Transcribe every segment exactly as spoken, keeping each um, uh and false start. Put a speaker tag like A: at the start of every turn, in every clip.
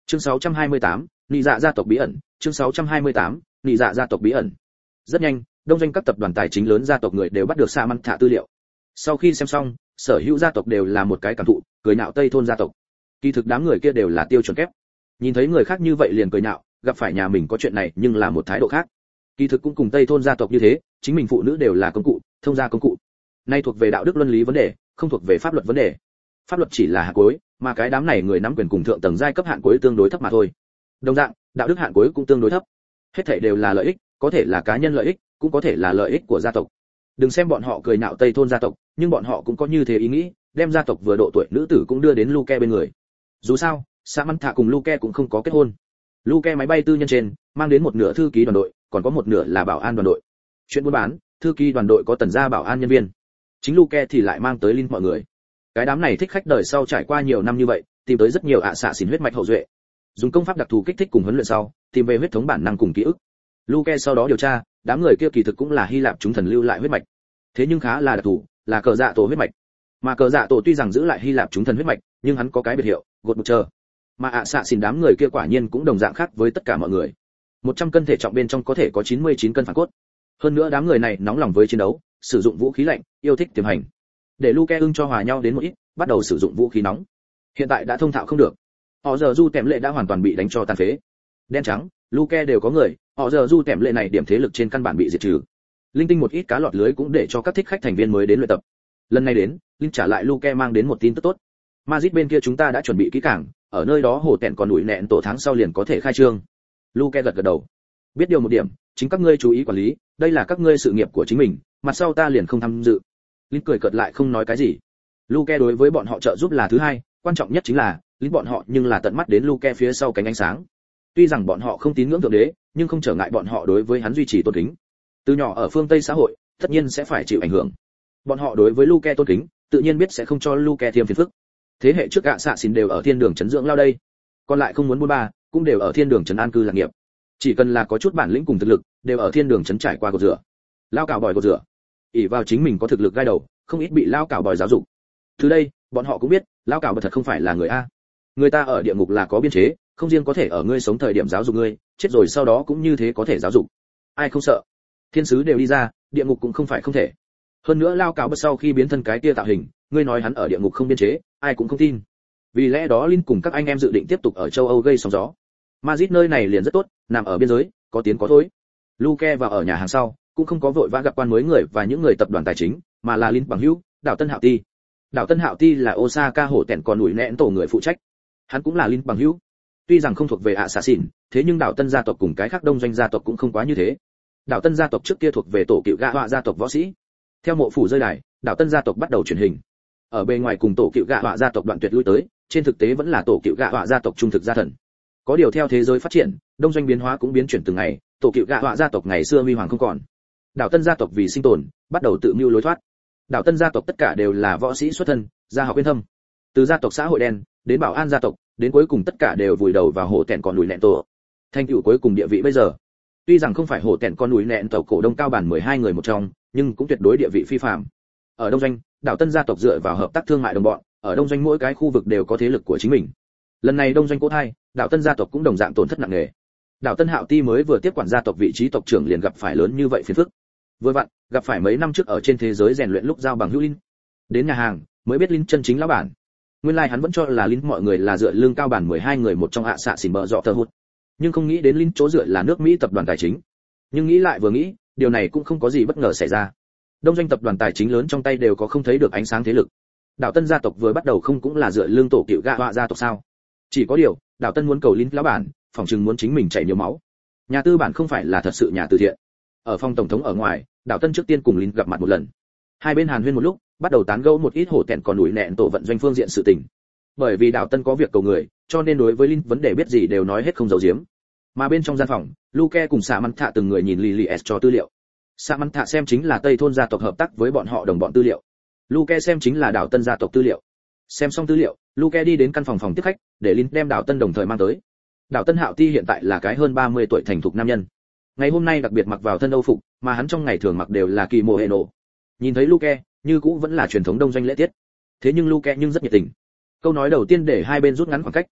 A: Chương sáu trăm hai mươi tám, Nị dạ gia tộc bí ẩn, chương sáu trăm hai mươi tám, Nị dạ gia tộc bí ẩn. Rất nhanh, đông doanh các tập đoàn tài chính lớn gia tộc người đều bắt được Sa Măn Thạ tư liệu. Sau khi xem xong, sở hữu gia tộc đều là một cái cảm thụ, cười nhạo Tây thôn gia tộc. Kỳ thực đám người kia đều là tiêu chuẩn kép. Nhìn thấy người khác như vậy liền cười nhạo, gặp phải nhà mình có chuyện này nhưng là một thái độ khác. Kỳ thực cũng cùng Tây thôn gia tộc như thế, chính mình phụ nữ đều là công cụ, thông gia công cụ. Nay thuộc về đạo đức luân lý vấn đề, không thuộc về pháp luật vấn đề. Pháp luật chỉ là hạt cuối, mà cái đám này người nắm quyền cùng thượng tầng giai cấp hạn cuối tương đối thấp mà thôi. Đồng dạng, đạo đức hạn cuối cũng tương đối thấp. Hết thảy đều là lợi ích, có thể là cá nhân lợi ích, cũng có thể là lợi ích của gia tộc. Đừng xem bọn họ cười nhạo Tây thôn gia tộc, nhưng bọn họ cũng có như thế ý nghĩ, đem gia tộc vừa độ tuổi nữ tử cũng đưa đến Luke bên người. Dù sao, Sa Măn Thạ cùng Luke cũng không có kết hôn. Luke máy bay tư nhân trên, mang đến một nửa thư ký đoàn đội, còn có một nửa là bảo an đoàn đội. Chuyện buôn bán, thư ký đoàn đội có tần gia bảo an nhân viên. Chính Luke thì lại mang tới Linh mọi người. Cái đám này thích khách đời sau trải qua nhiều năm như vậy, tìm tới rất nhiều ạ xạ xỉn huyết mạch hậu duệ. Dùng công pháp đặc thù kích thích cùng huấn luyện sau, tìm về huyết thống bản năng cùng ký ức. Luke sau đó điều tra, đám người kia kỳ thực cũng là Hy Lạp chúng thần lưu lại huyết mạch. Thế nhưng khá là đặc thù, là cờ dạ tổ huyết mạch. Mà cờ dạ tổ tuy rằng giữ lại Hy Lạp chúng thần huyết mạch, nhưng hắn có cái biệt hiệu, gột bục chờ. Mà ạ xạ xỉn đám người kia quả nhiên cũng đồng dạng khác với tất cả mọi người. một trăm cân thể trọng bên trong có thể có chín mươi chín cân phản cốt. Hơn nữa đám người này nóng lòng với chiến đấu, sử dụng vũ khí lạnh, yêu thích tiềm hành. Để Luke ưng cho hòa nhau đến một ít, bắt đầu sử dụng vũ khí nóng. Hiện tại đã thông thạo không được. Họ giờ du tèm lệ đã hoàn toàn bị đánh cho tàn phế. Đen trắng, Luke đều có người, họ giờ du tèm lệ này điểm thế lực trên căn bản bị diệt trừ. Linh tinh một ít cá lọt lưới cũng để cho các thích khách thành viên mới đến luyện tập. Lần này đến, Linh trả lại Luke mang đến một tin tức tốt. Madrid bên kia chúng ta đã chuẩn bị kỹ càng, ở nơi đó hồ tẹn còn đuổi nẹn tổ tháng sau liền có thể khai trương. Luke gật gật đầu. Biết điều một điểm, chính các ngươi chú ý quản lý, đây là các ngươi sự nghiệp của chính mình, mặt sau ta liền không tham dự. Linh cười cợt lại không nói cái gì. Luke đối với bọn họ trợ giúp là thứ hai, quan trọng nhất chính là Linh bọn họ nhưng là tận mắt đến Luke phía sau cánh ánh sáng. Tuy rằng bọn họ không tín ngưỡng thượng đế, nhưng không trở ngại bọn họ đối với hắn duy trì tôn kính. Từ nhỏ ở phương Tây xã hội, tất nhiên sẽ phải chịu ảnh hưởng. Bọn họ đối với Luke tôn kính, tự nhiên biết sẽ không cho Luke thêm phiền phức. Thế hệ trước gạ xạ xỉn đều ở thiên đường trấn dưỡng lao đây, còn lại không muốn buôn ba, cũng đều ở thiên đường trấn an cư lạc nghiệp. Chỉ cần là có chút bản lĩnh cùng thực lực, đều ở thiên đường trấn trải qua cột rửa. Lao cào bòi cột rửa, ỷ vào chính mình có thực lực gai đầu, không ít bị lao cào bòi giáo dục. Từ đây, bọn họ cũng biết, lao cào bòi thật không phải là người a. Người ta ở địa ngục là có biên chế, không riêng có thể ở ngươi sống thời điểm giáo dục ngươi, chết rồi sau đó cũng như thế có thể giáo dục. Ai không sợ? Thiên sứ đều đi ra, địa ngục cũng không phải không thể. Hơn nữa lao cào bòi sau khi biến thân cái kia tạo hình, ngươi nói hắn ở địa ngục không biên chế, ai cũng không tin. Vì lẽ đó Linh cùng các anh em dự định tiếp tục ở châu Âu gây sóng gió. Madrid nơi này liền rất tốt, nằm ở biên giới, có tiến có thối. Luke vào ở nhà hàng sau, cũng không có vội vã gặp quan mới người và những người tập đoàn tài chính, mà là Linh bằng hữu, đảo Tân Hạo Ti. Đảo Tân Hạo Ti là Osaka hổ tẹn còn ủi nẹn tổ người phụ trách. Hắn cũng là Linh bằng hữu. Tuy rằng không thuộc về ạ xạ xỉn, thế nhưng đảo Tân gia tộc cùng cái khác đông doanh gia tộc cũng không quá như thế. Đảo Tân gia tộc trước kia thuộc về tổ cựu gạ họa gia tộc võ sĩ. Theo mộ phủ rơi đài, đảo Tân gia tộc bắt đầu chuyển hình. Ở bên ngoài cùng tổ cựu gạ họa gia tộc đoạn tuyệt lui tới, trên thực tế vẫn là tổ cựu gạ họa gia tộc trung thực gia thần. Có điều theo thế giới phát triển, đông doanh biến hóa cũng biến chuyển từng ngày, tổ cựu gạ họa gia tộc ngày xưa huy hoàng không còn. Đảo Tân gia tộc vì sinh tồn, bắt đầu tự mưu lối thoát. Đảo Tân gia tộc tất cả đều là võ sĩ xuất thân, gia học uyên thâm. Từ gia tộc xã hội đen, đến bảo an gia tộc, đến cuối cùng tất cả đều vùi đầu vào hổ tẹn còn núi nẹn tổ. Thành tựu cuối cùng địa vị bây giờ, tuy rằng không phải hổ tẹn con núi nẹn tộc cổ đông cao bản mười hai người một trong, nhưng cũng tuyệt đối địa vị phi phàm. Ở đông doanh, đảo Tân gia tộc dựa vào hợp tác thương mại đồng bọn, ở đông doanh mỗi cái khu vực đều có thế lực của chính mình. Lần này đông doanh cố thai, đảo Tân gia tộc cũng đồng dạng tổn thất nặng nề. Đảo Tân Hạo Ti mới vừa tiếp quản gia tộc vị trí tộc trưởng liền gặp phải lớn như vậy phiền phức. Vừa vặn, gặp phải mấy năm trước ở trên thế giới rèn luyện lúc giao bằng hữu Linh. Đến nhà hàng, mới biết Linh chân chính lão bản. Nguyên lai like hắn vẫn cho là Linh mọi người là dựa lương cao bản mười hai người một trong ạ xạ xỉn bợ dọ thờ hụt. Nhưng không nghĩ đến Linh chỗ dựa là nước Mỹ tập đoàn tài chính. Nhưng nghĩ lại vừa nghĩ, điều này cũng không có gì bất ngờ xảy ra. Đông doanh tập đoàn tài chính lớn trong tay đều có không thấy được ánh sáng thế lực. Đảo Tân gia tộc vừa bắt đầu không cũng là dựa lương tổ cựu gạ họa gia tộc sao? Chỉ có điều, đảo Tân muốn cầu Linh lão bản, phòng trừng muốn chính mình chảy nhiều máu. Nhà tư bản không phải là thật sự nhà từ thiện. Ở phòng tổng thống ở ngoài, đảo Tân trước tiên cùng Linh gặp mặt một lần. Hai bên hàn huyên một lúc, bắt đầu tán gẫu một ít hổ tẹn còn đuổi nẹn tổ vận doanh phương diện sự tình. Bởi vì đảo Tân có việc cầu người, cho nên đối với Linh vấn đề biết gì đều nói hết không giấu giếm. Mà bên trong gian phòng, Luke cùng Sa Măn Thạ từng người nhìn Lilies cho tư liệu. Sa Măn Thạ xem chính là Tây thôn gia tộc hợp tác với bọn họ đồng bọn tư liệu. Luke xem chính là đảo Tân gia tộc tư liệu. Xem xong tư liệu, Luke đi đến căn phòng phòng tiếp khách, để Linh đem đảo Tân đồng thời mang tới. Đảo Tân Hạo Ti hiện tại là cái hơn ba mươi tuổi thành thục nam nhân. Ngày hôm nay đặc biệt mặc vào thân Âu phục, mà hắn trong ngày thường mặc đều là kỳ mộ hệ nổ. Nhìn thấy Luke, như cũ vẫn là truyền thống đông doanh lễ tiết. Thế nhưng Luke nhưng rất nhiệt tình. Câu nói đầu tiên để hai bên rút ngắn khoảng cách.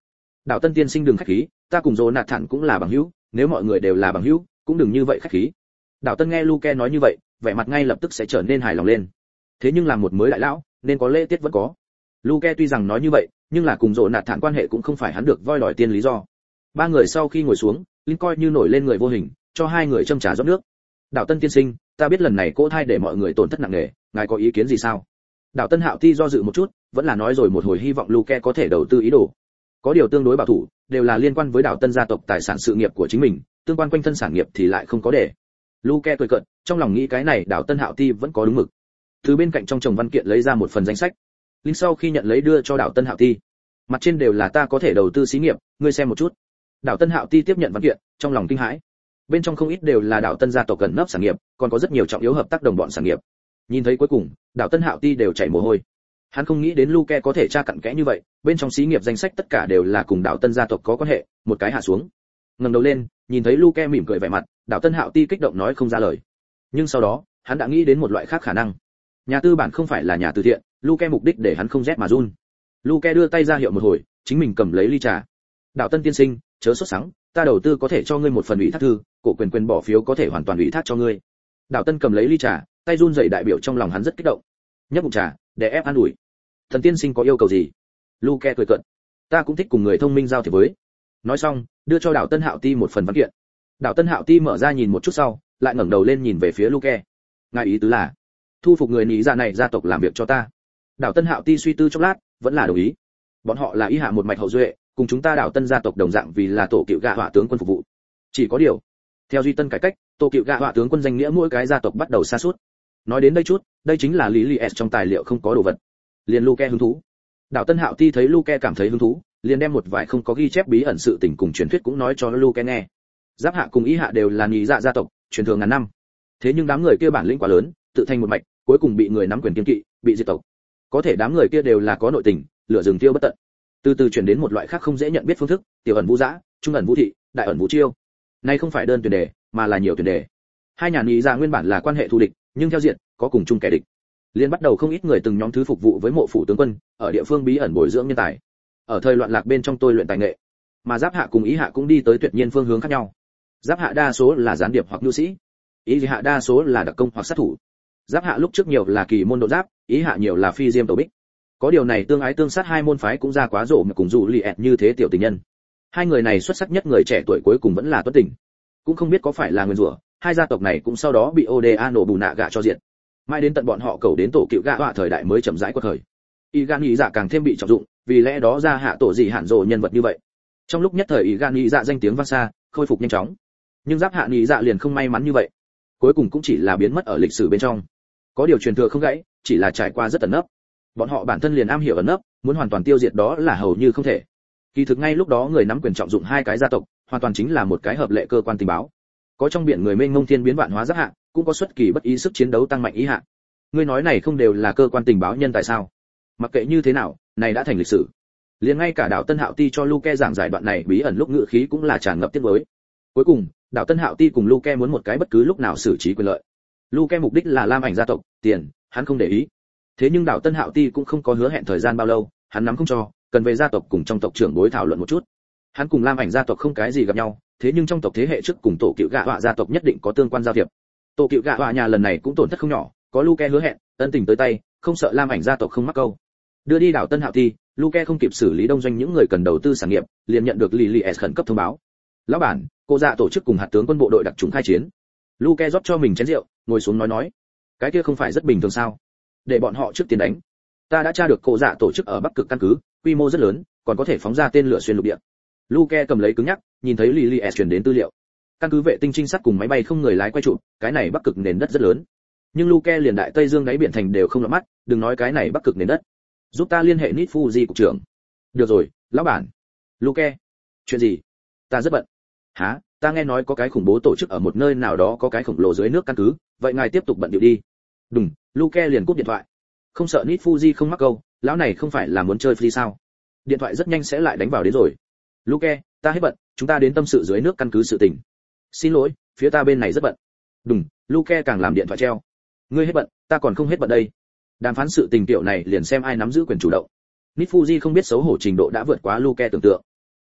A: Đạo Tân tiên sinh đừng khách khí, ta cùng Jonathan cũng là bằng hữu, nếu mọi người đều là bằng hữu, cũng đừng như vậy khách khí. Đạo Tân nghe Luke nói như vậy, vẻ mặt ngay lập tức sẽ trở nên hài lòng lên. Thế nhưng làm một mới đại lão, nên có lễ tiết vẫn có. Luke tuy rằng nói như vậy, nhưng là cùng Jonathan quan hệ cũng không phải hắn được voi đòi tiên lý do. Ba người sau khi ngồi xuống, Linh coi như nổi lên người vô hình, cho hai người châm trà rót nước. Đạo Tân tiên sinh, ta biết lần này cỗ thai để mọi người tổn thất nặng nề, ngài có ý kiến gì sao? Đạo Tân Hạo Ti do dự một chút, vẫn là nói rồi một hồi hy vọng Luke có thể đầu tư ý đồ. Có điều tương đối bảo thủ, đều là liên quan với Đạo Tân gia tộc tài sản sự nghiệp của chính mình, tương quan quanh thân sản nghiệp thì lại không có để. Luke cười cợt, trong lòng nghĩ cái này Đạo Tân Hạo Ti vẫn có đúng mực. Từ bên cạnh trong chồng văn kiện lấy ra một phần danh sách. Linh sau khi nhận lấy đưa cho Đạo Tân Hạo Ti. Mặt trên đều là ta có thể đầu tư xí nghiệp, ngươi xem một chút. Đạo Tân Hạo Ti tiếp nhận văn kiện, trong lòng kinh hãi. Bên trong không ít đều là Đạo Tân gia tộc gần nấp sản nghiệp, còn có rất nhiều trọng yếu hợp tác đồng bọn sản nghiệp. Nhìn thấy cuối cùng, Đạo Tân Hạo Ti đều chảy mồ hôi. Hắn không nghĩ đến Luke có thể tra cặn kẽ như vậy, bên trong xí nghiệp danh sách tất cả đều là cùng Đạo Tân gia tộc có quan hệ, một cái hạ xuống. Ngẩng đầu lên, nhìn thấy Luke mỉm cười vẻ mặt, Đạo Tân Hạo Ti kích động nói không ra lời. Nhưng sau đó, hắn đã nghĩ đến một loại khác khả năng. Nhà tư bản không phải là nhà từ thiện, Luke mục đích để hắn không rét mà run. Luke đưa tay ra hiệu một hồi, chính mình cầm lấy ly trà. Đạo Tân tiên sinh, chớ sốt sắng, ta đầu tư có thể cho ngươi một phần ủy thác thư, cổ quyền quyền bỏ phiếu có thể hoàn toàn ủy thác cho ngươi. Đạo Tân cầm lấy ly trà, tay run rẩy đại biểu trong lòng hắn rất kích động. Nhấp ngụm trà, để ép an ủi. Thần tiên sinh có yêu cầu gì? Luke cười cợt. Ta cũng thích cùng người thông minh giao thiệp với. Nói xong, đưa cho Đạo Tân Hạo Ti một phần văn kiện. Đạo Tân Hạo Ti mở ra nhìn một chút sau, lại ngẩng đầu lên nhìn về phía Luke. Ngài ý tứ là thu phục người nị dạ này gia tộc làm việc cho ta. Đạo Tân Hạo Ti suy tư chốc lát, vẫn là đồng ý. Bọn họ là y hạ một mạch hậu duệ, cùng chúng ta Đạo Tân gia tộc đồng dạng vì là tổ cựu gạ họa tướng quân phục vụ. Chỉ có điều, theo duy tân cải cách, tổ cựu gạ họa tướng quân danh nghĩa mỗi cái gia tộc bắt đầu sa sút. Nói đến đây chút, đây chính là lý lý s trong tài liệu không có đồ vật. Liền Luke hứng thú. Đạo Tân Hạo Ti thấy Luke cảm thấy hứng thú, liền đem một vài không có ghi chép bí ẩn sự tình cùng truyền thuyết cũng nói cho Luke nghe. Giáp hạ cùng ý hạ đều là nhị dạ gia tộc, truyền thừa ngàn năm. Thế nhưng đám người kia bản lĩnh quá lớn, tự thành một mạch, cuối cùng bị người nắm quyền kiên kỵ, bị diệt tộc. Có thể đám người kia đều là có nội tình, lửa rừng tiêu bất tận. Từ từ chuyển đến một loại khác không dễ nhận biết phương thức, tiểu ẩn vũ dã, trung ẩn vũ thị, đại ẩn vũ chiêu. Nay không phải đơn tuyển đề, mà là nhiều tuyển đề. Hai nhà nhị dạ nguyên bản là quan hệ thù địch, nhưng theo diện có cùng chung kẻ địch. Liên bắt đầu không ít người từng nhóm thứ phục vụ với mộ phủ tướng quân, ở địa phương bí ẩn bồi dưỡng nhân tài. Ở thời loạn lạc bên trong tôi luyện tài nghệ, mà Giáp hạ cùng Ý hạ cũng đi tới tuyệt nhiên phương hướng khác nhau. Giáp hạ đa số là gián điệp hoặc nhu sĩ, Ý hạ đa số là đặc công hoặc sát thủ. Giáp hạ lúc trước nhiều là kỳ môn độ giáp, Ý hạ nhiều là phi diêm tẩu bích. Có điều này tương ái tương sát hai môn phái cũng ra quá rộ mà cùng dù lì ẹt như thế tiểu tình nhân. Hai người này xuất sắc nhất người trẻ tuổi cuối cùng vẫn là Tuấn Tình. Cũng không biết có phải là nguyên rủa, hai gia tộc này cũng sau đó bị Oda nổ bù nạ gạ cho diện. Mai đến tận bọn họ cầu đến tổ cựu gạ họa thời đại mới chậm rãi quật khởi. Y gan ý dạ càng thêm bị trọng dụng, vì lẽ đó ra hạ tổ gì hạn rộ nhân vật như vậy. Trong lúc nhất thời Y gan ý dạ danh tiếng vang xa, khôi phục nhanh chóng. Nhưng Giáp hạ ý dạ liền không may mắn như vậy. Cuối cùng cũng chỉ là biến mất ở lịch sử bên trong. Có điều truyền thừa không gãy, chỉ là trải qua rất ẩn nấp. Bọn họ bản thân liền am hiểu ẩn nấp, muốn hoàn toàn tiêu diệt đó là hầu như không thể. Kỳ thực ngay lúc đó người nắm quyền trọng dụng hai cái gia tộc, hoàn toàn chính là một cái hợp lệ cơ quan tình báo. Có trong biển người mênh mông thiên biến vạn hóa Giáp hạ, cũng có xuất kỳ bất ý sức chiến đấu tăng mạnh Ý hạ. Ngươi nói này không đều là cơ quan tình báo nhân tại sao? Mặc kệ như thế nào, này đã thành lịch sử. Liền ngay cả Đạo Tân Hạo Ti cho Luke giảng giải đoạn này bí ẩn lúc ngự khí cũng là tràn ngập tiếc nuối. Cuối cùng, Đạo Tân Hạo Ti cùng Luke muốn một cái bất cứ lúc nào xử trí quyền lợi. Luke mục đích là Lam Ảnh gia tộc, tiền, hắn không để ý. Thế nhưng Đạo Tân Hạo Ti cũng không có hứa hẹn thời gian bao lâu, hắn nắm không cho, cần về gia tộc cùng trong tộc trưởng bối thảo luận một chút. Hắn cùng Lam Ảnh gia tộc không cái gì gặp nhau, thế nhưng trong tộc thế hệ trước cùng tổ cựu gạ họa gia tộc nhất định có tương quan giao thiệp. Tổ cựu gạ họa nhà lần này cũng tổn thất không nhỏ, có Luke hứa hẹn, ân tình tới tay, không sợ Lam Ảnh gia tộc không mắc câu. Đưa đi Đạo Tân Hạo Ti, Luke không kịp xử lý đông doanh những người cần đầu tư sản nghiệp, liền nhận được Lily S khẩn cấp thông báo. Lão bản, cô dạ tổ chức cùng hạt tướng quân bộ đội đặc trùng khai chiến. Luke rót cho mình chén rượu, ngồi xuống nói nói, cái kia không phải rất bình thường sao? Để bọn họ trước tiền đánh. Ta đã tra được cô dạ tổ chức ở Bắc Cực căn cứ, quy mô rất lớn, còn có thể phóng ra tên lửa xuyên lục địa. Luke cầm lấy cứng nhắc, nhìn thấy Lily S truyền đến tư liệu. Căn cứ vệ tinh trinh sát cùng máy bay không người lái quay trụ, cái này Bắc Cực nền đất rất lớn. Nhưng Luke liền đại Tây Dương đáy biển thành đều không lọt mắt, đừng nói cái này Bắc Cực nền đất. Giúp ta liên hệ Nit Fuji cục trưởng. Được rồi, lão bản. Luke. Chuyện gì? Ta rất bận. Hả? Ta nghe nói có cái khủng bố tổ chức ở một nơi nào đó có cái khổng lồ dưới nước căn cứ, vậy ngài tiếp tục bận điệu đi. Đừng, Luke liền cúp điện thoại. Không sợ Nit Fuji không mắc câu, lão này không phải là muốn chơi free sao? Điện thoại rất nhanh sẽ lại đánh vào đến rồi. Luke, ta hết bận, chúng ta đến tâm sự dưới nước căn cứ sự tình. Xin lỗi, phía ta bên này rất bận. Đừng, Luke càng làm điện thoại treo. Ngươi hết bận, ta còn không hết bận đây. Đàm phán sự tình tiểu này liền xem ai nắm giữ quyền chủ động. Nit Fuji không biết xấu hổ trình độ đã vượt quá Luke tưởng tượng.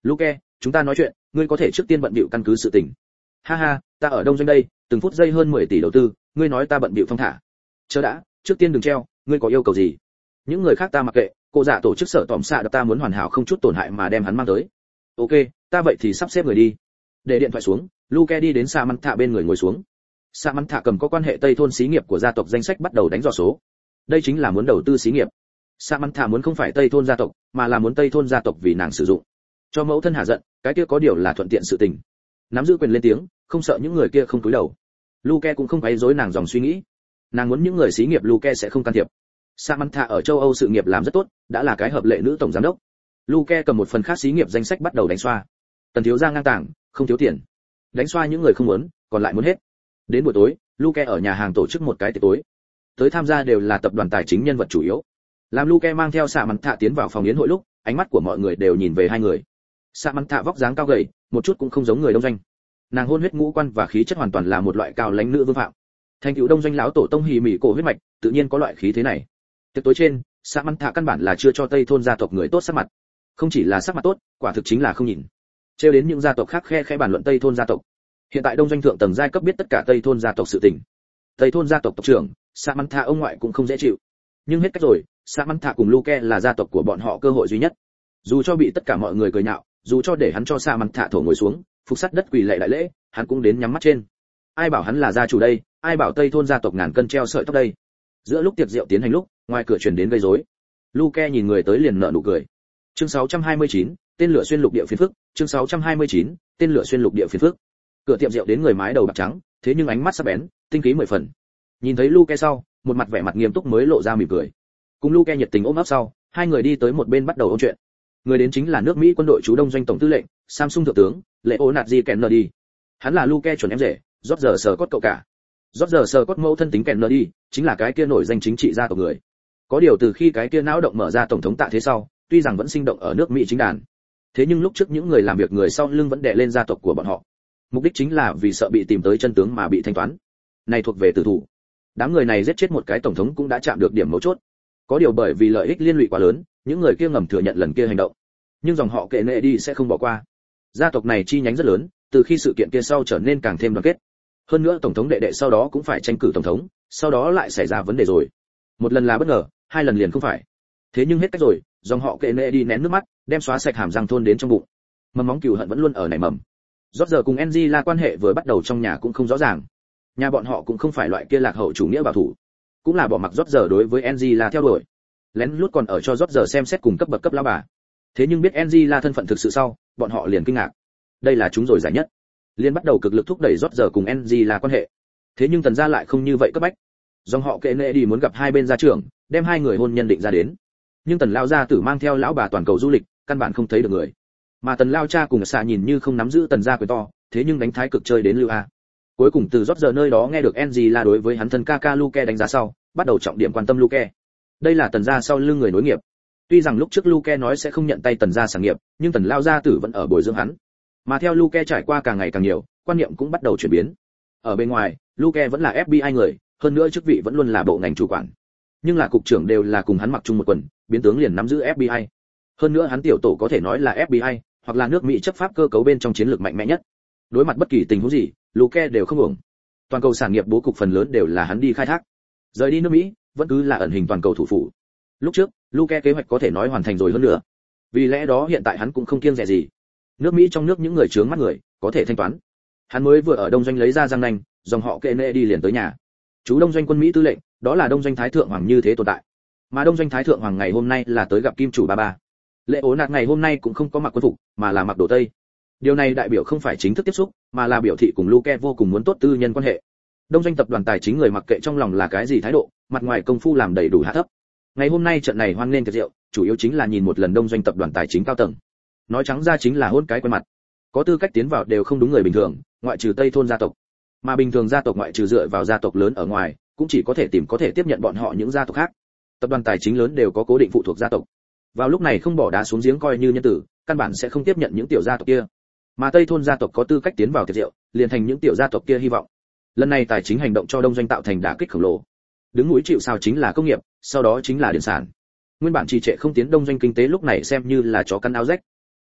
A: Luke, chúng ta nói chuyện, ngươi có thể trước tiên bận bịu căn cứ sự tình. Ha ha, ta ở đông doanh đây, từng phút giây hơn mười tỷ đầu tư, ngươi nói ta bận bịu thong thả. Chờ đã, trước tiên đừng treo, ngươi có yêu cầu gì? Những người khác ta mặc kệ, cô giả tổ chức sở tòm xạ đập ta muốn hoàn hảo không chút tổn hại mà đem hắn mang tới. Ok, ta vậy thì sắp xếp người đi. Để điện thoại xuống, Luke đi đến Samantha bên người ngồi xuống. Samantha cầm có quan hệ Tây thôn xí nghiệp của gia tộc danh sách bắt đầu đánh dò số. Đây chính là muốn đầu tư xí nghiệp. Samantha muốn không phải Tây thôn gia tộc, mà là muốn Tây thôn gia tộc vì nàng sử dụng. Cho mẫu thân hạ giận, cái kia có điều là thuận tiện sự tình. Nắm giữ quyền lên tiếng, không sợ những người kia không cúi đầu. Luke cũng không quấy rối nàng dòng suy nghĩ. Nàng muốn những người xí nghiệp Luke sẽ không can thiệp. Samantha ở châu Âu sự nghiệp làm rất tốt, đã là cái hợp lệ nữ tổng giám đốc. Luke cầm một phần khác xí nghiệp danh sách bắt đầu đánh xoa. Tần thiếu gia ngang tàng, không thiếu tiền. Đánh xoa những người không muốn, còn lại muốn hết. Đến buổi tối, Luke ở nhà hàng tổ chức một cái tiệc tối. Tới tham gia đều là tập đoàn tài chính nhân vật chủ yếu. Làm Luke mang theo Samantha tiến vào phòng yến hội lúc, ánh mắt của mọi người đều nhìn về hai người. Samantha vóc dáng cao gầy, một chút cũng không giống người đông doanh. Nàng hôn huyết ngũ quan và khí chất hoàn toàn là một loại cao lãnh nữ vương phạm. Thành tựu đông doanh lão tổ tông hì mỉ cổ huyết mạch, tự nhiên có loại khí thế này. Tiệc tối trên, Samantha căn bản là chưa cho Tây thôn gia tộc người tốt sắc mặt. Không chỉ là sắc mặt tốt, quả thực chính là không nhìn. Trêu đến những gia tộc khác khe khẽ bàn luận Tây thôn gia tộc. Hiện tại đông doanh thượng tầng giai cấp biết tất cả Tây thôn gia tộc sự tình. Tây thôn gia tộc tộc trưởng, Samantha ông ngoại cũng không dễ chịu. Nhưng hết cách rồi, Samantha cùng Luke là gia tộc của bọn họ cơ hội duy nhất. Dù cho bị tất cả mọi người cười nhạo, dù cho để hắn cho Samantha thổ ngồi xuống, phục sát đất quỳ lạy đại lễ, hắn cũng đến nhắm mắt trên. Ai bảo hắn là gia chủ đây, ai bảo Tây thôn gia tộc ngàn cân treo sợi tóc đây. Giữa lúc tiệc rượu tiến hành lúc, ngoài cửa truyền đến gây rối. Luke nhìn người tới liền nở nụ cười. Chương sáu trăm hai mươi chín, tên lửa xuyên lục địa phiến phức, chương sáu trăm hai mươi chín, tên lửa xuyên lục địa phiến phức. Cửa tiệm rượu đến người mái đầu bạc trắng, thế nhưng ánh mắt sắc bén, tinh khí mười phần. Nhìn thấy Luke sau, một mặt vẻ mặt nghiêm túc mới lộ ra mỉm cười. Cùng Luke nhiệt tình ôm ấp sau, hai người đi tới một bên bắt đầu ôn chuyện. Người đến chính là nước Mỹ quân đội chú đông doanh tổng tư lệnh, Samsung thượng tướng, Leonard G. Kennedy. Hắn là Luke chuẩn em rể, rót giờ sờ cốt cậu cả. Rót giờ sờ cốt mẫu thân tính Kennedy, chính là cái kia nổi danh chính trị gia tộc người. Có điều từ khi cái kia não động mở ra tổng thống tạ thế sau, tuy rằng vẫn sinh động ở nước Mỹ chính đàn, thế nhưng lúc trước những người làm việc người sau lưng vẫn đè lên gia tộc của bọn họ. Mục đích chính là vì sợ bị tìm tới chân tướng mà bị thanh toán. Này thuộc về tử thủ. Đám người này giết chết một cái tổng thống cũng đã chạm được điểm mấu chốt. Có điều bởi vì lợi ích liên lụy quá lớn, những người kia ngầm thừa nhận lần kia hành động. Nhưng dòng họ kệ nệ đi sẽ không bỏ qua. Gia tộc này chi nhánh rất lớn, từ khi sự kiện kia sau trở nên càng thêm đoàn kết. Hơn nữa tổng thống đệ đệ sau đó cũng phải tranh cử tổng thống, sau đó lại xảy ra vấn đề rồi. Một lần là bất ngờ, hai lần liền không phải. Thế nhưng hết cách rồi, dòng họ kệ nệ đi nén nước mắt, đem xóa sạch hàm răng thôn đến trong bụng. Mầm móng cừu hận vẫn luôn ở nảy mầm. Rốt giờ cùng Angela quan hệ vừa bắt đầu trong nhà cũng không rõ ràng. Nhà bọn họ cũng không phải loại kia lạc hậu chủ nghĩa bảo thủ, cũng là bỏ mặc rốt giờ đối với Angela theo đuổi. Lén lút còn ở cho rốt giờ xem xét cùng cấp bậc cấp lão bà. Thế nhưng biết Angela thân phận thực sự sau, bọn họ liền kinh ngạc. Đây là chúng rồi giải nhất. Liên bắt đầu cực lực thúc đẩy rốt giờ cùng Angela quan hệ. Thế nhưng tần gia lại không như vậy cấp bách. Dòng họ kệ nệ đi muốn gặp hai bên gia trưởng, đem hai người hôn nhân định ra đến. Nhưng tần lão gia tử mang theo lão bà toàn cầu du lịch, căn bản không thấy được người. Mà tần lao cha cùng xà nhìn như không nắm giữ tần gia quyền to, thế nhưng đánh thái cực chơi đến lưu a. Cuối cùng từ rót giờ nơi đó nghe được Angela đối với hắn thân ca ca Luke đánh giá sau, bắt đầu trọng điểm quan tâm Luke. Đây là tần gia sau lưng người nối nghiệp. Tuy rằng lúc trước Luke nói sẽ không nhận tay tần gia sản nghiệp, nhưng tần lao gia tử vẫn ở bồi dưỡng hắn. Mà theo Luke trải qua càng ngày càng nhiều, quan niệm cũng bắt đầu chuyển biến. Ở bên ngoài, Luke vẫn là ép bê i người, hơn nữa chức vị vẫn luôn là bộ ngành chủ quản. Nhưng là cục trưởng đều là cùng hắn mặc chung một quần, biến tướng liền nắm giữ ép bê i. Hơn nữa hắn tiểu tổ có thể nói là ép bê i, hoặc là nước Mỹ chấp pháp cơ cấu bên trong chiến lược mạnh mẽ nhất. Đối mặt bất kỳ tình huống gì, Luke đều không ổn. Toàn cầu sản nghiệp bố cục phần lớn đều là hắn đi khai thác. Rời đi nước Mỹ, vẫn cứ là ẩn hình toàn cầu thủ phủ. Lúc trước, Luke kế hoạch có thể nói hoàn thành rồi hơn nữa. Vì lẽ đó hiện tại hắn cũng không kiêng dè gì. Nước Mỹ trong nước những người chướng mắt người, có thể thanh toán. Hắn mới vừa ở đông doanh lấy ra răng nanh, dòng họ Kennedy liền tới nhà. Chú đông doanh quân Mỹ tư lệnh, đó là đông doanh thái thượng hoàng như thế tồn tại. Mà đông doanh thái thượng hoàng ngày hôm nay là tới gặp kim chủ ba ba. Lễ ố nạt ngày hôm nay cũng không có mặc quân phục, mà là mặc đồ tây. Điều này đại biểu không phải chính thức tiếp xúc, mà là biểu thị cùng Luke vô cùng muốn tốt tư nhân quan hệ. Đông doanh tập đoàn tài chính người mặc kệ trong lòng là cái gì thái độ, mặt ngoài công phu làm đầy đủ hạ thấp. Ngày hôm nay trận này hoan nghênh tiệc rượu, chủ yếu chính là nhìn một lần đông doanh tập đoàn tài chính cao tầng. Nói trắng ra chính là hôn cái quen mặt. Có tư cách tiến vào đều không đúng người bình thường, ngoại trừ Tây thôn gia tộc. Mà bình thường gia tộc ngoại trừ dựa vào gia tộc lớn ở ngoài, cũng chỉ có thể tìm có thể tiếp nhận bọn họ những gia tộc khác. Tập đoàn tài chính lớn đều có cố định phụ thuộc gia tộc. Vào lúc này không bỏ đá xuống giếng coi như nhân tử, căn bản sẽ không tiếp nhận những tiểu gia tộc kia. Mà Tây thôn gia tộc có tư cách tiến vào tiệc rượu, liền thành những tiểu gia tộc kia hy vọng. Lần này tài chính hành động cho đông doanh tạo thành đả kích khổng lồ. Đứng mũi chịu sào chính là công nghiệp, sau đó chính là điện sản. Nguyên bản trì trệ không tiến đông doanh kinh tế lúc này xem như là chó cắn áo rách.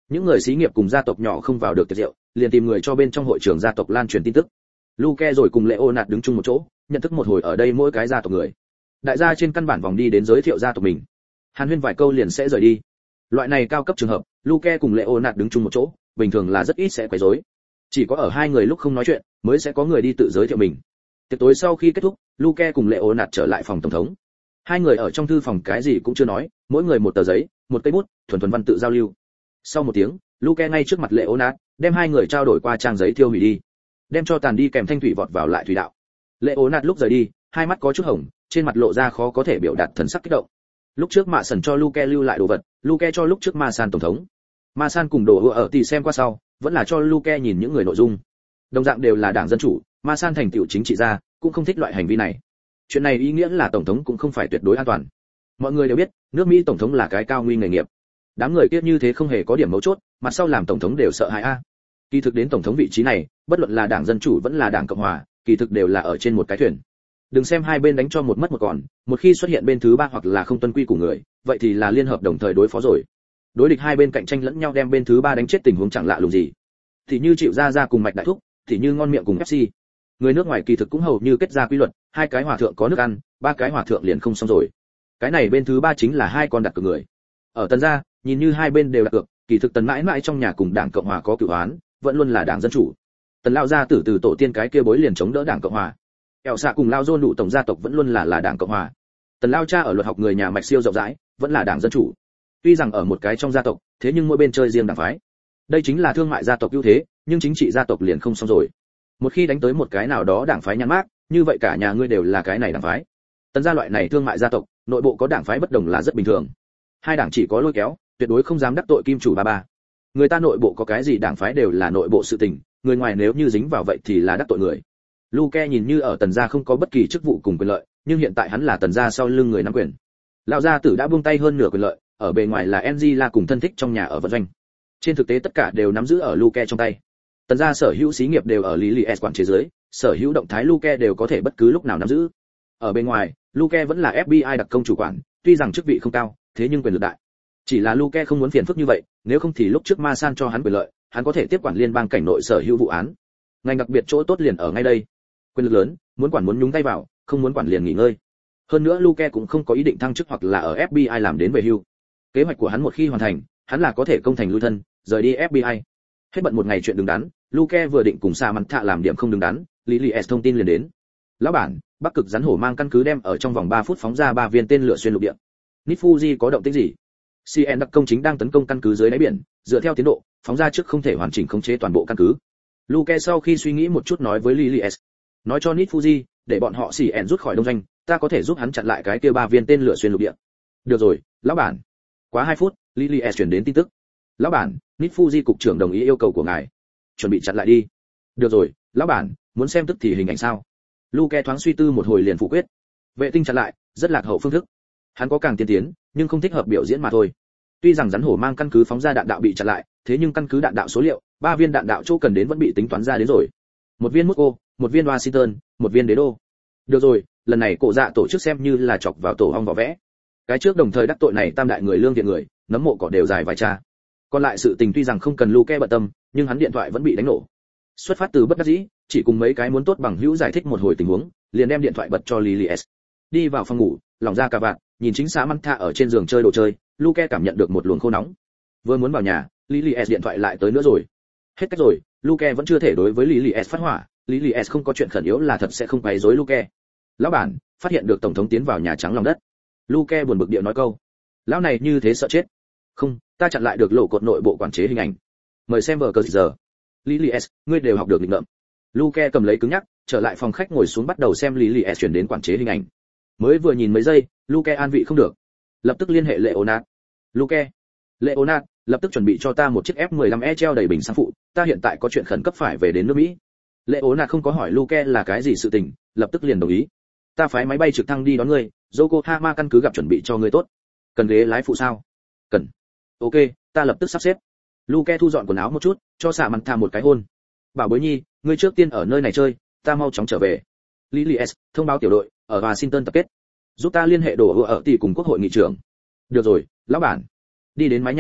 A: Những người xí nghiệp cùng gia tộc nhỏ không vào được tiệc rượu, liền tìm người cho bên trong hội trưởng gia tộc lan truyền tin tức. Luke rồi cùng Leonard đứng chung một chỗ, nhận thức một hồi ở đây mỗi cái gia tộc người. Đại gia trên căn bản vòng đi đến giới thiệu gia tộc mình. Hàn huyên vài câu liền sẽ rời đi. Loại này cao cấp trường hợp, Luke cùng Leonard đứng chung một chỗ, bình thường là rất ít sẽ quấy rối. Chỉ có ở hai người lúc không nói chuyện, mới sẽ có người đi tự giới thiệu mình. Tiệc tối sau khi kết thúc, Luke cùng Leonard trở lại phòng tổng thống. Hai người ở trong thư phòng cái gì cũng chưa nói, mỗi người một tờ giấy, một cây bút, thuần thuần văn tự giao lưu. Sau một tiếng, Luke ngay trước mặt Leonard, đem hai người trao đổi qua trang giấy tiêu hủy đi, đem cho tàn đi kèm thanh thủy vọt vào lại thủy đạo. Leonard lúc rời đi, hai mắt có chút hồng, trên mặt lộ ra khó có thể biểu đạt thần sắc kích động. Lúc trước Mạ Sần cho Luke lưu lại đồ vật, Luke cho lúc trước Ma San tổng thống. Ma San cùng đồ ở tỷ xem qua sau, vẫn là cho Luke nhìn những người nội dung. Đồng dạng đều là đảng dân chủ, Ma San thành tựu chính trị gia, cũng không thích loại hành vi này. Chuyện này ý nghĩa là tổng thống cũng không phải tuyệt đối an toàn. Mọi người đều biết, nước Mỹ tổng thống là cái cao nguy nghề nghiệp. Đám người kia như thế không hề có điểm mấu chốt, mặt sau làm tổng thống đều sợ hãi a. Kỳ thực đến tổng thống vị trí này, bất luận là đảng dân chủ vẫn là đảng cộng hòa, kỳ thực đều là ở trên một cái thuyền. Đừng xem hai bên đánh cho một mất một còn, một khi xuất hiện bên thứ ba hoặc là không tuân quy của người, vậy thì là liên hợp đồng thời đối phó rồi. Đối địch hai bên cạnh tranh lẫn nhau đem bên thứ ba đánh chết tình huống chẳng lạ lùng gì. Thì như chịu ra ra cùng mạch đại thúc, thì như ngon miệng cùng Pepsi. Người nước ngoài kỳ thực cũng hầu như kết ra quy luật, hai cái hòa thượng có nước ăn, ba cái hòa thượng liền không xong rồi. Cái này bên thứ ba chính là hai con đặt cược người. Ở Tần gia, nhìn như hai bên đều đặt cược, kỳ thực Tần mãi mãi trong nhà cùng đảng cộng hòa có cửu oán, vẫn luôn là đảng dân chủ. Tần lao gia tử từ tổ tiên cái kia bối liền chống đỡ đảng cộng hòa. Kẹo xạ cùng lao dôn đủ tổng gia tộc vẫn luôn là là đảng cộng hòa. Tần lao cha ở luật học người nhà mạch siêu rộng rãi, vẫn là đảng dân chủ. Tuy rằng ở một cái trong gia tộc, thế nhưng mỗi bên chơi riêng đảng phái. Đây chính là thương mại gia tộc ưu thế, nhưng chính trị gia tộc liền không xong rồi. Một khi đánh tới một cái nào đó đảng phái nhăn mác, như vậy cả nhà ngươi đều là cái này đảng phái. Tần gia loại này thương mại gia tộc, nội bộ có đảng phái bất đồng là rất bình thường. Hai đảng chỉ có lôi kéo, tuyệt đối không dám đắc tội kim chủ ba ba. Người ta nội bộ có cái gì đảng phái đều là nội bộ sự tình, người ngoài nếu như dính vào vậy thì là đắc tội người. Luke nhìn như ở Tần gia không có bất kỳ chức vụ cùng quyền lợi, nhưng hiện tại hắn là Tần gia sau lưng người nắm quyền. Lão gia tử đã buông tay hơn nửa quyền lợi, ở bề ngoài là Angela cùng thân thích trong nhà ở vận doanh. Trên thực tế tất cả đều nắm giữ ở Luke trong tay. Tần gia sở hữu xí nghiệp đều ở Lily S quản chế dưới, sở hữu động thái Luke đều có thể bất cứ lúc nào nắm giữ. Ở bên ngoài, Luke vẫn là ép bê i đặc công chủ quản, tuy rằng chức vị không cao, thế nhưng quyền lực đại. Chỉ là Luke không muốn phiền phức như vậy, nếu không thì lúc trước Ma San cho hắn quyền lợi, hắn có thể tiếp quản liên bang cảnh nội sở hữu vụ án. Ngành đặc biệt chỗ tốt liền ở ngay đây. Quyền lực lớn, muốn quản muốn nhúng tay vào, không muốn quản liền nghỉ ngơi. Hơn nữa Luke cũng không có ý định thăng chức hoặc là ở ép bê i làm đến về hưu. Kế hoạch của hắn một khi hoàn thành, hắn là có thể công thành lui thân, rời đi ép bê i. Hết bận một ngày chuyện đứng đắn, Luke vừa định cùng Samantha làm điểm không đứng đắn, Lily S thông tin liền đến. Lão bản, Bắc Cực rắn hổ mang căn cứ đem ở trong vòng ba phút phóng ra ba viên tên lửa xuyên lục địa. Nifuji có động tĩnh gì? xê en đặc công chính đang tấn công căn cứ dưới đáy biển, dựa theo tiến độ, phóng ra trước không thể hoàn chỉnh khống chế toàn bộ căn cứ. Luke sau khi suy nghĩ một chút nói với Lily S, nói cho Nifuji, để bọn họ xì en rút khỏi đông doanh, ta có thể giúp hắn chặn lại cái kia ba viên tên lửa xuyên lục địa. Được rồi, lão bản. Quá hai phút, Lily S chuyển đến tin tức. Lão bản, Nifuji cục trưởng đồng ý yêu cầu của ngài. Chuẩn bị chặn lại đi. Được rồi, lão bản, muốn xem tức thì hình ảnh sao? Luke thoáng suy tư một hồi liền phủ quyết. Vệ tinh chặn lại, rất lạc hậu phương thức. Hắn có càng tiên tiến, nhưng không thích hợp biểu diễn mà thôi. Tuy rằng rắn hổ mang căn cứ phóng ra đạn đạo bị chặn lại, thế nhưng căn cứ đạn đạo số liệu, ba viên đạn đạo chỗ cần đến vẫn bị tính toán ra đến rồi. Một viên Moscow, một viên Washington, một viên Đế đô. Được rồi, lần này cổ dạ tổ chức xem như là chọc vào tổ ong vỏ vẽ. Cái trước đồng thời đắc tội này tam đại người lương thiện người, nấm mộ cỏ đều dài vài cha. Còn lại sự tình tuy rằng không cần Luke bận tâm, nhưng hắn điện thoại vẫn bị đánh nổ. Xuất phát từ bất đắc dĩ, chỉ cùng mấy cái muốn tốt bằng hữu giải thích một hồi tình huống, liền đem điện thoại bật cho Lily S. Đi vào phòng ngủ, lòng ra cả vạn, nhìn chính xã Manta ở trên giường chơi đồ chơi, Luke cảm nhận được một luồng khô nóng. Vừa muốn vào nhà, Lily S điện thoại lại tới nữa rồi. Hết cách rồi, Luke vẫn chưa thể đối với Lily S phát hỏa, Lily S không có chuyện khẩn yếu là thật sẽ không quấy rối Luke. Lão bản, phát hiện được tổng thống tiến vào nhà trắng lòng đất. Luke buồn bực điệu nói câu. Lão này như thế sợ chết. Không, ta chặn lại được lộ cột nội bộ quản chế hình ảnh. Mời xem vở cờ giờ. Lily S, ngươi đều học được định ngậm. Luke cầm lấy cứng nhắc, trở lại phòng khách ngồi xuống bắt đầu xem Lily S chuyển đến quản chế hình ảnh. Mới vừa nhìn mấy giây, Luke an vị không được. Lập tức liên hệ Leonard. Luke, Leonard, lập tức chuẩn bị cho ta một chiếc F mười lăm E treo đầy bình xăng phụ, ta hiện tại có chuyện khẩn cấp phải về đến nước Mỹ. Leonard không có hỏi Luke là cái gì sự tình, lập tức liền đồng ý. Ta phái máy bay trực thăng đi đón ngươi, Yokohama căn cứ gặp chuẩn bị cho ngươi tốt. Cần ghế lái phụ sao? Cần. Ok, ta lập tức sắp xếp. Luke thu dọn quần áo một chút, cho xạ mặt thà một cái hôn. Bảo bối nhi, ngươi trước tiên ở nơi này chơi, ta mau chóng trở về. Lily S, thông báo tiểu đội, ở Washington tập kết. Giúp ta liên hệ đồ ở tỷ cùng quốc hội nghị trưởng. Được rồi, lão bản. Đi đến mái nhà,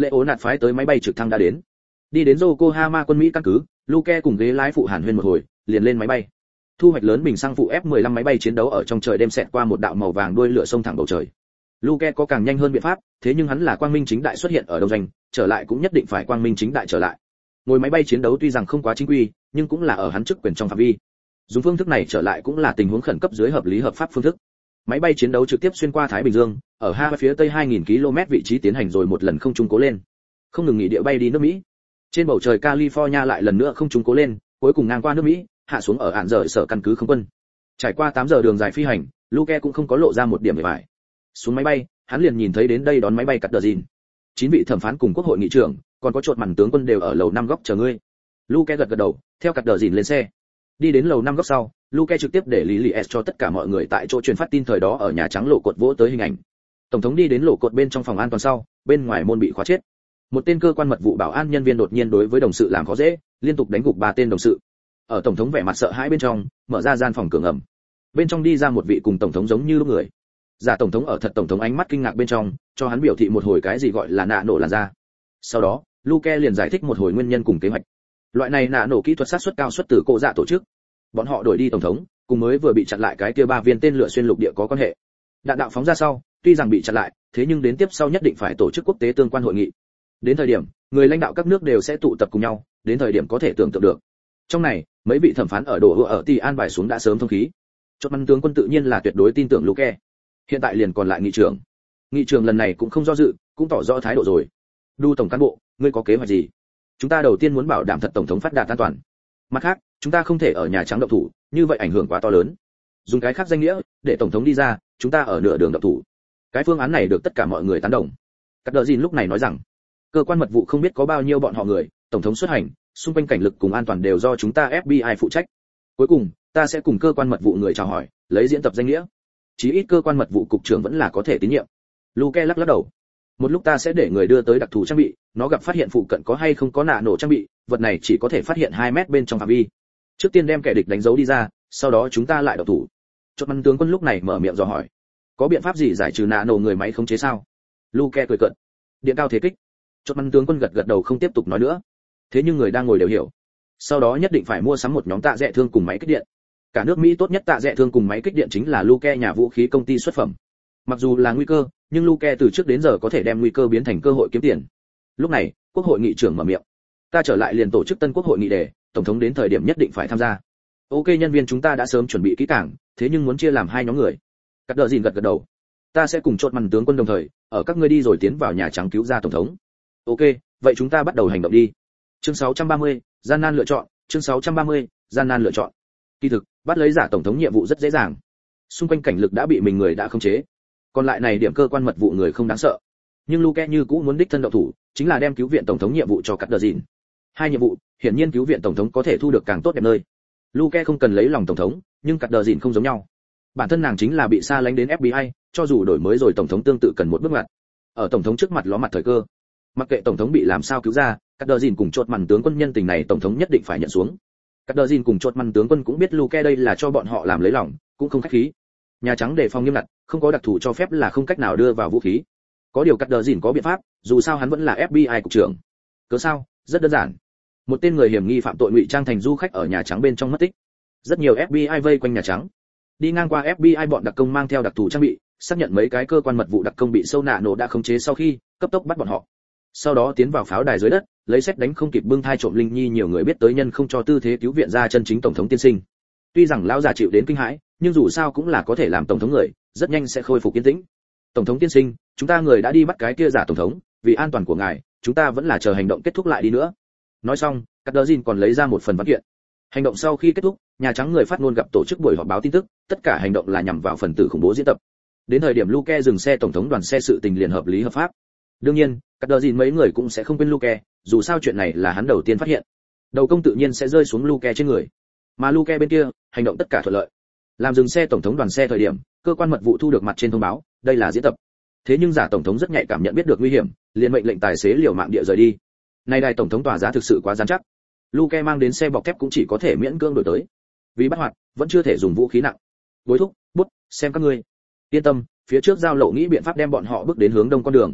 A: Lệ ố nạt phái tới máy bay trực thăng đã đến. Đi đến Yokohama quân Mỹ căn cứ, Luke cùng ghế lái phụ hàn huyên một hồi, liền lên máy bay. Thu hoạch lớn bình xăng phụ F mười lăm máy bay chiến đấu ở trong trời đêm xẹt qua một đạo màu vàng đuôi lửa sông thẳng bầu trời. Luke có càng nhanh hơn biện pháp, thế nhưng hắn là quang minh chính đại xuất hiện ở đông doanh, trở lại cũng nhất định phải quang minh chính đại trở lại. Ngồi máy bay chiến đấu tuy rằng không quá chính quy, nhưng cũng là ở hắn chức quyền trong phạm vi. Dùng phương thức này trở lại cũng là tình huống khẩn cấp dưới hợp lý hợp pháp phương thức. Máy bay chiến đấu trực tiếp xuyên qua Thái Bình Dương, ở Hawaii phía tây hai nghìn ki lô mét vị trí tiến hành rồi một lần không trung cố lên. Không ngừng nghỉ địa bay đi nước Mỹ. Trên bầu trời California lại lần nữa không trung cố lên, cuối cùng ngang qua nước Mỹ, hạ xuống ở ản rời sở căn cứ không quân. Trải qua tám giờ đường dài phi hành, Luke cũng không có lộ ra một điểm để bại. Xuống máy bay, hắn liền nhìn thấy đến đây đón máy bay cắt đờ dìn. Chín vị thẩm phán cùng quốc hội nghị trưởng, còn có trột màn tướng quân đều ở lầu năm góc chờ ngươi. Luke gật gật đầu, theo cắt đờ dìn lên xe. Đi đến lầu năm góc sau, Luke trực tiếp để Lý Lì S cho tất cả mọi người tại chỗ truyền phát tin thời đó ở Nhà Trắng lộ cột vỗ tới hình ảnh. Tổng thống đi đến lộ cột bên trong phòng an toàn sau, bên ngoài môn bị khóa chết. Một tên cơ quan mật vụ bảo an nhân viên đột nhiên đối với đồng sự làm khó dễ, liên tục đánh gục ba tên đồng sự. Ở tổng thống vẻ mặt sợ hãi bên trong, mở ra gian phòng cửa ngầm. Bên trong đi ra một vị cùng tổng thống giống như lúc người. Giả tổng thống ở thật tổng thống ánh mắt kinh ngạc bên trong, cho hắn biểu thị một hồi cái gì gọi là nạ nổ làn da. Sau đó, Luke liền giải thích một hồi nguyên nhân cùng kế hoạch. Loại này nạ nổ kỹ thuật sát xuất cao xuất từ cổ dạ tổ chức. Bọn họ đổi đi tổng thống, cùng mới vừa bị chặn lại cái kia ba viên tên lửa xuyên lục địa có quan hệ. Đạn đạo phóng ra sau, tuy rằng bị chặn lại, thế nhưng đến tiếp sau nhất định phải tổ chức quốc tế tương quan hội nghị. Đến thời điểm, người lãnh đạo các nước đều sẽ tụ tập cùng nhau, đến thời điểm có thể tưởng tượng được. Trong này, mấy vị thẩm phán ở đổ hựa ở Ti an bài xuống đã sớm thông khí. Chốt măn tướng quân tự nhiên là tuyệt đối tin tưởng Luke. Hiện tại liền còn lại nghị trưởng. Nghị trưởng lần này cũng không do dự, cũng tỏ rõ thái độ rồi. Đu tổng cán bộ, ngươi có kế hoạch gì? Chúng ta đầu tiên muốn bảo đảm thật tổng thống phát đạt an toàn. Mặt khác, chúng ta không thể ở Nhà Trắng động thủ, như vậy ảnh hưởng quá to lớn. Dùng cái khác danh nghĩa, để tổng thống đi ra, chúng ta ở nửa đường động thủ. Cái phương án này được tất cả mọi người tán đồng. Cắt đờ Dìn lúc này nói rằng, cơ quan mật vụ không biết có bao nhiêu bọn họ người, tổng thống xuất hành, xung quanh cảnh lực cùng an toàn đều do chúng ta ép bê i phụ trách. Cuối cùng, ta sẽ cùng cơ quan mật vụ người chào hỏi, lấy diễn tập danh nghĩa. Chí ít cơ quan mật vụ cục trưởng vẫn là có thể tín nhiệm. Luke lắc lắc đầu. Một lúc ta sẽ để người đưa tới đặc thù trang bị, nó gặp phát hiện phụ cận có hay không có nạ nổ trang bị, vật này chỉ có thể phát hiện hai mét bên trong phạm vi. Trước tiên đem kẻ địch đánh dấu đi ra, sau đó chúng ta lại động thủ. Chốt măn tướng quân lúc này mở miệng dò hỏi, có biện pháp gì giải trừ nạ nổ người máy khống chế sao? Luke cười cợt. Điện cao thế kích. Chốt măn tướng quân gật gật đầu không tiếp tục nói nữa. Thế nhưng người đang ngồi đều hiểu. Sau đó nhất định phải mua sắm một nhóm tạ rẽ thương cùng máy kích điện. Cả nước Mỹ tốt nhất tạ rẽ thương cùng máy kích điện chính là Luke nhà vũ khí công ty xuất phẩm. Mặc dù là nguy cơ, nhưng Luke từ trước đến giờ có thể đem nguy cơ biến thành cơ hội kiếm tiền. Lúc này, quốc hội nghị trưởng mở miệng. Ta trở lại liền tổ chức tân quốc hội nghị đề, tổng thống đến thời điểm nhất định phải tham gia. Ok, nhân viên chúng ta đã sớm chuẩn bị kỹ càng, thế nhưng muốn chia làm hai nhóm người. Cắt đờ Dìn gật gật đầu. Ta sẽ cùng chốt màn tướng quân đồng thời, ở các ngươi đi rồi tiến vào Nhà Trắng cứu ra tổng thống. Ok, vậy chúng ta bắt đầu hành động đi. Chương sáu trăm ba mươi, gian nan lựa chọn. Chương sáu trăm ba mươi, gian nan lựa chọn. Kỳ thực, bắt lấy giả tổng thống nhiệm vụ rất dễ dàng. Xung quanh cảnh lực đã bị mình người đã khống chế. Còn lại này điểm cơ quan mật vụ người không đáng sợ. Nhưng Luke như cũ muốn đích thân động thủ, chính là đem cứu viện tổng thống nhiệm vụ cho Cắt đờ Dìn. Hai nhiệm vụ, hiển nhiên cứu viện tổng thống có thể thu được càng tốt đẹp nơi. Luke không cần lấy lòng tổng thống, nhưng Cắt đờ Dìn không giống nhau. Bản thân nàng chính là bị xa lánh đến ép bê i, cho dù đổi mới rồi tổng thống tương tự cần một bước ngoặt. Ở tổng thống trước mặt ló mặt thời cơ. Mặc kệ tổng thống bị làm sao cứu ra, Cắt đờ Dìn cùng chốt màn tướng quân nhân tình này tổng thống nhất định phải nhận xuống. Cắt đờ Dìn cùng chốt màn tướng quân cũng biết Luke đây là cho bọn họ làm lấy lòng, cũng không khách khí. Nhà Trắng đề phòng nghiêm ngặt, không có đặc thù cho phép là không cách nào đưa vào vũ khí. Có điều Cắt đờ Dìn có biện pháp, dù sao hắn vẫn là ép bê i cục trưởng. Cớ sao? Rất đơn giản. Một tên người hiểm nghi phạm tội ngụy trang thành du khách ở Nhà Trắng bên trong mất tích. Rất nhiều ép bê i vây quanh Nhà Trắng. Đi ngang qua ép bê i bọn đặc công mang theo đặc thù trang bị, xác nhận mấy cái cơ quan mật vụ đặc công bị sâu nạ nổ đã khống chế sau khi, cấp tốc bắt bọn họ. Sau đó tiến vào pháo đài dưới đất, lấy xét đánh không kịp bưng thai trộm linh nhi nhiều người biết tới nhân không cho tư thế cứu viện ra chân chính tổng thống tiên sinh. Tuy rằng lão già chịu đến kinh hãi, nhưng dù sao cũng là có thể làm tổng thống người, rất nhanh sẽ khôi phục yên tĩnh. Tổng thống tiên sinh, chúng ta người đã đi bắt cái kia giả tổng thống, vì an toàn của ngài, chúng ta vẫn là chờ hành động kết thúc lại đi nữa. Nói xong, Cắt đờ Dìn còn lấy ra một phần văn kiện. Hành động sau khi kết thúc, Nhà Trắng người phát ngôn gặp tổ chức buổi họp báo tin tức, tất cả hành động là nhằm vào phần tử khủng bố diễn tập. Đến thời điểm Luke dừng xe tổng thống đoàn xe sự tình liền hợp lý hợp pháp. Đương nhiên, Cắt đờ Dìn mấy người cũng sẽ không quên Luke, dù sao chuyện này là hắn đầu tiên phát hiện. Đầu công tự nhiên sẽ rơi xuống Luke trên người. Mà Luke bên kia, hành động tất cả thuận lợi. Làm dừng xe tổng thống đoàn xe thời điểm, cơ quan mật vụ thu được mặt trên thông báo, đây là diễn tập. Thế nhưng giả tổng thống rất nhạy cảm nhận biết được nguy hiểm, liền mệnh lệnh tài xế liều mạng địa rời đi. Nay đài tổng thống tòa giá thực sự quá rắn chắc. Luke mang đến xe bọc thép cũng chỉ có thể miễn cưỡng đổi tới. Vì bắt hoạt, vẫn chưa thể dùng vũ khí nặng. Bối thúc, bút, xem các ngươi. Yên tâm, phía trước giao lộ nghĩ biện pháp đem bọn họ bước đến hướng đông con đường.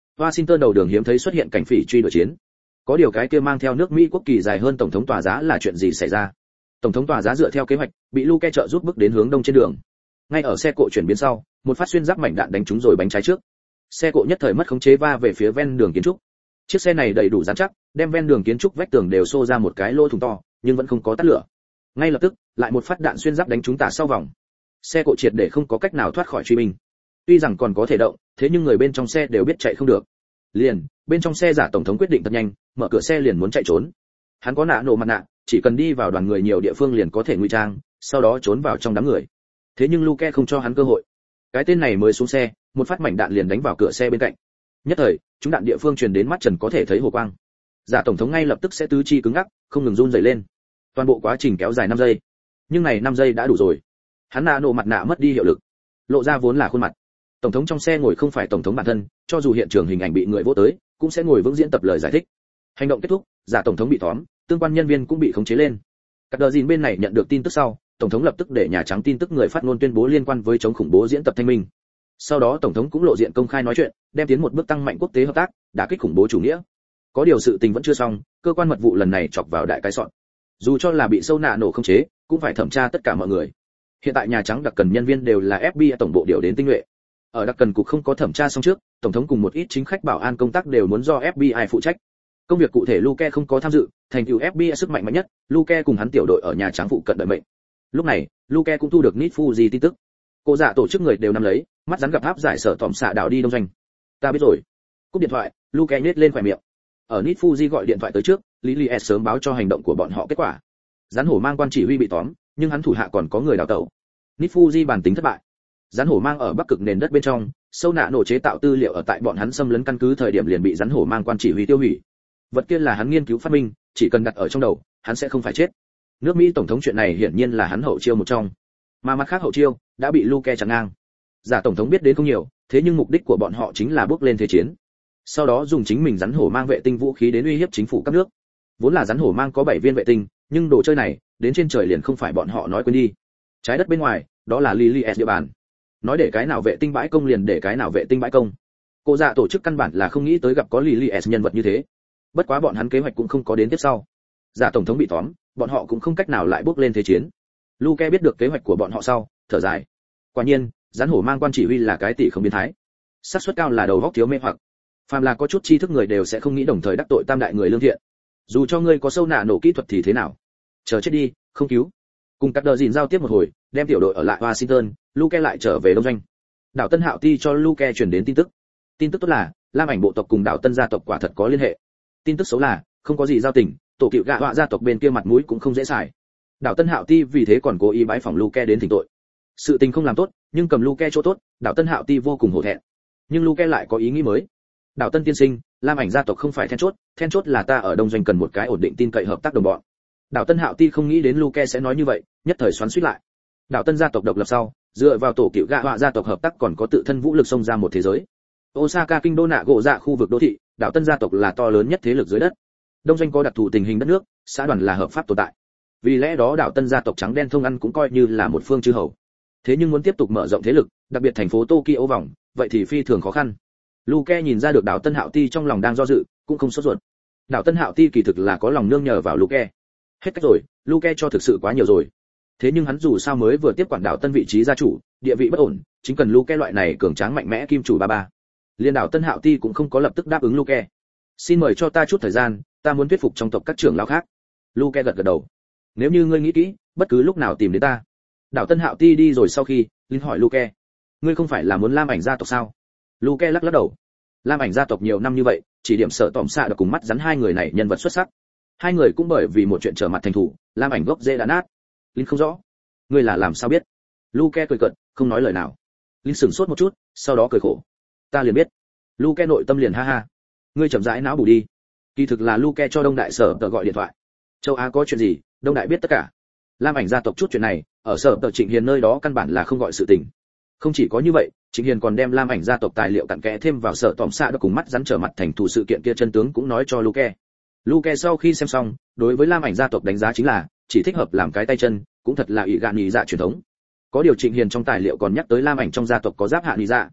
A: Washington đầu đường hiếm thấy xuất hiện cảnh phỉ truy đuổi chiến. Có điều cái kia mang theo nước Mỹ quốc kỳ dài hơn tổng thống tòa giá là chuyện gì xảy ra? Tổng thống tòa giá dựa theo kế hoạch, bị Luke trợ giúp bước đến hướng đông trên đường. Ngay ở xe cộ chuyển biến sau, một phát xuyên giáp mảnh đạn đánh trúng rồi bánh trái trước. Xe cộ nhất thời mất khống chế va về phía ven đường kiến trúc. Chiếc xe này đầy đủ dán chắc, đem ven đường kiến trúc vách tường đều xô ra một cái lỗ thủng to, nhưng vẫn không có tắt lửa. Ngay lập tức, lại một phát đạn xuyên giáp đánh trúng tả sau vòng. Xe cộ triệt để không có cách nào thoát khỏi truy binh. Tuy rằng còn có thể động, thế nhưng người bên trong xe đều biết chạy không được. Liền, bên trong xe giả tổng thống quyết định thật nhanh, mở cửa xe liền muốn chạy trốn. Hắn có nạ nổ mặt nạ, chỉ cần đi vào đoàn người nhiều địa phương liền có thể ngụy trang, sau đó trốn vào trong đám người. Thế nhưng Luke không cho hắn cơ hội. Cái tên này mới xuống xe, một phát mảnh đạn liền đánh vào cửa xe bên cạnh. Nhất thời, chúng đạn địa phương truyền đến mắt trần có thể thấy hồ quang. Giả tổng thống ngay lập tức sẽ tứ chi cứng ngắc, không ngừng run rẩy lên. Toàn bộ quá trình kéo dài năm giây. Nhưng này năm giây đã đủ rồi. Hắn nạ nổ mặt nạ mất đi hiệu lực, lộ ra vốn là khuôn mặt. Tổng thống trong xe ngồi không phải tổng thống bản thân, cho dù hiện trường hình ảnh bị người vỗ tới, cũng sẽ ngồi vững diễn tập lời giải thích. Hành động kết thúc, giả tổng thống bị tóm, tương quan nhân viên cũng bị khống chế lên. Các đờ dìn bên này nhận được tin tức sau, tổng thống lập tức để nhà trắng tin tức người phát ngôn tuyên bố liên quan với chống khủng bố diễn tập thanh minh. Sau đó tổng thống cũng lộ diện công khai nói chuyện, đem tiến một bước tăng mạnh quốc tế hợp tác, đả kích khủng bố chủ nghĩa. Có điều sự tình vẫn chưa xong, cơ quan mật vụ lần này chọc vào đại cái sọn. Dù cho là bị sâu nạ nổ không chế, cũng phải thẩm tra tất cả mọi người. Hiện tại nhà trắng đặc cần nhân viên đều là ép bê i tổng bộ điều đến tinh nhuệ. Ở đặc cần cục không có thẩm tra xong trước, tổng thống cùng một ít chính khách bảo an công tác đều muốn do ép bê i phụ trách. Công việc cụ thể Luke không có tham dự, thành tựu ép bê i sức mạnh mạnh nhất, Luke cùng hắn tiểu đội ở nhà trắng phụ cận đợi mệnh. Lúc này, Luke cũng thu được Nit Fuji tin tức. Cô dạ tổ chức người đều nắm lấy, mắt rắn gặp áp giải sở tỏm xạ đảo đi đông doanh. Ta biết rồi. Cúp điện thoại, Luke nhếch lên khóe miệng. Ở Nit Fuji gọi điện thoại tới trước, Lily S sớm báo cho hành động của bọn họ kết quả. Rắn hổ mang quan chỉ huy bị tóm, nhưng hắn thủ hạ còn có người đào tẩu. Nit Fuji bản tính thất bại. Rắn hổ mang ở bắc cực nền đất bên trong, sâu nạ nổ chế tạo tư liệu ở tại bọn hắn xâm lấn căn cứ thời điểm liền bị rắn hổ mang quan chỉ huy tiêu hủy. Vật kia là hắn nghiên cứu phát minh, chỉ cần đặt ở trong đầu, hắn sẽ không phải chết. Nước Mỹ tổng thống chuyện này hiển nhiên là hắn hậu chiêu một trong, mà mặt khác hậu chiêu đã bị Luke chặn ngang. Giả tổng thống biết đến không nhiều, thế nhưng mục đích của bọn họ chính là bước lên thế chiến. Sau đó dùng chính mình rắn hổ mang vệ tinh vũ khí đến uy hiếp chính phủ các nước. Vốn là rắn hổ mang có bảy viên vệ tinh, nhưng đồ chơi này, đến trên trời liền không phải bọn họ nói quên đi. Trái đất bên ngoài, đó là Lily S địa bàn. Nói để cái nào vệ tinh bãi công liền để cái nào vệ tinh bãi công. Cô dạ tổ chức căn bản là không nghĩ tới gặp có Lily S nhân vật như thế. Bất quá bọn hắn kế hoạch cũng không có đến tiếp sau. Giả tổng thống bị tóm, bọn họ cũng không cách nào lại bước lên thế chiến. Luke biết được kế hoạch của bọn họ sau, thở dài. Quả nhiên, rắn hổ mang quan chỉ huy là cái tỷ không biến thái. Xác suất cao là đầu góc thiếu mê hoặc. Phàm là có chút tri thức người đều sẽ không nghĩ đồng thời đắc tội tam đại người lương thiện. Dù cho ngươi có sâu nạ nổ kỹ thuật thì thế nào? Chờ chết đi, không cứu. Cùng các đờ dìn giao tiếp một hồi, đem tiểu đội ở lại Washington, Luke lại trở về đông doanh. Đảo Tân Hạo Ti cho Luke truyền đến tin tức. Tin tức tốt là, Lam Ảnh bộ tộc cùng Đảo Tân gia tộc quả thật có liên hệ. Tin tức xấu là, không có gì giao tình, tổ cựu gạ họa gia tộc bên kia mặt mũi cũng không dễ xài. Đảo Tân Hạo Ti vì thế còn cố ý bái phỏng Luke đến thỉnh tội. Sự tình không làm tốt, nhưng cầm Luke chỗ tốt, Đảo Tân Hạo Ti vô cùng hổ thẹn. Nhưng Luke lại có ý nghĩ mới. Đảo Tân tiên sinh, Lam Ảnh gia tộc không phải then chốt, then chốt là ta ở đông doanh cần một cái ổn định tin cậy hợp tác đồng bọn. Đảo Tân Hạo Ti không nghĩ đến Luke sẽ nói như vậy, nhất thời xoắn xuýt lại. Đảo Tân gia tộc độc lập sau, dựa vào tổ cựu gạ họa gia tộc hợp tác còn có tự thân vũ lực xông ra một thế giới. Osaka kinh đô nạ gỗ dạ khu vực đô thị, Đảo Tân gia tộc là to lớn nhất thế lực dưới đất. Đông doanh có đặc thù tình hình đất nước, xã đoàn là hợp pháp tồn tại. Vì lẽ đó Đảo Tân gia tộc trắng đen thông ăn cũng coi như là một phương chư hầu. Thế nhưng muốn tiếp tục mở rộng thế lực, đặc biệt thành phố Tokyo vòng, vậy thì phi thường khó khăn. Luke nhìn ra được Đảo Tân Hạo Ti trong lòng đang do dự, cũng không sốt ruột. Đảo Tân Hạo Ti kỳ thực là có lòng nương nhờ vào Luke. Hết cách rồi, Luke cho thực sự quá nhiều rồi. Thế nhưng hắn dù sao mới vừa tiếp quản Đảo Tân vị trí gia chủ, địa vị bất ổn, chính cần Luke loại này cường tráng mạnh mẽ kim chủ ba ba. Liên Đảo Tân Hạo Ti cũng không có lập tức đáp ứng Luke. Xin mời cho ta chút thời gian, ta muốn thuyết phục trong tộc các trưởng lão khác. Luke gật gật đầu. Nếu như ngươi nghĩ kỹ, bất cứ lúc nào tìm đến ta. Đảo Tân Hạo Ti đi rồi sau khi, Linh hỏi Luke, ngươi không phải là muốn Lam Ảnh gia tộc sao? Luke lắc lắc đầu. Lam Ảnh gia tộc nhiều năm như vậy, chỉ điểm sở tỏm xạ được cùng mắt rắn hai người này nhân vật xuất sắc. Hai người cũng bởi vì một chuyện trở mặt thành thủ, Lam Ảnh gốc rễ đã nát. Linh không rõ, ngươi là làm sao biết? Luke cười cợt, không nói lời nào. Linh sửng sốt một chút, sau đó cười khổ. Ta liền biết. Luke nội tâm liền ha ha. Ngươi chậm rãi não bù đi. Kỳ thực là Luke cho Đông Đại sở tờ gọi điện thoại. Châu Á có chuyện gì, Đông Đại biết tất cả. Lam Ảnh gia tộc chút chuyện này, ở sở tờ Trịnh Hiền nơi đó căn bản là không gọi sự tình. Không chỉ có như vậy, Trịnh Hiền còn đem Lam Ảnh gia tộc tài liệu cặn kẽ thêm vào sở tỏm xạ được cùng mắt rắn trở mặt thành thủ sự kiện kia chân tướng cũng nói cho Luke. Luke sau khi xem xong, đối với Lam Ảnh gia tộc đánh giá chính là chỉ thích hợp làm cái tay chân, cũng thật là ỷ gạn nhị dạ truyền thống. Có điều Trịnh Hiền trong tài liệu còn nhắc tới Lam Ảnh trong gia tộc có giáp hạ nhị dạ.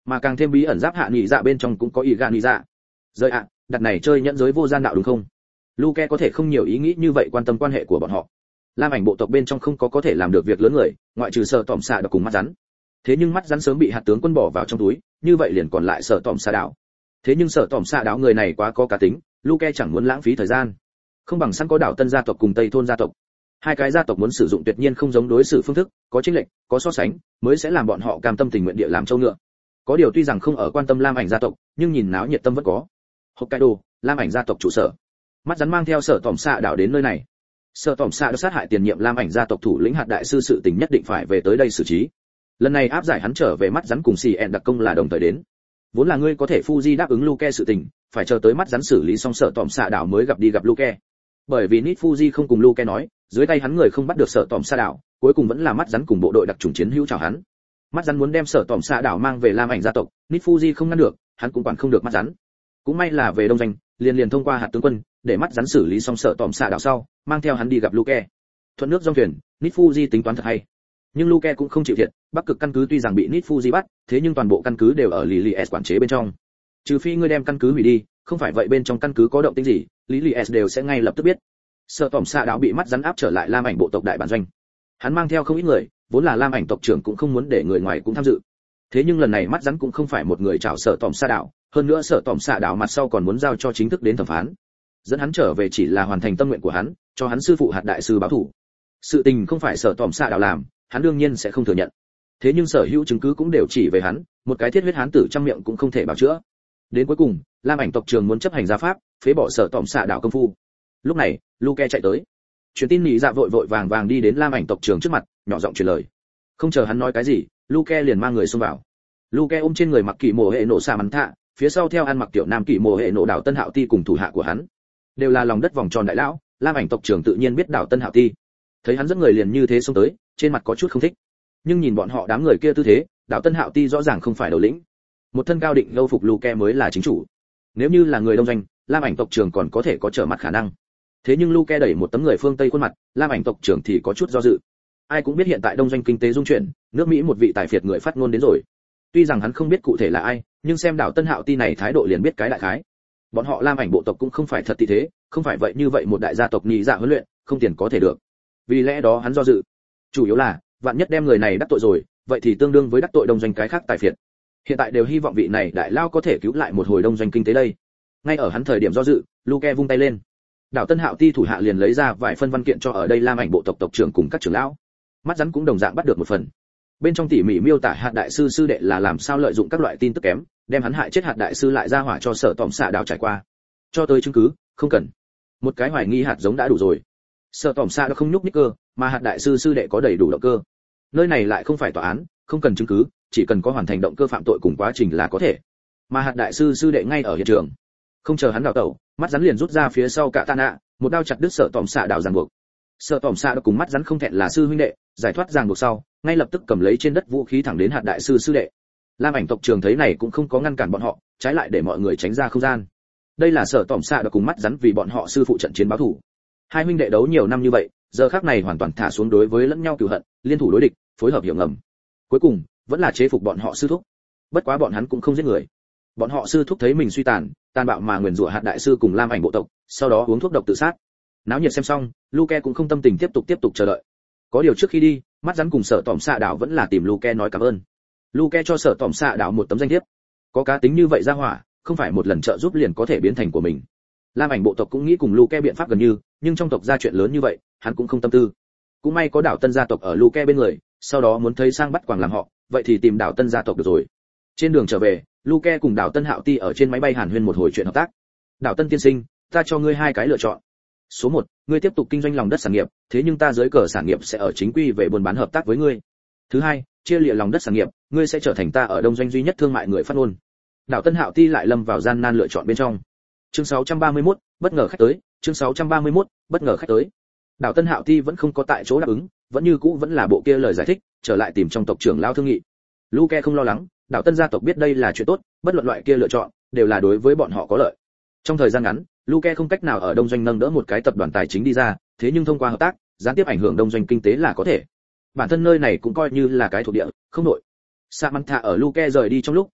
A: Mà càng thêm bí ẩn giáp hạ nhị dạ bên trong cũng có ý gà nhị dạ. Rời ạ, đặt này chơi nhẫn giới vô gian đạo đúng không? Luke có thể không nhiều ý nghĩ như vậy quan tâm quan hệ của bọn họ. Lam ảnh bộ tộc bên trong không có có thể làm được việc lớn người, ngoại trừ Sở Tỏm Xạ Đảo cùng mắt rắn. Thế nhưng mắt rắn sớm bị hạt tướng quân bỏ vào trong túi, như vậy liền còn lại Sở Tỏm Xạ Đảo. Thế nhưng Sở Tỏm Xạ Đảo người này quá có cá tính, Luke chẳng muốn lãng phí thời gian. Không bằng sẵn có đảo Tân gia tộc cùng Tây thôn gia tộc. Hai cái gia tộc muốn sử dụng tuyệt nhiên không giống đối xử phương thức, có chênh lệch, có so sánh, mới sẽ làm bọn họ cam tâm tình nguyện địa làm châu ngựa. Có điều tuy rằng không ở quan tâm Lam ảnh gia tộc, nhưng nhìn náo nhiệt tâm vẫn có. Hokkaido, Lam ảnh gia tộc trụ sở. Mắt rắn mang theo Sở Tỏm Xạ Đảo đến nơi này. Sở Tỏm Xạ đã sát hại tiền nhiệm Lam ảnh gia tộc thủ lĩnh hạt đại sư sự tình nhất định phải về tới đây xử trí. Lần này áp giải hắn trở về mắt rắn cùng xì ẹn đặc công là đồng thời đến. Vốn là ngươi có thể Fuji đáp ứng Luke sự tình, phải chờ tới mắt rắn xử lý xong Sở Tỏm Xạ Đảo mới gặp đi gặp Luke. Bởi vì Nit Fuji không cùng Luke nói, dưới tay hắn người không bắt được Sở Tỏm Xạ Đảo, cuối cùng vẫn là mắt rắn cùng bộ đội đặc chủng chiến hữu chào hắn. Mắt rắn muốn đem Sở Tỏm Xạ Đảo mang về Lam ảnh gia tộc, Nit Fuji không ngăn được, hắn cũng quản không được mắt rắn. Cũng may là về đông doanh, liền liền thông qua hạt tướng quân, để mắt rắn xử lý xong Sở Tỏm Xạ Đảo sau, mang theo hắn đi gặp Luke. Thuận nước dòng thuyền, Nit Fuji tính toán thật hay. Nhưng Luke cũng không chịu thiệt, Bắc Cực căn cứ tuy rằng bị Nit Fuji bắt, thế nhưng toàn bộ căn cứ đều ở Lilies quản chế bên trong. Trừ phi ngươi đem căn cứ hủy đi, không phải vậy bên trong căn cứ có động tĩnh gì, Lilies đều sẽ ngay lập tức biết. Sở Tỏm Xạ Đảo bị mắt rắn áp trở lại Lam ảnh bộ tộc đại bản doanh. Hắn mang theo không ít người, vốn là Lam ảnh tộc trưởng cũng không muốn để người ngoài cũng tham dự. Thế nhưng lần này mắt rắn cũng không phải một người chào Sở Tỏm Xạ Đảo, hơn nữa Sở Tỏm Xạ Đảo mặt sau còn muốn giao cho chính thức đến thẩm phán. Dẫn hắn trở về chỉ là hoàn thành tâm nguyện của hắn, cho hắn sư phụ hạt đại sư báo thù. Sự tình không phải Sở Tỏm Xạ Đảo làm, hắn đương nhiên sẽ không thừa nhận. Thế nhưng sở hữu chứng cứ cũng đều chỉ về hắn, một cái thiết huyết hán tử trăm miệng cũng không thể bảo chữa. Đến cuối cùng, Lam ảnh tộc trưởng muốn chấp hành gia pháp, phế bỏ Sở Tỏm Xạ Đảo công phu. Lúc này, Luke chạy tới. Truyền tin nhị dạ vội vội vàng vàng đi đến Lam ảnh tộc trưởng trước mặt, nhỏ giọng truyền lời. Không chờ hắn nói cái gì, Luke liền mang người xông vào. Luke ôm trên người mặc kỳ mồ hệ nổ xà mắn thạ, phía sau theo ăn mặc tiểu nam kỳ mồ hệ nổ đảo Tân Hạo Ti cùng thủ hạ của hắn, đều là lòng đất vòng tròn đại lão. Lam ảnh tộc trưởng tự nhiên biết đảo Tân Hạo Ti. Thấy hắn dẫn người liền như thế xông tới, trên mặt có chút không thích. Nhưng nhìn bọn họ đám người kia tư thế, đảo Tân Hạo Ti rõ ràng không phải đầu lĩnh. Một thân cao định lâu phục Luke mới là chính chủ. Nếu như là người đông doanh, Lam ảnh tộc trưởng còn có thể có trở mặt khả năng. Thế nhưng Luke đẩy một tấm người phương Tây khuôn mặt, Lam ảnh tộc trưởng thì có chút do dự. Ai cũng biết hiện tại đông doanh kinh tế dung chuyển, nước Mỹ một vị tài phiệt người phát ngôn đến rồi. Tuy rằng hắn không biết cụ thể là ai, nhưng xem đảo Tân Hạo Ti này thái độ liền biết cái đại khái. Bọn họ Lam ảnh bộ tộc cũng không phải thật tị thế, không phải vậy như vậy một đại gia tộc nhị dạ huấn luyện, không tiền có thể được. Vì lẽ đó hắn do dự. Chủ yếu là, vạn nhất đem người này đắc tội rồi, vậy thì tương đương với đắc tội đông doanh cái khác tài phiệt. Hiện tại đều hy vọng vị này đại lao có thể cứu lại một hồi đông doanh kinh tế đây. Ngay ở hắn thời điểm do dự, Luke vung tay lên. Đảo Tân Hạo Ti thủ hạ liền lấy ra vài phân văn kiện cho ở đây Lam ảnh bộ tộc tộc trưởng cùng các trưởng lão. Mắt rắn cũng đồng dạng bắt được một phần. Bên trong tỉ mỉ miêu tả hạt đại sư sư đệ là làm sao lợi dụng các loại tin tức kém, đem hắn hại chết hạt đại sư lại ra hỏa cho Sở Tỏm Xạ Đảo trải qua. Cho tới chứng cứ, không cần. Một cái hoài nghi hạt giống đã đủ rồi. Sở Tỏm Xạ đã không nhúc nhích cơ, mà hạt đại sư sư đệ có đầy đủ động cơ. Nơi này lại không phải tòa án, không cần chứng cứ, chỉ cần có hoàn thành động cơ phạm tội cùng quá trình là có thể. Mà hạt đại sư sư đệ ngay ở hiện trường. Không chờ hắn đào tẩu, mắt rắn liền rút ra phía sau cả tạ nạ, một đao chặt đứt Sở Tỏm Xạ Đảo ràng buộc. Sở Tỏm Xạ đã cùng mắt rắn không thẹn là sư huynh đệ, giải thoát ràng buộc sau, ngay lập tức cầm lấy trên đất vũ khí thẳng đến hạt đại sư sư đệ. Lam ảnh tộc trường thấy này cũng không có ngăn cản bọn họ, trái lại để mọi người tránh ra không gian. Đây là Sở Tỏm Xạ đã cùng mắt rắn vì bọn họ sư phụ trận chiến báo thù. Hai huynh đệ đấu nhiều năm như vậy, giờ khắc này hoàn toàn thả xuống đối với lẫn nhau cừu hận, liên thủ đối địch, phối hợp hiểu ngầm. Cuối cùng, vẫn là chế phục bọn họ sư thúc. Bất quá bọn hắn cũng không giết người. Bọn họ sư thúc thấy mình suy tàn, tàn bạo mà nguyền rủa hạt đại sư cùng Lam ảnh bộ tộc, sau đó uống thuốc độc tự sát. Náo nhiệt xem xong, Luke cũng không tâm tình tiếp tục tiếp tục chờ đợi. Có điều trước khi đi, mắt rắn cùng Sở Tỏm Xạ Đảo vẫn là tìm Luke nói cảm ơn. Luke cho Sở Tỏm Xạ Đảo một tấm danh thiếp. Có cá tính như vậy ra hỏa, không phải một lần trợ giúp liền có thể biến thành của mình. Lam ảnh bộ tộc cũng nghĩ cùng Luke biện pháp gần như, nhưng trong tộc ra chuyện lớn như vậy, hắn cũng không tâm tư. Cũng may có đảo Tân gia tộc ở Luke bên người, sau đó muốn thấy sang bắt quàng làm họ, vậy thì tìm đảo Tân gia tộc được rồi. Trên đường trở về, Luke cùng đảo Tân Hạo Ti ở trên máy bay hàn huyên một hồi chuyện hợp tác. Đảo Tân tiên sinh, ta cho ngươi hai cái lựa chọn. Số một, ngươi tiếp tục kinh doanh lòng đất sản nghiệp, thế nhưng ta dưới cờ sản nghiệp sẽ ở chính quy về buôn bán hợp tác với ngươi. Thứ hai, chia lìa lòng đất sản nghiệp, ngươi sẽ trở thành ta ở đông doanh duy nhất thương mại người phát ngôn. Đảo Tân Hạo Ti lại lâm vào gian nan lựa chọn bên trong. Chương sáu trăm ba mươi mốt, bất ngờ khách tới, chương sáu trăm ba mươi mốt, bất ngờ khách tới. Đảo Tân Hạo Ti vẫn không có tại chỗ đáp ứng, vẫn như cũ vẫn là bộ kia lời giải thích, trở lại tìm trong tộc trưởng lao thương nghị. Luke không lo lắng, đảo Tân gia tộc biết đây là chuyện tốt, bất luận loại kia lựa chọn đều là đối với bọn họ có lợi. Trong thời gian ngắn, Luke không cách nào ở đông doanh nâng đỡ một cái tập đoàn tài chính đi ra, thế nhưng thông qua hợp tác, gián tiếp ảnh hưởng đông doanh kinh tế là có thể. Bản thân nơi này cũng coi như là cái thuộc địa, không nội. Samantha ở Luke rời đi trong lúc,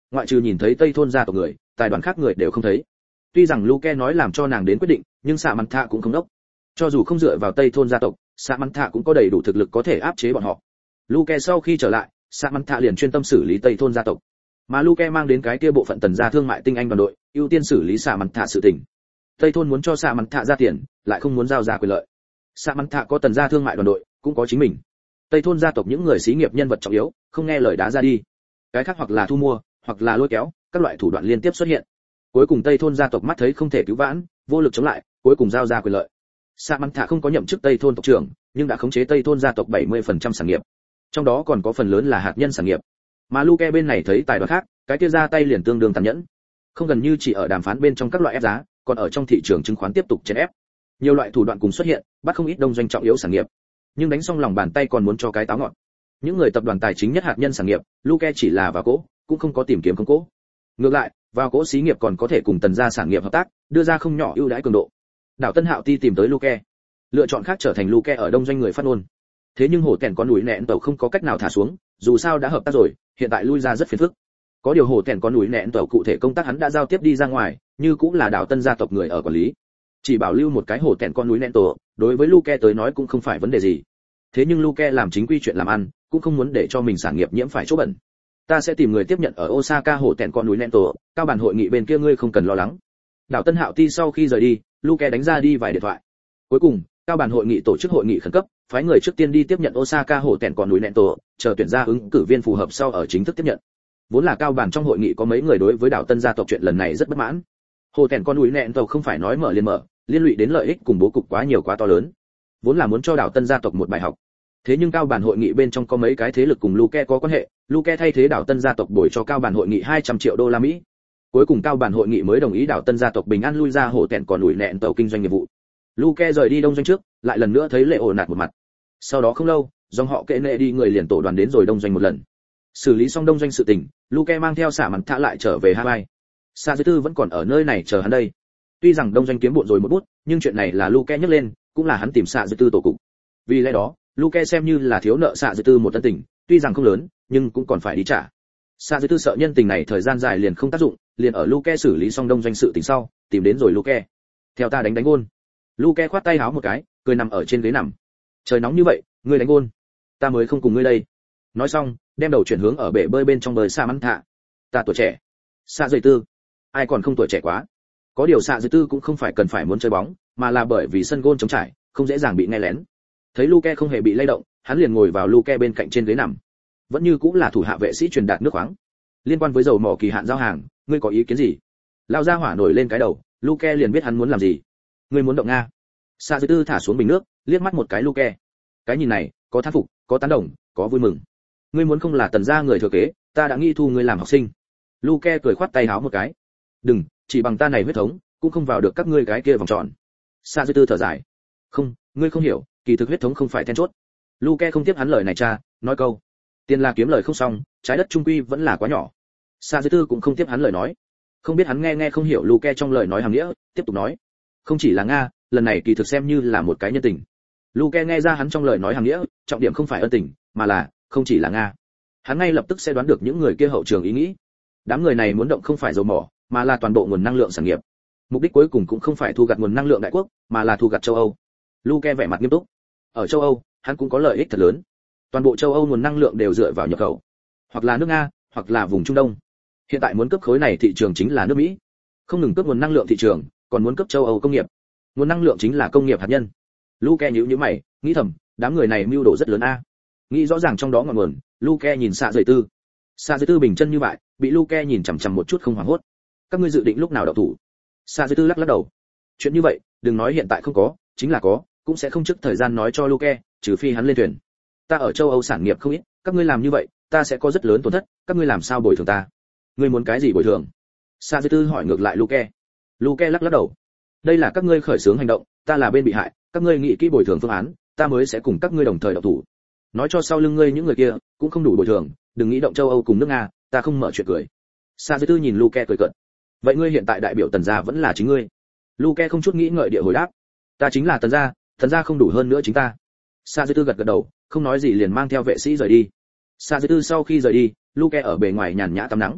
A: ngoại trừ nhìn thấy Tây thôn gia tộc người, tài đoàn khác người đều không thấy. Tuy rằng Luke nói làm cho nàng đến quyết định, nhưng Sa Manta cũng không đốc. Cho dù không dựa vào Tây thôn gia tộc, Sa Manta cũng có đầy đủ thực lực có thể áp chế bọn họ. Luke sau khi trở lại, Sa Manta liền chuyên tâm xử lý Tây thôn gia tộc. Mà Luke mang đến cái kia bộ phận tần gia thương mại tinh anh đoàn đội, ưu tiên xử lý Sa Manta sự tình. Tây thôn muốn cho Sa Manta ra tiền, lại không muốn giao ra quyền lợi. Sa Manta có tần gia thương mại đoàn đội, cũng có chính mình. Tây thôn gia tộc những người xí nghiệp nhân vật trọng yếu, không nghe lời đá ra đi. Cái khác hoặc là thu mua, hoặc là lôi kéo, các loại thủ đoạn liên tiếp xuất hiện. Cuối cùng Tây thôn gia tộc mắt thấy không thể cứu vãn, vô lực chống lại, cuối cùng giao ra quyền lợi. Sa Manta không có nhậm chức Tây thôn tộc trưởng, nhưng đã khống chế Tây thôn gia tộc bảy mươi phần trăm sản nghiệp. Trong đó còn có phần lớn là hạt nhân sản nghiệp. Mà Luke bên này thấy tài đoàn khác, cái kia ra tay liền tương đương tàn nhẫn. Không gần như chỉ ở đàm phán bên trong các loại ép giá, còn ở trong thị trường chứng khoán tiếp tục chèn ép. Nhiều loại thủ đoạn cùng xuất hiện, bắt không ít đông doanh trọng yếu sản nghiệp. Nhưng đánh xong lòng bàn tay còn muốn cho cái táo ngọt. Những người tập đoàn tài chính nhất hạt nhân sản nghiệp, Luke chỉ là vào cỗ, cũng không có tìm kiếm công cố. Ngược lại, vào cỗ xí nghiệp còn có thể cùng tần gia sản nghiệp hợp tác, đưa ra không nhỏ ưu đãi cường độ. Đảo Tân Hạo Ti tìm tới Luke, lựa chọn khác trở thành Luke ở đông doanh người phát ngôn. Thế nhưng hổ tèn có núi nẹn tàu không có cách nào thả xuống, dù sao đã hợp tác rồi, hiện tại lui ra rất phiền phức. Có điều hổ tèn có núi nẹn tàu cụ thể công tác hắn đã giao tiếp đi ra ngoài, như cũng là Đảo Tân gia tộc người ở quản lý. Chỉ bảo lưu một cái hổ tèn con núi nẹn tàu, đối với Luke tới nói cũng không phải vấn đề gì. Thế nhưng Luke làm chính quy chuyện làm ăn, cũng không muốn để cho mình sản nghiệp nhiễm phải chỗ bẩn. Ta sẽ tìm người tiếp nhận ở Osaka hổ tèn con núi nẹn tàu, cao bản hội nghị bên kia ngươi không cần lo lắng. Đảo Tân Hạo Ti sau khi rời đi, Luke đánh ra đi vài điện thoại. Cuối cùng, cao bản hội nghị tổ chức hội nghị khẩn cấp, phái người trước tiên đi tiếp nhận Osaka hổ tèn con núi nẹn tàu, chờ tuyển ra ứng cử viên phù hợp sau ở chính thức tiếp nhận. Vốn là cao bản trong hội nghị có mấy người đối với Đảo Tân gia tộc chuyện lần này rất bất mãn. Hổ tèn con núi nẹn tàu không phải nói mở liền mở, liên lụy đến lợi ích cùng bố cục quá nhiều quá to lớn. Vốn là muốn cho Đảo Tân gia tộc một bài học. Thế nhưng cao bản hội nghị bên trong có mấy cái thế lực cùng Luke có quan hệ, Luke thay thế Đảo Tân gia tộc bồi cho cao bản hội nghị hai trăm triệu đô la Mỹ. Cuối cùng cao bản hội nghị mới đồng ý Đảo Tân gia tộc bình an lui ra hổ tèn còn đuổi nẹn tàu kinh doanh nghiệp vụ. Luke rời đi đông doanh trước, lại lần nữa thấy Lệ ổ nạt một mặt. Sau đó không lâu, dòng họ kệ nệ đi người liền tổ đoàn đến rồi đông doanh một lần. Xử lý xong đông doanh sự tình, Luke mang theo xả mặt thả lại trở về Hawaii. Sa Dư Tư vẫn còn ở nơi này chờ hắn đây. Tuy rằng đông doanh kiếm bộn rồi một bút, nhưng chuyện này là Luke nhắc lên, cũng là hắn tìm Sa Dư Tư tổ cục. Vì lẽ đó, Luke xem như là thiếu nợ Sa Dư Tư một ân tình, tuy rằng không lớn, nhưng cũng còn phải đi trả. Sa Dư Tư sợ nhân tình này thời gian dài liền không tác dụng, liền ở Luke xử lý xong đông doanh sự tình sau, tìm đến rồi Luke. Theo ta đánh đánh gôn. Luke khoát tay háo một cái, cười nằm ở trên ghế nằm. Trời nóng như vậy, ngươi đánh gôn, ta mới không cùng ngươi đây. Nói xong, đem đầu chuyển hướng ở bể bơi bên trong bơi Sa Măn Thạ. Ta tuổi trẻ. Sa Dư Tư, ai còn không tuổi trẻ quá. Có điều Sa Dư Tư cũng không phải cần phải muốn chơi bóng, mà là bởi vì sân gôn trống trải, không dễ dàng bị nghe lén. Thấy Luke không hề bị lay động, hắn liền ngồi vào Luke bên cạnh trên ghế nằm. Vẫn như cũng là thủ hạ vệ sĩ truyền đạt nước khoáng. Liên quan với dầu mỏ kỳ hạn giao hàng, ngươi có ý kiến gì? Lão gia hỏa nổi lên cái đầu, Luke liền biết hắn muốn làm gì. Ngươi muốn động nga? Sa Dư Tư thả xuống bình nước, liếc mắt một cái Luke. Cái nhìn này, có thán phục, có tán đồng, có vui mừng. Ngươi muốn không là tần gia người thừa kế, ta đã nghi thu ngươi làm học sinh. Luke cười khoát tay háo một cái. Đừng, chỉ bằng ta này huyết thống, cũng không vào được các ngươi cái kia vòng tròn. Sa Dư Tư thở dài. Không, ngươi không hiểu, kỳ thực huyết thống không phải then chốt. Luke không tiếp hắn lời này cha, nói câu. Tiền là kiếm lời không xong, trái đất trung quy vẫn là quá nhỏ. Sa Dư Tư cũng không tiếp hắn lời nói. Không biết hắn nghe nghe không hiểu Luke trong lời nói hàng nghĩa, tiếp tục nói. Không chỉ là Nga, lần này kỳ thực xem như là một cái nhân tình. Luke nghe ra hắn trong lời nói hàng nghĩa, trọng điểm không phải ân tình, mà là không chỉ là Nga. Hắn ngay lập tức sẽ đoán được những người kia hậu trường ý nghĩ. Đám người này muốn động không phải dầu mỏ, mà là toàn bộ nguồn năng lượng sản nghiệp. Mục đích cuối cùng cũng không phải thu gặt nguồn năng lượng đại quốc, mà là thu gặt châu Âu. Luke vẻ mặt nghiêm túc. Ở châu Âu, hắn cũng có lợi ích thật lớn. Toàn bộ châu Âu nguồn năng lượng đều dựa vào nhập khẩu, hoặc là nước Nga, hoặc là vùng Trung Đông. Hiện tại muốn cướp khối này thị trường chính là nước Mỹ. Không ngừng cướp nguồn năng lượng thị trường, còn muốn cướp châu Âu công nghiệp. Nguồn năng lượng chính là công nghiệp hạt nhân. Luke nhíu nhíu mày, nghĩ thầm, đám người này mưu đồ rất lớn a. Nghĩ rõ ràng trong đó ngọn nguồn, Luke nhìn Sa Dư Tư. Sa Dư Tư bình chân như vậy, bị Luke nhìn chằm chằm một chút không hoảng hốt. Các ngươi dự định lúc nào động thủ? Sa Dư Tư lắc lắc đầu. Chuyện như vậy, đừng nói hiện tại không có, chính là có, cũng sẽ không trước thời gian nói cho Luke, trừ phi hắn lên thuyền. Ta ở châu Âu sản nghiệp không ít, các ngươi làm như vậy, ta sẽ có rất lớn tổn thất, các ngươi làm sao bồi thường ta? Ngươi muốn cái gì bồi thường? Sa Dư Tư hỏi ngược lại Luke. Luke lắc lắc đầu. Đây là các ngươi khởi xướng hành động, ta là bên bị hại, các ngươi nghĩ kỹ bồi thường phương án, ta mới sẽ cùng các ngươi đồng thời động thủ. Nói cho sau lưng ngươi những người kia, cũng không đủ bồi thường, đừng nghĩ động châu Âu cùng nước Nga, ta không mở chuyện cười. Sa Dư Tư nhìn Luke cười cợt. Vậy ngươi hiện tại đại biểu Tần gia vẫn là chính ngươi? Luke không chút nghĩ ngợi địa hồi đáp. Ta chính là Tần gia, Tần gia không đủ hơn nữa chính ta. Sa Dư Tư gật gật đầu, không nói gì liền mang theo vệ sĩ rời đi. Sa Dư Tư sau khi rời đi, Luke ở bề ngoài nhàn nhã tắm nắng.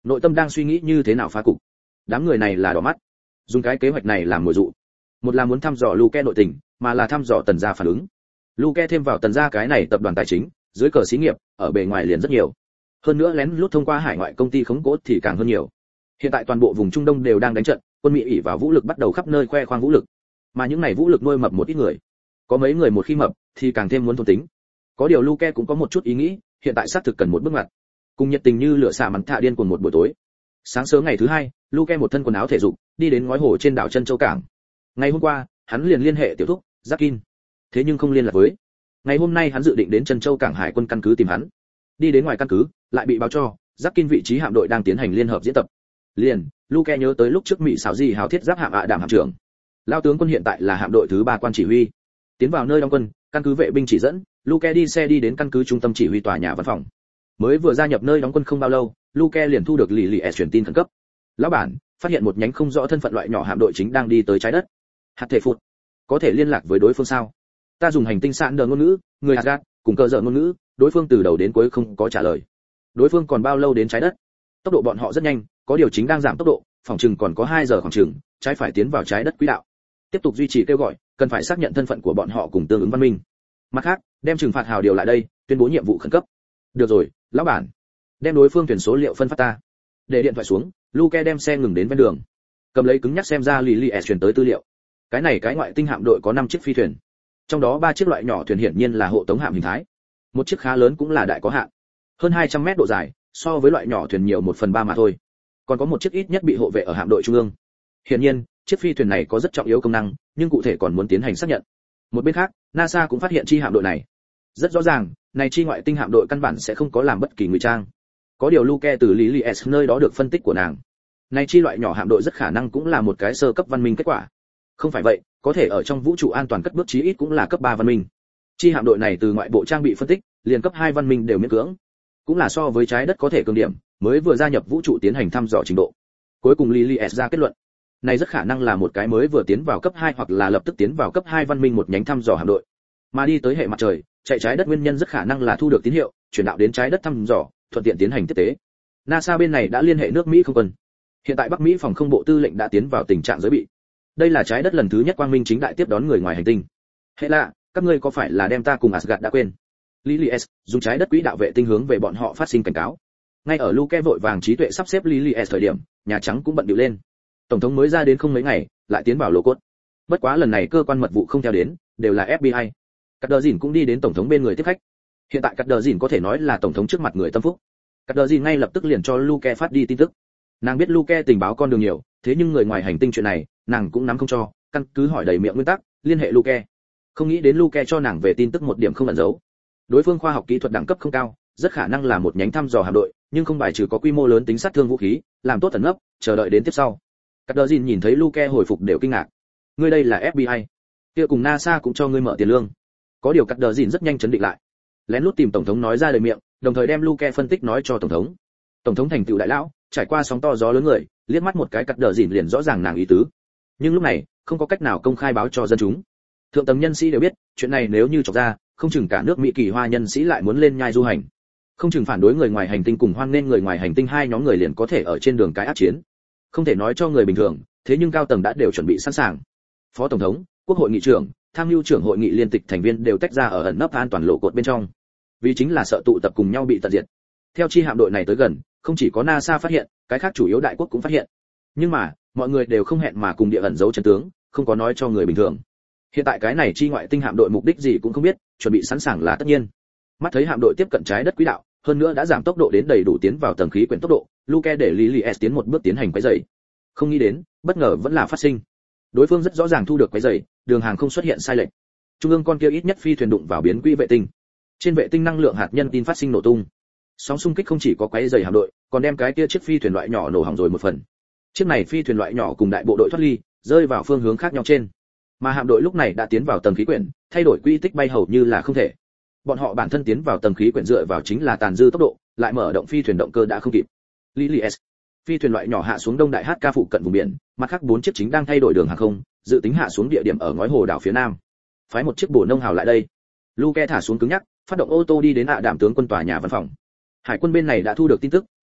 A: nội tâm đang suy nghĩ như thế nào phá cục. Đám người này là đỏ mắt, dùng cái kế hoạch này làm mồi dụ. Một là muốn thăm dò Luke nội tình, mà là thăm dò Tần gia phản ứng. Luke thêm vào Tần gia cái này tập đoàn tài chính, dưới cờ xí nghiệp, ở bề ngoài liền rất nhiều. Hơn nữa lén lút thông qua hải ngoại công ty khống cố thì càng hơn nhiều. Hiện tại toàn bộ vùng Trung Đông đều đang đánh trận, quân Mỹ ỷ vào vũ lực bắt đầu khắp nơi khoe khoang vũ lực. Mà những này vũ lực nuôi mập một ít người. Có mấy người một khi mập thì càng thêm muốn thôn tính. Có điều Luke cũng có một chút ý nghĩ, hiện tại xác thực cần một bước ngoặt. Cùng nhiệt tình như lửa xả mắn thạ điên cuồng một buổi tối. Sáng sớm ngày thứ hai, Luke một thân quần áo thể dục, đi đến ngói hồ trên đảo Chân Châu cảng. Ngày hôm qua, hắn liền liên hệ tiểu thúc, Jakin. Thế nhưng không liên lạc với. Ngày hôm nay hắn dự định đến Chân Châu cảng hải quân căn cứ tìm hắn. Đi đến ngoài căn cứ, lại bị báo cho, Jakin vị trí hạm đội đang tiến hành liên hợp diễn tập. Liền, Luke nhớ tới lúc trước Mỹ xảo gì hào thiết giáp hạm ạ đảm hạm trưởng. Lao tướng quân hiện tại là hạm đội thứ ba quan chỉ huy. Tiến vào nơi đóng quân, căn cứ vệ binh chỉ dẫn, Luke đi xe đi đến căn cứ trung tâm chỉ huy tòa nhà văn phòng. Mới vừa gia nhập nơi đóng quân không bao lâu, Luke liền thu được lì lì S truyền tin khẩn cấp. Lão bản, phát hiện một nhánh không rõ thân phận loại nhỏ hạm đội chính đang đi tới trái đất. Hạt thể phụt, có thể liên lạc với đối phương sao? Ta dùng hành tinh sạn đờ ngôn ngữ, người Asgard, cùng cơ dở ngôn ngữ, đối phương từ đầu đến cuối không có trả lời. Đối phương còn bao lâu đến trái đất? Tốc độ bọn họ rất nhanh, có điều chính đang giảm tốc độ, phòng chừng còn có hai giờ khoảng chừng, trái phải tiến vào trái đất quỹ đạo. Tiếp tục duy trì kêu gọi, cần phải xác nhận thân phận của bọn họ cùng tương ứng văn minh. Mặt khác, đem trừng phạt hào điều lại đây, tuyên bố nhiệm vụ khẩn cấp. Được rồi, lão bản. Đem đối phương tuyển số liệu phân phát ta. Để điện thoại xuống, Luke đem xe ngừng đến ven đường. Cầm lấy cứng nhắc xem ra Lily S truyền tới tư liệu. Cái này cái ngoại tinh hạm đội có năm chiếc phi thuyền. Trong đó ba chiếc loại nhỏ thuyền hiển nhiên là hộ tống hạm hình thái. Một chiếc khá lớn cũng là đại có hạn. Hơn hai trăm mét độ dài, so với loại nhỏ thuyền nhiều một phần ba mà thôi. Còn có một chiếc ít nhất bị hộ vệ ở hạm đội trung ương. Hiển nhiên, chiếc phi thuyền này có rất trọng yếu công năng, nhưng cụ thể còn muốn tiến hành xác nhận. Một bên khác, NASA cũng phát hiện chi hạm đội này. Rất rõ ràng, này chi ngoại tinh hạm đội căn bản sẽ không có làm bất kỳ ngụy trang. Có điều Luke từ Lily S nơi đó được phân tích của nàng. Này chi loại nhỏ hạm đội rất khả năng cũng là một cái sơ cấp văn minh kết quả. Không phải vậy, có thể ở trong vũ trụ an toàn cất bước chí ít cũng là cấp ba văn minh. Chi hạm đội này từ ngoại bộ trang bị phân tích, liền cấp hai văn minh đều miễn cưỡng. Cũng là so với trái đất có thể cường điểm, mới vừa gia nhập vũ trụ tiến hành thăm dò trình độ. Cuối cùng Lily S ra kết luận, này rất khả năng là một cái mới vừa tiến vào cấp hai hoặc là lập tức tiến vào cấp hai văn minh một nhánh thăm dò hạm đội. Mà đi tới hệ mặt trời, chạy trái đất nguyên nhân rất khả năng là thu được tín hiệu, chuyển đạo đến trái đất thăm dò, thuận tiện tiến hành tiếp tế. NASA bên này đã liên hệ nước Mỹ không quân. Hiện tại Bắc Mỹ phòng không bộ tư lệnh đã tiến vào tình trạng giới bị. Đây là trái đất lần thứ nhất quang minh chính đại tiếp đón người ngoài hành tinh. Hệ lạ, các ngươi có phải là đem ta cùng Asgard đã quên? Lily S dùng trái đất quỹ đạo vệ tinh hướng về bọn họ phát sinh cảnh cáo. Ngay ở Luke vội vàng trí tuệ sắp xếp Lily S thời điểm, Nhà Trắng cũng bận bịu lên. Tổng thống mới ra đến không mấy ngày, lại tiến vào lô cốt. Bất quá lần này cơ quan mật vụ không theo đến, đều là ép bê i. Cắt Đờ Dìn cũng đi đến tổng thống bên người tiếp khách. Hiện tại Cắt Đờ Dìn có thể nói là tổng thống trước mặt người tâm phúc. Cắt Đờ Dìn ngay lập tức liền cho Luke phát đi tin tức. Nàng biết Luke tình báo con đường nhiều, thế nhưng người ngoài hành tinh chuyện này, nàng cũng nắm không cho, căn cứ hỏi đầy miệng nguyên tắc, liên hệ Luke. Không nghĩ đến Luke cho nàng về tin tức một điểm không ẩn giấu. Đối phương khoa học kỹ thuật đẳng cấp không cao, rất khả năng là một nhánh thăm dò hạm đội, nhưng không bài trừ có quy mô lớn tính sát thương vũ khí, làm tốt tận nấp, chờ đợi đến tiếp sau. Cắt Đờ Dìn nhìn thấy Luke hồi phục đều kinh ngạc. Ngươi đây là ép bê i. Kia cùng NASA cũng cho ngươi mở tiền lương. Có điều Cắt Đờ Dìn rất nhanh chấn định lại. Lén lút tìm tổng thống nói ra lời miệng, đồng thời đem Luke phân tích nói cho tổng thống. Tổng thống thành tựu đại lão, trải qua sóng to gió lớn người, liếc mắt một cái Cắt Đờ Dìn liền rõ ràng nàng ý tứ. Nhưng lúc này, không có cách nào công khai báo cho dân chúng. Thượng tầng nhân sĩ đều biết, chuyện này nếu như chọc ra, không chừng cả nước Mỹ kỳ hoa nhân sĩ lại muốn lên nhai du hành. Không chừng phản đối người ngoài hành tinh cùng hoan nên người ngoài hành tinh hai nhóm người liền có thể ở trên đường cái ác chiến. Không thể nói cho người bình thường, thế nhưng cao tầng đã đều chuẩn bị sẵn sàng. Phó tổng thống, quốc hội nghị trưởng, tham mưu trưởng hội nghị liên tịch thành viên đều tách ra ở ẩn nấp an toàn lộ cột bên trong. Vì chính là sợ tụ tập cùng nhau bị tận diệt. Theo chi hạm đội này tới gần, không chỉ có NASA phát hiện, cái khác chủ yếu đại quốc cũng phát hiện. Nhưng mà, mọi người đều không hẹn mà cùng địa ẩn giấu chân tướng, không có nói cho người bình thường. Hiện tại cái này chi ngoại tinh hạm đội mục đích gì cũng không biết, chuẩn bị sẵn sàng là tất nhiên. Mắt thấy hạm đội tiếp cận trái đất quỹ đạo, hơn nữa đã giảm tốc độ đến đầy đủ tiến vào tầng khí quyển tốc độ, Luke để Lily S tiến một bước tiến hành quấy rầy. Không nghĩ đến, bất ngờ vẫn là phát sinh. Đối phương rất rõ ràng thu được quấy rầy, đường hàng không xuất hiện sai lệch. Trung ương con kia ít nhất phi thuyền đụng vào biến quỹ vệ tinh. Trên vệ tinh năng lượng hạt nhân tin phát sinh nổ tung. Sóng xung kích không chỉ có quấy rầy hạm đội, còn đem cái kia chiếc phi thuyền loại nhỏ nổ hỏng rồi một phần. Chiếc này phi thuyền loại nhỏ cùng đại bộ đội thoát ly, rơi vào phương hướng khác nhau trên. Mà hạm đội lúc này đã tiến vào tầng khí quyển, thay đổi quỹ tích bay hầu như là không thể. Bọn họ bản thân tiến vào tầng khí quyển dựa vào chính là tàn dư tốc độ, lại mở động phi thuyền động cơ đã không kịp. Lily S, phi thuyền loại nhỏ hạ xuống Đông Đại hát ca phụ cận vùng biển, mặt khác bốn chiếc chính đang thay đổi đường hàng không, dự tính hạ xuống địa điểm ở ngói hồ đảo phía nam. Phái một chiếc bổ nông hào lại đây. Luke thả xuống cứng nhắc, phát động ô tô đi đến ạ đảm tướng quân tòa nhà văn phòng. Hải quân bên này đã thu được tin tức,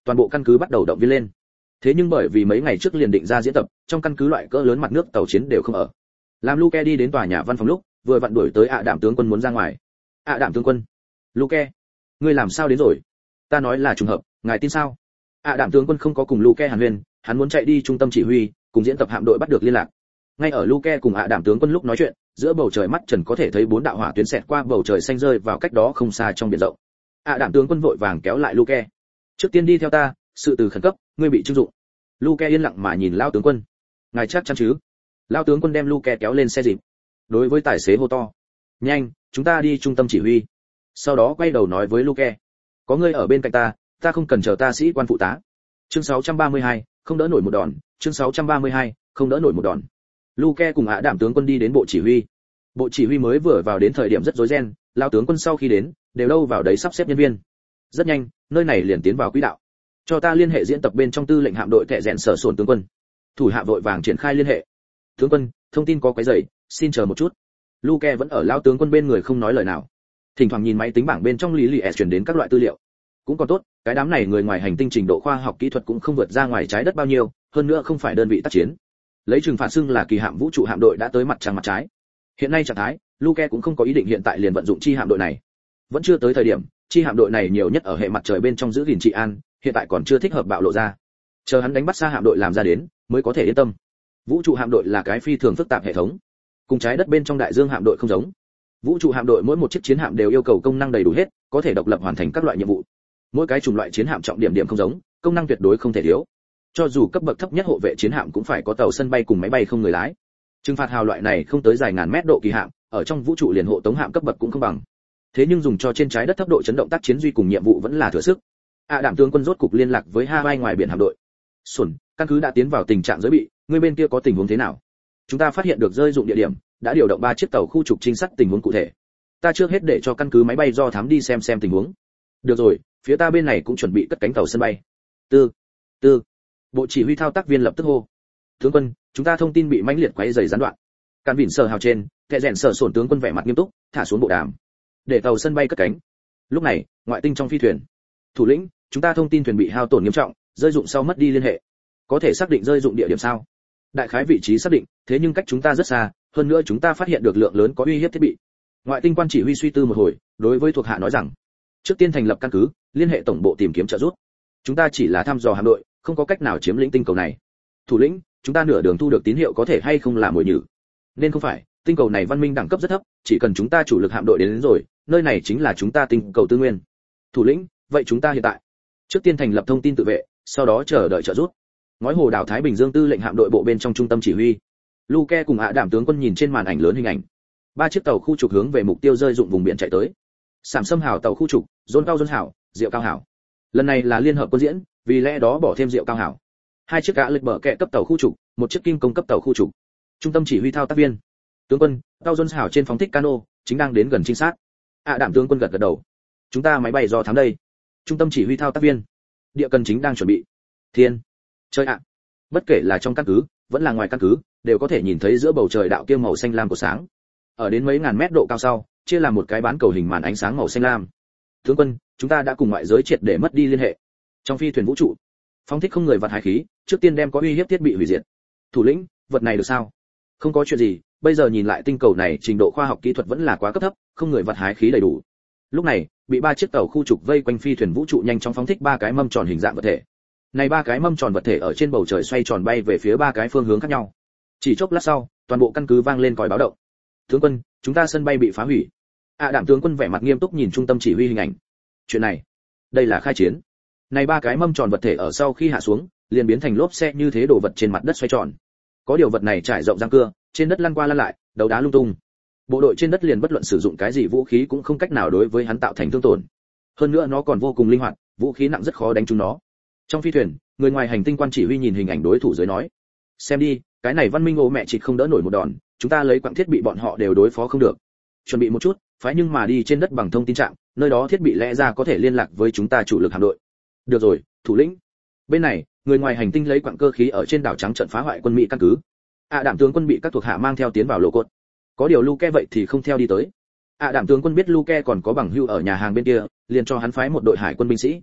A: toàn bộ căn cứ bắt đầu động viên lên. Thế nhưng bởi vì mấy ngày trước liền định ra diễn tập, trong căn cứ loại cỡ lớn mặt nước tàu chiến đều không ở. Làm Luke đi đến tòa nhà văn phòng lúc, vừa vặn đuổi tới ạ Đạm tướng quân muốn ra ngoài. ạ Đạm tướng quân, Luke, ngươi làm sao đến rồi? Ta nói là trùng hợp, ngài tin sao? ạ Đạm tướng quân không có cùng Luke hàn huyên, hắn muốn chạy đi trung tâm chỉ huy, cùng diễn tập hạm đội bắt được liên lạc. Ngay ở Luke cùng ạ Đạm tướng quân lúc nói chuyện, giữa bầu trời mắt trần có thể thấy bốn đạo hỏa tuyến xẹt qua bầu trời xanh rơi vào cách đó không xa trong biển rộng. ạ Đạm tướng quân vội vàng kéo lại Luke. Trước tiên đi theo ta, sự từ khẩn cấp, ngươi bị trưng dụng. Luke yên lặng mà nhìn lao tướng quân. Ngài chắc chắn chứ? Lao tướng quân đem Luke kéo lên xe dịp. Đối với tài xế hô to, nhanh, chúng ta đi trung tâm chỉ huy. Sau đó quay đầu nói với Luke, có ngươi ở bên cạnh ta, ta không cần chờ ta sĩ quan phụ tá. Chương sáu trăm ba mươi hai, không đỡ nổi một đòn. Chương sáu trăm ba mươi hai, không đỡ nổi một đòn. Luke cùng ạ Đạm tướng quân đi đến bộ chỉ huy. Bộ chỉ huy mới vừa vào đến thời điểm rất rối ren, lao tướng quân sau khi đến, đều đâu vào đấy sắp xếp nhân viên. Rất nhanh, nơi này liền tiến vào quỹ đạo. Cho ta liên hệ diễn tập bên trong tư lệnh hạm đội kẻ rèn sở sồn tướng quân. Thủ hạ vội vàng triển khai liên hệ. Tướng quân, thông tin có quấy rầy, xin chờ một chút. Luke vẫn ở lao tướng quân bên người không nói lời nào. Thỉnh thoảng nhìn máy tính bảng bên trong lý lì truyền đến các loại tư liệu. Cũng còn tốt, cái đám này người ngoài hành tinh trình độ khoa học kỹ thuật cũng không vượt ra ngoài trái đất bao nhiêu, hơn nữa không phải đơn vị tác chiến. Lấy trừng phạt xưng là kỳ hạm vũ trụ hạm đội đã tới mặt trăng mặt trái. Hiện nay trạng thái, Luke cũng không có ý định hiện tại liền vận dụng chi hạm đội này. Vẫn chưa tới thời điểm, chi hạm đội này nhiều nhất ở hệ mặt trời bên trong giữ gìn trị an, hiện tại còn chưa thích hợp bạo lộ ra. Chờ hắn đánh bắt xa hạm đội làm ra đến, mới có thể yên tâm. Vũ trụ hạm đội là cái phi thường phức tạp hệ thống, cùng trái đất bên trong đại dương hạm đội không giống. Vũ trụ hạm đội mỗi một chiếc chiến hạm đều yêu cầu công năng đầy đủ hết, có thể độc lập hoàn thành các loại nhiệm vụ. Mỗi cái chủng loại chiến hạm trọng điểm điểm không giống, công năng tuyệt đối không thể thiếu. Cho dù cấp bậc thấp nhất hộ vệ chiến hạm cũng phải có tàu sân bay cùng máy bay không người lái. Trừng phạt hào loại này không tới dài ngàn mét độ kỳ hạm, ở trong vũ trụ liền hộ tống hạm cấp bậc cũng không bằng. Thế nhưng dùng cho trên trái đất thấp độ chấn động tác chiến duy cùng nhiệm vụ vẫn là thừa sức. ạ Đạm tướng quân rốt cục liên lạc với Hawaii ngoài biển hạm đội. Xuân, căn cứ đã tiến vào tình trạng giới bị, người bên kia có tình huống thế nào? Chúng ta phát hiện được rơi dụng địa điểm, đã điều động ba chiếc tàu khu trục trinh sát tình huống cụ thể. Ta trước hết để cho căn cứ máy bay do thám đi xem xem tình huống. Được rồi, phía ta bên này cũng chuẩn bị cất cánh tàu sân bay. Tư, tư. Bộ chỉ huy thao tác viên lập tức hô. Tướng quân, chúng ta thông tin bị mãnh liệt quấy rầy gián đoạn. Cản vịn sở hào trên, kẻ rèn sở sổn tướng quân vẻ mặt nghiêm túc, thả xuống bộ đàm. Để tàu sân bay cất cánh. Lúc này, ngoại tinh trong phi thuyền. Thủ lĩnh, chúng ta thông tin thuyền bị hao tổn nghiêm trọng, rơi dụng sau mất đi liên hệ. Có thể xác định rơi dụng địa điểm sao? Đại khái vị trí xác định, thế nhưng cách chúng ta rất xa, hơn nữa chúng ta phát hiện được lượng lớn có uy hiếp thiết bị. Ngoại tinh quan chỉ huy suy tư một hồi, đối với thuộc hạ nói rằng, trước tiên thành lập căn cứ, liên hệ tổng bộ tìm kiếm trợ giúp. Chúng ta chỉ là thăm dò hạm đội, không có cách nào chiếm lĩnh tinh cầu này. Thủ lĩnh, chúng ta nửa đường thu được tín hiệu có thể hay không là mồi nhử? Nên không phải, tinh cầu này văn minh đẳng cấp rất thấp, chỉ cần chúng ta chủ lực hạm đội đến, đến rồi, nơi này chính là chúng ta tinh cầu tư nguyên. Thủ lĩnh, vậy chúng ta hiện tại trước tiên thành lập thông tin tự vệ, sau đó chờ đợi trợ giúp. Ngói hồ đảo Thái Bình Dương tư lệnh hạm đội bộ bên trong trung tâm chỉ huy. Luke cùng ạ Đạm tướng quân nhìn trên màn ảnh lớn hình ảnh. Ba chiếc tàu khu trục hướng về mục tiêu rơi dụng vùng biển chạy tới. Sảm Sâm hảo tàu khu trục, Dôn Cao Dôn hảo, Diệu Cao hảo. Lần này là liên hợp quân diễn, vì lẽ đó bỏ thêm Diệu Cao hảo. Hai chiếc gã lực bờ kẹ cấp tàu khu trục, một chiếc kim công cấp tàu khu trục. Trung tâm chỉ huy thao tác viên. Tướng quân, Cao Dôn hảo trên phóng thích cano, chính đang đến gần trinh sát. ạ Đạm tướng quân gật gật đầu. Chúng ta máy bay do thám đây. Trung tâm chỉ huy thao tác viên. Địa cần chính đang chuẩn bị. Thiên. Chơi ạ. Bất kể là trong căn cứ, vẫn là ngoài căn cứ, đều có thể nhìn thấy giữa bầu trời đạo kia màu xanh lam của sáng. Ở đến mấy ngàn mét độ cao sau, chia làm một cái bán cầu hình màn ánh sáng màu xanh lam. Tướng quân, chúng ta đã cùng ngoại giới triệt để mất đi liên hệ. Trong phi thuyền vũ trụ, phóng thích không người vật hải khí, trước tiên đem có uy hiếp thiết bị hủy diệt. Thủ lĩnh, vật này được sao? Không có chuyện gì, bây giờ nhìn lại tinh cầu này trình độ khoa học kỹ thuật vẫn là quá cấp thấp, không người vật hái khí đầy đủ. Lúc này, bị ba chiếc tàu khu trục vây quanh phi thuyền vũ trụ nhanh chóng phóng thích ba cái mâm tròn hình dạng vật thể. Này ba cái mâm tròn vật thể ở trên bầu trời xoay tròn bay về phía ba cái phương hướng khác nhau. Chỉ chốc lát sau, toàn bộ căn cứ vang lên còi báo động. Tướng quân, chúng ta sân bay bị phá hủy. ạ Đạm tướng quân vẻ mặt nghiêm túc nhìn trung tâm chỉ huy hình ảnh. Chuyện này, đây là khai chiến. Này ba cái mâm tròn vật thể ở sau khi hạ xuống, liền biến thành lốp xe như thế đồ vật trên mặt đất xoay tròn. Có điều vật này trải rộng răng cưa, trên đất lăn qua lăn lại, đấu đá lung tung. Bộ đội trên đất liền bất luận sử dụng cái gì vũ khí cũng không cách nào đối với hắn tạo thành thương tổn. Hơn nữa nó còn vô cùng linh hoạt, vũ khí nặng rất khó đánh trúng nó. Trong phi thuyền, người ngoài hành tinh quan chỉ huy nhìn hình ảnh đối thủ dưới nói: "Xem đi, cái này văn minh ô mẹ chịt không đỡ nổi một đòn, chúng ta lấy quặng thiết bị bọn họ đều đối phó không được. Chuẩn bị một chút, phái nhưng mà đi trên đất bằng thông tin trạm, nơi đó thiết bị lẽ ra có thể liên lạc với chúng ta chủ lực hạm đội." "Được rồi, thủ lĩnh." Bên này, người ngoài hành tinh lấy quặng cơ khí ở trên đảo trắng trận phá hoại quân Mỹ căn cứ. ạ Đạm tướng quân bị các thuộc hạ mang theo tiến vào lỗ cốt. Có điều Luke vậy thì không theo đi tới. ạ Đạm tướng quân biết Luke còn có bằng hữu ở nhà hàng bên kia, liền cho hắn phái một đội hải quân binh sĩ.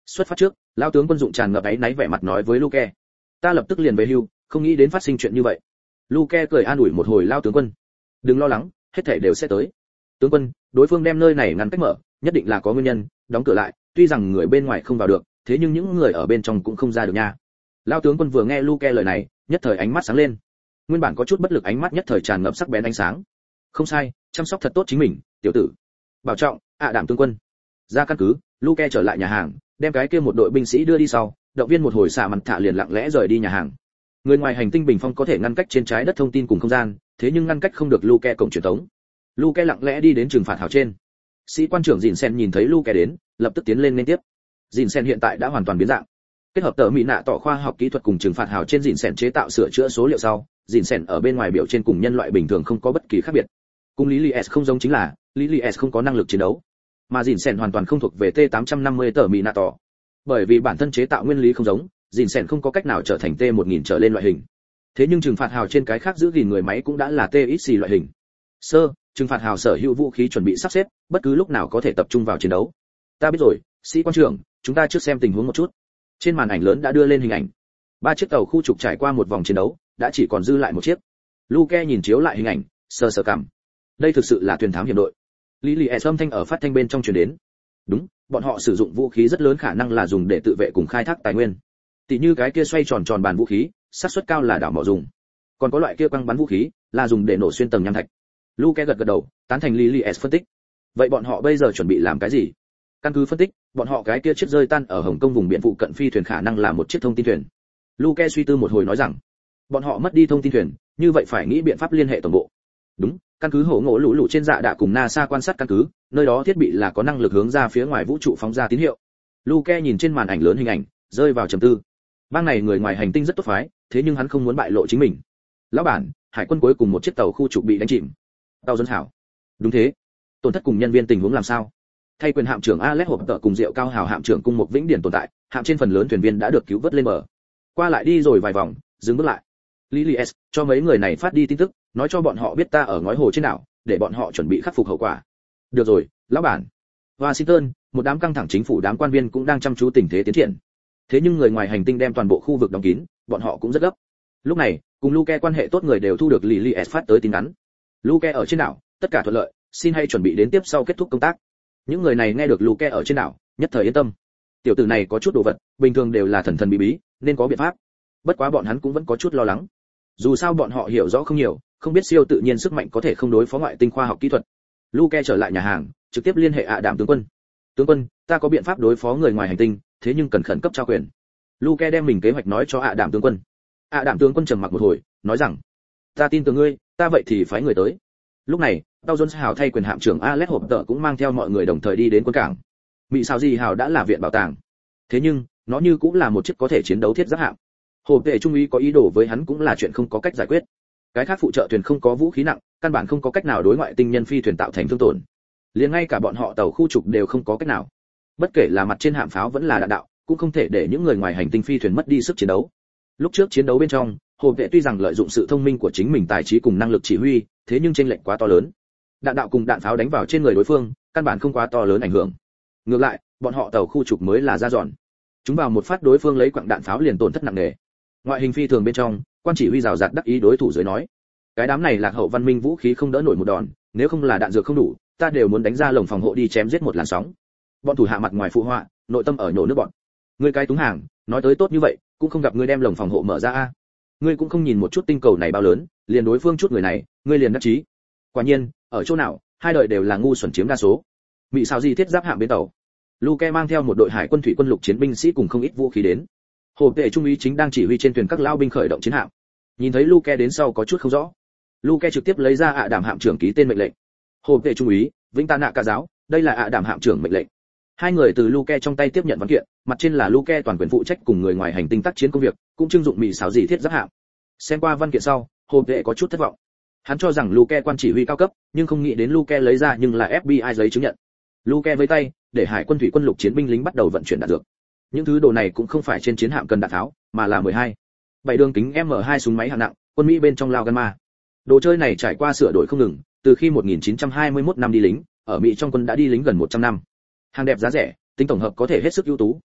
A: Xuất phát trước, lão tướng quân dụng tràn ngập áy náy vẻ mặt nói với Luke, ta lập tức liền về hưu, không nghĩ đến phát sinh chuyện như vậy. Luke cười an ủi một hồi lão tướng quân, đừng lo lắng, hết thảy đều sẽ tới. Tướng quân, đối phương đem nơi này ngăn cách mở, nhất định là có nguyên nhân, đóng cửa lại, tuy rằng người bên ngoài không vào được, thế nhưng những người ở bên trong cũng không ra được nha. Lão tướng quân vừa nghe Luke lời này, nhất thời ánh mắt sáng lên. Nguyên bản có chút bất lực ánh mắt nhất thời tràn ngập sắc bén ánh sáng. Không sai, chăm sóc thật tốt chính mình, tiểu tử. Bảo trọng, ạ đảm tướng quân. Ra căn cứ, Luke trở lại nhà hàng, đem cái kia một đội binh sĩ đưa đi sau, động viên một hồi xạ mặt thả liền lặng lẽ rời đi nhà hàng. Người ngoài hành tinh bình phong có thể ngăn cách trên trái đất thông tin cùng không gian, thế nhưng ngăn cách không được Luke cổng truyền thống. Luke lặng lẽ đi đến trừng phạt hào trên. Sĩ quan trưởng Dìn Sen nhìn thấy Luke đến, lập tức tiến lên nên tiếp. Dìn Sen hiện tại đã hoàn toàn biến dạng. Kết hợp tờ mỹ nạ tỏ khoa học kỹ thuật cùng trừng phạt hào trên Dìn Sen chế tạo sửa chữa số liệu sau, Dìn Sen ở bên ngoài biểu trên cùng nhân loại bình thường không có bất kỳ khác biệt. Cùng Lily S không giống chính là, Lily S không có năng lực chiến đấu, mà Dìn Sen hoàn toàn không thuộc về T tám trăm năm mươi tờ mỹ nạ tỏ. Bởi vì bản thân chế tạo nguyên lý không giống, Dìn Sen không có cách nào trở thành T một nghìn trở lên loại hình. Thế nhưng trừng phạt hào trên cái khác giữ gìn người máy cũng đã là T X loại hình. Sơ, trừng phạt hào sở hữu vũ khí chuẩn bị sắp xếp, bất cứ lúc nào có thể tập trung vào chiến đấu. Ta biết rồi, sĩ quan trưởng, chúng ta trước xem tình huống một chút. Trên màn ảnh lớn đã đưa lên hình ảnh. Ba chiếc tàu khu trục trải qua một vòng chiến đấu, đã chỉ còn dư lại một chiếc. Luke nhìn chiếu lại hình ảnh, sờ sờ cằm. Đây thực sự là thuyền thám hiểm đội. Lily S âm thanh ở phát thanh bên trong truyền đến. Đúng, bọn họ sử dụng vũ khí rất lớn khả năng là dùng để tự vệ cùng khai thác tài nguyên. Tỷ như cái kia xoay tròn tròn bàn vũ khí, xác suất cao là đảo mỏ dùng. Còn có loại kia quăng bắn vũ khí, là dùng để nổ xuyên tầng nham thạch. Luke gật gật đầu, tán thành Lily S phân tích. Vậy bọn họ bây giờ chuẩn bị làm cái gì? Căn cứ phân tích, bọn họ cái kia chiếc rơi tan ở Hồng Kông vùng biển phụ cận phi thuyền khả năng là một chiếc thông tin thuyền. Luke suy tư một hồi nói rằng, bọn họ mất đi thông tin thuyền, như vậy phải nghĩ biện pháp liên hệ tổng bộ. Đúng, căn cứ hổ ngộ lũ lũ trên dạ đã cùng NASA quan sát căn cứ, nơi đó thiết bị là có năng lực hướng ra phía ngoài vũ trụ phóng ra tín hiệu. Luke nhìn trên màn ảnh lớn hình ảnh, rơi vào trầm tư. Bang này người ngoài hành tinh rất tốt phái, thế nhưng hắn không muốn bại lộ chính mình. Lão bản, hải quân cuối cùng một chiếc tàu khu trục bị đánh chìm. Tàu dân hảo. Đúng thế. Tổn thất cùng nhân viên tình huống làm sao? Thay quyền hạm trưởng Alex hộp tợ cùng Diệu Cao Hào hạm trưởng cung một vĩnh điển tồn tại, hạm trên phần lớn thuyền viên đã được cứu vớt lên bờ. Qua lại đi rồi vài vòng, dừng bước lại. Lily S cho mấy người này phát đi tin tức, nói cho bọn họ biết ta ở ngói hồ trên đảo, để bọn họ chuẩn bị khắc phục hậu quả. Được rồi, lão bản. Washington, một đám căng thẳng chính phủ đám quan viên cũng đang chăm chú tình thế tiến triển. Thế nhưng người ngoài hành tinh đem toàn bộ khu vực đóng kín, bọn họ cũng rất gấp. Lúc này, cùng Luke quan hệ tốt người đều thu được Lily S phát tới tin nhắn. Luke ở trên đảo, tất cả thuận lợi, xin hãy chuẩn bị đến tiếp sau kết thúc công tác. Những người này nghe được Luke ở trên đảo, nhất thời yên tâm. Tiểu tử này có chút đồ vật, bình thường đều là thần thần bí bí, nên có biện pháp. Bất quá bọn hắn cũng vẫn có chút lo lắng. Dù sao bọn họ hiểu rõ không nhiều, không biết siêu tự nhiên sức mạnh có thể không đối phó ngoại tinh khoa học kỹ thuật. Luke trở lại nhà hàng, trực tiếp liên hệ ạ Đạm tướng quân. Tướng quân, ta có biện pháp đối phó người ngoài hành tinh, thế nhưng cần khẩn cấp trao quyền. Luke đem mình kế hoạch nói cho ạ Đạm tướng quân. ạ Đạm tướng quân trầm mặc một hồi, nói rằng, ta tin tưởng ngươi, ta vậy thì phái người tới. Lúc này, Tàu Jones Hào thay quyền hạm trưởng Alex hộp tợ cũng mang theo mọi người đồng thời đi đến quân cảng. Mỹ sao gì Hào đã là viện bảo tàng. Thế nhưng, nó như cũng là một chiếc có thể chiến đấu thiết giáp hạm. Hộp tệ trung úy có ý đồ với hắn cũng là chuyện không có cách giải quyết. Cái khác phụ trợ thuyền không có vũ khí nặng, căn bản không có cách nào đối ngoại tinh nhân phi thuyền tạo thành thương tổn. Liền ngay cả bọn họ tàu khu trục đều không có cách nào. Bất kể là mặt trên hạm pháo vẫn là đạn đạo, cũng không thể để những người ngoài hành tinh phi thuyền mất đi sức chiến đấu. Lúc trước chiến đấu bên trong, Hộp tệ tuy rằng lợi dụng sự thông minh của chính mình tài trí cùng năng lực chỉ huy, thế nhưng chênh lệch quá to lớn. Đạn đạo cùng đạn pháo đánh vào trên người đối phương, căn bản không quá to lớn ảnh hưởng. Ngược lại, bọn họ tàu khu trục mới là ra dọn. Chúng vào một phát đối phương lấy quặng đạn pháo liền tổn thất nặng nề. Ngoại hình phi thường bên trong, quan chỉ huy rào rạt đắc ý đối thủ dưới nói, cái đám này lạc hậu văn minh vũ khí không đỡ nổi một đòn, nếu không là đạn dược không đủ, ta đều muốn đánh ra lồng phòng hộ đi chém giết một làn sóng. Bọn thủ hạ mặt ngoài phụ họa, nội tâm ở nhổ nước bọn. Ngươi cái túng hàng, nói tới tốt như vậy, cũng không gặp ngươi đem lồng phòng hộ mở ra a. Ngươi cũng không nhìn một chút tinh cầu này bao lớn, liền đối phương chút người này, ngươi liền đắc chí. Quả nhiên, ở chỗ nào, hai đời đều là ngu xuẩn chiếm đa số. Mỹ sao gì thiết giáp hạm bến tàu. Luke mang theo một đội hải quân thủy quân lục chiến binh sĩ cùng không ít vũ khí đến. Hồ tệ trung úy chính đang chỉ huy trên thuyền các lao binh khởi động chiến hạm. Nhìn thấy Luke đến sau có chút không rõ. Luke trực tiếp lấy ra ạ Đạm hạm trưởng ký tên mệnh lệnh. Hồ tệ trung úy, vĩnh ta nạ cả giáo, đây là ạ Đạm hạm trưởng mệnh lệnh. Hai người từ Luke trong tay tiếp nhận văn kiện, mặt trên là Luke toàn quyền phụ trách cùng người ngoài hành tinh tác chiến công việc, cũng trưng dụng Mỹ sao gì thiết giáp hạm. Xem qua văn kiện sau, Hồ tệ có chút thất vọng. Hắn cho rằng Luke quan chỉ huy cao cấp, nhưng không nghĩ đến Luke lấy ra nhưng là ép bê i giấy chứng nhận. Luke với tay, để hải quân thủy quân lục chiến binh lính bắt đầu vận chuyển đạn dược. Những thứ đồ này cũng không phải trên chiến hạm cần đạn tháo, mà là mười hai bảy đường kính M hai súng máy hạng nặng, quân Mỹ bên trong lao gamma. Đồ chơi này trải qua sửa đổi không ngừng, từ khi một nghìn chín trăm hai mươi mốt năm đi lính, ở Mỹ trong quân đã đi lính gần một trăm năm. Hàng đẹp giá rẻ, tính tổng hợp có thể hết sức ưu tú,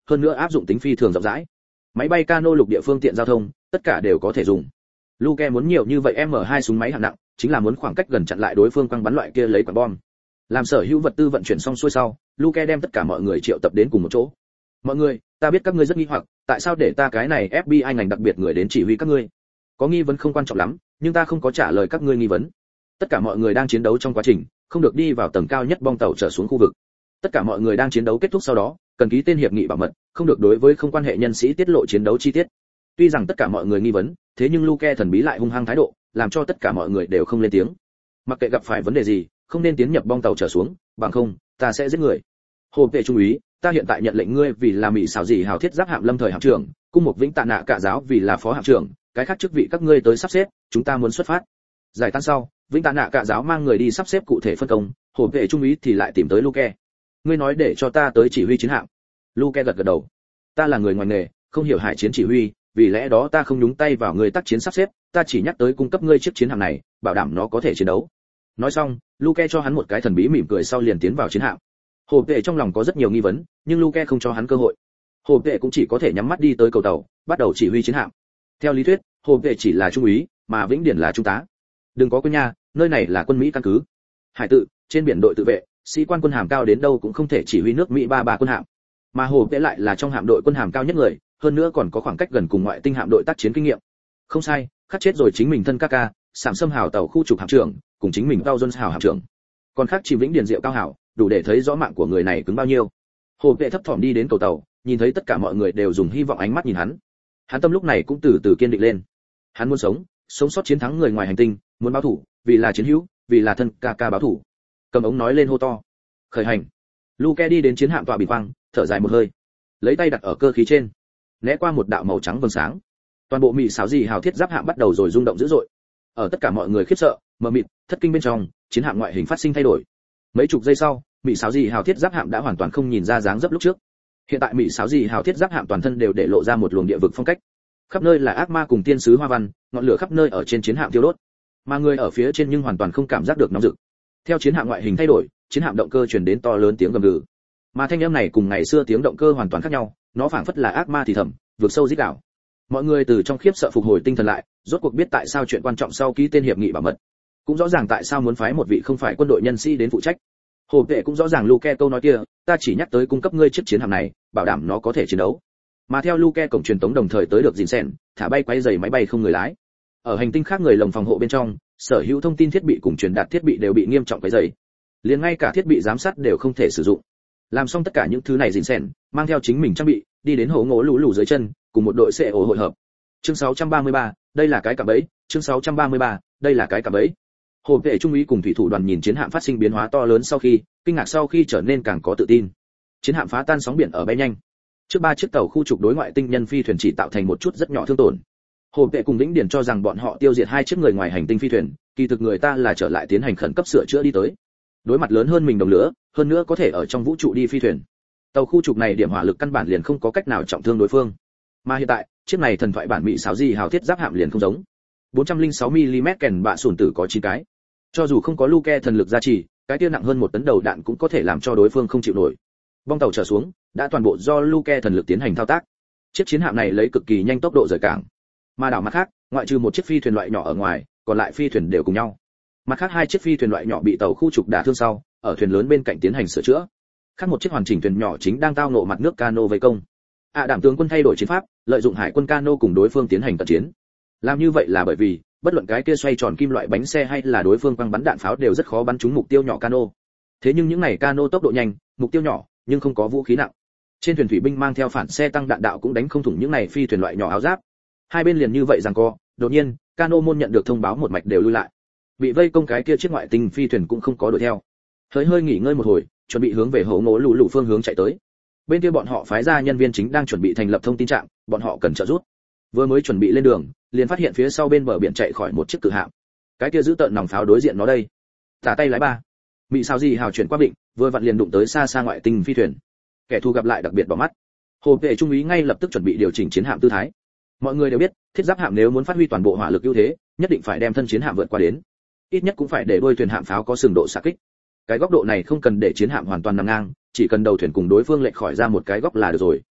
A: hơn nữa áp dụng tính phi thường rộng rãi. Máy bay cano lục địa phương tiện giao thông, tất cả đều có thể dùng. Luke muốn nhiều như vậy em hai súng máy hạng nặng, chính là muốn khoảng cách gần chặn lại đối phương quăng bắn loại kia lấy quả bom. Làm sở hữu vật tư vận chuyển xong xuôi sau, Luke đem tất cả mọi người triệu tập đến cùng một chỗ. Mọi người, ta biết các ngươi rất nghi hoặc, tại sao để ta cái này ép bê i ngành đặc biệt người đến chỉ huy các ngươi? Có nghi vấn không quan trọng lắm, nhưng ta không có trả lời các ngươi nghi vấn. Tất cả mọi người đang chiến đấu trong quá trình, không được đi vào tầng cao nhất bong tàu trở xuống khu vực. Tất cả mọi người đang chiến đấu kết thúc sau đó, cần ký tên hiệp nghị bảo mật, không được đối với không quan hệ nhân sĩ tiết lộ chiến đấu chi tiết. Tuy rằng tất cả mọi người nghi vấn, thế nhưng Luke thần bí lại hung hăng thái độ, làm cho tất cả mọi người đều không lên tiếng. Mặc kệ gặp phải vấn đề gì, không nên tiến nhập bong tàu trở xuống, bằng không, ta sẽ giết người. Hồ vệ trung úy, ta hiện tại nhận lệnh ngươi vì là mỹ xảo gì hào thiết giáp hạm lâm thời hạm trưởng, cung một vĩnh tạ nạ cả giáo vì là phó hạm trưởng, cái khác chức vị các ngươi tới sắp xếp, chúng ta muốn xuất phát. Giải tán sau, vĩnh tạ nạ cả giáo mang người đi sắp xếp cụ thể phân công, hồ vệ trung úy thì lại tìm tới Luke. Ngươi nói để cho ta tới chỉ huy chiến hạm. Luke gật gật đầu. Ta là người ngoài nghề, không hiểu hải chiến chỉ huy, vì lẽ đó ta không nhúng tay vào người tác chiến sắp xếp, ta chỉ nhắc tới cung cấp ngươi chiếc chiến hạm này, bảo đảm nó có thể chiến đấu. Nói xong, Luke cho hắn một cái thần bí mỉm cười sau liền tiến vào chiến hạm. Hồ vệ trong lòng có rất nhiều nghi vấn, nhưng Luke không cho hắn cơ hội. Hồ vệ cũng chỉ có thể nhắm mắt đi tới cầu tàu, bắt đầu chỉ huy chiến hạm. Theo lý thuyết, Hồ vệ chỉ là trung úy, mà Vĩnh Điển là trung tá. Đừng có quên nha, nơi này là quân Mỹ căn cứ. Hải tự, trên biển đội tự vệ, sĩ quan quân hàm cao đến đâu cũng không thể chỉ huy nước Mỹ ba ba quân hạm. Mà Hồ vệ lại là trong hạm đội quân hàm cao nhất người, hơn nữa còn có khoảng cách gần cùng ngoại tinh hạm đội tác chiến kinh nghiệm. Không sai, khắc chết rồi chính mình thân ca ca, Sảm Sâm hào tàu khu trục hạm trưởng, cùng chính mình Cao Jones hào hạm trưởng. Còn khác chỉ Vĩnh Điển Diệu cao hảo, đủ để thấy rõ mạng của người này cứng bao nhiêu. Hồ vệ thấp thỏm đi đến cầu tàu, nhìn thấy tất cả mọi người đều dùng hy vọng ánh mắt nhìn hắn. Hắn tâm lúc này cũng từ từ kiên định lên. Hắn muốn sống, sống sót chiến thắng người ngoài hành tinh, muốn báo thủ, vì là chiến hữu, vì là thân ca ca báo thủ. Cầm ống nói lên hô to. Khởi hành. Luke đi đến chiến hạm tọa bình quang, thở dài một hơi, lấy tay đặt ở cơ khí trên, né qua một đạo màu trắng vầng sáng. Toàn bộ mỹ xảo gì hào thiết giáp hạm bắt đầu rồi rung động dữ dội. Ở tất cả mọi người khiếp sợ, mờ mịt, thất kinh bên trong, chiến hạm ngoại hình phát sinh thay đổi. Mấy chục giây sau, mỹ xảo gì hào thiết giáp hạm đã hoàn toàn không nhìn ra dáng dấp lúc trước. Hiện tại mỹ xảo gì hào thiết giáp hạm toàn thân đều để lộ ra một luồng địa vực phong cách. Khắp nơi là ác ma cùng tiên sứ hoa văn, ngọn lửa khắp nơi ở trên chiến hạm thiêu đốt. Mà người ở phía trên nhưng hoàn toàn không cảm giác được nóng rực. Theo chiến hạm ngoại hình thay đổi, chiến hạm động cơ truyền đến to lớn tiếng gầm gừ. Mà thanh âm này cùng ngày xưa tiếng động cơ hoàn toàn khác nhau, nó phảng phất là ác ma thì thầm, vượt sâu rít gào. Mọi người từ trong khiếp sợ phục hồi tinh thần lại, rốt cuộc biết tại sao chuyện quan trọng sau ký tên hiệp nghị bảo mật, cũng rõ ràng tại sao muốn phái một vị không phải quân đội nhân sĩ đến phụ trách. Hồ vệ cũng rõ ràng Luke câu nói kia, ta chỉ nhắc tới cung cấp ngươi chiếc chiến hạm này, bảo đảm nó có thể chiến đấu. Mà theo Luke cổng truyền tống đồng thời tới được dìn sen, thả bay quay giày máy bay không người lái. Ở hành tinh khác người lồng phòng hộ bên trong, sở hữu thông tin thiết bị cùng truyền đạt thiết bị đều bị nghiêm trọng quấy rầy. Liền ngay cả thiết bị giám sát đều không thể sử dụng. Làm xong tất cả những thứ này dìn sen, mang theo chính mình trang bị, đi đến hố ngố lũ lũ dưới chân, cùng một đội xe ổ hội hợp. Chương sáu trăm ba mươi ba, đây là cái cạm bẫy, chương sáu trăm ba mươi ba, đây là cái cạm bẫy. Hồ vệ trung úy cùng thủy thủ đoàn nhìn chiến hạm phát sinh biến hóa to lớn sau khi, kinh ngạc sau khi trở nên càng có tự tin. Chiến hạm phá tan sóng biển ở bay nhanh. Trước ba chiếc tàu khu trục đối ngoại tinh nhân phi thuyền chỉ tạo thành một chút rất nhỏ thương tổn. Hồ vệ cùng Vĩnh Điển cho rằng bọn họ tiêu diệt hai chiếc người ngoài hành tinh phi thuyền, kỳ thực người ta là trở lại tiến hành khẩn cấp sửa chữa đi tới. Đối mặt lớn hơn mình đồng lửa, hơn nữa có thể ở trong vũ trụ đi phi thuyền. Tàu khu trục này điểm hỏa lực căn bản liền không có cách nào trọng thương đối phương. Mà hiện tại, chiếc này thần thoại bản mỹ xáo gì hào thiết giáp hạm liền không giống. bốn trăm lẻ sáu mi li mét kèn bạ sùn tử có chín cái. Cho dù không có Luke thần lực gia trì, cái kia nặng hơn một tấn đầu đạn cũng có thể làm cho đối phương không chịu nổi. Bong tàu trở xuống, đã toàn bộ do Luke thần lực tiến hành thao tác. Chiếc chiến hạm này lấy cực kỳ nhanh tốc độ rời cảng. Mà đảo mặt khác, ngoại trừ một chiếc phi thuyền loại nhỏ ở ngoài, còn lại phi thuyền đều cùng nhau. Mặt khác hai chiếc phi thuyền loại nhỏ bị tàu khu trục đả thương sau, ở thuyền lớn bên cạnh tiến hành sửa chữa. Khác một chiếc hoàn chỉnh thuyền nhỏ chính đang tao ngộ mặt nước cano vây công. À đảm tướng quân thay đổi chiến pháp, lợi dụng hải quân cano cùng đối phương tiến hành cận chiến. Làm như vậy là bởi vì, bất luận cái kia xoay tròn kim loại bánh xe hay là đối phương quăng bắn đạn pháo đều rất khó bắn trúng mục tiêu nhỏ cano. Thế nhưng những này cano tốc độ nhanh, mục tiêu nhỏ, nhưng không có vũ khí nặng. Trên thuyền thủy binh mang theo phản xe tăng đạn đạo cũng đánh không thủng những này phi thuyền loại nhỏ áo giáp. Hai bên liền như vậy giằng co, đột nhiên, cano môn nhận được thông báo một mạch đều lui lại. Bị vây công cái kia chiếc ngoại tinh phi thuyền cũng không có đuổi theo. Hơi hơi nghỉ ngơi một hồi, chuẩn bị hướng về hố ngố lũ lũ phương hướng chạy tới. Bên kia bọn họ phái ra nhân viên chính đang chuẩn bị thành lập thông tin trạm, bọn họ cần trợ giúp. Vừa mới chuẩn bị lên đường, liền phát hiện phía sau bên bờ biển chạy khỏi một chiếc cự hạm. Cái kia giữ tợn nòng pháo đối diện nó đây. Tả tay lái ba. Mỹ sao gì hào chuyển qua định, vừa vặn liền đụng tới xa xa ngoại tinh phi thuyền. Kẻ thù gặp lại đặc biệt bỏ mắt. Hồ vệ trung úy ngay lập tức chuẩn bị điều chỉnh chiến hạm tư thái. Mọi người đều biết, thiết giáp hạm nếu muốn phát huy toàn bộ hỏa lực ưu thế, nhất định phải đem thân chiến hạm vượt qua đến. Ít nhất cũng phải để đuôi thuyền hạm pháo có sừng độ xạ kích. Cái góc độ này không cần để chiến hạm hoàn toàn nằm ngang, chỉ cần đầu thuyền cùng đối phương lệch khỏi ra một cái góc là được rồi.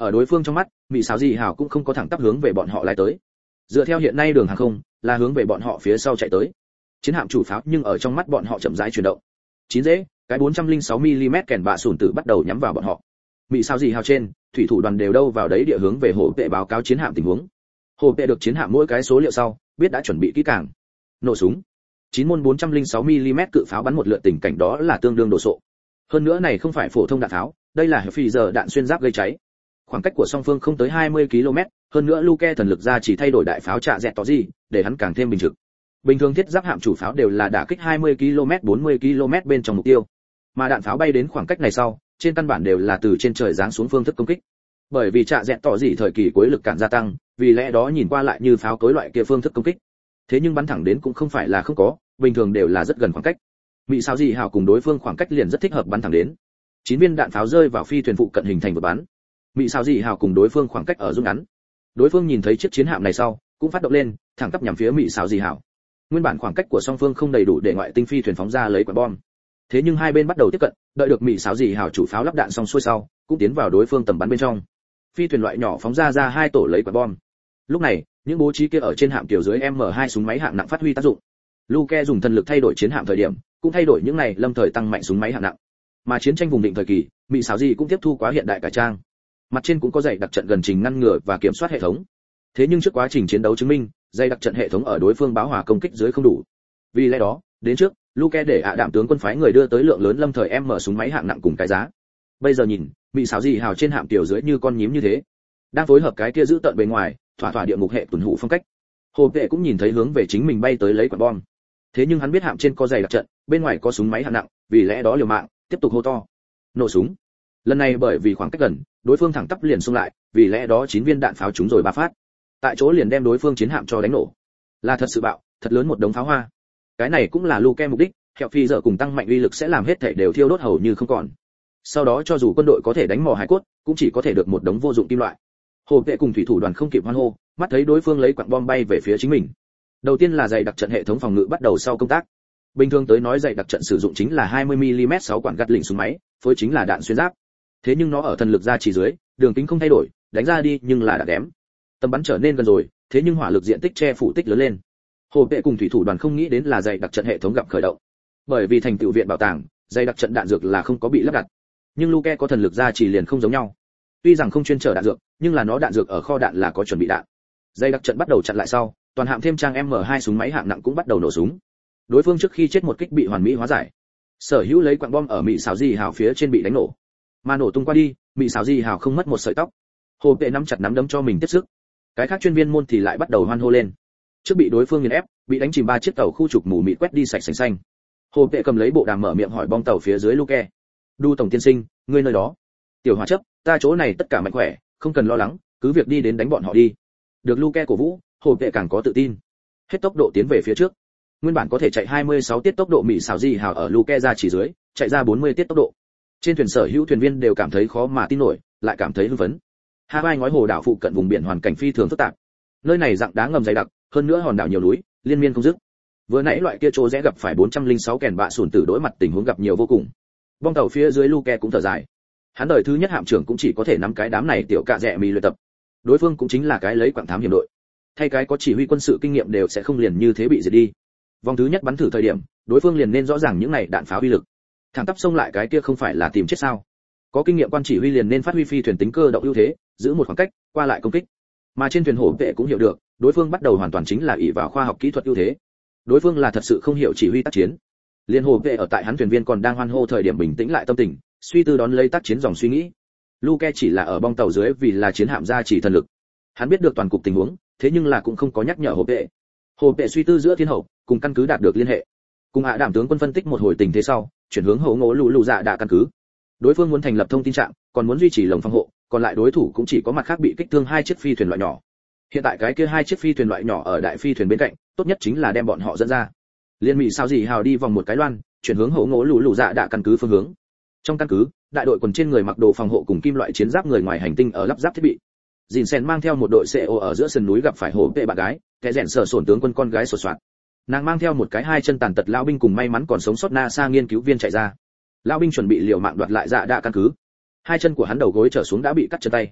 A: Ở đối phương trong mắt, mỹ xảo gì hào cũng không có thẳng tắp hướng về bọn họ lái tới. Dựa theo hiện nay đường hàng không, là hướng về bọn họ phía sau chạy tới. Chiến hạm chủ pháo nhưng ở trong mắt bọn họ chậm rãi chuyển động. Chín dễ, cái bốn trăm lẻ sáu mi-li-mét kèn bạ sùn tử bắt đầu nhắm vào bọn họ. Mỹ xảo gì hào trên, thủy thủ đoàn đều đâu vào đấy địa hướng về hộ vệ báo cáo chiến hạm tình huống. Hộ vệ được chiến hạm mỗi cái số liệu sau, biết đã chuẩn bị kỹ càng. Nổ súng. Chín môn bốn trăm lẻ sáu mi-li-mét cự pháo bắn một lượt, tình cảnh đó là tương đương đồ sộ. Hơn nữa này không phải phổ thông đạn tháo, đây là phi giờ đạn xuyên giáp gây cháy. Khoảng cách của song phương không tới hai mươi ki lô mét, hơn nữa Luke thần lực ra chỉ thay đổi đại pháo trạ dẹt tỏ gì, để hắn càng thêm bình trực. Bình thường thiết giáp hạm chủ pháo đều là đả kích hai mươi ki lô mét bốn mươi ki lô mét bên trong mục tiêu. Mà đạn pháo bay đến khoảng cách này sau, trên căn bản đều là từ trên trời giáng xuống phương thức công kích. Bởi vì trạ dẹt tỏ gì thời kỳ cuối lực cản gia tăng, vì lẽ đó nhìn qua lại như pháo cối loại kia phương thức công kích. Thế nhưng bắn thẳng đến cũng không phải là không có, bình thường đều là rất gần khoảng cách. Mỹ sao gì hào cùng đối phương khoảng cách liền rất thích hợp bắn thẳng đến. Chín viên đạn pháo rơi vào phi thuyền phụ cận hình thành một bắn. Mỹ sao gì hào cùng đối phương khoảng cách ở rút ngắn. Đối phương nhìn thấy chiếc chiến hạm này sau, cũng phát động lên, thẳng tắp nhắm phía Mỹ sao gì hào. Nguyên bản khoảng cách của song phương không đầy đủ để ngoại tinh phi thuyền phóng ra lấy quả bom. Thế nhưng hai bên bắt đầu tiếp cận, đợi được Mỹ sao gì hào chủ pháo lắp đạn xong xuôi sau, cũng tiến vào đối phương tầm bắn bên trong. Phi thuyền loại nhỏ phóng ra ra hai tổ lấy quả bom. Lúc này, những bố trí kia ở trên hạm kiểu dưới em em hai súng máy hạng nặng phát huy tác dụng. Luke dùng thần lực thay đổi chiến hạm thời điểm, cũng thay đổi những này lâm thời tăng mạnh súng máy hạng nặng. Mà chiến tranh vùng định thời kỳ, Mỹ xảo gì cũng tiếp thu quá hiện đại cải trang. Mặt trên cũng có dày đặc trận gần trình ngăn ngừa và kiểm soát hệ thống. Thế nhưng trước quá trình chiến đấu chứng minh, dày đặc trận hệ thống ở đối phương báo hòa công kích dưới không đủ. Vì lẽ đó, đến trước, Luke để ạ đảm tướng quân phái người đưa tới lượng lớn lâm thời em mở súng máy hạng nặng cùng cái giá. Bây giờ nhìn, Mỹ xảo gì hào trên hạm tiểu dưới như con nhím như thế, đang phối hợp cái kia giữ tận bề ngoài, thỏa thỏa địa ngục hệ tuần hủ phong cách. Hồ Vệ cũng nhìn thấy hướng về chính mình bay tới lấy quả bom. Thế nhưng hắn biết hạm trên có dày đặc trận, bên ngoài có súng máy hạng nặng, vì lẽ đó liều mạng, tiếp tục hô to. Nổ súng. Lần này bởi vì khoảng cách gần, đối phương thẳng tắp liền xung lại, vì lẽ đó chín viên đạn pháo trúng rồi ba phát. Tại chỗ liền đem đối phương chiến hạm cho đánh nổ. Là thật sự bạo, thật lớn một đống pháo hoa. Cái này cũng là Luke mục đích, Hẹo Phi giờ cùng tăng mạnh uy lực sẽ làm hết thảy đều thiêu đốt hầu như không còn. Sau đó cho dù quân đội có thể đánh mò hải cốt, cũng chỉ có thể được một đống vô dụng kim loại. Hồ Vệ cùng thủy thủ đoàn không kịp hoan hô, mắt thấy đối phương lấy quặng bom bay về phía chính mình. Đầu tiên là dày đặc trận hệ thống phòng ngự bắt đầu sau công tác. Bình thường tới nói dày đặc trận sử dụng chính là hai mươi mi-li-mét sáu quản gắt lỉnh súng máy, phối chính là đạn xuyên giáp. Thế nhưng nó ở thần lực ra chỉ dưới, đường kính không thay đổi, đánh ra đi nhưng là đã đém. Tầm bắn trở nên gần rồi, thế nhưng hỏa lực diện tích che phủ tích lớn lên. Hồ Vệ cùng thủy thủ đoàn không nghĩ đến là dày đặc trận hệ thống gặp khởi động. Bởi vì thành tựu viện bảo tàng, dày đặc trận đạn dược là không có bị lắp đặt. Nhưng Luke có thần lực ra chỉ liền không giống nhau. Tuy rằng không chuyên trở đạn dược, nhưng là nó đạn dược ở kho đạn là có chuẩn bị đạn. Dây đặc trận bắt đầu chặn lại sau, toàn hạm thêm trang em em hai súng máy hạng nặng cũng bắt đầu nổ súng. Đối phương trước khi chết một kích bị hoàn mỹ hóa giải. Sở hữu lấy quặng bom ở Mỹ xảo di hào phía trên bị đánh nổ. Mà nổ tung qua đi, Mỹ xảo di hào không mất một sợi tóc. Hồ Vệ nắm chặt nắm đấm cho mình tiếp sức. Cái khác chuyên viên môn thì lại bắt đầu hoan hô lên. Trước bị đối phương nghiền ép, bị đánh chìm ba chiếc tàu khu trục mù mịt quét đi sạch sành xanh. Hồ Vệ cầm lấy bộ đàm mở miệng hỏi bong tàu phía dưới Luke. "Đu tổng tiên sinh, ngươi nơi đó?" "Tiểu Hỏa chấp, ta chỗ này tất cả mạnh khỏe, không cần lo lắng, cứ việc đi đến đánh bọn họ đi." Được Luke cổ vũ, Hồ Vệ càng có tự tin. Hết tốc độ tiến về phía trước. Nguyên bản có thể chạy hai mươi sáu tiết tốc độ Mỹ xảo di hào ở Luke ra chỉ dưới, chạy ra bốn mươi tiết tốc độ. Trên thuyền sở hữu thuyền viên đều cảm thấy khó mà tin nổi, lại cảm thấy hưng phấn. Hawaii ngói hồ đảo phụ cận vùng biển hoàn cảnh phi thường phức tạp. Nơi này dạng đá ngầm dày đặc, hơn nữa hòn đảo nhiều núi, liên miên không dứt. Vừa nãy loại kia chỗ rẽ gặp phải bốn trăm lẻ sáu kèn bạ sùn tử đối mặt tình huống gặp nhiều vô cùng. Bong tàu phía dưới Luke cũng thở dài. Hắn đời thứ nhất hạm trưởng cũng chỉ có thể nắm cái đám này tiểu cạ rẻ mì luyện tập. Đối phương cũng chính là cái lấy quảng thám hiểm đội. Thay cái có chỉ huy quân sự kinh nghiệm đều sẽ không liền như thế bị diệt đi. Vòng thứ nhất bắn thử thời điểm, đối phương liền nên rõ ràng những này đạn pháo uy lực. Thẳng tắp xông lại cái kia không phải là tìm chết sao? Có kinh nghiệm quan chỉ huy liền nên phát huy phi thuyền tính cơ động ưu thế, giữ một khoảng cách, qua lại công kích. Mà trên thuyền Hổ Vệ cũng hiểu được, đối phương bắt đầu hoàn toàn chính là ỷ vào khoa học kỹ thuật ưu thế. Đối phương là thật sự không hiểu chỉ huy tác chiến. Liên Hổ Vệ ở tại hắn thuyền viên còn đang hoan hô thời điểm bình tĩnh lại tâm tình, suy tư đón lấy tác chiến dòng suy nghĩ. Luke chỉ là ở bong tàu dưới vì là chiến hạm ra chỉ thần lực. Hắn biết được toàn cục tình huống, thế nhưng là cũng không có nhắc nhở Hổ Vệ. Hổ Vệ suy tư giữa thiên hậu, cùng căn cứ đạt được liên hệ. Cùng hạ đảm tướng quân phân tích một hồi tình thế sau, chuyển hướng hậu ngỗ lù lù dạ đạ căn cứ. Đối phương muốn thành lập thông tin trạm, còn muốn duy trì lồng phòng hộ, còn lại đối thủ cũng chỉ có mặt khác bị kích thương hai chiếc phi thuyền loại nhỏ. Hiện tại cái kia hai chiếc phi thuyền loại nhỏ ở đại phi thuyền bên cạnh, tốt nhất chính là đem bọn họ dẫn ra. Liên Mỹ sao gì hào đi vòng một cái loan, chuyển hướng hậu ngỗ lù lù dạ đạ căn cứ phương hướng. Trong căn cứ, đại đội quần trên người mặc đồ phòng hộ cùng kim loại chiến giáp người ngoài hành tinh ở lắp ráp thiết bị. Dìn Sen mang theo một đội xê ô ở giữa sườn núi gặp phải Hổ Vệ bạn gái, kẻ rèn sở sổn tướng quân con gái sột soạt. Nàng mang theo một cái hai chân tàn tật lão binh cùng may mắn còn sống sót NASA nghiên cứu viên chạy ra. Lão binh chuẩn bị liều mạng đoạt lại dạ đạ căn cứ. Hai chân của hắn đầu gối trở xuống đã bị cắt chân tay.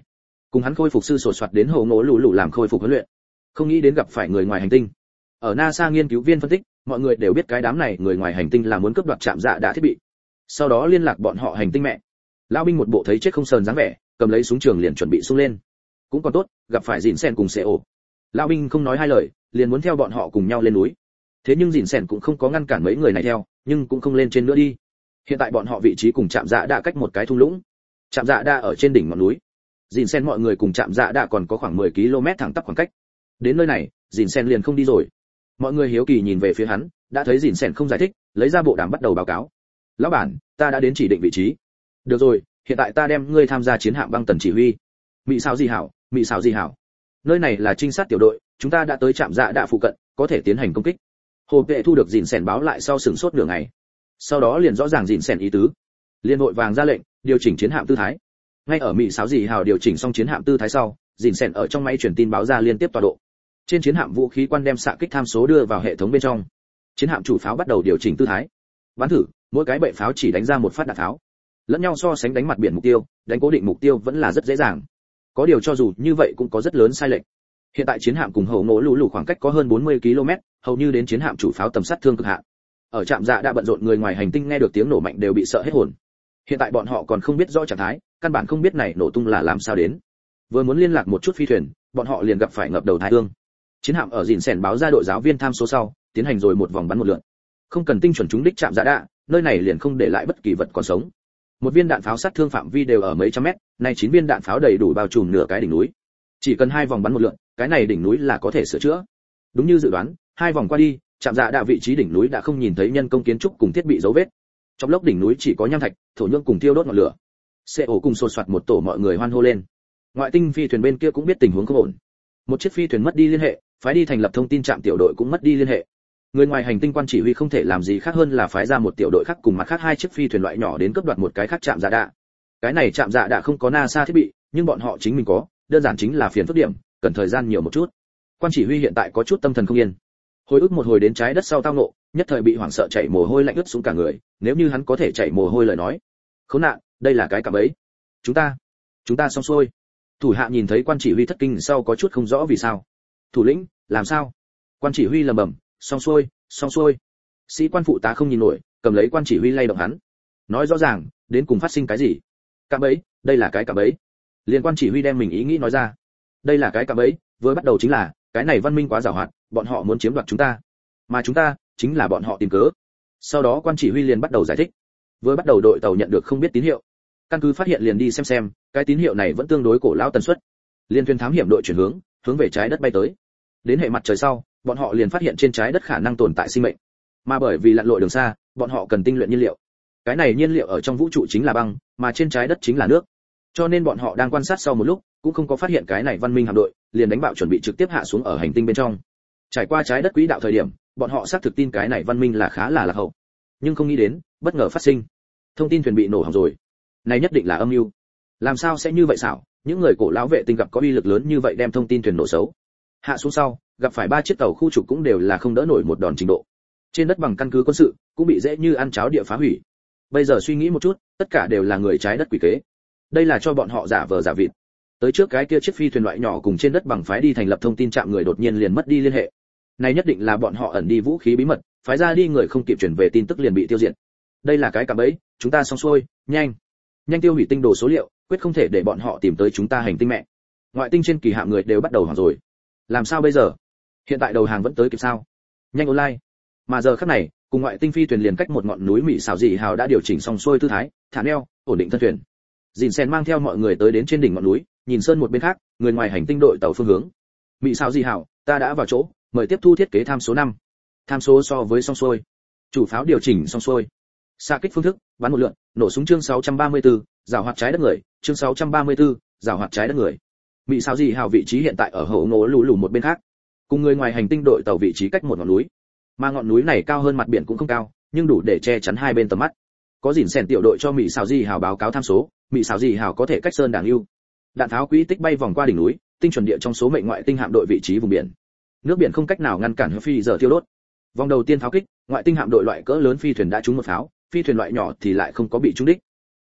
A: cùng hắn khôi phục sư sột soạt đến hồ ngố lù lù làm khôi phục huấn luyện. Không nghĩ đến gặp phải người ngoài hành tinh. Ở NASA nghiên cứu viên phân tích, mọi người đều biết cái đám này người ngoài hành tinh là muốn cướp đoạt trạm dạ đã thiết bị, sau đó liên lạc bọn họ hành tinh mẹ. Lão binh một bộ thấy chết không sờn dáng vẻ, cầm lấy súng trường liền chuẩn bị xung lên. Cũng còn tốt, gặp phải Dìn Sen cùng Sệ ổ. Lão binh không nói hai lời, liền muốn theo bọn họ cùng nhau lên núi. Thế nhưng Dìn Sen cũng không có ngăn cản mấy người này theo, nhưng cũng không lên trên nữa đi. Hiện tại bọn họ vị trí cùng trạm dạ đã cách một cái thung lũng. Trạm dạ đã ở trên đỉnh ngọn núi. Dìn Sen mọi người cùng trạm dạ đã còn có khoảng mười ki lô mét thẳng tắp khoảng cách. Đến nơi này, Dìn Sen liền không đi rồi. Mọi người hiếu kỳ nhìn về phía hắn, đã thấy Dìn Sen không giải thích, lấy ra bộ đàm bắt đầu báo cáo. Lão bản, ta đã đến chỉ định vị trí. Được rồi, hiện tại ta đem ngươi tham gia chiến hạm băng tần chỉ huy. Mị sao gì hảo, mị sao gì hảo. Nơi này là trinh sát tiểu đội, chúng ta đã tới trạm dạ đạ phụ cận, có thể tiến hành công kích. Hồ vệ thu được Dìn Sen báo lại sau sừng sốt nửa ngày. Sau đó liền rõ ràng Dìn Sen ý tứ. Liên hội vàng ra lệnh, điều chỉnh chiến hạm tư thái. Ngay ở Mị sao gì hảo điều chỉnh xong chiến hạm tư thái sau, Dìn Sen ở trong máy truyền tin báo ra liên tiếp tọa độ. Trên chiến hạm vũ khí quan đem xạ kích tham số đưa vào hệ thống bên trong. Chiến hạm chủ pháo bắt đầu điều chỉnh tư thái. Bắn thử, mỗi cái bệ pháo chỉ đánh ra một phát đạn pháo. Lẫn nhau so sánh đánh mặt biển mục tiêu, đánh cố định mục tiêu vẫn là rất dễ dàng. Có điều cho dù như vậy cũng có rất lớn sai lệch. Hiện tại chiến hạm cùng hầu ngỗ lũ lũ khoảng cách có hơn bốn mươi ki lô mét, hầu như đến chiến hạm chủ pháo tầm sát thương cực hạn. Ở trạm dạ đã bận rộn người ngoài hành tinh nghe được tiếng nổ mạnh đều bị sợ hết hồn. Hiện tại bọn họ còn không biết rõ trạng thái, căn bản không biết này nổ tung là làm sao đến. Vừa muốn liên lạc một chút phi thuyền, bọn họ liền gặp phải ngập đầu thái tương. Chiến hạm ở Dìn Sen báo ra đội giáo viên tham số sau, tiến hành rồi một vòng bắn một lượt. Không cần tinh chuẩn trúng đích chạm dạ đạ, nơi này liền không để lại bất kỳ vật còn sống. Một viên đạn pháo sát thương phạm vi đều ở mấy trăm mét, nay chín viên đạn pháo đầy đủ bao trùm nửa cái đỉnh núi. Chỉ cần hai vòng bắn một lượt, cái này đỉnh núi là có thể sửa chữa. Đúng như dự đoán, hai vòng qua đi, chạm dạ đạ vị trí đỉnh núi đã không nhìn thấy nhân công kiến trúc cùng thiết bị dấu vết. Trong lốc đỉnh núi chỉ có nham thạch, thổ nhưỡng cùng thiêu đốt ngọn lửa. Xe ổ cùng sột soạt một tổ mọi người hoan hô lên. Ngoại tinh phi thuyền bên kia cũng biết tình huống không ổn. Một chiếc phi thuyền mất đi liên hệ, phái đi thành lập thông tin trạm tiểu đội cũng mất đi liên hệ. Người ngoài hành tinh quan chỉ huy không thể làm gì khác hơn là phái ra một tiểu đội khác cùng mặt khác hai chiếc phi thuyền loại nhỏ đến cướp đoạt một cái khác trạm dạ đạ. Cái này trạm dạ đạ không có NASA thiết bị, nhưng bọn họ chính mình có, đơn giản chính là phiền phức điểm, cần thời gian nhiều một chút. Quan chỉ huy hiện tại có chút tâm thần không yên. Hồi ức một hồi đến trái đất sau tao ngộ, nhất thời bị hoảng sợ chảy mồ hôi lạnh ướt xuống cả người, nếu như hắn có thể chảy mồ hôi lời nói. Khốn nạn, đây là cái cạm bẫy. Chúng ta, chúng ta xong xuôi. Thủ hạ nhìn thấy quan chỉ huy thất kinh sau có chút không rõ vì sao. Thủ lĩnh, làm sao? Quan chỉ huy lầm bầm, xong xuôi, xong xuôi. Sĩ quan phụ tá không nhìn nổi, cầm lấy quan chỉ huy lay động hắn. Nói rõ ràng, đến cùng phát sinh cái gì? Cạm bẫy, đây là cái cạm bẫy. Liên quan chỉ huy đem mình ý nghĩ nói ra. Đây là cái cạm bẫy, vừa bắt đầu chính là, cái này văn minh quá giàu hoạt, bọn họ muốn chiếm đoạt chúng ta. Mà chúng ta, chính là bọn họ tìm cớ. Sau đó quan chỉ huy liền bắt đầu giải thích. Vừa bắt đầu đội tàu nhận được không biết tín hiệu. Căn cứ phát hiện liền đi xem xem, cái tín hiệu này vẫn tương đối cổ lão tần suất. Liên thuyền thám hiểm đội chuyển hướng, hướng về trái đất bay tới. Đến hệ mặt trời sau, bọn họ liền phát hiện trên trái đất khả năng tồn tại sinh mệnh. Mà bởi vì lặn lội đường xa, bọn họ cần tinh luyện nhiên liệu. Cái này nhiên liệu ở trong vũ trụ chính là băng, mà trên trái đất chính là nước. Cho nên bọn họ đang quan sát sau một lúc, cũng không có phát hiện cái này văn minh hạm đội, liền đánh bạo chuẩn bị trực tiếp hạ xuống ở hành tinh bên trong. Trải qua trái đất quỹ đạo thời điểm, bọn họ xác thực tin cái này văn minh là khá là lạc hậu. Nhưng không nghĩ đến, bất ngờ phát sinh. Thông tin thuyền bị nổ hỏng rồi. Này nhất định là âm mưu. Làm sao sẽ như vậy xảo, những người cổ lão vệ tinh gặp có uy lực lớn như vậy đem thông tin thuyền nổ xấu. Hạ xuống sau, gặp phải ba chiếc tàu khu trục cũng đều là không đỡ nổi một đòn trình độ. Trên đất bằng căn cứ quân sự, cũng bị dễ như ăn cháo địa phá hủy. Bây giờ suy nghĩ một chút, tất cả đều là người trái đất quỷ kế. Đây là cho bọn họ giả vờ giả vịt. Tới trước cái kia chiếc phi thuyền loại nhỏ cùng trên đất bằng phái đi thành lập thông tin trạm người đột nhiên liền mất đi liên hệ. Này nhất định là bọn họ ẩn đi vũ khí bí mật, phái ra đi người không kịp chuyển về tin tức liền bị tiêu diệt. Đây là cái cạm bẫy, chúng ta xong xuôi, nhanh, nhanh tiêu hủy tinh đồ số liệu, quyết không thể để bọn họ tìm tới chúng ta hành tinh mẹ. Ngoại tinh trên kỳ hạm người đều bắt đầu hoảng rồi. Làm sao bây giờ? Hiện tại đầu hàng vẫn tới kịp sao? Nhanh online. Mà giờ khắc này, cùng ngoại tinh phi thuyền liền cách một ngọn núi Mỹ xảo dị hào đã điều chỉnh xong xuôi tư thái, thả neo, ổn định thân thuyền. Dìn Sen mang theo mọi người tới đến trên đỉnh ngọn núi, nhìn sơn một bên khác, người ngoài hành tinh đội tàu phương hướng. Mỹ xảo dị hào, ta đã vào chỗ, mời tiếp thu thiết kế tham số năm. Tham số so với xong xuôi. Chủ pháo điều chỉnh xong xuôi. Xạ kích phương thức, bắn một lượt, nổ súng chương sáu trăm ba mươi tư, giảo hoạt trái đất người, chương sáu trăm ba mươi tư, giảo hoạt trái đất người. Mỹ xảo dị hào vị trí hiện tại ở hậu ngố lù lù một bên khác, cùng người ngoài hành tinh đội tàu vị trí cách một ngọn núi. Mà ngọn núi này cao hơn mặt biển cũng không cao, nhưng đủ để che chắn hai bên tầm mắt. Có Dìn Sen tiểu đội cho Mỹ xảo dị hào báo cáo tham số, Mỹ xảo dị hào có thể cách sơn đàng ưu. Đạn pháo quỹ tích bay vòng qua đỉnh núi, tinh chuẩn địa trong số mệnh ngoại tinh hạm đội vị trí vùng biển. Nước biển không cách nào ngăn cản phi giờ tiêu đốt. Vòng đầu tiên pháo kích, ngoại tinh hạm đội loại cỡ lớn phi thuyền đã trúng một pháo, phi thuyền loại nhỏ thì lại không có bị trúng đích.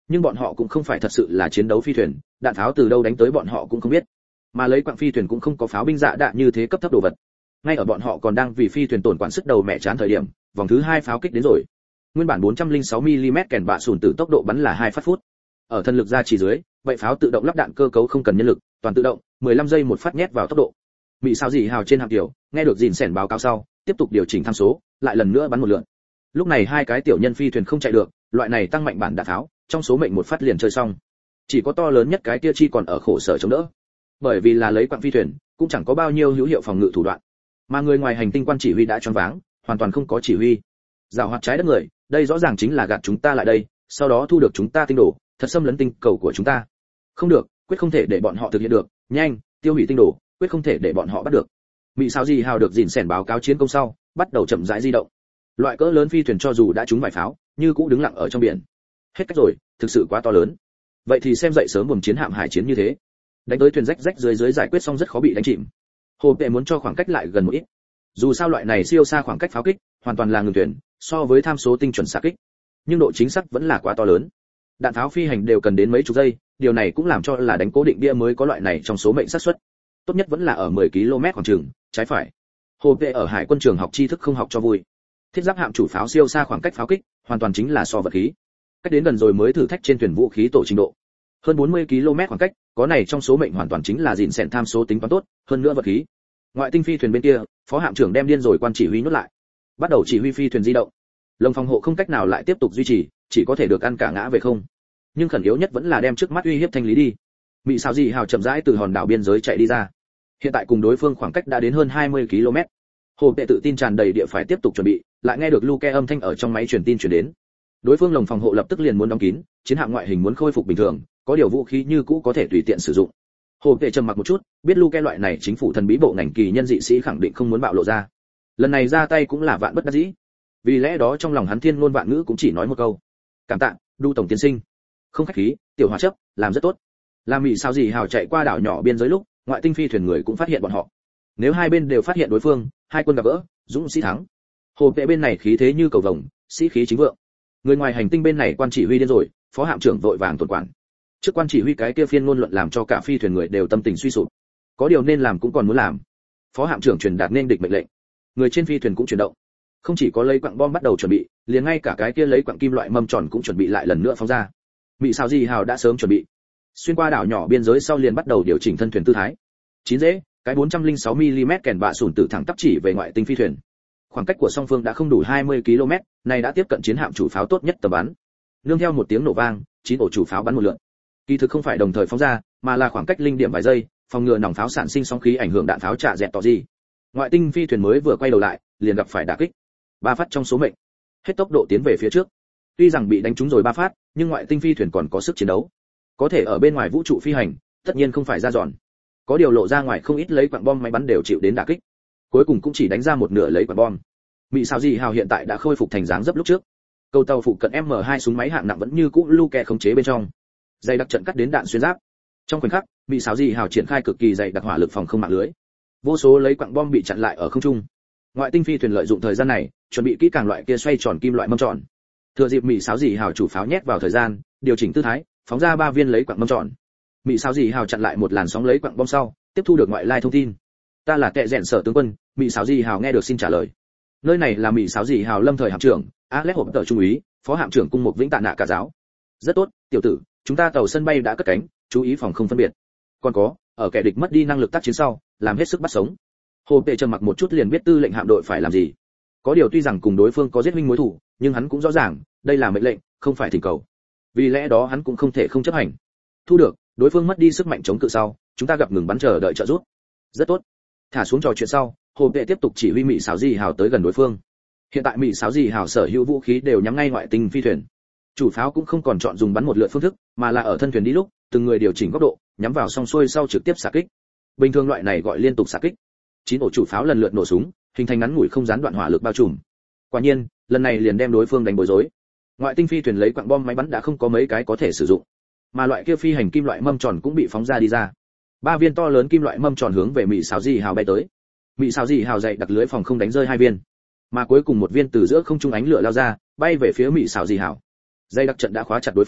A: nhưng bọn họ cũng không phải thật sự là chiến đấu phi thuyền, đạn pháo từ đâu đánh tới bọn họ cũng không biết, mà lấy quặng phi thuyền cũng không có pháo binh dạ đạn như thế cấp thấp đồ vật. Ngay ở bọn họ còn đang vì phi thuyền tổn quản sức đầu mẹ chán thời điểm, vòng thứ hai pháo kích đến rồi. Nguyên bản bốn trăm lẻ sáu mi-li-mét kèn bạ sùn tử tốc độ bắn là hai phát phút. Ở thân lực gia trì dưới, vậy pháo tự động lắp đạn cơ cấu không cần nhân lực, toàn tự động, mười lăm giây một phát nhét vào tốc độ. Mỹ sao gì hào trên hạm tiểu, nghe được dìn sẻn báo cáo sau, tiếp tục điều chỉnh tham số, lại lần nữa bắn một lượt. Lúc này hai cái tiểu nhân phi thuyền không chạy được, loại này tăng mạnh bản đạn pháo, trong số mệnh một phát liền chơi xong. Chỉ có to lớn nhất cái kia chi còn ở khổ sở chống đỡ. Bởi vì là lấy quặng phi thuyền, cũng chẳng có bao nhiêu hữu hiệu phòng ngự thủ đoạn. Mà người ngoài hành tinh quan chỉ huy đã choáng váng, hoàn toàn không có chỉ huy. Giảo hoạt trái đất người, đây rõ ràng chính là gạt chúng ta lại đây, sau đó thu được chúng ta tinh đồ, thật xâm lấn tinh cầu của chúng ta. Không được, quyết không thể để bọn họ thực hiện được, nhanh, tiêu hủy tinh đồ, quyết không thể để bọn họ bắt được. Mỹ sao gì hào được dìn sẻn báo cáo chiến công sau, bắt đầu chậm rãi di động. Loại cỡ lớn phi thuyền cho dù đã trúng vài pháo, như cũ đứng lặng ở trong biển. Hết cách rồi, thực sự quá to lớn. Vậy thì xem dậy sớm buồm chiến hạm hải chiến như thế, đánh tới thuyền rách rách dưới dưới giải quyết xong rất khó bị đánh chìm. Hồ Tệ muốn cho khoảng cách lại gần một ít. Dù sao loại này siêu xa khoảng cách pháo kích, hoàn toàn là ngừng thuyền, so với tham số tinh chuẩn xạ kích, nhưng độ chính xác vẫn là quá to lớn. Đạn pháo phi hành đều cần đến mấy chục giây, điều này cũng làm cho là đánh cố định bia mới có loại này trong số mệnh xác suất. Tốt nhất vẫn là ở mười ki lô mét khoảng chừng, trái phải. Hồ Tệ ở hải quân trường học tri thức không học cho vui. Thiết giáp hạm chủ pháo siêu xa khoảng cách pháo kích, hoàn toàn chính là so vật khí. Cách đến gần rồi mới thử thách trên thuyền vũ khí tổ trình độ. Hơn bốn mươi ki lô mét khoảng cách, có này trong số mệnh hoàn toàn chính là dịn sẹn tham số tính toán tốt, hơn nữa vật khí. Ngoại tinh phi thuyền bên kia, phó hạm trưởng đem điên rồi quan chỉ huy nhốt lại, bắt đầu chỉ huy phi thuyền di động. Lồng phòng hộ không cách nào lại tiếp tục duy trì, chỉ có thể được ăn cả ngã về không. Nhưng khẩn yếu nhất vẫn là đem trước mắt uy hiếp thanh lý đi. Mỹ sao gì hào chậm rãi từ hòn đảo biên giới chạy đi ra. Hiện tại cùng đối phương khoảng cách đã đến hơn hai mươi ki lô mét. Hồ Tệ tự tin tràn đầy địa phải tiếp tục chuẩn bị, lại nghe được Luke âm thanh ở trong máy truyền tin truyền đến. Đối phương lồng phòng hộ lập tức liền muốn đóng kín, chiến hạm ngoại hình muốn khôi phục bình thường, có điều vũ khí như cũ có thể tùy tiện sử dụng. Hồ Tệ trầm mặc một chút, biết Luke loại này chính phủ thần bí bộ ngành kỳ nhân dị sĩ khẳng định không muốn bạo lộ ra. Lần này ra tay cũng là vạn bất đắc dĩ. Vì lẽ đó trong lòng hắn thiên ngôn vạn ngữ cũng chỉ nói một câu: cảm tạ, Đu tổng tiên sinh. Không khách khí, tiểu hòa chấp, làm rất tốt. Làm Mỹ sao gì hào chạy qua đảo nhỏ biên giới lúc, ngoại tinh phi thuyền người cũng phát hiện bọn họ. Nếu hai bên đều phát hiện đối phương, hai quân gặp gỡ, dũng sĩ thắng. Hồ Tệ bên này khí thế như cầu vồng, sĩ khí chính vượng. Người ngoài hành tinh bên này quan chỉ huy điên rồi, phó hạm trưởng vội vàng tuần quản. Trước quan chỉ huy cái kia phiên ngôn luận làm cho cả phi thuyền người đều tâm tình suy sụp. Có điều nên làm cũng còn muốn làm. Phó hạm trưởng truyền đạt nên địch mệnh lệnh. Người trên phi thuyền cũng chuyển động. Không chỉ có lấy quặng bom bắt đầu chuẩn bị, liền ngay cả cái kia lấy quặng kim loại mâm tròn cũng chuẩn bị lại lần nữa phóng ra. Mỹ sao gì hào đã sớm chuẩn bị. Xuyên qua đảo nhỏ biên giới sau liền bắt đầu điều chỉnh thân thuyền tư thái. Chín dễ, cái bốn trăm lẻ sáu mi-li-mét kèn bạ sùn tử thẳng tắp chỉ về ngoại tinh phi thuyền. Khoảng cách của song phương đã không đủ hai mươi ki lô mét, này đã tiếp cận chiến hạm chủ pháo tốt nhất tầm bắn. Nương theo một tiếng nổ vang, chín ổ chủ pháo bắn một lượt. Kỳ thực không phải đồng thời phóng ra, mà là khoảng cách linh điểm vài giây, phòng ngừa nòng pháo sản sinh sóng khí ảnh hưởng đạn pháo trả dẹt tỏ gì. Ngoại tinh phi thuyền mới vừa quay đầu lại, liền gặp phải đả kích. Ba phát trong số mệnh. Hết tốc độ tiến về phía trước. Tuy rằng bị đánh trúng rồi ba phát, nhưng ngoại tinh phi thuyền còn có sức chiến đấu. Có thể ở bên ngoài vũ trụ phi hành, tất nhiên không phải ra dọn. Có điều lộ ra ngoài không ít lấy quặng bom máy bắn đều chịu đến đả kích. Cuối cùng cũng chỉ đánh ra một nửa lấy quặng bom. Mỹ sao gì hào hiện tại đã khôi phục thành dáng dấp lúc trước. Cầu tàu phụ cận M hai súng máy hạng nặng vẫn như cũ Luke khống chế bên trong. Dày đặc trận cắt đến đạn xuyên giáp. Trong khoảnh khắc, Mỹ sao gì hào triển khai cực kỳ dày đặc hỏa lực phòng không mạng lưới. Vô số lấy quặng bom bị chặn lại ở không trung. Ngoại tinh phi thuyền lợi dụng thời gian này, chuẩn bị kỹ càng loại kia xoay tròn kim loại mâm tròn. Thừa dịp Mỹ sao gì hào chủ pháo nhét vào thời gian, điều chỉnh tư thái, phóng ra ba viên lấy quặng mâm tròn. Mỹ sao gì hào chặn lại một làn sóng lấy quặng bom sau, tiếp thu được ngoại lai thông tin. Ta là kệ rèn sở tướng quân. Mỹ sao gì hào nghe được xin trả lời. Nơi này là Mỹ sao gì hào lâm thời hạm trưởng, Alex hộp tờ trung úy, phó hạm trưởng cung mục vĩnh tạ nạ cả giáo. Rất tốt, tiểu tử, chúng ta tàu sân bay đã cất cánh, chú ý phòng không phân biệt. Còn có, ở kẻ địch mất đi năng lực tác chiến sau, làm hết sức bắt sống. Hồ Tệ trầm mặc một chút liền biết tư lệnh hạm đội phải làm gì. Có điều tuy rằng cùng đối phương có giết huynh mối thù, nhưng hắn cũng rõ ràng, đây là mệnh lệnh, không phải thỉnh cầu. Vì lẽ đó hắn cũng không thể không chấp hành. Thu được, đối phương mất đi sức mạnh chống cự sau, chúng ta gặp ngừng bắn chờ đợi trợ giúp. Rất tốt. Thả xuống trò chuyện sau, Hồ Tệ tiếp tục chỉ huy Mỹ Sáo Dị Hào tới gần đối phương. Hiện tại Mỹ Sáo Dị Hào sở hữu vũ khí đều nhắm ngay ngoại tinh phi thuyền. Chủ pháo cũng không còn chọn dùng bắn một lượt phương thức, mà là ở thân thuyền đi lúc, từng người điều chỉnh góc độ, nhắm vào song xuôi sau trực tiếp xạ kích. Bình thường loại này gọi liên tục xạ kích. Chín ổ chủ pháo lần lượt nổ súng, hình thành ngắn ngủi không gián đoạn hỏa lực bao trùm. Quả nhiên, lần này liền đem đối phương đánh bối rối. Ngoại tinh phi thuyền lấy quặng bom máy bắn đã không có mấy cái có thể sử dụng, mà loại kia phi hành kim loại mâm tròn cũng bị phóng ra đi ra. Ba viên to lớn kim loại mâm tròn hướng về Mỹ Sáo Dị Hào bay tới. Mỹ Sáo Dị Hào dày đặc lưới phòng không đánh rơi hai viên, mà cuối cùng một viên từ giữa không trung ánh lửa lao ra, bay về phía Mỹ Sáo Dị Hào. Dây đặc trận đã khóa chặt đối phương,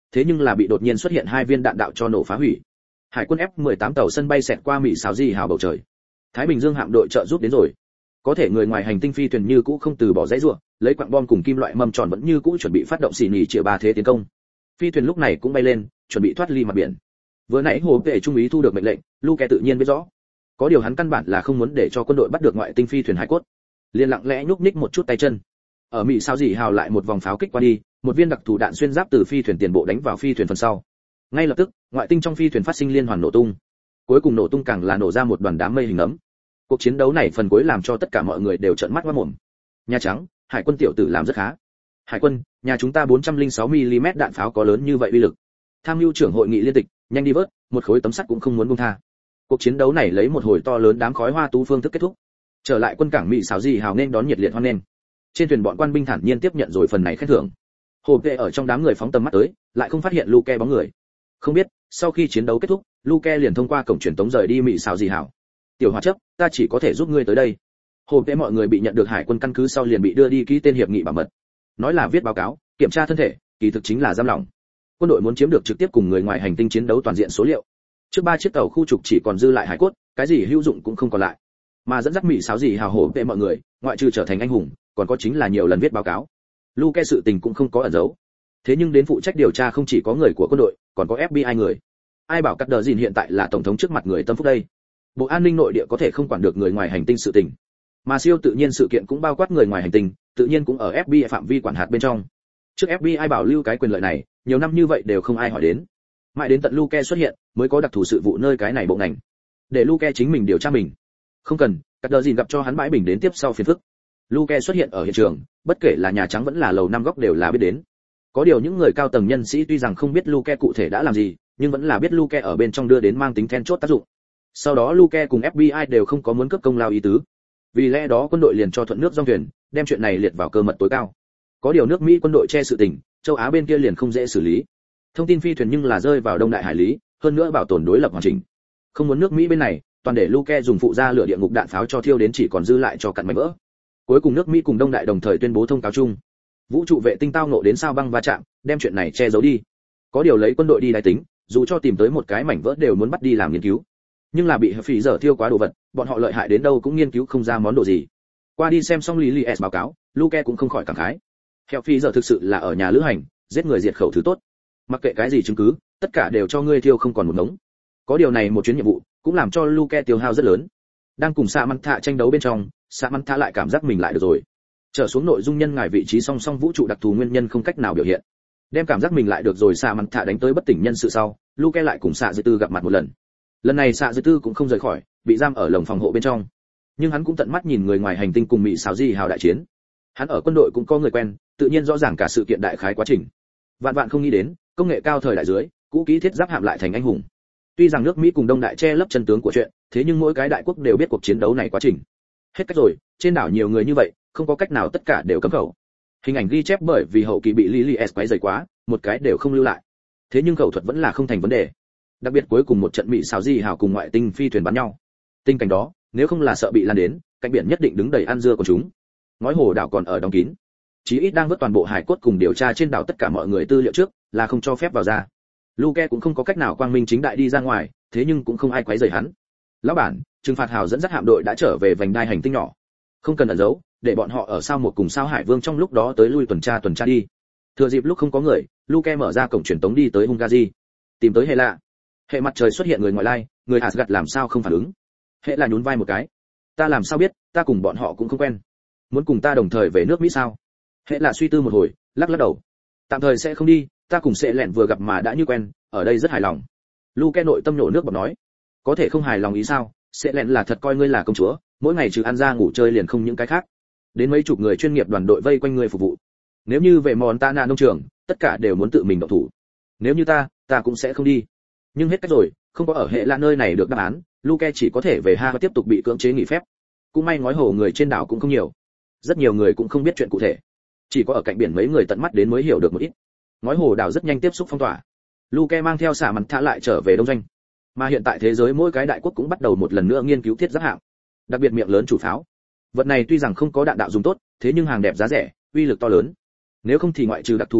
A: thế nhưng là bị đột nhiên xuất hiện hai viên đạn đạo cho nổ phá hủy. Hải quân F mười tám tàu sân bay xẹt qua Mỹ xào gì hào bầu trời. Thái Bình Dương hạm đội trợ giúp đến rồi. Có thể người ngoài hành tinh phi thuyền như cũ không từ bỏ dãy rủa, lấy quặng bom cùng kim loại mâm tròn vẫn như cũ chuẩn bị phát động xì nhì triệu ba thế tiến công. Phi thuyền lúc này cũng bay lên, chuẩn bị thoát ly mặt biển. Vừa nãy hồ vệ trung úy thu được mệnh lệnh, Luke tự nhiên biết rõ. Có điều hắn căn bản là không muốn để cho quân đội bắt được ngoại tinh phi thuyền hải cốt. Liên lặng lẽ nhúc nhích một chút tay chân. Ở Mỹ sao gì hào lại một vòng pháo kích qua đi, một viên đặc thù đạn xuyên giáp từ phi thuyền tiền bộ đánh vào phi thuyền phần sau. Ngay lập tức, ngoại tinh trong phi thuyền phát sinh liên hoàn nổ tung. Cuối cùng nổ tung càng là nổ ra một đoàn đám mây hình ấm. Cuộc chiến đấu này phần cuối làm cho tất cả mọi người đều trợn mắt ngoác mồm. Nhà Trắng, Hải quân tiểu tử làm rất khá. Hải quân, nhà chúng ta bốn trăm lẻ sáu mi-li-mét đạn pháo có lớn như vậy uy lực. Tham mưu trưởng hội nghị liên tịch, nhanh đi vớt, một khối tấm sắt cũng không muốn buông tha. Cuộc chiến đấu này lấy một hồi to lớn đám khói hoa tú phương thức kết thúc. Trở lại quân cảng Mỹ xảo gì hào nên đón nhiệt liệt hoan nghênh. Trên thuyền bọn quan binh thản nhiên tiếp nhận rồi phần này khen thưởng. Hồ vệ ở trong đám người phóng tầm mắt tới, lại không phát hiện Luke bóng người. Không biết, sau khi chiến đấu kết thúc, Luke liền thông qua cổng truyền tống rời đi Mỹ xảo gì hào. Tiểu Hòa chấp, ta chỉ có thể giúp ngươi tới đây. Hồ vệ mọi người bị nhận được hải quân căn cứ sau liền bị đưa đi ký tên hiệp nghị bảo mật. Nói là viết báo cáo, kiểm tra thân thể, kỳ thực chính là giam lỏng. Quân đội muốn chiếm được trực tiếp cùng người ngoài hành tinh chiến đấu toàn diện số liệu. Trước ba chiếc tàu khu trục chỉ còn dư lại hải cốt, cái gì hữu dụng cũng không còn lại. Mà dẫn dắt Mỹ xáo gì hào hổ vệ mọi người, ngoại trừ trở thành anh hùng, còn có chính là nhiều lần viết báo cáo. Luke sự tình cũng không có ẩn giấu. Thế nhưng đến phụ trách điều tra không chỉ có người của quân đội, còn có ép bê i người. Ai bảo cắt đờ gìn hiện tại là tổng thống trước mặt người tâm phúc đây? Bộ an ninh nội địa có thể không quản được người ngoài hành tinh sự tình. Mà siêu tự nhiên sự kiện cũng bao quát người ngoài hành tinh, tự nhiên cũng ở ép bê i phạm vi quản hạt bên trong. Trước ép bê i bảo lưu cái quyền lợi này, nhiều năm như vậy đều không ai hỏi đến. Mãi đến tận Luke xuất hiện, mới có đặc thù sự vụ nơi cái này bộ ngành. Để Luke chính mình điều tra mình. Không cần, cắt đờ gìn gặp cho hắn bãi bình đến tiếp sau phiền phức. Luke xuất hiện ở hiện trường, bất kể là Nhà Trắng vẫn là lầu năm góc đều là biết đến. Có điều những người cao tầng nhân sĩ tuy rằng không biết Luke cụ thể đã làm gì, nhưng vẫn là biết Luke ở bên trong đưa đến mang tính then chốt tác dụng. Sau đó Luke cùng ép bê i đều không có muốn cấp công lao ý tứ. Vì lẽ đó quân đội liền cho thuận nước dòng thuyền, đem chuyện này liệt vào cơ mật tối cao. Có điều nước Mỹ quân đội che sự tình, châu Á bên kia liền không dễ xử lý. Thông tin phi thuyền nhưng là rơi vào Đông Đại Hải lý, hơn nữa bảo tồn đối lập hoàn chỉnh. Không muốn nước Mỹ bên này, toàn để Luke dùng phụ ra lửa địa ngục đạn pháo cho thiêu đến chỉ còn dư lại cho cặn mảnh vỡ. Cuối cùng nước Mỹ cùng Đông Đại đồng thời tuyên bố thông cáo chung. Vũ trụ vệ tinh tao ngộ đến sao băng va chạm, đem chuyện này che giấu đi. Có điều lấy quân đội đi đài tính, dù cho tìm tới một cái mảnh vỡ đều muốn bắt đi làm nghiên cứu. Nhưng là bị phỉ dở thiêu quá đồ vật, bọn họ lợi hại đến đâu cũng nghiên cứu không ra món đồ gì. Qua đi xem xong Lily S báo cáo, Luke cũng không khỏi cảm khái. Heo phỉ dở thực sự là ở nhà lữ hành, giết người diệt khẩu thứ tốt. Mặc kệ cái gì chứng cứ, tất cả đều cho ngươi thiêu không còn một ngống. Có điều này một chuyến nhiệm vụ, cũng làm cho Luke tiêu hao rất lớn. Đang cùng Samantha tranh đấu bên trong, Samantha lại cảm giác mình lại được rồi. Trở xuống nội dung nhân ngài vị trí song song vũ trụ đặc thù nguyên nhân không cách nào biểu hiện. Đem cảm giác mình lại được rồi Samantha đánh tới bất tỉnh nhân sự sau, Luke lại cùng Sạ Dư Tư gặp mặt một lần. Lần này Sạ Dư Tư cũng không rời khỏi, bị giam ở lồng phòng hộ bên trong. Nhưng hắn cũng tận mắt nhìn người ngoài hành tinh cùng Mỹ xào di hào đại chiến. Hắn ở quân đội cũng có người quen, tự nhiên rõ ràng cả sự kiện đại khái quá trình. Vạn vạn không nghĩ đến, công nghệ cao thời đại dưới, cũ kỹ thiết giáp hạm lại thành anh hùng. Tuy rằng nước Mỹ cùng Đông Đại che lấp chân tướng của chuyện, thế nhưng mỗi cái đại quốc đều biết cuộc chiến đấu này quá trình. Hết cách rồi, trên đảo nhiều người như vậy, không có cách nào tất cả đều cấm khẩu. Hình ảnh ghi chép bởi vì hậu kỳ bị Lily S quấy rầy quá, một cái đều không lưu lại. Thế nhưng khẩu thuật vẫn là không thành vấn đề. Đặc biệt cuối cùng một trận Mỹ xào di hào cùng ngoại tinh phi thuyền bắn nhau. Tình cảnh đó, nếu không là sợ bị lan đến, cạnh biển nhất định đứng đầy ăn dưa của chúng. Ngói hồ đảo còn ở đóng kín. Chí ít đang vớt toàn bộ hải cốt cùng điều tra trên đảo tất cả mọi người tư liệu trước, là không cho phép vào ra. Luke cũng không có cách nào quang minh chính đại đi ra ngoài, thế nhưng cũng không ai quấy rầy hắn. Lão bản, trừng phạt hào dẫn dắt hạm đội đã trở về vành đai hành tinh nhỏ. Không cần ẩn giấu, để bọn họ ở sao một cùng sao Hải Vương trong lúc đó tới lui tuần tra tuần tra đi. Thừa dịp lúc không có người, Luke mở ra cổng truyền tống đi tới Hungary, tìm tới hệ lạ. Hệ mặt trời xuất hiện người ngoại lai, người Asgard làm sao không phản ứng? Hệ là nhún vai một cái. Ta làm sao biết, ta cùng bọn họ cũng không quen. Muốn cùng ta đồng thời về nước Mỹ sao? Hệ là suy tư một hồi, lắc lắc đầu. Tạm thời sẽ không đi, ta cùng sẽ lẹn vừa gặp mà đã như quen, ở đây rất hài lòng. Luke nội tâm nổ nước bọt nói. Có thể không hài lòng ý sao? Sẽ lẹn là thật coi ngươi là công chúa, mỗi ngày trừ ăn ra ngủ chơi liền không những cái khác. Đến mấy chục người chuyên nghiệp đoàn đội vây quanh ngươi phục vụ. Nếu như về Montana nông trường, tất cả đều muốn tự mình động thủ. Nếu như ta, ta cũng sẽ không đi. Nhưng hết cách rồi, không có ở hệ là nơi này được đáp án, Luke chỉ có thể về Ha và tiếp tục bị cưỡng chế nghỉ phép. Cũng may ngói hồ người trên đảo cũng không nhiều. Rất nhiều người cũng không biết chuyện cụ thể. Chỉ có ở cạnh biển mấy người tận mắt đến mới hiểu được một ít. Ngói hồ đảo rất nhanh tiếp xúc phong tỏa. Luke mang theo xả mặt thả lại trở về đông doanh. Mà hiện tại thế giới mỗi cái đại quốc cũng bắt đầu một lần nữa nghiên cứu thiết giáp hạng. Đặc biệt miệng lớn chủ pháo. Vật này tuy rằng không có đạn đạo dùng tốt, thế nhưng hàng đẹp giá rẻ, uy lực to lớn. Nếu không thì ngoại trừ đặc thù đạn đạo,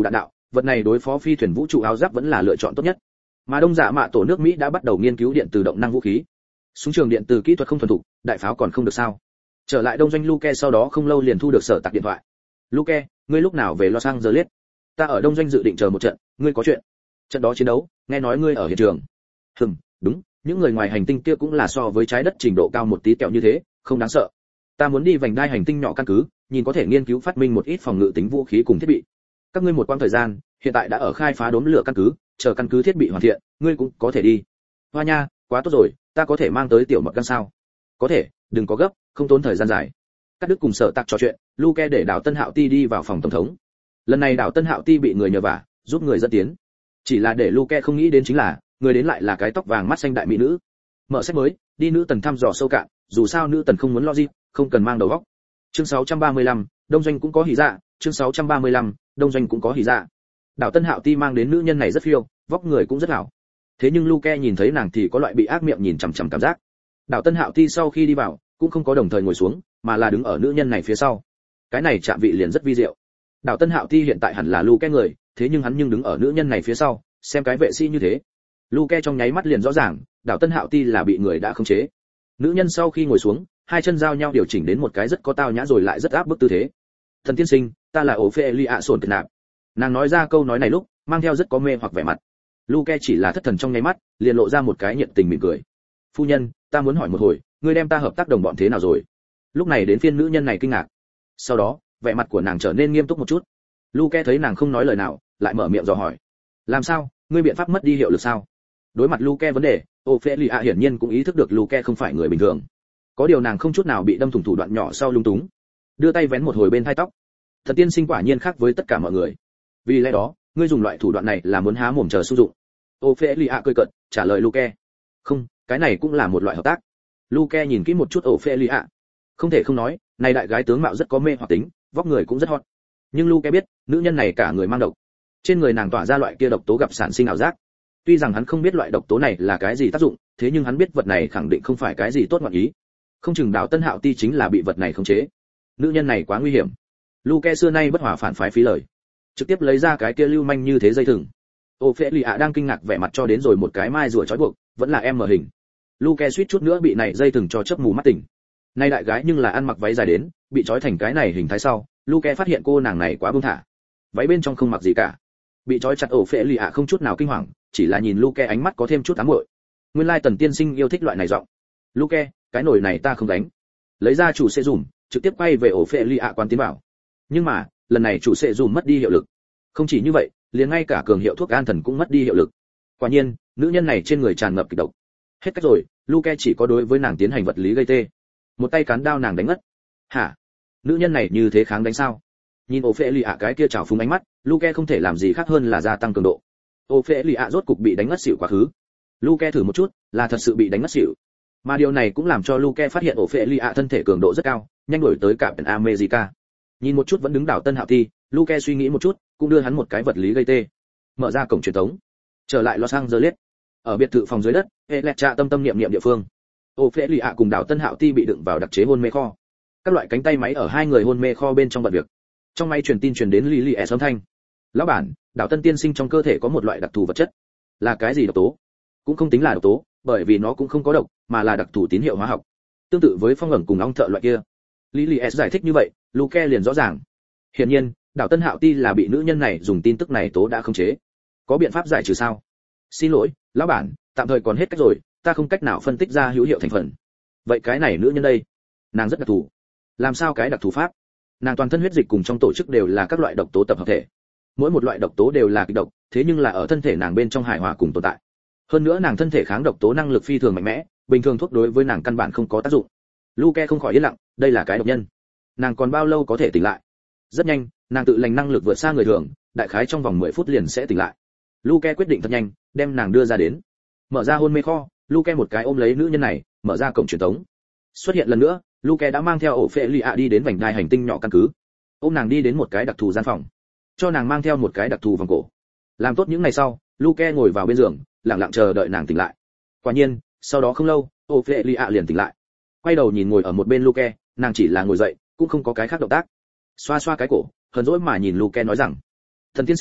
A: vật này đối phó phi thuyền vũ trụ áo giáp vẫn là lựa chọn tốt nhất. Mà Đông Dạ Mạ tổ nước Mỹ đã bắt đầu nghiên cứu điện từ động năng vũ khí. Súng trường điện từ kỹ thuật không thuần thục, đại pháo còn không được sao. Trở lại đông doanh Luke sau đó không lâu liền thu được sở tạc điện thoại. Luke, ngươi lúc nào về Los Angeles? Ta ở đông doanh dự định chờ một trận, ngươi có chuyện. Trận đó chiến đấu, nghe nói ngươi ở hiện trường. Hừm, đúng, những người ngoài hành tinh kia cũng là so với trái đất trình độ cao một tí tẹo như thế, không đáng sợ. Ta muốn đi vành đai hành tinh nhỏ căn cứ, nhìn có thể nghiên cứu phát minh một ít phòng ngự tính vũ khí cùng thiết bị. Các ngươi một quãng thời gian, hiện tại đã ở khai phá đốm lửa căn cứ, chờ căn cứ thiết bị hoàn thiện, ngươi cũng có thể đi. Hoa nha, quá tốt rồi, ta có thể mang tới tiểu mật căn sao? Có thể, đừng có gấp, không tốn thời gian dài. Cắt đứt cùng sở tạc trò chuyện, Luke để đảo Tân Hạo Ti đi vào phòng tổng thống. Lần này đảo Tân Hạo Ti bị người nhờ vả, giúp người dẫn tiến. Chỉ là để Luke không nghĩ đến chính là, người đến lại là cái tóc vàng mắt xanh đại mỹ nữ. Mở sách mới, đi nữ tần thăm dò sâu cạn, dù sao nữ tần không muốn logic, không cần mang đầu óc. Chương sáu trăm ba mươi lăm, đông doanh cũng có hỉ dạ, chương sáu trăm ba mươi lăm, đông doanh cũng có hỉ dạ. Đảo Tân Hạo Ti mang đến nữ nhân này rất phiêu, vóc người cũng rất hảo. Thế nhưng Luke nhìn thấy nàng thì có loại bị ác miệng nhìn chằm chằm cảm giác. Đảo Tân Hạo Ti sau khi đi vào, cũng không có đồng thời ngồi xuống, mà là đứng ở nữ nhân này phía sau. Cái này chạm vị liền rất vi diệu. Đảo Tân Hạo Ti hiện tại hẳn là Luke người, thế nhưng hắn nhưng đứng ở nữ nhân này phía sau, xem cái vệ sĩ như thế. Luke trong nháy mắt liền rõ ràng, đảo Tân Hạo Ti là bị người đã khống chế. Nữ nhân sau khi ngồi xuống, hai chân giao nhau điều chỉnh đến một cái rất có tao nhã rồi lại rất áp bức tư thế. Thần tiên sinh, ta là Ophelia Sổn Cật Nạp. Nàng nói ra câu nói này lúc, mang theo rất có mê hoặc vẻ mặt. Luke chỉ là thất thần trong nháy mắt, liền lộ ra một cái nhiệt tình mỉm cười. Phu nhân, ta muốn hỏi một hồi, ngươi đem ta hợp tác đồng bọn thế nào rồi? Lúc này đến phiên nữ nhân này kinh ngạc. Sau đó, vẻ mặt của nàng trở nên nghiêm túc một chút. Luke thấy nàng không nói lời nào, lại mở miệng dò hỏi. Làm sao, ngươi biện pháp mất đi hiệu lực sao? Đối mặt Luke vấn đề, Ophelia hiển nhiên cũng ý thức được Luke không phải người bình thường. Có điều nàng không chút nào bị đâm thủng thủ đoạn nhỏ sau lung túng, đưa tay vén một hồi bên tai tóc. Thần tiên sinh quả nhiên khác với tất cả mọi người. Vì lẽ đó, ngươi dùng loại thủ đoạn này là muốn há mồm chờ sử dụng. Ophelia cười cợt, trả lời Luke. Không, cái này cũng là một loại hợp tác. Luke nhìn kỹ một chút Ophelia. Không thể không nói, này đại gái tướng mạo rất có mê hoặc tính, vóc người cũng rất hot. Nhưng Luke biết, nữ nhân này cả người mang độc. Trên người nàng tỏa ra loại kia độc tố gặp sản sinh ảo giác. Tuy rằng hắn không biết loại độc tố này là cái gì tác dụng, thế nhưng hắn biết vật này khẳng định không phải cái gì tốt ngọn ý. Không chừng đảo Tân Hạo Ti chính là bị vật này khống chế. Nữ nhân này quá nguy hiểm. Luke xưa nay bất hòa phản phái phí lời, trực tiếp lấy ra cái kia lưu manh như thế dây thừng. Ophelia đang kinh ngạc vẻ mặt cho đến rồi một cái mai rùa trói buộc, vẫn là em mở hình. Luke suýt chút nữa bị này dây thừng cho chớp mù mắt tỉnh. Nay đại gái nhưng là ăn mặc váy dài đến, bị trói thành cái này hình thái sau, Luke phát hiện cô nàng này quá buông thả. Váy bên trong không mặc gì cả. Bị trói chặt Ophelia không chút nào kinh hoàng, chỉ là nhìn Luke ánh mắt có thêm chút ám muội. Nguyên lai Tần tiên sinh yêu thích loại này giọng. Luke, cái nồi này ta không đánh. Lấy ra chủ sẽ dùm, trực tiếp quay về Ophelia quan tiến bảo. Nhưng mà, lần này chủ sẽ dùm mất đi hiệu lực. Không chỉ như vậy, liền ngay cả cường hiệu thuốc an thần cũng mất đi hiệu lực. Quả nhiên, nữ nhân này trên người tràn ngập kịch độc. Hết cách rồi, Luke chỉ có đối với nàng tiến hành vật lý gây tê. Một tay cán đao nàng đánh ngất. Hả? Nữ nhân này như thế kháng đánh sao? Nhìn Ophelia cái kia trào phúng ánh mắt, Luke không thể làm gì khác hơn là gia tăng cường độ. Ophelia rốt cục bị đánh ngất xỉu quá khứ. Luke thử một chút, là thật sự bị đánh ngất xỉu. Mà điều này cũng làm cho Luke phát hiện Ophelia thân thể cường độ rất cao, nhanh đuổi tới cả America. Nhìn một chút vẫn đứng đảo Tân Hạo Ti, Luke suy nghĩ một chút, cũng đưa hắn một cái vật lý gây tê. Mở ra cổng truyền thống, trở lại Los Angeles. Ở biệt thự phòng dưới đất, Electra tâm tâm niệm niệm địa phương. Ophelia cùng đảo Tân Hạo Ti bị đựng vào đặc chế hôn mê kho. Các loại cánh tay máy ở hai người hôn mê kho bên trong bận việc. Trong máy truyền tin truyền đến Lily S âm thanh. Lão bản, đảo Tân tiên sinh trong cơ thể có một loại đặc thù vật chất. Là cái gì độc tố? Cũng không tính là độc tố, bởi vì nó cũng không có độc, mà là đặc thù tín hiệu hóa học. Tương tự với phong ẩm cùng ong thợ loại kia. Lily S giải thích như vậy, Luke liền rõ ràng. Hiển nhiên, đảo Tân Hạo Ti là bị nữ nhân này dùng tin tức này tố đã khống chế. Có biện pháp giải trừ sao? Xin lỗi, lão bản, tạm thời còn hết cách rồi, ta không cách nào phân tích ra hữu hiệu thành phần. Vậy cái này nữ nhân đây, nàng rất đặc thù. Làm sao cái đặc thù pháp? Nàng toàn thân huyết dịch cùng trong tổ chức đều là các loại độc tố tập hợp thể. Mỗi một loại độc tố đều là kịch độc, thế nhưng là ở thân thể nàng bên trong hài hòa cùng tồn tại. Hơn nữa nàng thân thể kháng độc tố năng lực phi thường mạnh mẽ, bình thường thuốc đối với nàng căn bản không có tác dụng. Luke không khỏi yên lặng, đây là cái độc nhân. Nàng còn bao lâu có thể tỉnh lại? Rất nhanh, nàng tự lành năng lực vượt xa người thường, đại khái trong vòng mười phút liền sẽ tỉnh lại. Luke quyết định thật nhanh, đem nàng đưa ra đến. Mở ra hôn mê kho, Luke một cái ôm lấy nữ nhân này, mở ra cổng truyền thống. Xuất hiện lần nữa, Luke đã mang theo Ophelia đi đến vành đai hành tinh nhỏ căn cứ. Ôm nàng đi đến một cái đặc thù gian phòng, cho nàng mang theo một cái đặc thù vòng cổ. Làm tốt những ngày sau, Luke ngồi vào bên giường, lặng lặng chờ đợi nàng tỉnh lại. Quả nhiên, sau đó không lâu, Ophelia liền tỉnh lại. Quay đầu nhìn ngồi ở một bên Luke, nàng chỉ là ngồi dậy, cũng không có cái khác động tác. Xoa xoa cái cổ, hờn dỗi mà nhìn Luke nói rằng: "Thần tiên sinh,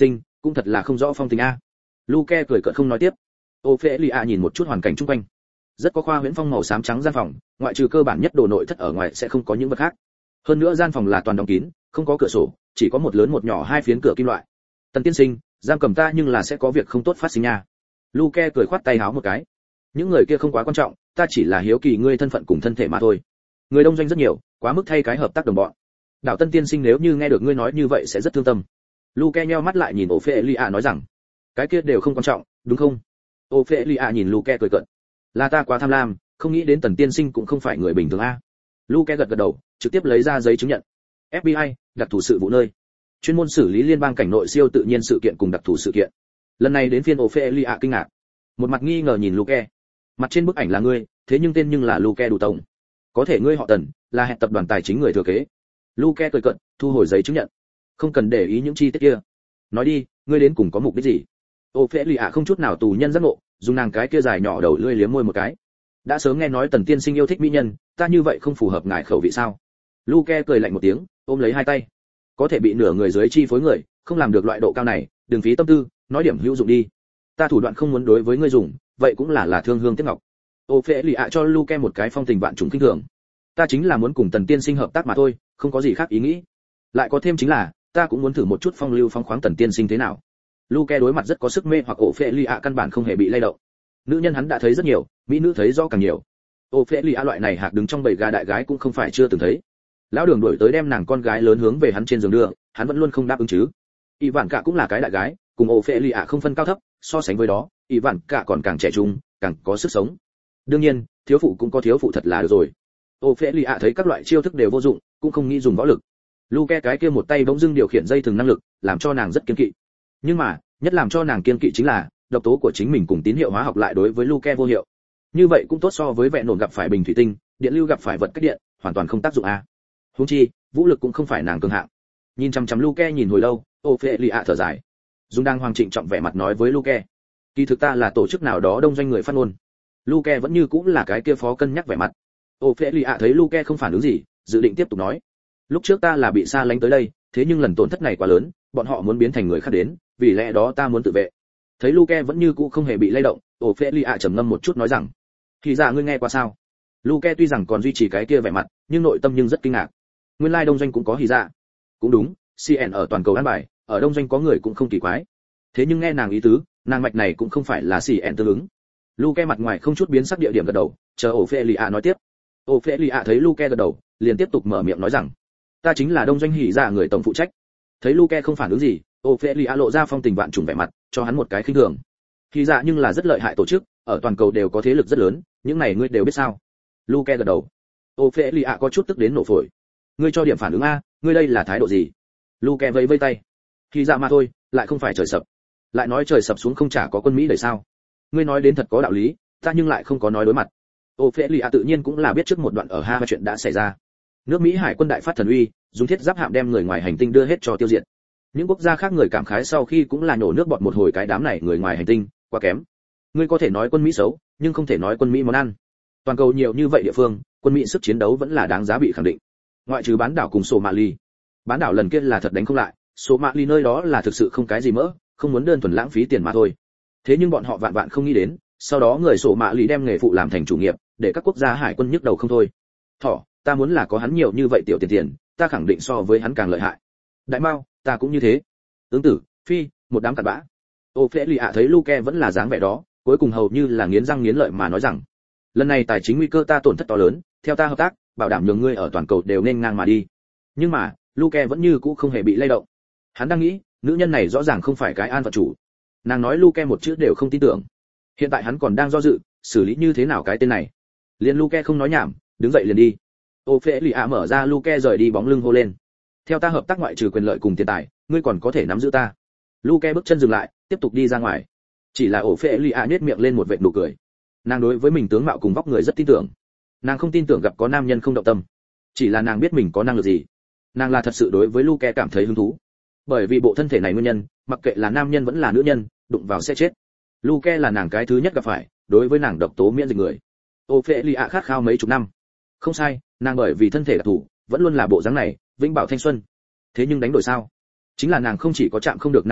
A: cũng thật là không rõ phong tình a. Luke cười cợt không nói tiếp. Ophelia nhìn một chút hoàn cảnh xung quanh, rất có khoa huyễn phong màu xám trắng gian phòng, ngoại trừ cơ bản nhất đồ nội thất ở ngoài sẽ không có những vật khác. Hơn nữa gian phòng là toàn đóng kín, không có cửa sổ, chỉ có một lớn một nhỏ hai phiến cửa kim loại. Tần tiên sinh, giam cầm ta nhưng là sẽ có việc không tốt phát sinh nha. Luke cười khoát tay háo một cái. Những người kia không quá quan trọng, ta chỉ là hiếu kỳ ngươi thân phận cùng thân thể mà thôi. Người đông doanh rất nhiều, quá mức thay cái hợp tác đồng bọn. Đảo Tân tiên sinh nếu như nghe được ngươi nói như vậy sẽ rất thương tâm. Luke nheo mắt lại nhìn Ophelia nói rằng, cái kia đều không quan trọng, đúng không? Ophelia nhìn Luke cười cợt. Là ta quá tham lam, không nghĩ đến Tần tiên sinh cũng không phải người bình thường a. Luke gật gật đầu, trực tiếp lấy ra giấy chứng nhận. ép bê i, đặc thù sự vụ nơi. Chuyên môn xử lý liên bang cảnh nội siêu tự nhiên sự kiện cùng đặc thù sự kiện. Lần này đến phiên Ophelia kinh ngạc. Một mặt nghi ngờ nhìn Luke. Mặt trên bức ảnh là ngươi, thế nhưng tên nhưng là Luke đủ tổng. Có thể ngươi họ Tần, là hẹn tập đoàn tài chính người thừa kế. Luke cười cợt, thu hồi giấy chứng nhận. Không cần để ý những chi tiết kia. Nói đi, ngươi đến cùng có mục đích gì? Ophelia không chút nào tù nhân giác ngộ, dùng nàng cái kia dài nhỏ đầu lưỡi liếm môi một cái. Đã sớm nghe nói Tần tiên sinh yêu thích mỹ nhân, ta như vậy không phù hợp ngài khẩu vị sao? Luke cười lạnh một tiếng, ôm lấy hai tay. Có thể bị nửa người dưới chi phối người, không làm được loại độ cao này, đừng phí tâm tư, nói điểm hữu dụng đi. Ta thủ đoạn không muốn đối với ngươi dùng, vậy cũng là là thương hương tiếc ngọc. Ophelia cho Luke một cái phong tình vạn trùng kinh thường. Ta chính là muốn cùng Tần tiên sinh hợp tác mà thôi, không có gì khác ý nghĩ. Lại có thêm chính là, ta cũng muốn thử một chút phong lưu phong khoáng Tần tiên sinh thế nào. Luke đối mặt rất có sức mê hoặc Ophelia căn bản không hề bị lay động. Nữ nhân hắn đã thấy rất nhiều, mỹ nữ thấy rõ càng nhiều. Ophelia loại này hạc đứng trong bầy gà đại gái cũng không phải chưa từng thấy. Lão đường đuổi tới đem nàng con gái lớn hướng về hắn trên giường đưa, hắn vẫn luôn không đáp ứng chứ. Y Vạn Cả cũng là cái đại gái, cùng Ophelia không phân cao thấp, so sánh với đó, Y Vạn Cả còn càng trẻ trung, càng có sức sống. Đương nhiên, thiếu phụ cũng có thiếu phụ thật là được rồi. Ophelia thấy các loại chiêu thức đều vô dụng, cũng không nghĩ dùng võ lực. Luke cái kia một tay bỗng dưng điều khiển dây thừng năng lực, làm cho nàng rất kiên kỵ. Nhưng mà, nhất làm cho nàng kiên kỵ chính là, độc tố của chính mình cùng tín hiệu hóa học lại đối với Luke vô hiệu. Như vậy cũng tốt so với vẹn nổn gặp phải bình thủy tinh, điện lưu gặp phải vật cách điện, hoàn toàn không tác dụng a. Huống chi, vũ lực cũng không phải nàng cường hạng. Nhìn chăm chăm Luke nhìn hồi lâu, Ophelia thở dài. Dung đang hoàng trịnh trọng vẻ mặt nói với Luke, kỳ thực ta là tổ chức nào đó đông doanh người phát ngôn. Luke vẫn như cũng là cái kia phó cân nhắc vẻ mặt. Ophelia thấy Luke không phản ứng gì, dự định tiếp tục nói. Lúc trước ta là bị xa lánh tới đây, thế nhưng lần tổn thất này quá lớn, bọn họ muốn biến thành người khác đến, vì lẽ đó ta muốn tự vệ. Thấy Luke vẫn như cũ không hề bị lay động, Ophelia trầm ngâm một chút nói rằng, thì ra ngươi nghe qua sao? Luke tuy rằng còn duy trì cái kia vẻ mặt, nhưng nội tâm nhưng rất kinh ngạc. Nguyên lai đông doanh cũng có hỉ dạ. Cũng đúng, xê en ở toàn cầu an bài, ở đông doanh có người cũng không kỳ quái. Thế nhưng nghe nàng ý tứ, nàng mạch này cũng không phải là xê en tương ứng. Luke mặt ngoài không chút biến sắc địa điểm gật đầu, chờ Ophelia nói tiếp. Ophelia thấy Luke gật đầu, liền tiếp tục mở miệng nói rằng, ta chính là đông doanh hỉ dạ người tổng phụ trách. Thấy Luke không phản ứng gì, Ophelia lộ ra phong tình vạn trùng vẻ mặt, cho hắn một cái khinh thường. Hỉ dạ nhưng là rất lợi hại tổ chức, ở toàn cầu đều có thế lực rất lớn, những này ngươi đều biết sao? Luke gật đầu. Ophelia có chút tức đến nổ phổi. Ngươi cho điểm phản ứng a, ngươi đây là thái độ gì? Luke vẫy vẫy tay. Hỉ dạ mà thôi, lại không phải trời sập. Lại nói trời sập xuống không chả có quân Mỹ đời sao? Ngươi nói đến thật có đạo lý, ta nhưng lại không có nói đối mặt. Ophelia tự nhiên cũng là biết trước một đoạn ở Ha chuyện đã xảy ra. Nước Mỹ hải quân đại phát thần uy, dùng thiết giáp hạm đem người ngoài hành tinh đưa hết cho tiêu diệt. Những quốc gia khác người cảm khái sau khi cũng là nhổ nước bọt một hồi cái đám này người ngoài hành tinh, quá kém. Ngươi có thể nói quân Mỹ xấu, nhưng không thể nói quân Mỹ món ăn. Toàn cầu nhiều như vậy địa phương, quân Mỹ sức chiến đấu vẫn là đáng giá bị khẳng định. Ngoại trừ bán đảo cùng Somalia. Bán đảo lần kia là thật đánh không lại, Somalia nơi đó là thực sự không cái gì mỡ, không muốn đơn thuần lãng phí tiền mà thôi. Thế nhưng bọn họ vạn vạn không nghĩ đến, sau đó người Somalia đem nghề phụ làm thành chủ nghiệp, để các quốc gia hải quân nhức đầu không thôi. Thỏ, ta muốn là có hắn nhiều như vậy tiểu tiền tiền, ta khẳng định so với hắn càng lợi hại. Đại Mao, ta cũng như thế. Ứng tử, phi, một đám cặn bã. Ophelia thấy Luke vẫn là dáng vẻ đó, cuối cùng hầu như là nghiến răng nghiến lợi mà nói rằng, lần này tài chính nguy cơ ta tổn thất to lớn, theo ta hợp tác, bảo đảm nhường ngươi ở toàn cầu đều nên ngang mà đi. Nhưng mà, Luke vẫn như cũ không hề bị lay động. Hắn đang nghĩ, nữ nhân này rõ ràng không phải cái an phận chủ. Nàng nói Luke một chữ đều không tin tưởng. Hiện tại hắn còn đang do dự, xử lý như thế nào cái tên này. Liên Luke không nói nhảm, đứng dậy liền đi. Ophelia mở ra Luke rời đi bóng lưng hô lên. Theo ta hợp tác ngoại trừ quyền lợi cùng tiền tài, ngươi còn có thể nắm giữ ta. Luke bước chân dừng lại, tiếp tục đi ra ngoài. Chỉ là Ophelia nhếch miệng lên một vệt nụ cười. Nàng đối với mình tướng mạo cùng vóc người rất tin tưởng. Nàng không tin tưởng gặp có nam nhân không động tâm. Chỉ là nàng biết mình có năng lực gì. Nàng là thật sự đối với Luke cảm thấy hứng thú. Bởi vì bộ thân thể này nguyên nhân, mặc kệ là nam nhân vẫn là nữ nhân, đụng vào sẽ chết. Luke là nàng cái thứ nhất gặp phải, đối với nàng độc tố miễn dịch người. Ophelia khát khao mấy chục năm. Không sai, nàng bởi vì thân thể đặc thù, vẫn luôn là bộ dáng này, vĩnh bảo thanh xuân. Thế nhưng đánh đổi sao? Chính là nàng không chỉ có chạm không được nam nhân,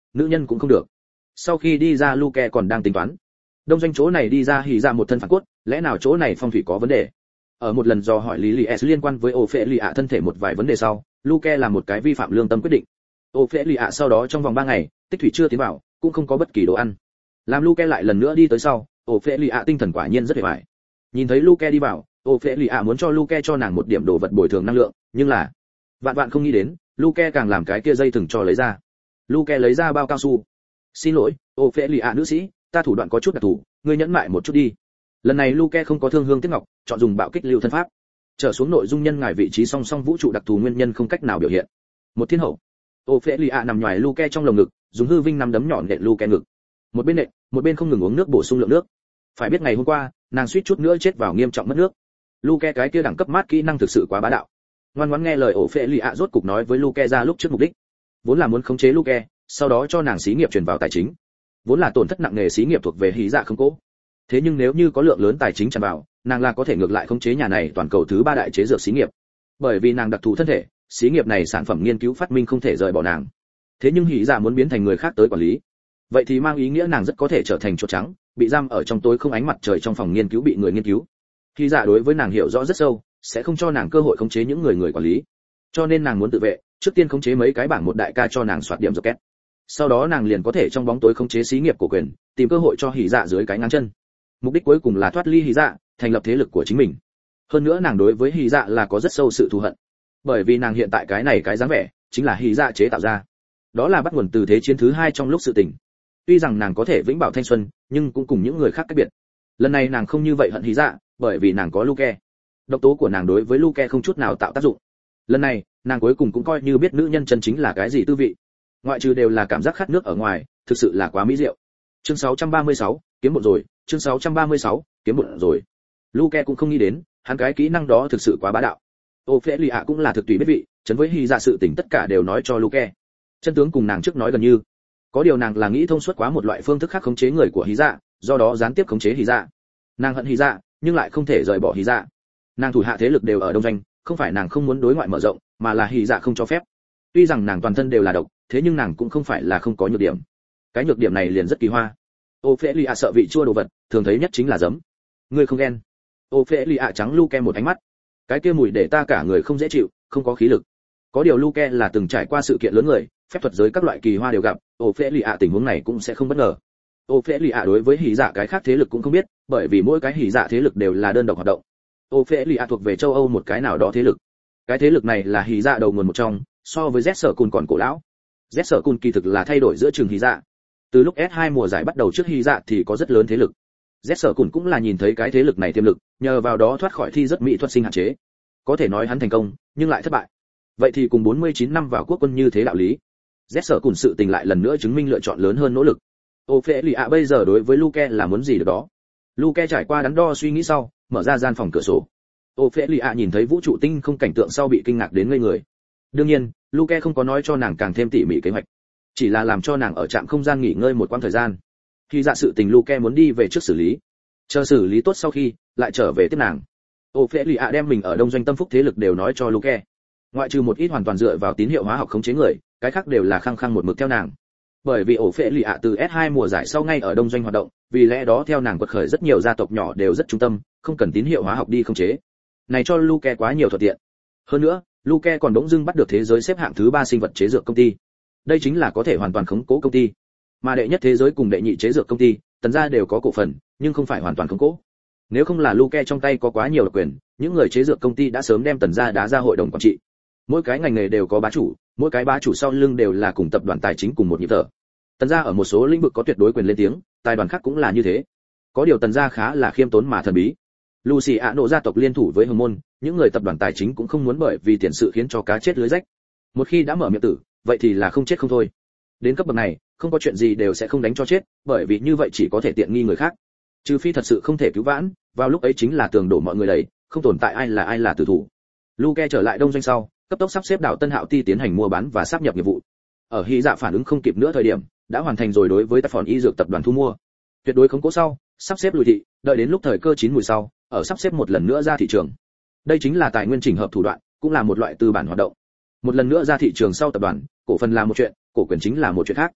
A: nữ nhân cũng không được. Sau khi đi ra Luke còn đang tính toán. Đông doanh chỗ này đi ra hỉ ra một thân phản cốt, lẽ nào chỗ này phong thủy có vấn đề? Ở một lần dò hỏi lý lý s liên quan với Ophelia thân thể một vài vấn đề sau, Luke làm một cái vi phạm lương tâm quyết định. Ophelia sau đó trong vòng ba ngày, tích thủy chưa tiến vào, cũng không có bất kỳ đồ ăn. Làm Luke lại lần nữa đi tới sau, Ophelia tinh thần quả nhiên rất hề bại. Nhìn thấy Luke đi vào, Ophelia muốn cho Luke cho nàng một điểm đồ vật bồi thường năng lượng, nhưng là vạn vạn không nghĩ đến, Luke càng làm cái kia dây thừng cho lấy ra. Luke lấy ra bao cao su. Xin lỗi, Ophelia nữ sĩ, ta thủ đoạn có chút đặc thù, ngươi nhẫn mại một chút đi. Lần này Luke không có thương hương tiếc ngọc, chọn dùng bạo kích lưu thân pháp. Trở xuống nội dung nhân ngài vị trí song song vũ trụ đặc thù nguyên nhân không cách nào biểu hiện. Một thiên hậu. Ophelia nằm nhòi Luke trong lồng ngực, dùng hư vinh nắm đấm nhọn nện Luke ngực. Một bên nện, một bên không ngừng uống nước bổ sung lượng nước. Phải biết ngày hôm qua, nàng suýt chút nữa chết vào nghiêm trọng mất nước. Luke cái kia đẳng cấp mát kỹ năng thực sự quá bá đạo. Ngoan ngoãn nghe lời Ophelia rốt cục nói với Luke ra lúc trước mục đích. Vốn là muốn khống chế Luke, sau đó cho nàng xí nghiệp chuyển vào tài chính. Vốn là tổn thất nặng nề xí nghiệp thuộc về hí dạ không cố. Thế nhưng nếu như có lượng lớn tài chính tràn vào, nàng là có thể ngược lại khống chế nhà này toàn cầu thứ ba đại chế dược xí nghiệp. Bởi vì nàng đặc thù thân thể, xí nghiệp này sản phẩm nghiên cứu phát minh không thể rời bỏ nàng. Thế nhưng hí dạ muốn biến thành người khác tới quản lý, vậy thì mang ý nghĩa nàng rất có thể trở thành chuột trắng, bị giam ở trong tối không ánh mặt trời trong phòng nghiên cứu bị người nghiên cứu. Hí dạ đối với nàng hiểu rõ rất sâu, sẽ không cho nàng cơ hội khống chế những người người quản lý. Cho nên nàng muốn tự vệ, trước tiên khống chế mấy cái bảng một đại ca cho nàng soạt điểm rocket. Sau đó nàng liền có thể trong bóng tối khống chế xí nghiệp của quyền, tìm cơ hội cho hỉ dạ dưới cái ngáng chân. Mục đích cuối cùng là thoát ly hỉ dạ, thành lập thế lực của chính mình. Hơn nữa nàng đối với hỉ dạ là có rất sâu sự thù hận, bởi vì nàng hiện tại cái này cái dáng vẻ chính là hỉ dạ chế tạo ra. Đó là bắt nguồn từ thế chiến thứ hai trong lúc sự tình. Tuy rằng nàng có thể vĩnh bảo thanh xuân, nhưng cũng cùng những người khác cách biệt. Lần này nàng không như vậy hận hỉ dạ, bởi vì nàng có Luke. Độc tố của nàng đối với Luke không chút nào tạo tác dụng. Lần này, nàng cuối cùng cũng coi như biết nữ nhân chân chính là cái gì tư vị. Ngoại trừ đều là cảm giác khát nước ở ngoài, thực sự là quá mỹ diệu. Chương sáu trăm ba mươi sáu, kiếm bộn rồi, chương sáu trăm ba mươi sáu, kiếm bộn rồi. Luke cũng không nghĩ đến, hắn cái kỹ năng đó thực sự quá bá đạo. Ophelia cũng là thực tùy biết vị, chấn với hy dạ sự tình tất cả đều nói cho Luke. Chân tướng cùng nàng trước nói gần như. Có điều nàng là nghĩ thông suốt quá một loại phương thức khác khống chế người của hy dạ, do đó gián tiếp khống chế hy dạ. Nàng hận hy dạ, nhưng lại không thể rời bỏ hy dạ. Nàng thủ hạ thế lực đều ở đông doanh, không phải nàng không muốn đối ngoại mở rộng, mà là hy dạ không cho phép. Tuy rằng nàng toàn thân đều là độc, thế nhưng nàng cũng không phải là không có nhược điểm. Cái nhược điểm này liền rất kỳ hoa. Ophelia sợ vị chua đồ vật, thường thấy nhất chính là giấm. Ngươi không ghen? Ophelia trắng Luke một ánh mắt. Cái kia mùi để ta cả người không dễ chịu, không có khí lực. Có điều Luke là từng trải qua sự kiện lớn người, phép thuật giới các loại kỳ hoa đều gặp, Ophelia tình huống này cũng sẽ không bất ngờ. Ophelia đối với hỉ dạ cái khác thế lực cũng không biết, bởi vì mỗi cái hỉ dạ thế lực đều là đơn độc hoạt động. Ophelia thuộc về châu Âu một cái nào đó thế lực. Cái thế lực này là hỉ dạ đầu nguồn một trong, so với Z sở cùn còn cổ lão. Z sở cùn kỳ thực là thay đổi giữa trường hỉ dạ. Từ lúc S hai mùa giải bắt đầu trước hỉ dạ thì có rất lớn thế lực. Z sở cùn cũng là nhìn thấy cái thế lực này tiềm lực, nhờ vào đó thoát khỏi thi rất mỹ thuật sinh hạn chế. Có thể nói hắn thành công, nhưng lại thất bại. Vậy thì cùng bốn mươi chín năm vào quốc quân như thế đạo lý. Z sở cùn sự tình lại lần nữa chứng minh lựa chọn lớn hơn nỗ lực. Ophelia bây giờ đối với Luke là muốn gì được đó. Luke trải qua đắn đo suy nghĩ sau, mở ra gian phòng cửa sổ. Ophelia nhìn thấy vũ trụ tinh không cảnh tượng sau bị kinh ngạc đến ngây người. Đương nhiên, Luke không có nói cho nàng càng thêm tỉ mỉ kế hoạch, chỉ là làm cho nàng ở trạm không gian nghỉ ngơi một quãng thời gian. Khi dạ sự tình Luke muốn đi về trước xử lý, chờ xử lý tốt sau khi lại trở về tiếp nàng. Ophelia đem mình ở đông doanh tâm phúc thế lực đều nói cho Luke. Ngoại trừ một ít hoàn toàn dựa vào tín hiệu hóa học khống chế người, cái khác đều là khăng khăng một mực theo nàng. Bởi vì Ophelia từ S hai mùa giải sau ngay ở đông doanh hoạt động, vì lẽ đó theo nàng quật khởi rất nhiều gia tộc nhỏ đều rất trung tâm, không cần tín hiệu hóa học đi khống chế. Này cho Luke quá nhiều thuận tiện. Hơn nữa, Luke còn đống dưng bắt được thế giới xếp hạng thứ ba sinh vật chế dược công ty. Đây chính là có thể hoàn toàn khống cố công ty. Mà đệ nhất thế giới cùng đệ nhị chế dược công ty, tần gia đều có cổ phần, nhưng không phải hoàn toàn khống cố. Nếu không là Luke trong tay có quá nhiều độc quyền, những người chế dược công ty đã sớm đem tần gia đá ra hội đồng quản trị. Mỗi cái ngành nghề đều có bá chủ, mỗi cái bá chủ sau lưng đều là cùng tập đoàn tài chính cùng một nhịp thở. Tần gia ở một số lĩnh vực có tuyệt đối quyền lên tiếng, tài đoàn khác cũng là như thế. Có điều tần gia khá là khiêm tốn mà thần bí. Luciano gia tộc liên thủ với Hồng Môn, những người tập đoàn tài chính cũng không muốn bởi vì tiền sự khiến cho cá chết lưới rách. Một khi đã mở miệng tử, vậy thì là không chết không thôi. Đến cấp bậc này, không có chuyện gì đều sẽ không đánh cho chết, bởi vì như vậy chỉ có thể tiện nghi người khác. Trừ phi thật sự không thể cứu vãn, vào lúc ấy chính là tường đổ mọi người đầy, không tồn tại ai là ai là tử thủ. Luke trở lại đông doanh sau, cấp tốc sắp xếp đảo Tân Hạo Ti tiến hành mua bán và sáp nhập nghiệp vụ. Ở Hy Dạ phản ứng không kịp nữa thời điểm, đã hoàn thành rồi đối với tác phẩm y dược tập đoàn thu mua. Tuyệt đối không cố sau, sắp xếp lùi thị, đợi đến lúc thời cơ chín mùi sau, ở sắp xếp một lần nữa ra thị trường. Đây chính là tài nguyên chỉnh hợp thủ đoạn, cũng là một loại tư bản hoạt động. Một lần nữa ra thị trường sau tập đoàn, cổ phần là một chuyện, cổ quyền chính là một chuyện khác.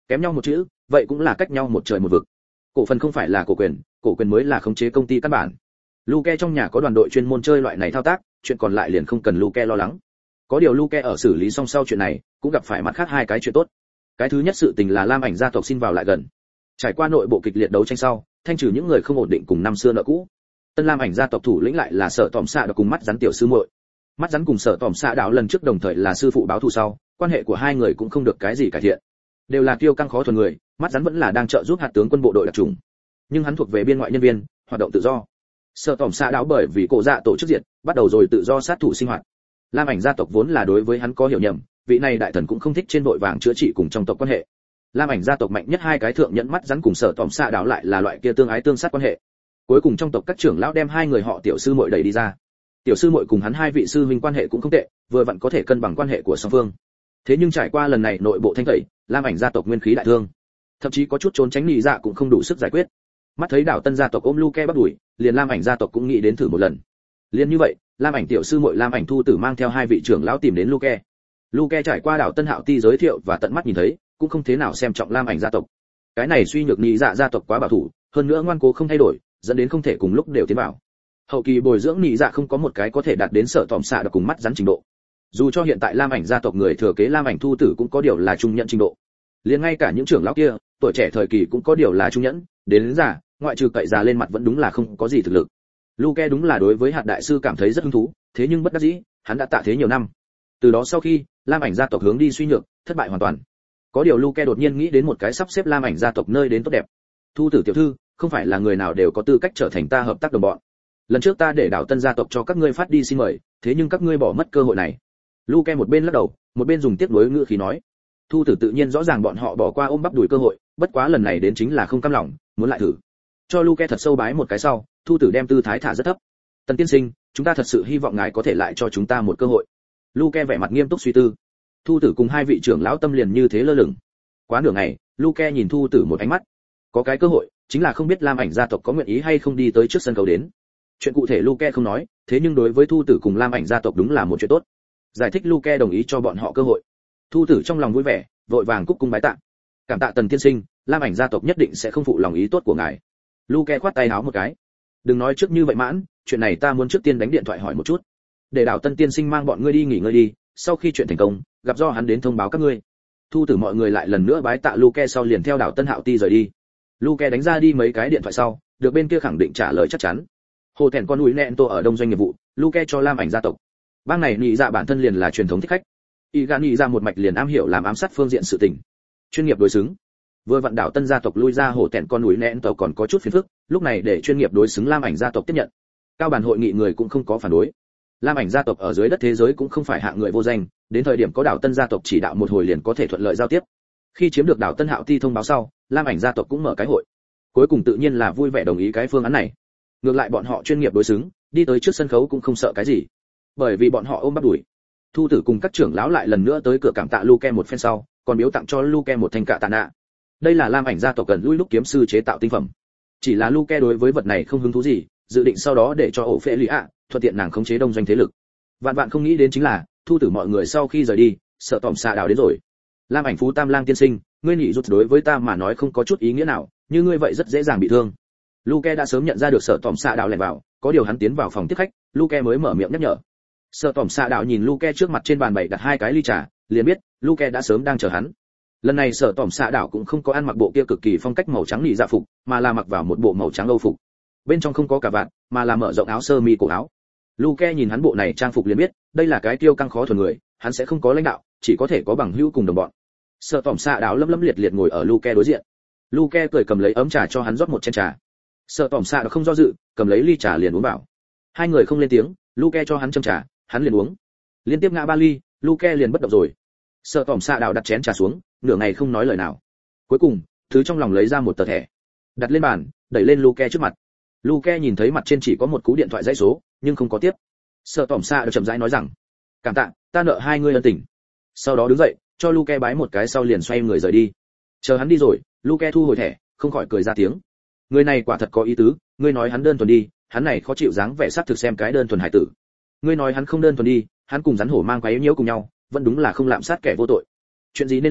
A: kém nhau một chữ, vậy cũng là cách nhau một trời một vực. Cổ phần không phải là cổ quyền, cổ quyền mới là khống chế công ty căn bản. Luke trong nhà có đoàn đội chuyên môn chơi loại này thao tác, chuyện còn lại liền không cần Luke lo lắng. Có điều Luke ở xử lý xong sau chuyện này, cũng gặp phải mặt khác hai cái chuyện tốt. Cái thứ nhất sự tình là Lam Ảnh gia tộc xin vào lại gần. Trải qua nội bộ kịch liệt đấu tranh sau, thanh trừ những người không ổn định cùng năm xưa nợ cũ. Tân Lam Ảnh gia tộc thủ lĩnh lại là Sở Tỏm Xạ cùng Mắt Rắn tiểu sư muội. Mắt Rắn cùng Sở Tỏm Xạ đạo lần trước đồng thời là sư phụ báo thù sau, quan hệ của hai người cũng không được cái gì cải thiện. Đều là kiêu căng khó thuần người, Mắt Rắn vẫn là đang trợ giúp hạt tướng quân bộ đội đặc chủng, nhưng hắn thuộc về biên ngoại nhân viên, hoạt động tự do. Sở Tỏm Xạ đạo bởi vì cổ dạ tổ chức diệt, bắt đầu rồi tự do sát thủ sinh hoạt. Lam Ảnh gia tộc vốn là đối với hắn có hiểu nhầm, vị này đại thần cũng không thích trên vội vàng chữa trị cùng trong tộc quan hệ. Lam Ảnh gia tộc mạnh nhất hai cái thượng nhẫn Mắt Rắn cùng Sở Tỏm Xạ đạo lại là loại kia tương ái tương sát quan hệ. Cuối cùng trong tộc các trưởng lão đem hai người họ tiểu sư muội đẩy đi ra. Tiểu sư muội cùng hắn hai vị sư huynh quan hệ cũng không tệ, vừa vặn có thể cân bằng quan hệ của song phương. Thế nhưng trải qua lần này nội bộ thanh tẩy, Lam Ảnh gia tộc nguyên khí đại thương, thậm chí có chút trốn tránh nhị dạ cũng không đủ sức giải quyết. Mắt thấy đảo Tân gia tộc ôm Luke bắt đuổi, liền Lam Ảnh gia tộc cũng nghĩ đến thử một lần. Liên như vậy, Lam Ảnh tiểu sư muội Lam Ảnh Thu Tử mang theo hai vị trưởng lão tìm đến Luke. Luke trải qua đảo Tân Hạo Ti giới thiệu và tận mắt nhìn thấy, cũng không thế nào xem trọng Lam Ảnh gia tộc. Cái này suy nhược nhị dạ gia tộc quá bảo thủ, hơn nữa ngoan cố không thay đổi, dẫn đến không thể cùng lúc đều tiến vào. Hậu kỳ bồi dưỡng nhị dạ không có một cái có thể đạt đến Sở Tỏm Xạ được cùng Mắt Rắn trình độ. Dù cho hiện tại Lam Ảnh gia tộc người thừa kế Lam Ảnh Thu Tử cũng có điều là trung nhận trình độ. Liền ngay cả những trưởng lão kia, tuổi trẻ thời kỳ cũng có điều là trung nhẫn, đến, đến già, ngoại trừ cậy già lên mặt vẫn đúng là không có gì thực lực. Luke đúng là đối với hạt đại sư cảm thấy rất hứng thú, thế nhưng bất đắc dĩ, hắn đã tạ thế nhiều năm. Từ đó sau khi, Lam Ảnh gia tộc hướng đi suy nhược, thất bại hoàn toàn. Có điều Luke đột nhiên nghĩ đến một cái sắp xếp Lam Ảnh gia tộc nơi đến tốt đẹp. Thu Tử tiểu thư, không phải là người nào đều có tư cách trở thành ta hợp tác đồng bọn. Lần trước ta để đảo Tân gia tộc cho các ngươi phát đi xin mời, thế nhưng các ngươi bỏ mất cơ hội này. Luke một bên lắc đầu, một bên dùng tiếc nuối ngữ khí nói. Thu Tử tự nhiên rõ ràng bọn họ bỏ qua ôm bắp đuổi cơ hội, bất quá lần này đến chính là không cam lòng, muốn lại thử. Cho Luke thật sâu bái một cái sau, Thu Tử đem tư thái thả rất thấp. Tần tiên sinh, chúng ta thật sự hy vọng ngài có thể lại cho chúng ta một cơ hội. Luke vẻ mặt nghiêm túc suy tư. Thu Tử cùng hai vị trưởng lão tâm liền như thế lơ lửng. Quá nửa ngày, Luke nhìn Thu Tử một ánh mắt. Có cái cơ hội, chính là không biết Lam Ảnh gia tộc có nguyện ý hay không đi tới trước sân khấu đến. Chuyện cụ thể Luke không nói, thế nhưng đối với Thu Tử cùng Lam Ảnh gia tộc đúng là một chuyện tốt. Giải thích Luke đồng ý cho bọn họ cơ hội. Thu Tử trong lòng vui vẻ, vội vàng cúc cung bái tạ. Cảm tạ Tần tiên sinh, Lam Ảnh gia tộc nhất định sẽ không phụ lòng ý tốt của ngài. Luke khoát tay áo một cái. Đừng nói trước như vậy mãn, chuyện này ta muốn trước tiên đánh điện thoại hỏi một chút. Để đảo Tân tiên sinh mang bọn ngươi đi nghỉ ngơi đi, sau khi chuyện thành công, gặp do hắn đến thông báo các ngươi. Thu Tử mọi người lại lần nữa bái tạ Luke sau liền theo đảo Tân Hạo Ti rời đi. Luke đánh ra đi mấy cái điện thoại sau, được bên kia khẳng định trả lời chắc chắn. Hồ Thẹn con núi nẹn tô ở đông doanh nghiệp vụ, Luke cho Lam Ảnh gia tộc. Bang này nhị dạ bản thân liền là truyền thống thích khách. Y gan nhị dạ một mạch liền am hiểu làm ám sát phương diện sự tình. Chuyên nghiệp đối xứng. Vừa vận đảo Tân gia tộc lui ra Hồ Thẹn con núi nẹn tô còn có chút phiền phức, lúc này để chuyên nghiệp đối xứng Lam Ảnh gia tộc tiếp nhận. Cao bản hội nghị người cũng không có phản đối. Lam Ảnh gia tộc ở dưới đất thế giới cũng không phải hạng người vô danh, đến thời điểm có đảo Tân gia tộc chỉ đạo một hồi liền có thể thuận lợi giao tiếp. Khi chiếm được đảo Tân Hạo Ti thông báo sau, Lam Ảnh gia tộc cũng mở cái hội. Cuối cùng tự nhiên là vui vẻ đồng ý cái phương án này. Ngược lại bọn họ chuyên nghiệp đối xứng, đi tới trước sân khấu cũng không sợ cái gì, bởi vì bọn họ ôm bắp đuổi. Thu Tử cùng các trưởng lão lại lần nữa tới cửa cảm tạ Luke một phen sau, còn biếu tặng cho Luke một thanh cạ tạ nạ. Đây là Lam Ảnh gia tộc cần lui lúc kiếm sư chế tạo tinh phẩm. Chỉ là Luke đối với vật này không hứng thú gì, dự định sau đó để cho ổ phệ lì ạ, thuận tiện nàng khống chế đông doanh thế lực. Vạn vạn không nghĩ đến chính là, Thu Tử mọi người sau khi rời đi, Sở Tỏm Xạ đảo đến rồi. Lam Ảnh phú Tam Lang tiên sinh, ngươi nhị rụt đối với ta mà nói không có chút ý nghĩa nào, như ngươi vậy rất dễ dàng bị thương. Luke đã sớm nhận ra được Sở Tỏm Xạ đảo lẻn vào, có điều hắn tiến vào phòng tiếp khách, Luke mới mở miệng nhắc nhở. Sở Tỏm Xạ đảo nhìn Luke trước mặt trên bàn bày đặt hai cái ly trà, liền biết Luke đã sớm đang chờ hắn. Lần này Sở Tỏm Xạ đảo cũng không có ăn mặc bộ kia cực kỳ phong cách màu trắng nị dạ phục, mà là mặc vào một bộ màu trắng âu phục. Bên trong không có cà vạt, mà là mở rộng áo sơ mi cổ áo. Luke nhìn hắn bộ này trang phục liền biết, đây là cái tiêu căng khó thuần người, hắn sẽ không có lãnh đạo, chỉ có thể có bằng hữu cùng đồng bọn. Sở Tỏm Xạ đảo lâm lâm liệt liệt ngồi ở Luke đối diện. Luke cười cầm lấy ấm trà cho hắn rót một chén trà. Sở Tỏm Xạ đã không do dự, cầm lấy ly trà liền uống vào. Hai người không lên tiếng, Luke cho hắn châm trà, hắn liền uống. Liên tiếp ngã ba ly, Luke liền bất động rồi. Sở Tỏm Xạ đảo đặt chén trà xuống, nửa ngày không nói lời nào. Cuối cùng, thứ trong lòng lấy ra một tờ thẻ, đặt lên bàn, đẩy lên Luke trước mặt. Luke nhìn thấy mặt trên chỉ có một cú điện thoại dãy số, nhưng không có tiếp. Sở Tỏm Xạ chậm rãi nói rằng, cảm tạ, ta nợ hai ngươi ân tình. Sau đó đứng dậy, cho Luke bái một cái sau liền xoay người rời đi. Chờ hắn đi rồi, Luke thu hồi thẻ, không khỏi cười ra tiếng. Người này quả thật có ý tứ, ngươi nói hắn đơn thuần đi, hắn này khó chịu dáng vẻ sát thực xem cái đơn thuần hải tử. Ngươi nói hắn không đơn thuần đi, hắn cùng rắn hổ mang quái nhiễu cùng nhau, vẫn đúng là không lạm sát kẻ vô tội. Chuyện gì nên làm,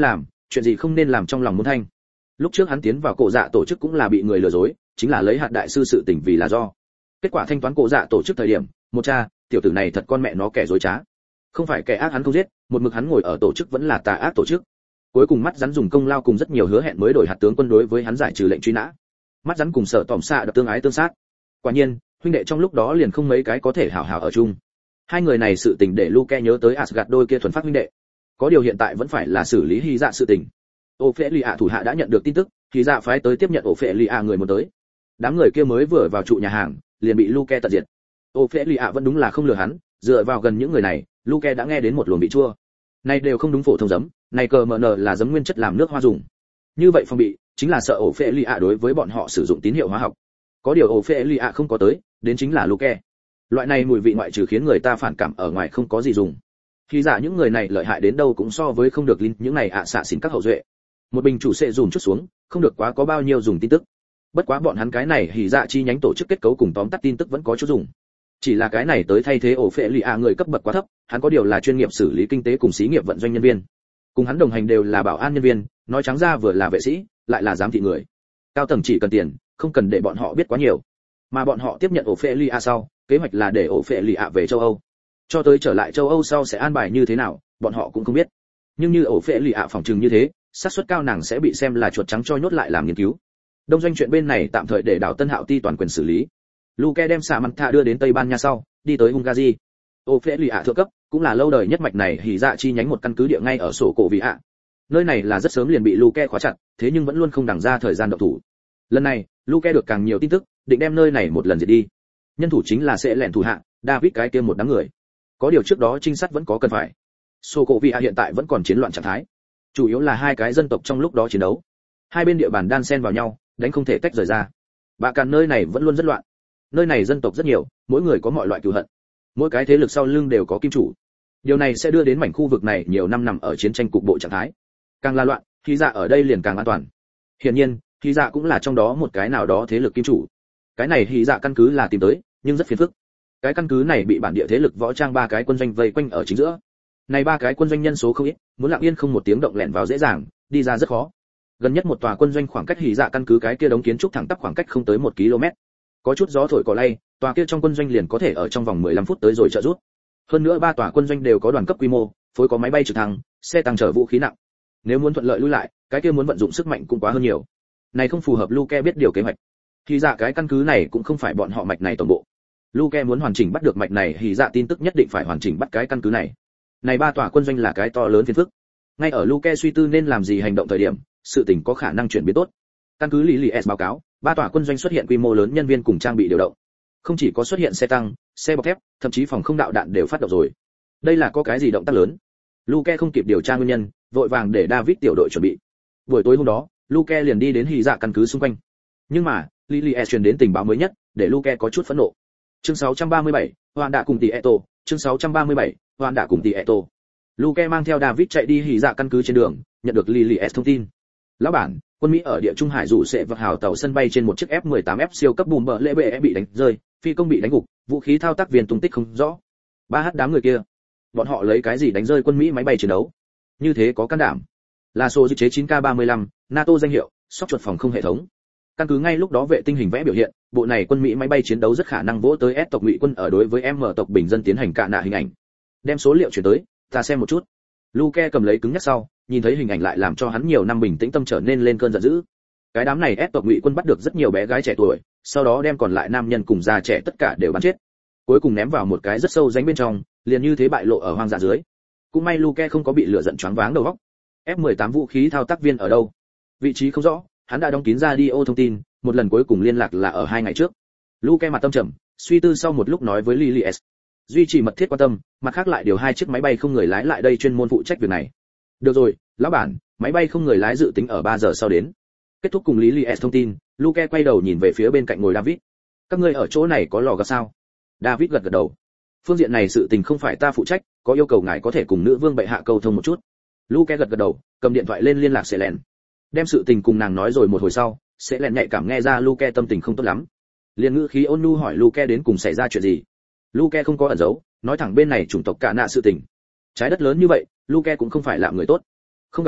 A: chuyện gì không nên làm trong lòng muốn thanh. Lúc trước hắn tiến vào cổ dạ tổ chức cũng là bị người lừa dối, chính là lấy hạt đại sư sự tình vì là do. Kết quả thanh toán cổ dạ tổ chức thời điểm, một cha, tiểu tử này thật con mẹ nó kẻ dối trá. Không phải kẻ ác hắn không giết, một mực hắn ngồi ở tổ chức vẫn là tà ác tổ chức. Cuối cùng mắt rắn dùng công lao cùng rất nhiều hứa hẹn mới đổi hạt tướng quân đối với hắn giải trừ lệnh truy nã. Mắt rắn cùng Sở Tỏm Xạ đập tương ái tương sát. Quả nhiên, huynh đệ trong lúc đó liền không mấy cái có thể hảo hảo ở chung. Hai người này sự tình để Luke nhớ tới Asgard đôi kia thuần phát huynh đệ. Có điều hiện tại vẫn phải là xử lý Hy Dạ sự tình. Ophelia thủ hạ đã nhận được tin tức, Hy Dạ phái tới tiếp nhận Ophelia người muốn tới. Đám người kia mới vừa vào trụ nhà hàng, liền bị Luke tận diệt. Ophelia vẫn đúng là không lừa hắn, dựa vào gần những người này, Luke đã nghe đến một luồng vị chua. Này đều không đúng phổ thông giấm, này cờ mờ nờ là giấm nguyên chất làm nước hoa dùng. Như vậy phong bị, chính là sợ Ophelia đối với bọn họ sử dụng tín hiệu hóa học. Có điều Ophelia không có tới, đến chính là Luke. Loại này mùi vị ngoại trừ khiến người ta phản cảm ở ngoài không có gì dùng. Khi giả những người này lợi hại đến đâu cũng so với không được linh những này ạ xạ xỉn các hậu duệ. Một bình chủ sẽ dùng chút xuống, không được quá có bao nhiêu dùng tin tức. Bất quá bọn hắn cái này hỉ dạ chi nhánh tổ chức kết cấu cùng tóm tắt tin tức vẫn có chút dùng. Chỉ là cái này tới thay thế Ophelia người cấp bậc quá thấp, hắn có điều là chuyên nghiệp xử lý kinh tế cùng xí nghiệp vận doanh nhân viên. Cùng hắn đồng hành đều là bảo an nhân viên, nói trắng ra vừa là vệ sĩ, lại là giám thị người. Cao tầng chỉ cần tiền, không cần để bọn họ biết quá nhiều. Mà bọn họ tiếp nhận Ophelia sau, kế hoạch là để Ophelia về châu Âu. Cho tới trở lại châu Âu sau sẽ an bài như thế nào, bọn họ cũng không biết. Nhưng như Ophelia phòng trừng như thế, xác suất cao nàng sẽ bị xem là chuột trắng cho nhốt lại làm nghiên cứu. Đông doanh chuyện bên này tạm thời để đảo Tân Hạo Ti toàn quyền xử lý. Luke đem Samantha đưa đến Tây Ban Nha sau, đi tới Hungary. Ophelia thượng cấp, cũng là lâu đời nhất mạch này hỉ dạ chi nhánh một căn cứ địa ngay ở sổ cổ vị ạ. Nơi này là rất sớm liền bị Luke khóa chặt, thế nhưng vẫn luôn không đằng ra thời gian động thủ. Lần này, Luke được càng nhiều tin tức, định đem nơi này một lần diệt đi. Nhân thủ chính là sẽ lẻn thủ hạ, David cái kia một đám người. Có điều trước đó trinh sát vẫn có cần phải. Sổ cổ vị ạ hiện tại vẫn còn chiến loạn trạng thái. Chủ yếu là hai cái dân tộc trong lúc đó chiến đấu. Hai bên địa bàn đan xen vào nhau, đánh không thể tách rời ra. Bạ Càn nơi này vẫn luôn rất loạn. Nơi này dân tộc rất nhiều, mỗi người có mọi loại cừu hận. Mỗi cái thế lực sau lưng đều có kim chủ. Điều này sẽ đưa đến mảnh khu vực này nhiều năm nằm ở chiến tranh cục bộ trạng thái. Càng là loạn, Hy Dạ ở đây liền càng an toàn. Hiển nhiên, Hy Dạ cũng là trong đó một cái nào đó thế lực kim chủ. Cái này Hy Dạ căn cứ là tìm tới, nhưng rất phiền phức. Cái căn cứ này bị bản địa thế lực võ trang ba cái quân doanh vây quanh ở chính giữa. Này ba cái quân doanh nhân số không ít, muốn lặng yên không một tiếng động lẻn vào dễ dàng, đi ra rất khó. Gần nhất một tòa quân doanh khoảng cách Hy Dạ căn cứ cái kia đống kiến trúc thẳng tắp khoảng cách không tới một ki lô mét. Có chút gió thổi cỏ lay, tòa kia trong quân doanh liền có thể ở trong vòng mười lăm phút tới rồi trợ rút. Hơn nữa ba tòa quân doanh đều có đoàn cấp quy mô, phối có máy bay trực thăng, xe tăng chở vũ khí nặng. Nếu muốn thuận lợi lui lại, cái kia muốn vận dụng sức mạnh cũng quá hơn nhiều. Này không phù hợp Luke biết điều kế hoạch. Thì dạ cái căn cứ này cũng không phải bọn họ mạch này tổng bộ. Luke muốn hoàn chỉnh bắt được mạch này thì dạ tin tức nhất định phải hoàn chỉnh bắt cái căn cứ này. Này ba tòa quân doanh là cái to lớn phiền phức. Ngay ở Luke suy tư nên làm gì hành động thời điểm, sự tình có khả năng chuyển biến tốt. Căn cứ Lý Lý S báo cáo, ba tòa quân doanh xuất hiện quy mô lớn nhân viên cùng trang bị điều động. Không chỉ có xuất hiện xe tăng, xe bọc thép, thậm chí phòng không đạo đạn đều phát động rồi. Đây là có cái gì động tác lớn? Luke không kịp điều tra nguyên nhân, vội vàng để David tiểu đội chuẩn bị. Buổi tối hôm đó, Luke liền đi đến Hy Dạ căn cứ xung quanh. Nhưng mà, Lily truyền đến tình báo mới nhất, để Luke có chút phẫn nộ. Chương sáu trăm ba mươi bảy, Hoàn đã cùng tỷ Eto, chương sáu trăm ba mươi bảy, Hoàn đã cùng tỷ Eto. Luke mang theo David chạy đi Hy Dạ căn cứ trên đường, nhận được Lily thông tin. Lão bản, quân Mỹ ở địa Trung Hải rủ sẽ vật hào tàu sân bay trên một chiếc F mười tám F siêu cấp bùm bờ lễ bệ bị đánh rơi, phi công bị đánh gục, vũ khí thao tác viên tung tích không rõ. Ba h đám người kia, bọn họ lấy cái gì đánh rơi quân Mỹ máy bay chiến đấu? Như thế có can đảm. Là số dự chế chín K ba mươi lăm, NATO danh hiệu, sóc chuột phòng không hệ thống. Căn cứ ngay lúc đó vệ tinh hình vẽ biểu hiện, bộ này quân Mỹ máy bay chiến đấu rất khả năng vỗ tới S tộc Ngụy quân ở đối với M tộc bình dân tiến hành cạ nạ hình ảnh. Đem số liệu chuyển tới, ta xem một chút. Luke cầm lấy cứng nhắc sau, nhìn thấy hình ảnh lại làm cho hắn nhiều năm bình tĩnh tâm trở nên lên cơn giận dữ. Cái đám này S tộc Ngụy quân bắt được rất nhiều bé gái trẻ tuổi, sau đó đem còn lại nam nhân cùng già trẻ tất cả đều bắn chết. Cuối cùng ném vào một cái rất sâu rãnh bên trong, liền như thế bại lộ ở hoang dã dưới. Cũng may Luke không có bị lửa giận choáng váng đầu óc. F mười tám vũ khí thao tác viên ở đâu? Vị trí không rõ, hắn đã đóng kín radio thông tin, một lần cuối cùng liên lạc là ở hai ngày trước. Luke mặt tâm trầm, suy tư sau một lúc nói với Lily S. Duy trì mật thiết quan tâm, mặt khác lại điều hai chiếc máy bay không người lái lại đây chuyên môn phụ trách việc này. Được rồi, lão bản, máy bay không người lái dự tính ở ba giờ sau đến. Kết thúc cùng Lily S thông tin, Luke quay đầu nhìn về phía bên cạnh ngồi David. Các ngươi ở chỗ này có lò gà sao? David gật gật đầu. Phương diện này sự tình không phải ta phụ trách, có yêu cầu ngài có thể cùng nữ vương bệ hạ câu thông một chút. Luke gật gật đầu, cầm điện thoại lên liên lạc Selen. Đem sự tình cùng nàng nói rồi một hồi sau, Selen nhạy cảm nghe ra Luke tâm tình không tốt lắm. Liền ngữ khí ôn nhu hỏi Luke đến cùng xảy ra chuyện gì. Luke không có ẩn giấu, nói thẳng bên này chủng tộc cả nạ sự tình. Trái đất lớn như vậy, Luke cũng không phải là người tốt. Không gặp phải,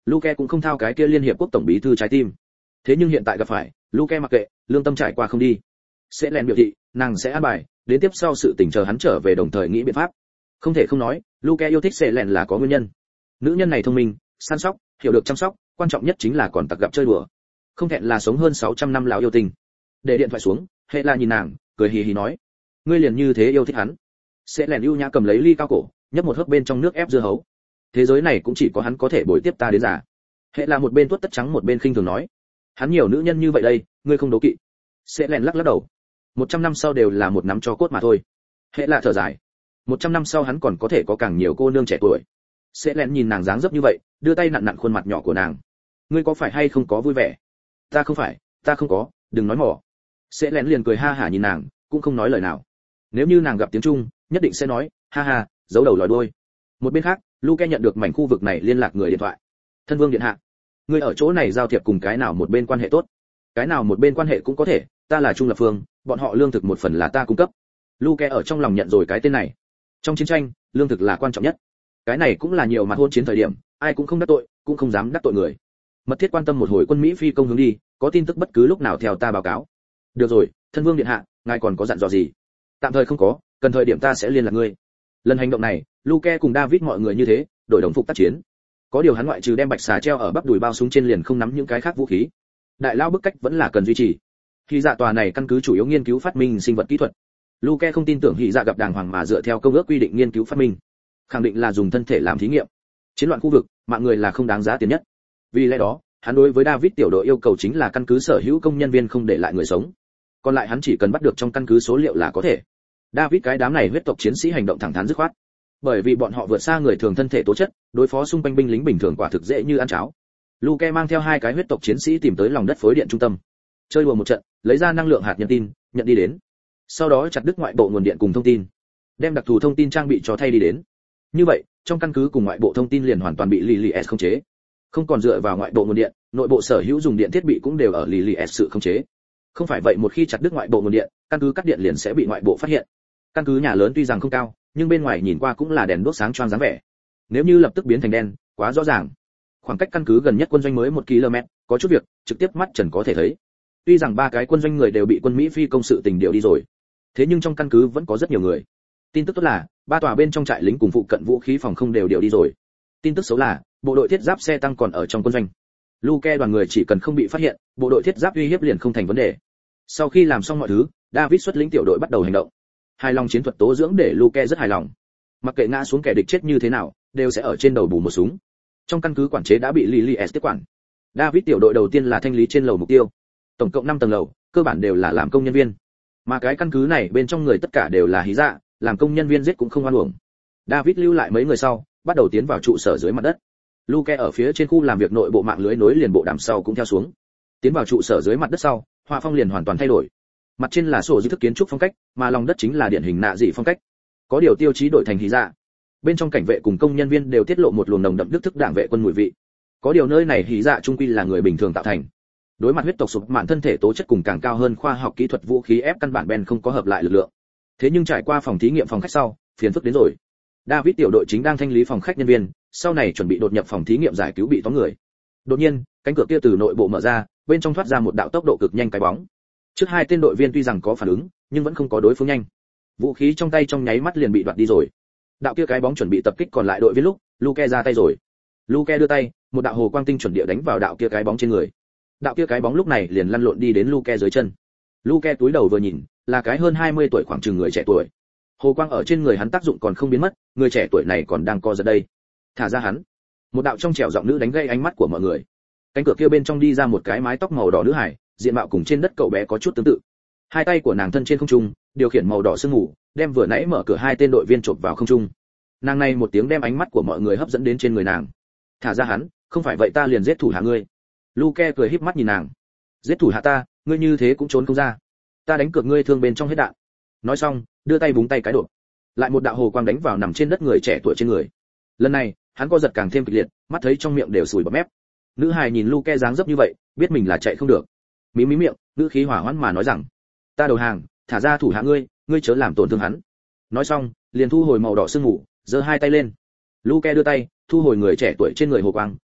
A: Luke cũng không thao cái kia liên hiệp quốc tổng bí thư trái tim. Thế nhưng hiện tại gặp phải, Luke mặc kệ, lương tâm trải qua không đi. Sẽ lén biểu thị, nàng sẽ an bài, đến tiếp sau sự tình chờ hắn trở về đồng thời nghĩ biện pháp. Không thể không nói, Luke yêu thích sẽ lén là có nguyên nhân. Nữ nhân này thông minh, săn sóc, hiểu được chăm sóc, quan trọng nhất chính là còn tặc gặp chơi đùa. Không thẹn là sống hơn sáu trăm năm lão yêu tình. Để điện thoại xuống, hệ là nhìn nàng, cười hì hì nói, ngươi liền như thế yêu thích hắn. Sẽ lén ưu nhã cầm lấy ly cao cổ, nhấp một hớp bên trong nước ép dưa hấu. Thế giới này cũng chỉ có hắn có thể bồi tiếp ta đến già. Hệ là một bên tuốt tất trắng một bên khinh thường nói, hắn nhiều nữ nhân như vậy đây, ngươi không đố kỵ. Sẽ lén lắc lắc đầu, một trăm năm sau đều là một nắm cho cốt mà thôi. Hệ là thở dài, một trăm năm sau hắn còn có thể có càng nhiều cô nương trẻ tuổi. Sẽ lén nhìn nàng dáng dấp như vậy, đưa tay nặn nặn khuôn mặt nhỏ của nàng, ngươi có phải hay không có vui vẻ? Ta không phải, ta không có, đừng nói mỏ. Sẽ lén liền cười ha hả nhìn nàng, cũng không nói lời nào. Nếu như nàng gặp tiếng Trung, nhất định sẽ nói, ha ha, giấu đầu lòi đuôi. Một bên khác, Luke nhận được mảnh khu vực này liên lạc người điện thoại. Thân vương điện hạ, ngươi ở chỗ này giao thiệp cùng cái nào một bên quan hệ tốt? Cái nào một bên quan hệ cũng có thể, ta là trung lập phương, bọn họ lương thực một phần là ta cung cấp. Luke ở trong lòng nhận rồi cái tên này. Trong chiến tranh, lương thực là quan trọng nhất. Cái này cũng là nhiều mặt hôn chiến thời điểm, ai cũng không đắc tội, cũng không dám đắc tội người. Mật thiết quan tâm một hồi quân Mỹ phi công hướng đi, có tin tức bất cứ lúc nào theo ta báo cáo. Được rồi, thân vương điện hạ, ngài còn có dặn dò gì? Tạm thời không có, cần thời điểm ta sẽ liên lạc ngươi. Lần hành động này, Luke cùng David mọi người như thế, đổi đồng phục tác chiến. Có điều hắn ngoại trừ đem bạch xà treo ở bắp đùi bao súng trên liền không nắm những cái khác vũ khí. Đại lao bức cách vẫn là cần duy trì. Hy dạ tòa này căn cứ chủ yếu nghiên cứu phát minh sinh vật kỹ thuật. Luke không tin tưởng Hy dạ gặp đàng hoàng mà dựa theo công ước quy định nghiên cứu phát minh, khẳng định là dùng thân thể làm thí nghiệm. Chiến loạn khu vực, mạng người là không đáng giá tiền nhất. Vì lẽ đó, hắn đối với David tiểu đội yêu cầu chính là căn cứ sở hữu công nhân viên không để lại người sống. Còn lại hắn chỉ cần bắt được trong căn cứ số liệu là có thể. David cái đám này huyết tộc chiến sĩ hành động thẳng thắn dứt khoát. Bởi vì bọn họ vượt xa người thường thân thể tố chất, đối phó xung quanh binh lính bình thường quả thực dễ như ăn cháo. Luke mang theo hai cái huyết tộc chiến sĩ tìm tới lòng đất phối điện trung tâm. Chơi đùa một trận, lấy ra năng lượng hạt nhân tin, nhận đi đến. Sau đó chặt đứt ngoại bộ nguồn điện cùng thông tin, đem đặc thù thông tin trang bị cho thay đi đến. Như vậy, trong căn cứ cùng ngoại bộ thông tin liền hoàn toàn bị Lily S khống chế. Không còn dựa vào ngoại bộ nguồn điện, nội bộ sở hữu dùng điện thiết bị cũng đều ở Lily S sự khống chế. Không phải vậy một khi chặt đứt ngoại bộ nguồn điện, căn cứ cắt điện liền sẽ bị ngoại bộ phát hiện. Căn cứ nhà lớn tuy rằng không cao, nhưng bên ngoài nhìn qua cũng là đèn đuốc sáng choang dáng vẻ. Nếu như lập tức biến thành đen, quá rõ ràng. Khoảng cách căn cứ gần nhất quân doanh mới một ki lô mét, có chút việc, trực tiếp mắt trần có thể thấy. Tuy rằng ba cái quân doanh người đều bị quân Mỹ phi công sự tình điều đi rồi, thế nhưng trong căn cứ vẫn có rất nhiều người. Tin tức tốt là, ba tòa bên trong trại lính cùng phụ cận vũ khí phòng không đều điều đi rồi. Tin tức xấu là, bộ đội thiết giáp xe tăng còn ở trong quân doanh. Luke đoàn người chỉ cần không bị phát hiện, bộ đội thiết giáp uy hiếp liền không thành vấn đề. Sau khi làm xong mọi thứ, David xuất lĩnh tiểu đội bắt đầu hành động. Hài lòng chiến thuật tố dưỡng để Luke rất hài lòng. Mặc kệ ngã xuống kẻ địch chết như thế nào, đều sẽ ở trên đầu bù một súng. Trong căn cứ quản chế đã bị Lily S tiếp quản. David tiểu đội đầu tiên là thanh lý trên lầu mục tiêu. Tổng cộng năm tầng lầu, cơ bản đều là làm công nhân viên. Mà cái căn cứ này bên trong người tất cả đều là hí dạ, làm công nhân viên giết cũng không oan uổng. David lưu lại mấy người sau, bắt đầu tiến vào trụ sở dưới mặt đất. Luke ở phía trên khu làm việc nội bộ mạng lưới nối liền bộ đàm sau cũng theo xuống. Tiến vào trụ sở dưới mặt đất sau, họa phong liền hoàn toàn thay đổi. Mặt trên là sổ di thức kiến trúc phong cách, mà lòng đất chính là điển hình nạ dị phong cách. Có điều tiêu chí đổi thành hí dạ. Bên trong cảnh vệ cùng công nhân viên đều tiết lộ một luồng nồng đậm đức thức đảng vệ quân mùi vị. Có điều nơi này hí dạ trung quy là người bình thường tạo thành. Đối mặt huyết tộc sụp mạn thân thể tố chất cùng càng cao hơn khoa học kỹ thuật vũ khí ép căn bản Ben không có hợp lại lực lượng. Thế nhưng trải qua phòng thí nghiệm phòng khách sau, phiền phức đến rồi. David tiểu đội chính đang thanh lý phòng khách nhân viên, sau này chuẩn bị đột nhập phòng thí nghiệm giải cứu bị tóm người. Đột nhiên, cánh cửa kia từ nội bộ mở ra, bên trong thoát ra một đạo tốc độ cực nhanh cái bóng. Trước hai tên đội viên tuy rằng có phản ứng, nhưng vẫn không có đối phương nhanh. Vũ khí trong tay trong nháy mắt liền bị đoạt đi rồi. Đạo kia cái bóng chuẩn bị tập kích còn lại đội viên lúc, Luke ra tay rồi. Luke đưa tay, một đạo hồ quang tinh chuẩn địa đánh vào đạo kia cái bóng trên người. Đạo kia cái bóng lúc này liền lăn lộn đi đến Luke dưới chân. Luke túi đầu vừa nhìn, là cái hơn hai mươi tuổi khoảng chừng người trẻ tuổi. Hồ quang ở trên người hắn tác dụng còn không biến mất, người trẻ tuổi này còn đang co giật đây. Thả ra hắn. Một đạo trong trẻo giọng nữ đánh gây ánh mắt của mọi người. Cánh cửa kia bên trong đi ra một cái mái tóc màu đỏ nữ hải, diện mạo cùng trên đất cậu bé có chút tương tự. Hai tay của nàng thân trên không trung, điều khiển màu đỏ sương mù, đem vừa nãy mở cửa hai tên đội viên chộp vào không trung. Nàng này một tiếng đem ánh mắt của mọi người hấp dẫn đến trên người nàng. Thả ra hắn, không phải vậy ta liền giết thủ hạ ngươi. Luke cười híp mắt nhìn nàng. Giết thủ hạ ta, ngươi như thế cũng trốn không ra. Ta đánh cược ngươi thương bên trong hết đạn. Nói xong, đưa tay búng tay cái đột. Lại một đạo hồ quang đánh vào nằm trên đất người trẻ tuổi trên người. Lần này, hắn co giật càng thêm kịch liệt, mắt thấy trong miệng đều sùi bọt mép. Nữ hài nhìn Luke dáng dấp như vậy, biết mình là chạy không được. Mí mí miệng, nữ khí hỏa hoãn mà nói rằng: "Ta đầu hàng, thả ra thủ hạ ngươi, ngươi chớ làm tổn thương hắn." Nói xong, liền thu hồi màu đỏ sương ngủ, giơ hai tay lên. Luke đưa tay, thu hồi người trẻ tuổi trên người hồ quang,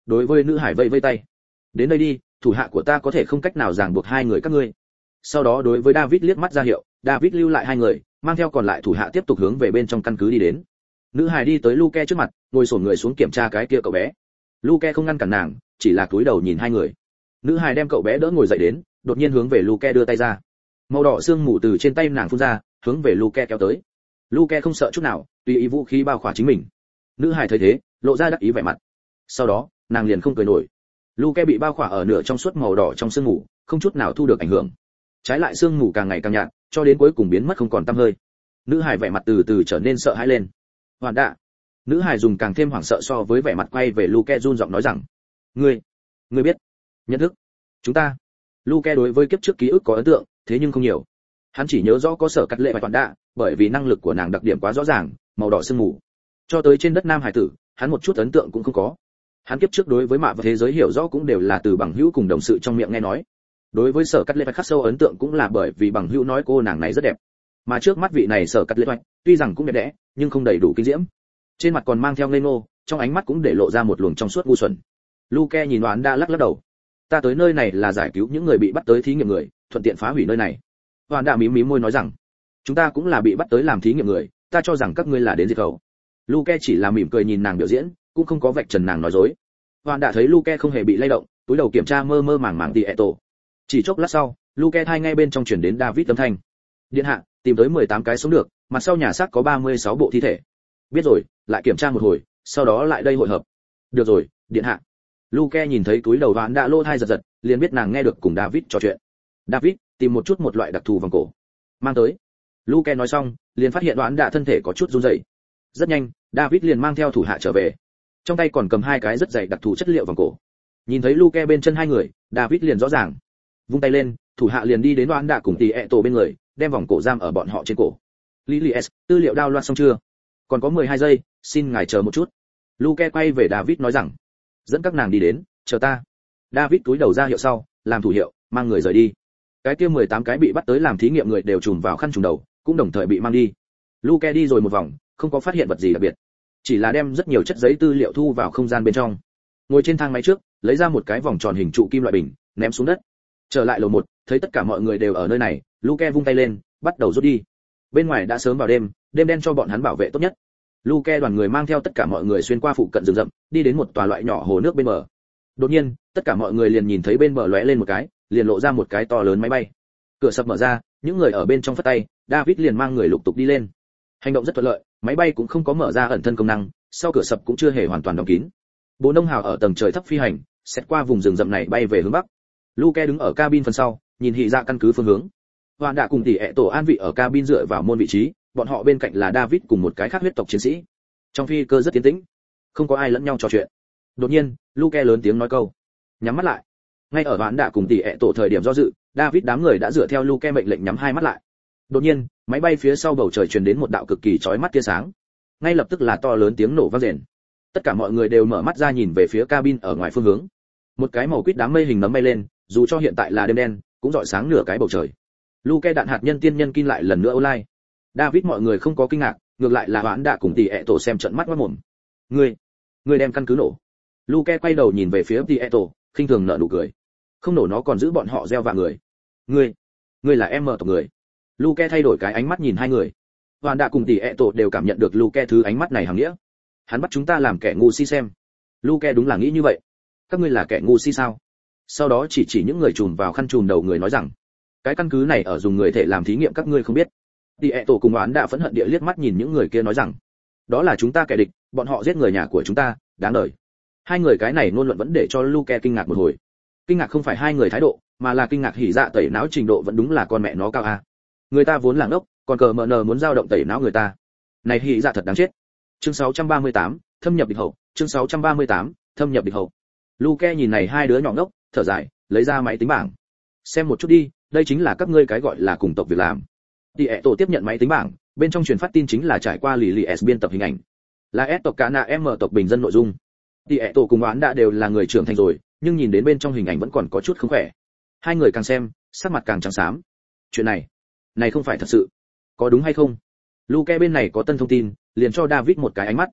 A: đối với nữ hải vẫy vẫy tay. Đến đây đi, thủ hạ của ta có thể không cách nào ràng buộc hai người các ngươi. Sau đó đối với David liếc mắt ra hiệu, David lưu lại hai người, mang theo còn lại thủ hạ tiếp tục hướng về bên trong căn cứ đi đến. Nữ hải đi tới Luke trước mặt, ngồi xổm người xuống kiểm tra cái kia cậu bé. Luke không ngăn cản nàng, chỉ là cúi đầu nhìn hai người. Nữ hải đem cậu bé đỡ ngồi dậy đến, đột nhiên hướng về Luke đưa tay ra. Màu đỏ sương mù từ trên tay nàng phun ra, hướng về Luke kéo tới. Luke không sợ chút nào, tùy ý vũ khí bao khỏa chính mình. Nữ hải thấy thế, lộ ra đắc ý vẻ mặt. Sau đó, nàng liền không cười nổi. Luke bị bao khỏa ở nửa trong suốt màu đỏ trong sương mù, không chút nào thu được ảnh hưởng. Trái lại sương mù càng ngày càng nhạt, cho đến cuối cùng biến mất không còn tăm hơi. Nữ hải vẻ mặt từ từ trở nên sợ hãi lên. Hoàn đạ. Nữ hải dùng càng thêm hoảng sợ so với vẻ mặt quay về Luke run giọng nói rằng: "Ngươi, ngươi biết, nhận thức chúng ta." Luke đối với kiếp trước ký ức có ấn tượng, thế nhưng không nhiều. Hắn chỉ nhớ rõ có sở cắt lệ và Hoàn đạ, bởi vì năng lực của nàng đặc điểm quá rõ ràng, màu đỏ sương mù. Cho tới trên đất Nam Hải tử, hắn một chút ấn tượng cũng không có. Hắn kiếp trước đối với mạ và thế giới hiểu rõ cũng đều là từ bằng hữu cùng đồng sự trong miệng nghe nói. Đối với sở cắt lệ và khắc sâu ấn tượng cũng là bởi vì bằng hữu nói cô nàng này rất đẹp. Mà trước mắt vị này sở cắt lệ và, tuy rằng cũng đẹp đẽ, nhưng không đầy đủ kinh diễm. Trên mặt còn mang theo ngây ngô, trong ánh mắt cũng để lộ ra một luồng trong suốt ngu xuẩn. Luke nhìn Hoàn đạ lắc lắc đầu. "Ta tới nơi này là giải cứu những người bị bắt tới thí nghiệm người, thuận tiện phá hủy nơi này." Hoàn đạ mím mím môi nói rằng: "Chúng ta cũng là bị bắt tới làm thí nghiệm người, ta cho rằng các ngươi là đến diệt khẩu." Luke chỉ là mỉm cười nhìn nàng biểu diễn, cũng không có vạch trần nàng nói dối. Hoàn đạ thấy Luke không hề bị lay động, túi đầu kiểm tra mơ mơ màng màng tỉ ẹ tổ. Chỉ chốc lát sau, Luke thay ngay bên trong truyền đến David âm thanh: "Điện hạ, tìm tới mười tám cái sống được, mặt sau nhà xác có ba mươi sáu bộ thi thể." "Biết rồi, lại kiểm tra một hồi, sau đó lại đây hội hợp." "Được rồi, điện hạ." Luke nhìn thấy túi đầu Hoàn đạ lô thai giật giật, liền biết nàng nghe được cùng David trò chuyện. "David, tìm một chút một loại đặc thù vòng cổ, mang tới." Luke nói xong, liền phát hiện Hoàn đạ thân thể có chút run rẩy. Rất nhanh, David liền mang theo thủ hạ trở về. Trong tay còn cầm hai cái rất dày đặc thù chất liệu vòng cổ. Nhìn thấy Luke bên chân hai người, David liền rõ ràng. Vung tay lên, thủ hạ liền đi đến Hoàn đạ cùng tỉ ẹ tổ bên người, đem vòng cổ giam ở bọn họ trên cổ. "Lilies, tư liệu đao loạt xong chưa?" "Còn có mười hai giây, xin ngài chờ một chút." Luke quay về David nói rằng: "Dẫn các nàng đi đến, chờ ta." David cúi đầu ra hiệu sau, làm thủ hiệu, mang người rời đi. Cái kia mười tám cái bị bắt tới làm thí nghiệm người đều trùm vào khăn trùm đầu, cũng đồng thời bị mang đi. Luke đi rồi một vòng, không có phát hiện vật gì đặc biệt, chỉ là đem rất nhiều chất giấy tư liệu thu vào không gian bên trong. Ngồi trên thang máy trước, lấy ra một cái vòng tròn hình trụ kim loại bình, ném xuống đất. Trở lại lầu một, thấy tất cả mọi người đều ở nơi này, Luke vung tay lên, bắt đầu rút đi. Bên ngoài đã sớm vào đêm, đêm đen cho bọn hắn bảo vệ tốt nhất. Luke đoàn người mang theo tất cả mọi người xuyên qua phụ cận rừng rậm, đi đến một tòa loại nhỏ hồ nước bên bờ. Đột nhiên, tất cả mọi người liền nhìn thấy bên bờ lóe lên một cái, liền lộ ra một cái to lớn máy bay. Cửa sập mở ra, những người ở bên trong phất tay, David liền mang người lục tục đi lên. Hành động rất thuận lợi, máy bay cũng không có mở ra ẩn thân công năng, sau cửa sập cũng chưa hề hoàn toàn đóng kín. Bố Nông Hào ở tầng trời thấp phi hành, xét qua vùng rừng rậm này bay về hướng bắc. Luke đứng ở cabin phần sau, nhìn hị dạ căn cứ phương hướng. Hoàn đạ cùng tỉ ẹ tổ an vị ở cabin dựa vào môn vị trí, bọn họ bên cạnh là David cùng một cái khác huyết tộc chiến sĩ. Trong phi cơ rất tiến tĩnh, không có ai lẫn nhau trò chuyện. Đột nhiên, Luke lớn tiếng nói câu: "Nhắm mắt lại." Ngay ở Hoàn đạ cùng tỉ ẹ tổ thời điểm do dự, David đám người đã dựa theo Luke mệnh lệnh nhắm hai mắt lại. Đột nhiên, máy bay phía sau bầu trời truyền đến một đạo cực kỳ chói mắt tia sáng. Ngay lập tức là to lớn tiếng nổ vang rền. Tất cả mọi người đều mở mắt ra nhìn về phía cabin ở ngoài phương hướng. Một cái màu quýt đám mây hình nấm bay lên, dù cho hiện tại là đêm đen, cũng rọi sáng nửa cái bầu trời. Luke đạn hạt nhân tiên nhân kin lại lần nữa online. David mọi người không có kinh ngạc, ngược lại là Hoàn đạ cùng tỉ ẹ tổ xem trận mắt quát mồm. "Ngươi, ngươi đem căn cứ nổ." Luke quay đầu nhìn về phía tỉ ẹ tổ, khinh thường nở nụ cười. "Không nổ nó còn giữ bọn họ gieo vạ người. Ngươi, ngươi là em mở tộc người." Luke thay đổi cái ánh mắt nhìn hai người. Hoàn đạ cùng tỉ ẹ tổ đều cảm nhận được Luke thứ ánh mắt này hàm nghĩa. Hắn bắt chúng ta làm kẻ ngu si xem. Luke đúng là nghĩ như vậy. "Các ngươi là kẻ ngu si sao?" Sau đó chỉ chỉ những người trùm vào khăn trùm đầu người nói rằng: "Cái căn cứ này ở dùng người thể làm thí nghiệm các ngươi không biết." Tỉ ẹ tổ cùng Hoàn đạ phẫn hận địa liếc mắt nhìn những người kia nói rằng: "Đó là chúng ta kẻ địch, bọn họ giết người nhà của chúng ta, đáng đời." Hai người cái này ngôn luận vẫn để cho Luke kinh ngạc một hồi. Kinh ngạc không phải hai người thái độ, mà là kinh ngạc hỉ dạ tẩy não trình độ vẫn đúng là con mẹ nó cao a. Người ta vốn là ngốc, còn cờ mờ nờ muốn dao động tẩy não người ta. Này hỉ dạ thật đáng chết. Chương sáu trăm ba mươi tám, thâm nhập địch hậu. Chương sáu trăm ba mươi tám, thâm nhập địch hậu. Luke nhìn này hai đứa nhỏ ngốc, thở dài, lấy ra máy tính bảng. "Xem một chút đi, đây chính là các ngươi cái gọi là cùng tộc việc làm." Tỉ ẹ tổ tiếp nhận máy tính bảng, bên trong truyền phát tin chính là trải qua lì lì S biên tập hình ảnh. Là S tộc cả nạ M tộc bình dân nội dung. Tỉ ẹ tổ cùng Hoàn đạ đều là người trưởng thành rồi, nhưng nhìn đến bên trong hình ảnh vẫn còn có chút không khỏe. Hai người càng xem, sắc mặt càng trắng xám. Chuyện này, này không phải thật sự, có đúng hay không? Luke bên này có tân thông tin, liền cho David một cái ánh mắt.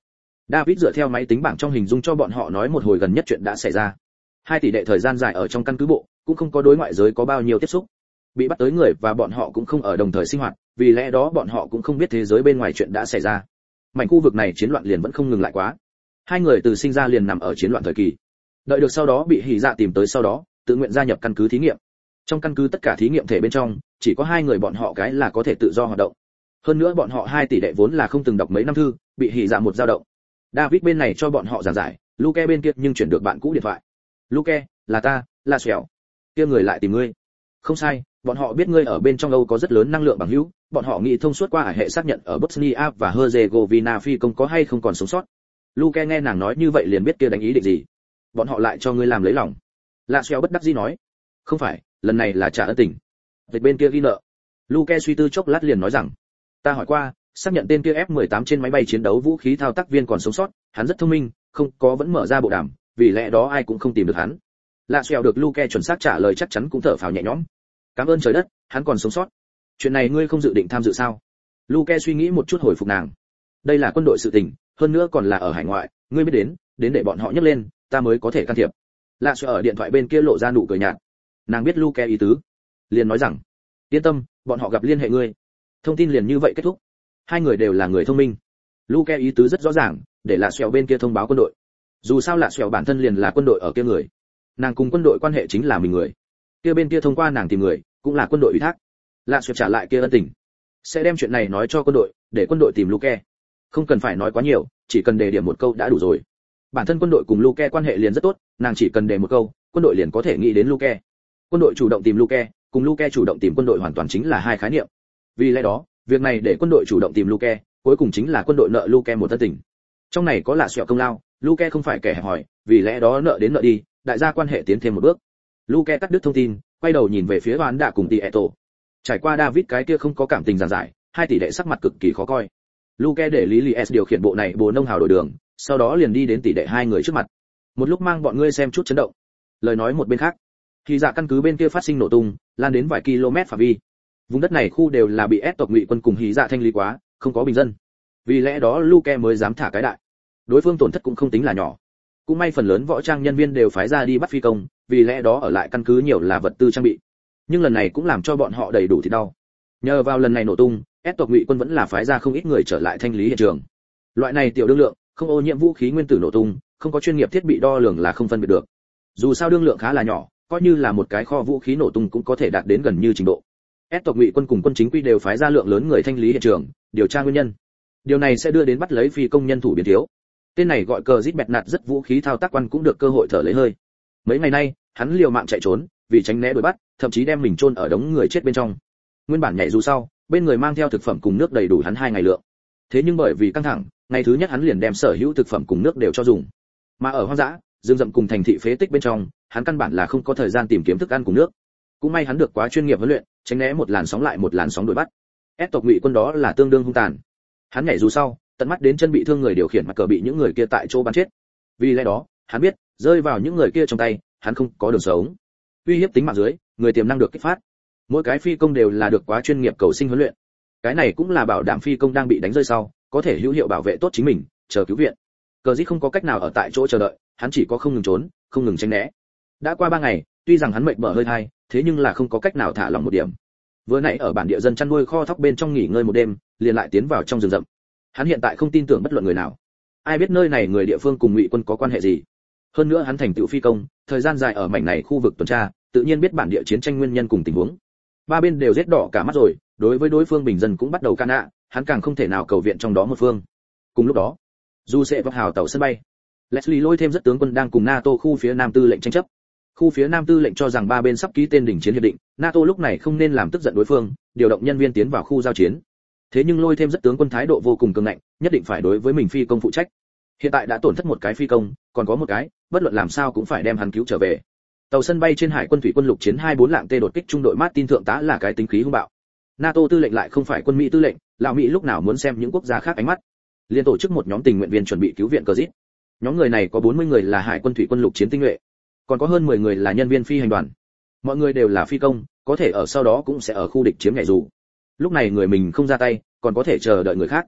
A: David dựa theo máy tính bảng trong hình dung cho bọn họ nói một hồi gần nhất chuyện đã xảy ra. Hai tỷ đệ thời gian dài ở trong căn cứ bộ, cũng không có đối ngoại giới có bao nhiêu tiếp xúc. Bị bắt tới người và bọn họ cũng không ở đồng thời sinh hoạt, vì lẽ đó bọn họ cũng không biết thế giới bên ngoài chuyện đã xảy ra. Mảnh khu vực này chiến loạn liền vẫn không ngừng lại quá. Hai người từ sinh ra liền nằm ở chiến loạn thời kỳ. Đợi được sau đó bị Hỉ Dạ tìm tới sau đó, tự nguyện gia nhập căn cứ thí nghiệm. Trong căn cứ tất cả thí nghiệm thể bên trong, chỉ có hai người bọn họ cái là có thể tự do hoạt động. Hơn nữa bọn họ hai tỷ đệ vốn là không từng đọc mấy năm thư, bị Hỉ Dạ một dao động. David bên này cho bọn họ giảng giải, Luke bên kia nhưng chuyển được bạn cũ điện thoại. Luke, là ta, là Sẹo. Kia người lại tìm ngươi. Không sai, bọn họ biết ngươi ở bên trong Âu có rất lớn năng lượng bằng hữu, bọn họ nghĩ thông suốt qua ải hệ xác nhận ở Bosnia và Herzegovina phi công có hay không còn sống sót. Luke nghe nàng nói như vậy liền biết kia đánh ý định gì. Bọn họ lại cho ngươi làm lấy lòng. Lạ Sẹo bất đắc dĩ nói. Không phải, lần này là trả ân tình. Việc bên kia ghi nợ. Luke suy tư chốc lát liền nói rằng, ta hỏi qua, xác nhận tên kia F mười tám trên máy bay chiến đấu vũ khí thao tác viên còn sống sót, hắn rất thông minh, không có vẫn mở ra bộ đàm, vì lẽ đó ai cũng không tìm được hắn. Lạ Sẹo được Luke chuẩn xác trả lời chắc chắn cũng thở phào nhẹ nhõm. Cảm ơn trời đất, hắn còn sống sót. Chuyện này ngươi không dự định tham dự sao? Luke suy nghĩ một chút hồi phục nàng. Đây là quân đội sự tình, hơn nữa còn là ở hải ngoại, ngươi biết đến, đến để bọn họ nhấc lên, ta mới có thể can thiệp. Lạ Sẹo ở điện thoại bên kia lộ ra nụ cười nhạt. Nàng biết Luke ý tứ, liền nói rằng, yên tâm, bọn họ gặp liên hệ ngươi. Thông tin liền như vậy kết thúc. Hai người đều là người thông minh. Luke ý tứ rất rõ ràng, để Lạ Sẹo bên kia thông báo quân đội. Dù sao Lạ Sẹo bản thân liền là quân đội ở kia người, nàng cùng quân đội quan hệ chính là mình người. Kia bên kia thông qua nàng tìm người, cũng là quân đội ủy thác. Lạ Sẹo trả lại kia ân tình, sẽ đem chuyện này nói cho quân đội, để quân đội tìm Luke. Không cần phải nói quá nhiều, chỉ cần đề điểm một câu đã đủ rồi. Bản thân quân đội cùng Luke quan hệ liền rất tốt, nàng chỉ cần đề một câu, quân đội liền có thể nghĩ đến Luke. Quân đội chủ động tìm Luke, cùng Luke chủ động tìm quân đội hoàn toàn chính là hai khái niệm. Vì lẽ đó, việc này để quân đội chủ động tìm Luke, cuối cùng chính là quân đội nợ Luke một ân tình. Trong này có Lạ Sẹo công lao, Luke không phải kẻ hẹp hòi, vì lẽ đó nợ đến nợ đi, đại gia quan hệ tiến thêm một bước. Luke cắt đứt thông tin, quay đầu nhìn về phía Hoán Đạ cùng Tieto. Trải qua David cái kia không có cảm tình giản giải, hai tỷ đệ sắc mặt cực kỳ khó coi. Luke để Lý Lies điều khiển bộ này bồ nông hào đổi đường, sau đó liền đi đến tỷ đệ hai người trước mặt. Một lúc mang bọn ngươi xem chút chấn động. Lời nói một bên khác, khi dạ căn cứ bên kia phát sinh nổ tung, lan đến vài km phạm vi. Vùng đất này khu đều là bị ép tộc ngụy quân cùng hí dạ thanh lý quá, không có bình dân. Vì lẽ đó Luke mới dám thả cái đại. Đối phương tổn thất cũng không tính là nhỏ. Cũng may phần lớn võ trang nhân viên đều phái ra đi bắt phi công, vì lẽ đó ở lại căn cứ nhiều là vật tư trang bị. Nhưng lần này cũng làm cho bọn họ đầy đủ thịt đau. Nhờ vào lần này nổ tung, ép tộc ngụy quân vẫn là phái ra không ít người trở lại thanh lý hiện trường. Loại này tiểu đương lượng, không ô nhiễm vũ khí nguyên tử nổ tung, không có chuyên nghiệp thiết bị đo lường là không phân biệt được. Dù sao đương lượng khá là nhỏ, coi như là một cái kho vũ khí nổ tung cũng có thể đạt đến gần như trình độ. Ép tộc ngụy quân cùng quân chính quy đều phái ra lượng lớn người thanh lý hiện trường, điều tra nguyên nhân. Điều này sẽ đưa đến bắt lấy phi công nhân thủ biến thiếu. Tên này gọi cờ rít bẹt nạt rất vũ khí thao tác quan cũng được cơ hội thở lấy hơi. Mấy ngày nay, hắn liều mạng chạy trốn, vì tránh né đuổi bắt, thậm chí đem mình chôn ở đống người chết bên trong. Nguyên bản nhảy dù sau, bên người mang theo thực phẩm cùng nước đầy đủ hắn hai ngày lượng. Thế nhưng bởi vì căng thẳng, ngày thứ nhất hắn liền đem sở hữu thực phẩm cùng nước đều cho dùng. Mà ở hoang dã, rừng rậm cùng thành thị phế tích bên trong, hắn căn bản là không có thời gian tìm kiếm thức ăn cùng nước. Cũng may hắn được quá chuyên nghiệp huấn luyện, tránh né một làn sóng lại một làn sóng đuổi bắt. Ép tộc ngụy quân đó là tương đương hung tàn. Hắn nhảy dù sau, tận mắt đến chân bị thương người điều khiển mặt cờ bị những người kia tại chỗ bắn chết. Vì lẽ đó, hắn biết, rơi vào những người kia trong tay, hắn không có đường sống. Uy hiếp tính mạng dưới, người tiềm năng được kích phát. Mỗi cái phi công đều là được quá chuyên nghiệp cầu sinh huấn luyện. Cái này cũng là bảo đảm phi công đang bị đánh rơi sau, có thể hữu hiệu bảo vệ tốt chính mình, chờ cứu viện. Cờ Dít không có cách nào ở tại chỗ chờ đợi, hắn chỉ có không ngừng trốn, không ngừng tránh né. Đã qua ba ngày, tuy rằng hắn mệt bở hơi thai, thế nhưng là không có cách nào thả lỏng một điểm. Vừa nãy ở bản địa dân chăn nuôi kho thóc bên trong nghỉ ngơi một đêm, liền lại tiến vào trong rừng rậm. Hắn hiện tại không tin tưởng bất luận người nào. Ai biết nơi này người địa phương cùng ngụy quân có quan hệ gì? Hơn nữa hắn thành tựu phi công, thời gian dài ở mảnh này khu vực tuần tra, tự nhiên biết bản địa chiến tranh nguyên nhân cùng tình huống. Ba bên đều giết đỏ cả mắt rồi, đối với đối phương bình dân cũng bắt đầu can ạ, hắn càng không thể nào cầu viện trong đó một phương. Cùng lúc đó, dù sẽ vấp hào tàu sân bay, Leslie lôi thêm rất tướng quân đang cùng NATO khu phía Nam tư lệnh tranh chấp. Khu phía Nam tư lệnh cho rằng ba bên sắp ký tên đình chiến hiệp định, NATO lúc này không nên làm tức giận đối phương, điều động nhân viên tiến vào khu giao chiến. Thế nhưng lôi thêm rất tướng quân thái độ vô cùng cường ngạnh, nhất định phải đối với mình phi công phụ trách. Hiện tại đã tổn thất một cái phi công, còn có một cái, bất luận làm sao cũng phải đem hắn cứu trở về. Tàu sân bay trên hải quân thủy quân lục chiến hai bốn lạng tê đột kích trung đội Martin thượng tá là cái tính khí hung bạo. NATO tư lệnh lại không phải quân Mỹ tư lệnh, lão Mỹ lúc nào muốn xem những quốc gia khác ánh mắt. Liên tổ chức một nhóm tình nguyện viên chuẩn bị cứu viện Cờ Dít. Nhóm người này có bốn mươi người là hải quân thủy quân lục chiến tinh nhuệ, còn có hơn mười người là nhân viên phi hành đoàn. Mọi người đều là phi công, có thể ở sau đó cũng sẽ ở khu địch chiếm nhảy dù. Lúc này người mình không ra tay, còn có thể chờ đợi người khác.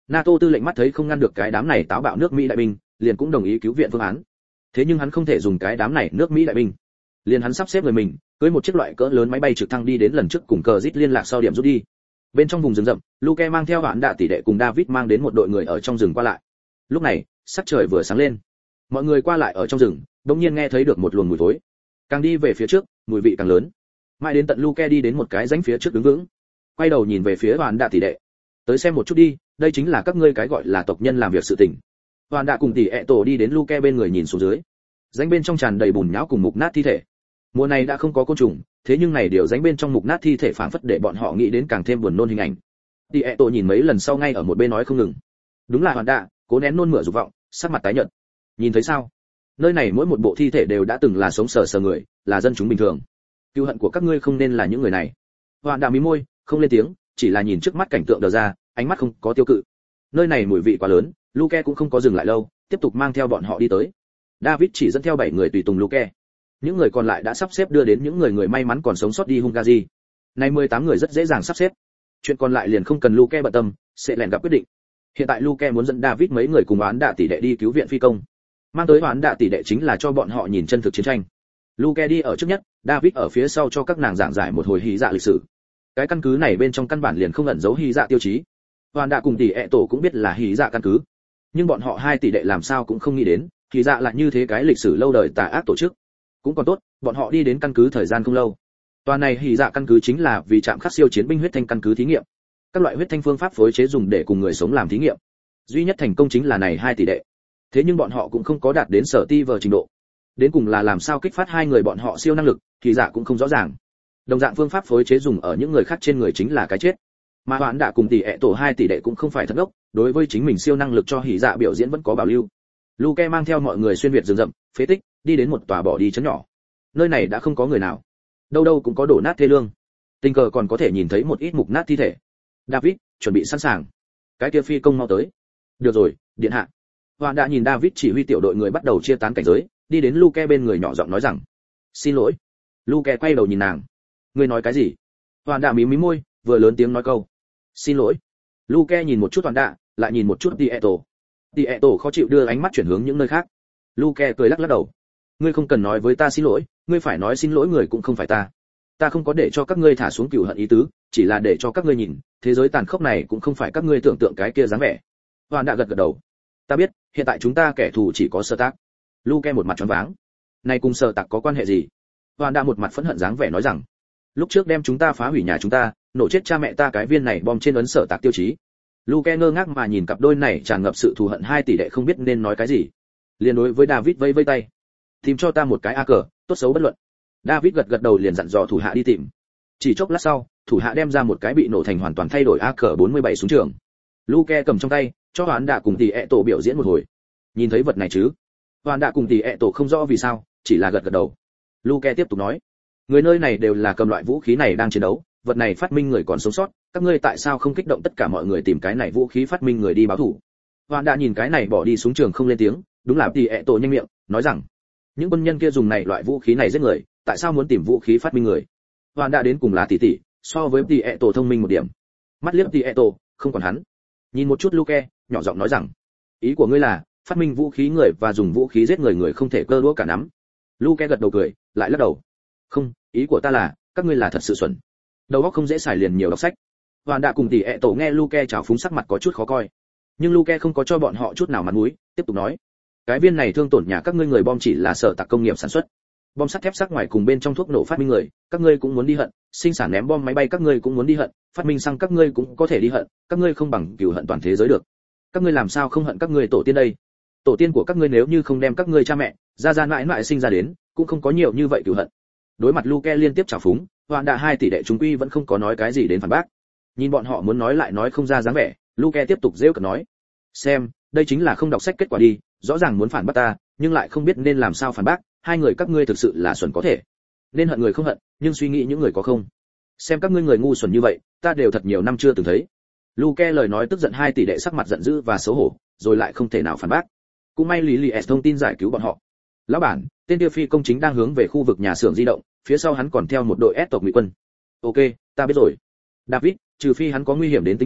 A: NATO tư lệnh mắt thấy không ngăn được cái đám này táo bạo nước Mỹ đại binh, liền cũng đồng ý cứu viện phương án. Thế nhưng hắn không thể dùng cái đám này nước Mỹ đại binh. Liền hắn sắp xếp người mình, cưỡi một chiếc loại cỡ lớn máy bay trực thăng đi đến lần trước cùng cờ rít liên lạc sau điểm rút đi. Bên trong vùng rừng rậm, Luke mang theo Hoán Đạ tỷ đệ cùng David mang đến một đội người ở trong rừng qua lại. Lúc này, sắc trời vừa sáng lên. Mọi người qua lại ở trong rừng, đột nhiên nghe thấy được một luồng mùi thối. Càng đi về phía trước, mùi vị càng lớn. Mãi đến tận Luke đi đến một cái rãnh phía trước đứng vững, quay đầu nhìn về phía Hoán Đạ tỷ đệ. Tới xem một chút đi, đây chính là các ngươi cái gọi là tộc nhân làm việc sự tình. Hoán Đạ cùng tỷ ẹ tổ đi đến Luke bên người nhìn xuống dưới. Rãnh bên trong tràn đầy bùn nhão cùng mục nát thi thể. Mùa này đã không có côn trùng, thế nhưng này điều rãnh bên trong mục nát thi thể phảng phất để bọn họ nghĩ đến càng thêm buồn nôn hình ảnh. Tỷ ẹ tổ nhìn mấy lần sau ngay ở một bên nói không ngừng. Đúng là Hoán Đạ, cố nén nôn mửa dục vọng, sắc mặt tái nhợt. Nhìn thấy sao? Nơi này mỗi một bộ thi thể đều đã từng là sống sờ sờ người, là dân chúng bình thường. Cừu hận của các ngươi không nên là những người này. Hoán Đạ mí môi, không lên tiếng, chỉ là nhìn trước mắt cảnh tượng đờ ra, ánh mắt không có tiêu cự. Nơi này mùi vị quá lớn, Luke cũng không có dừng lại lâu, tiếp tục mang theo bọn họ đi tới. David chỉ dẫn theo bảy người tùy tùng Luke. Những người còn lại đã sắp xếp đưa đến những người người may mắn còn sống sót đi Hungary. Nay mười tám người rất dễ dàng sắp xếp. Chuyện còn lại liền không cần Luke bận tâm, sẽ lẻn gặp quyết định. Hiện tại Luke muốn dẫn David mấy người cùng Hoán Đạ tỷ đệ đi cứu viện phi công. Mang tới Hoán Đạ tỷ đệ chính là cho bọn họ nhìn chân thực chiến tranh. Luke đi ở trước nhất, David ở phía sau cho các nàng giảng giải một hồi hy dạ lịch sử. Cái căn cứ này bên trong căn bản liền không ẩn giấu hy dạ tiêu chí. Hoán Đạ cùng tỷ ẹ tổ cũng biết là hy dạ căn cứ, nhưng bọn họ hai tỷ đệ làm sao cũng không nghĩ đến, hy dạ lại như thế cái lịch sử lâu đời tà ác tổ chức. Cũng còn tốt, bọn họ đi đến căn cứ thời gian không lâu. Tòa này hy dạ căn cứ chính là vì trạm khắc siêu chiến binh huyết thanh căn cứ thí nghiệm. Các loại huyết thanh phương pháp phối chế dùng để cùng người sống làm thí nghiệm. Duy nhất thành công chính là này hai tỷ đệ. Thế nhưng bọn họ cũng không có đạt đến sở ti vờ trình độ. Đến cùng là làm sao kích phát hai người bọn họ siêu năng lực, thì dạ cũng không rõ ràng. Đồng dạng phương pháp phối chế dùng ở những người khác trên người chính là cái chết. Mà Hoán Đạ cùng tỷ ẹ tổ hai tỷ đệ cũng không phải thật ngốc, đối với chính mình siêu năng lực cho hỉ dạ biểu diễn vẫn có bảo lưu. Luke mang theo mọi người xuyên việt rừng rậm, phế tích, đi đến một tòa bỏ đi trấn nhỏ. Nơi này đã không có người nào, đâu đâu cũng có đổ nát thê lương. Tình cờ còn có thể nhìn thấy một ít mục nát thi thể. David, chuẩn bị sẵn sàng. Cái kia phi công mau tới. Được rồi, điện hạ. Hoán Đạ nhìn David chỉ huy tiểu đội người bắt đầu chia tán cảnh giới, đi đến Luke bên người nhỏ giọng nói rằng: "Xin lỗi." Luke quay đầu nhìn nàng. "Ngươi nói cái gì?" Hoán Đạ mím mím môi, vừa lớn tiếng nói câu: "Xin lỗi." Luke nhìn một chút Hoán Đạ, lại nhìn một chút Tieto. Tieto khó chịu đưa ánh mắt chuyển hướng những nơi khác. Luke cười lắc lắc đầu: "Ngươi không cần nói với ta xin lỗi, ngươi phải nói xin lỗi người cũng không phải ta. Ta không có để cho các ngươi thả xuống cừu hận ý tứ, chỉ là để cho các ngươi nhìn, thế giới tàn khốc này cũng không phải các ngươi tưởng tượng cái kia dáng vẻ." Hoán Đạ gật gật đầu. "Ta biết, hiện tại chúng ta kẻ thù chỉ có Sở Tạc." Luke một mặt choáng váng. "Này cùng Sở Tạc có quan hệ gì?" Hoán Đạ một mặt phẫn hận dáng vẻ nói rằng: "Lúc trước đem chúng ta phá hủy nhà chúng ta, nổ chết cha mẹ ta cái viên này bom trên ấn Sở Tạc tiêu chí." Luke ngơ ngác mà nhìn cặp đôi này tràn ngập sự thù hận hai tỷ đệ không biết nên nói cái gì. Liên đối với David vây vây tay: "Tìm cho ta một cái a cờ, tốt xấu bất luận." David gật gật đầu liền dặn dò thủ hạ đi tìm. Chỉ chốc lát sau, thủ hạ đem ra một cái bị nổ thành hoàn toàn thay đổi a cờ bốn mươi bảy súng trường. Luke cầm trong tay, cho Hoán Đạ cùng tỷ ẹ tổ biểu diễn một hồi. Nhìn thấy vật này chứ? Hoán Đạ cùng tỷ ẹ tổ không rõ vì sao, chỉ là gật gật đầu. Luke tiếp tục nói: "Người nơi này đều là cầm loại vũ khí này đang chiến đấu, vật này phát minh người còn sống sót, các ngươi tại sao không kích động tất cả mọi người tìm cái này vũ khí phát minh người đi báo thù?" Hoán Đạ nhìn cái này bỏ đi súng trường không lên tiếng, đúng là tỷ ẹ tổ nhanh miệng, nói rằng: "Những quân nhân kia dùng này loại vũ khí này giết người, tại sao muốn tìm vũ khí phát minh người?" Hoán Đạ đến cùng là tỷ tỷ, so với tỷ ẹ tổ thông minh một điểm. Mắt liếc tỷ ẹ tổ, không còn hắn. Nhìn một chút Luke, nhỏ giọng nói rằng: "Ý của ngươi là, phát minh vũ khí người và dùng vũ khí giết người người không thể cơ đũa cả nắm?" Luke gật đầu cười, lại lắc đầu: "Không, ý của ta là, các ngươi là thật sự xuẩn. Đầu óc không dễ xài liền nhiều đọc sách." Hoán Đạ cùng tỷ ẹ tổ nghe Luke chào phúng sắc mặt có chút khó coi. Nhưng Luke không có cho bọn họ chút nào mặt mũi, tiếp tục nói: "Cái viên này thương tổn nhà các ngươi người bom chỉ là Sở Tạc công nghiệp sản xuất. Bom sắt thép sắc ngoài cùng bên trong thuốc nổ phát minh người, các ngươi cũng muốn đi hận, sinh sản ném bom máy bay các ngươi cũng muốn đi hận, phát minh xăng các ngươi cũng có thể đi hận, các ngươi không bằng cừu hận toàn thế giới được. Các ngươi làm sao không hận các ngươi tổ tiên đây? Tổ tiên của các ngươi nếu như không đem các ngươi cha mẹ, gia gia mãi mãi sinh ra đến, cũng không có nhiều như vậy cừu hận." Đối mặt Luke liên tiếp chào phúng, Hoán Đạ hai tỷ đệ chúng quy vẫn không có nói cái gì đến phản bác. Nhìn bọn họ muốn nói lại nói không ra dáng vẻ, Luke tiếp tục rêu cợt nói: "Xem, đây chính là không đọc sách kết quả đi, rõ ràng muốn phản bác ta, nhưng lại không biết nên làm sao phản bác, hai người các ngươi thực sự là xuẩn có thể. Nên hận người không hận, nhưng suy nghĩ những người có không. Xem các ngươi người ngu xuẩn như vậy, ta đều thật nhiều năm chưa từng thấy." Luke lời nói tức giận hai tỷ đệ sắc mặt giận dữ và xấu hổ, rồi lại không thể nào phản bác. Cũng may Lý Lý S thông tin giải cứu bọn họ. "Lão bản, tên kia phi công chính đang hướng về khu vực nhà xưởng di động, phía sau hắn còn theo một đội S tộc ngụy quân." "Ok, ta biết rồi." "David, trừ phi hắn có nguy hiểm đến tính mạng,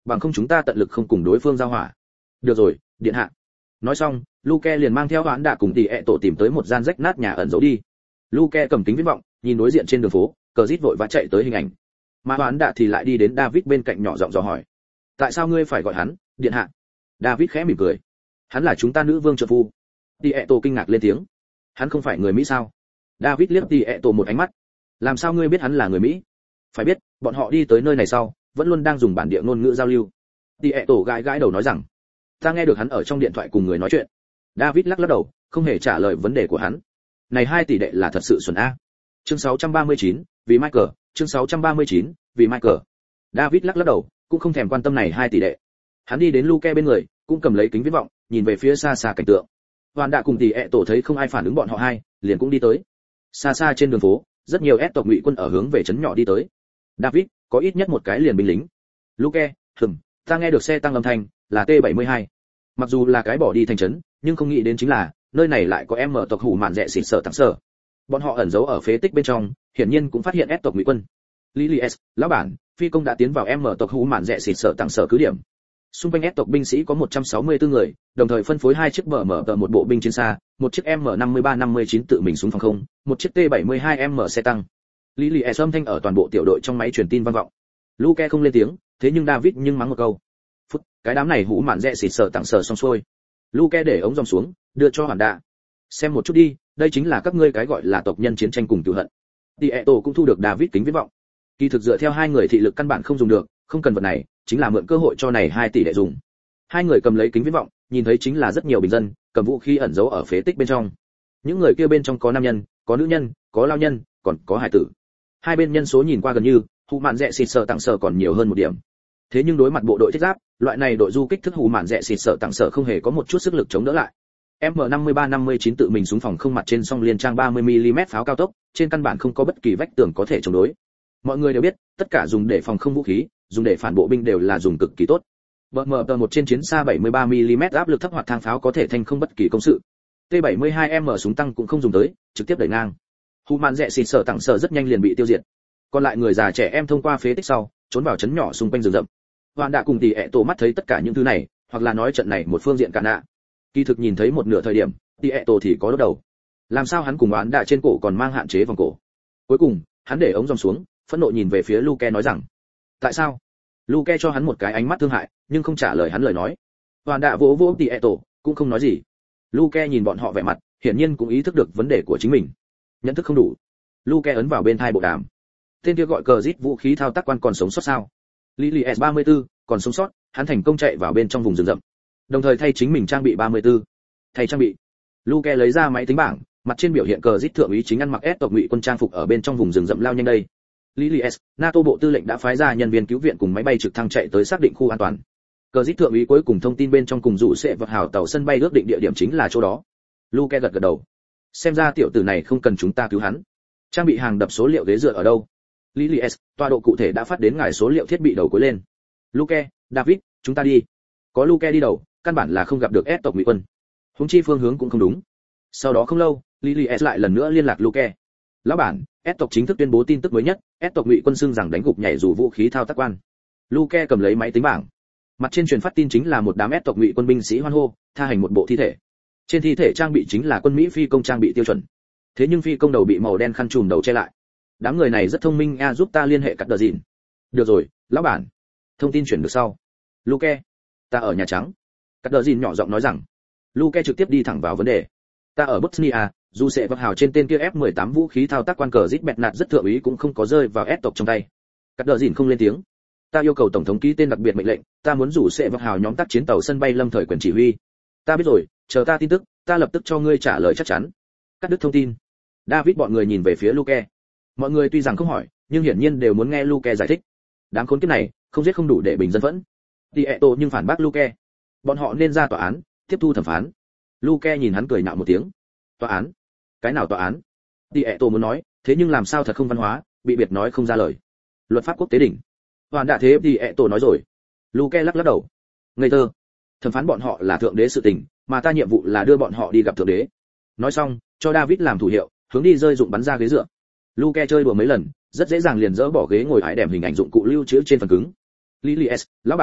A: bằng không chúng ta tận lực không cùng đối phương giao hỏa. Được rồi, điện hạ. Nói xong, Luke liền mang theo Hoán Đạ cùng tỷ ẹ tổ tìm tới một gian rách nát nhà ẩn giấu đi. Luke cầm kính viễn vọng, nhìn đối diện trên đường phố, cờ rít vội vã chạy tới hình ảnh. Mà Hoán Đạ thì lại đi đến David bên cạnh nhỏ giọng dò hỏi: tại sao ngươi phải gọi hắn điện hạ? David khẽ mỉm cười: hắn là chúng ta nữ vương trợ phu. Tỷ ẹ tổ kinh ngạc lên tiếng: hắn không phải người Mỹ sao? David liếc tỷ ẹ tổ một ánh mắt: làm sao ngươi biết hắn là người Mỹ? Phải biết, bọn họ đi tới nơi này sau, vẫn luôn đang dùng bản địa ngôn ngữ giao lưu. Tỷ ẹ tổ gãi gãi đầu nói rằng: ta nghe được hắn ở trong điện thoại cùng người nói chuyện. David lắc lắc đầu, không hề trả lời vấn đề của hắn. Này hai tỷ đệ là thật sự xuẩn a. Chương sáu trăm ba mươi chín, vì Michael, chương sáu trăm ba mươi chín, vì Michael. David lắc lắc đầu, cũng không thèm quan tâm này hai tỷ đệ. Hắn đi đến Luke bên người, cũng cầm lấy kính viễn vọng, nhìn về phía xa xa cảnh tượng. Hoàn Đạ cùng tỷ ẹ tổ thấy không ai phản ứng bọn họ hai, liền cũng đi tới. Xa xa trên đường phố, rất nhiều ép tộc ngụy quân ở hướng về trấn nhỏ đi tới. David, có ít nhất một cái liền binh lính. Luke, hừm, ta nghe được xe tăng âm thanh, là T bảy mươi hai. Mặc dù là cái bỏ đi thành trấn, nhưng không nghĩ đến chính là nơi này lại có em mở tộc hủ mạn rẻ xịt sợ tặng sở. Bọn họ ẩn giấu ở phế tích bên trong, hiển nhiên cũng phát hiện ép tộc ngụy quân. Lilies, lão bản, phi công đã tiến vào em mở tộc hủ mạn rẻ xịt sợ tặng sở cứ điểm. Xung quanh ép tộc binh sĩ có một trăm sáu mươi tư người, đồng thời phân phối hai chiếc bờ mở tờ một bộ binh chiến xa, một chiếc M năm mươi ba năm mươi chín tự mình súng phòng không, một chiếc T bảy mươi hai M xe tăng. Lilies âm thanh ở toàn bộ tiểu đội trong máy truyền tin vang vọng. Luke không lên tiếng, thế nhưng David nhưng mắng một câu. Phút, cái đám này hủ mạn rẻ xịt sợ tặng sở xong xuôi. Luke để ống dòng xuống, đưa cho Hoàn Đạ. Xem một chút đi, đây chính là các ngươi cái gọi là tộc nhân chiến tranh cùng cừu hận. Tieto cũng thu được David kính viễn vọng. Kỳ thực dựa theo hai người thị lực căn bản không dùng được, không cần vật này, chính là mượn cơ hội cho này hai tỷ đệ dùng. Hai người cầm lấy kính viễn vọng, nhìn thấy chính là rất nhiều bình dân, cầm vũ khí ẩn giấu ở phế tích bên trong. Những người kia bên trong có nam nhân, có nữ nhân, có lao nhân, còn có hải tử. Hai bên nhân số nhìn qua gần như, hủ mạn rẻ xịt sợ tặng sở còn nhiều hơn một điểm. Thế nhưng đối mặt bộ đội thiết giáp, loại này đội du kích thức hủ mạn rẻ xịt sợ tặng sở không hề có một chút sức lực chống đỡ lại. M năm mươi ba năm mươi chín tự mình súng phòng không mặt trên song liên trang ba mươi mi li mét pháo cao tốc, trên căn bản không có bất kỳ vách tường có thể chống đối. Mọi người đều biết, tất cả dùng để phòng không vũ khí, dùng để phản bộ binh đều là dùng cực kỳ tốt. bê em tê một trên chiến xa bảy mươi ba mi li mét áp lực thấp hoạt thang pháo có thể thành không bất kỳ công sự. T bảy mươi hai M súng tăng cũng không dùng tới, trực tiếp đẩy ngang. Hủ mạn rẻ xịt sợ tặng sở rất nhanh liền bị tiêu diệt. Còn lại người già trẻ em thông qua phế tích sau, trốn vào trấn nhỏ xung quanh rừng rậm. Hoàn Đạ cùng tỷ ẹ tổ mắt thấy tất cả những thứ này, hoặc là nói trận này một phương diện cả nạ. Kỳ thực nhìn thấy một nửa thời điểm, tỷ ẹ tổ thì có đốt đầu. Làm sao hắn cùng Hoàn Đạ trên cổ còn mang hạn chế vòng cổ? Cuối cùng, hắn để ống dòng xuống, phẫn nộ nhìn về phía Luke nói rằng: tại sao? Luke cho hắn một cái ánh mắt thương hại, nhưng không trả lời hắn lời nói. Hoàn Đạ vỗ vỗ tỷ ẹ tổ, cũng không nói gì. Luke nhìn bọn họ vẻ mặt, hiển nhiên cũng ý thức được vấn đề của chính mình. Nhận thức không đủ. Luke ấn vào bên tai bộ đàm. Tên kia gọi cờ rít vũ khí thao tác quan còn sống sót sao? Lilies ba mươi tư, còn sống sót, hắn thành công chạy vào bên trong vùng rừng rậm. Đồng thời thay chính mình trang bị ba mươi tư. Thay trang bị. Luke lấy ra máy tính bảng, mặt trên biểu hiện cờ rít thượng úy chính ăn mặc S tộc ngụy quân trang phục ở bên trong vùng rừng rậm lao nhanh đây. Lilies, NATO bộ tư lệnh đã phái ra nhân viên cứu viện cùng máy bay trực thăng chạy tới xác định khu an toàn. Cờ rít thượng úy cuối cùng thông tin bên trong cùng dụ sẽ vật hào tàu sân bay ước định địa điểm chính là chỗ đó. Luke gật gật đầu. Xem ra tiểu tử này không cần chúng ta cứu hắn. Trang bị hàng đập số liệu ghế dựa ở đâu? Lilies, tọa độ cụ thể đã phát đến ngài số liệu thiết bị đầu cuối lên. Luke, David, chúng ta đi. Có Luke đi đầu, căn bản là không gặp được S tộc ngụy quân. Huống chi phương hướng cũng không đúng. Sau đó không lâu, Lilies lại lần nữa liên lạc Luke. Lão bản, S tộc chính thức tuyên bố tin tức mới nhất, S tộc ngụy quân xưng rằng đánh gục nhảy dù vũ khí thao tác quan. Luke cầm lấy máy tính bảng. Mặt trên truyền phát tin chính là một đám S tộc ngụy quân binh sĩ hoan hô, tha hành một bộ thi thể. Trên thi thể trang bị chính là quân Mỹ phi công trang bị tiêu chuẩn. Thế nhưng phi công đầu bị màu đen khăn trùm đầu che lại. Đám người này rất thông minh a, giúp ta liên hệ cắt đờ dìn. Được rồi, lão bản. Thông tin chuyển được sau. Luke, ta ở Nhà Trắng. Cắt đờ dìn nhỏ giọng nói rằng. Luke trực tiếp đi thẳng vào vấn đề. Ta ở Bosnia, dù sẽ vật hào trên tên kia F mười tám vũ khí thao tác quan cờ rít bẹt nạt rất thượng úy cũng không có rơi vào S tộc trong tay. Cắt đờ dìn không lên tiếng. Ta yêu cầu tổng thống ký tên đặc biệt mệnh lệnh, ta muốn rủ sẽ vật hào nhóm tác chiến tàu sân bay lâm thời quyền chỉ huy. Ta biết rồi, chờ ta tin tức, ta lập tức cho ngươi trả lời chắc chắn. Cắt đứt thông tin. David bọn người nhìn về phía Luke. Mọi người tuy rằng không hỏi, nhưng hiển nhiên đều muốn nghe Luke giải thích. Đám khốn kiếp này, không giết không đủ để bình dân vẫn. Tieto nhưng phản bác Luke. Bọn họ nên ra tòa án, tiếp thu thẩm phán. Luke nhìn hắn cười nhạo một tiếng. Tòa án? Cái nào tòa án? Tieto muốn nói, thế nhưng làm sao thật không văn hóa, bị biệt nói không ra lời. Luật pháp quốc tế đỉnh. Hoàn đã thế Tieto nói rồi. Luke lắc lắc đầu. Ngây thơ. Thẩm phán bọn họ là thượng đế sự tình, mà ta nhiệm vụ là đưa bọn họ đi gặp thượng đế. Nói xong, cho David làm thủ hiệu, hướng đi rơi dụng bắn ra ghế dựa. Luke chơi đùa mấy lần, rất dễ dàng liền dỡ bỏ ghế ngồi ái đèm hình ảnh dụng cụ lưu trữ trên phần cứng. Lilies, lão bản,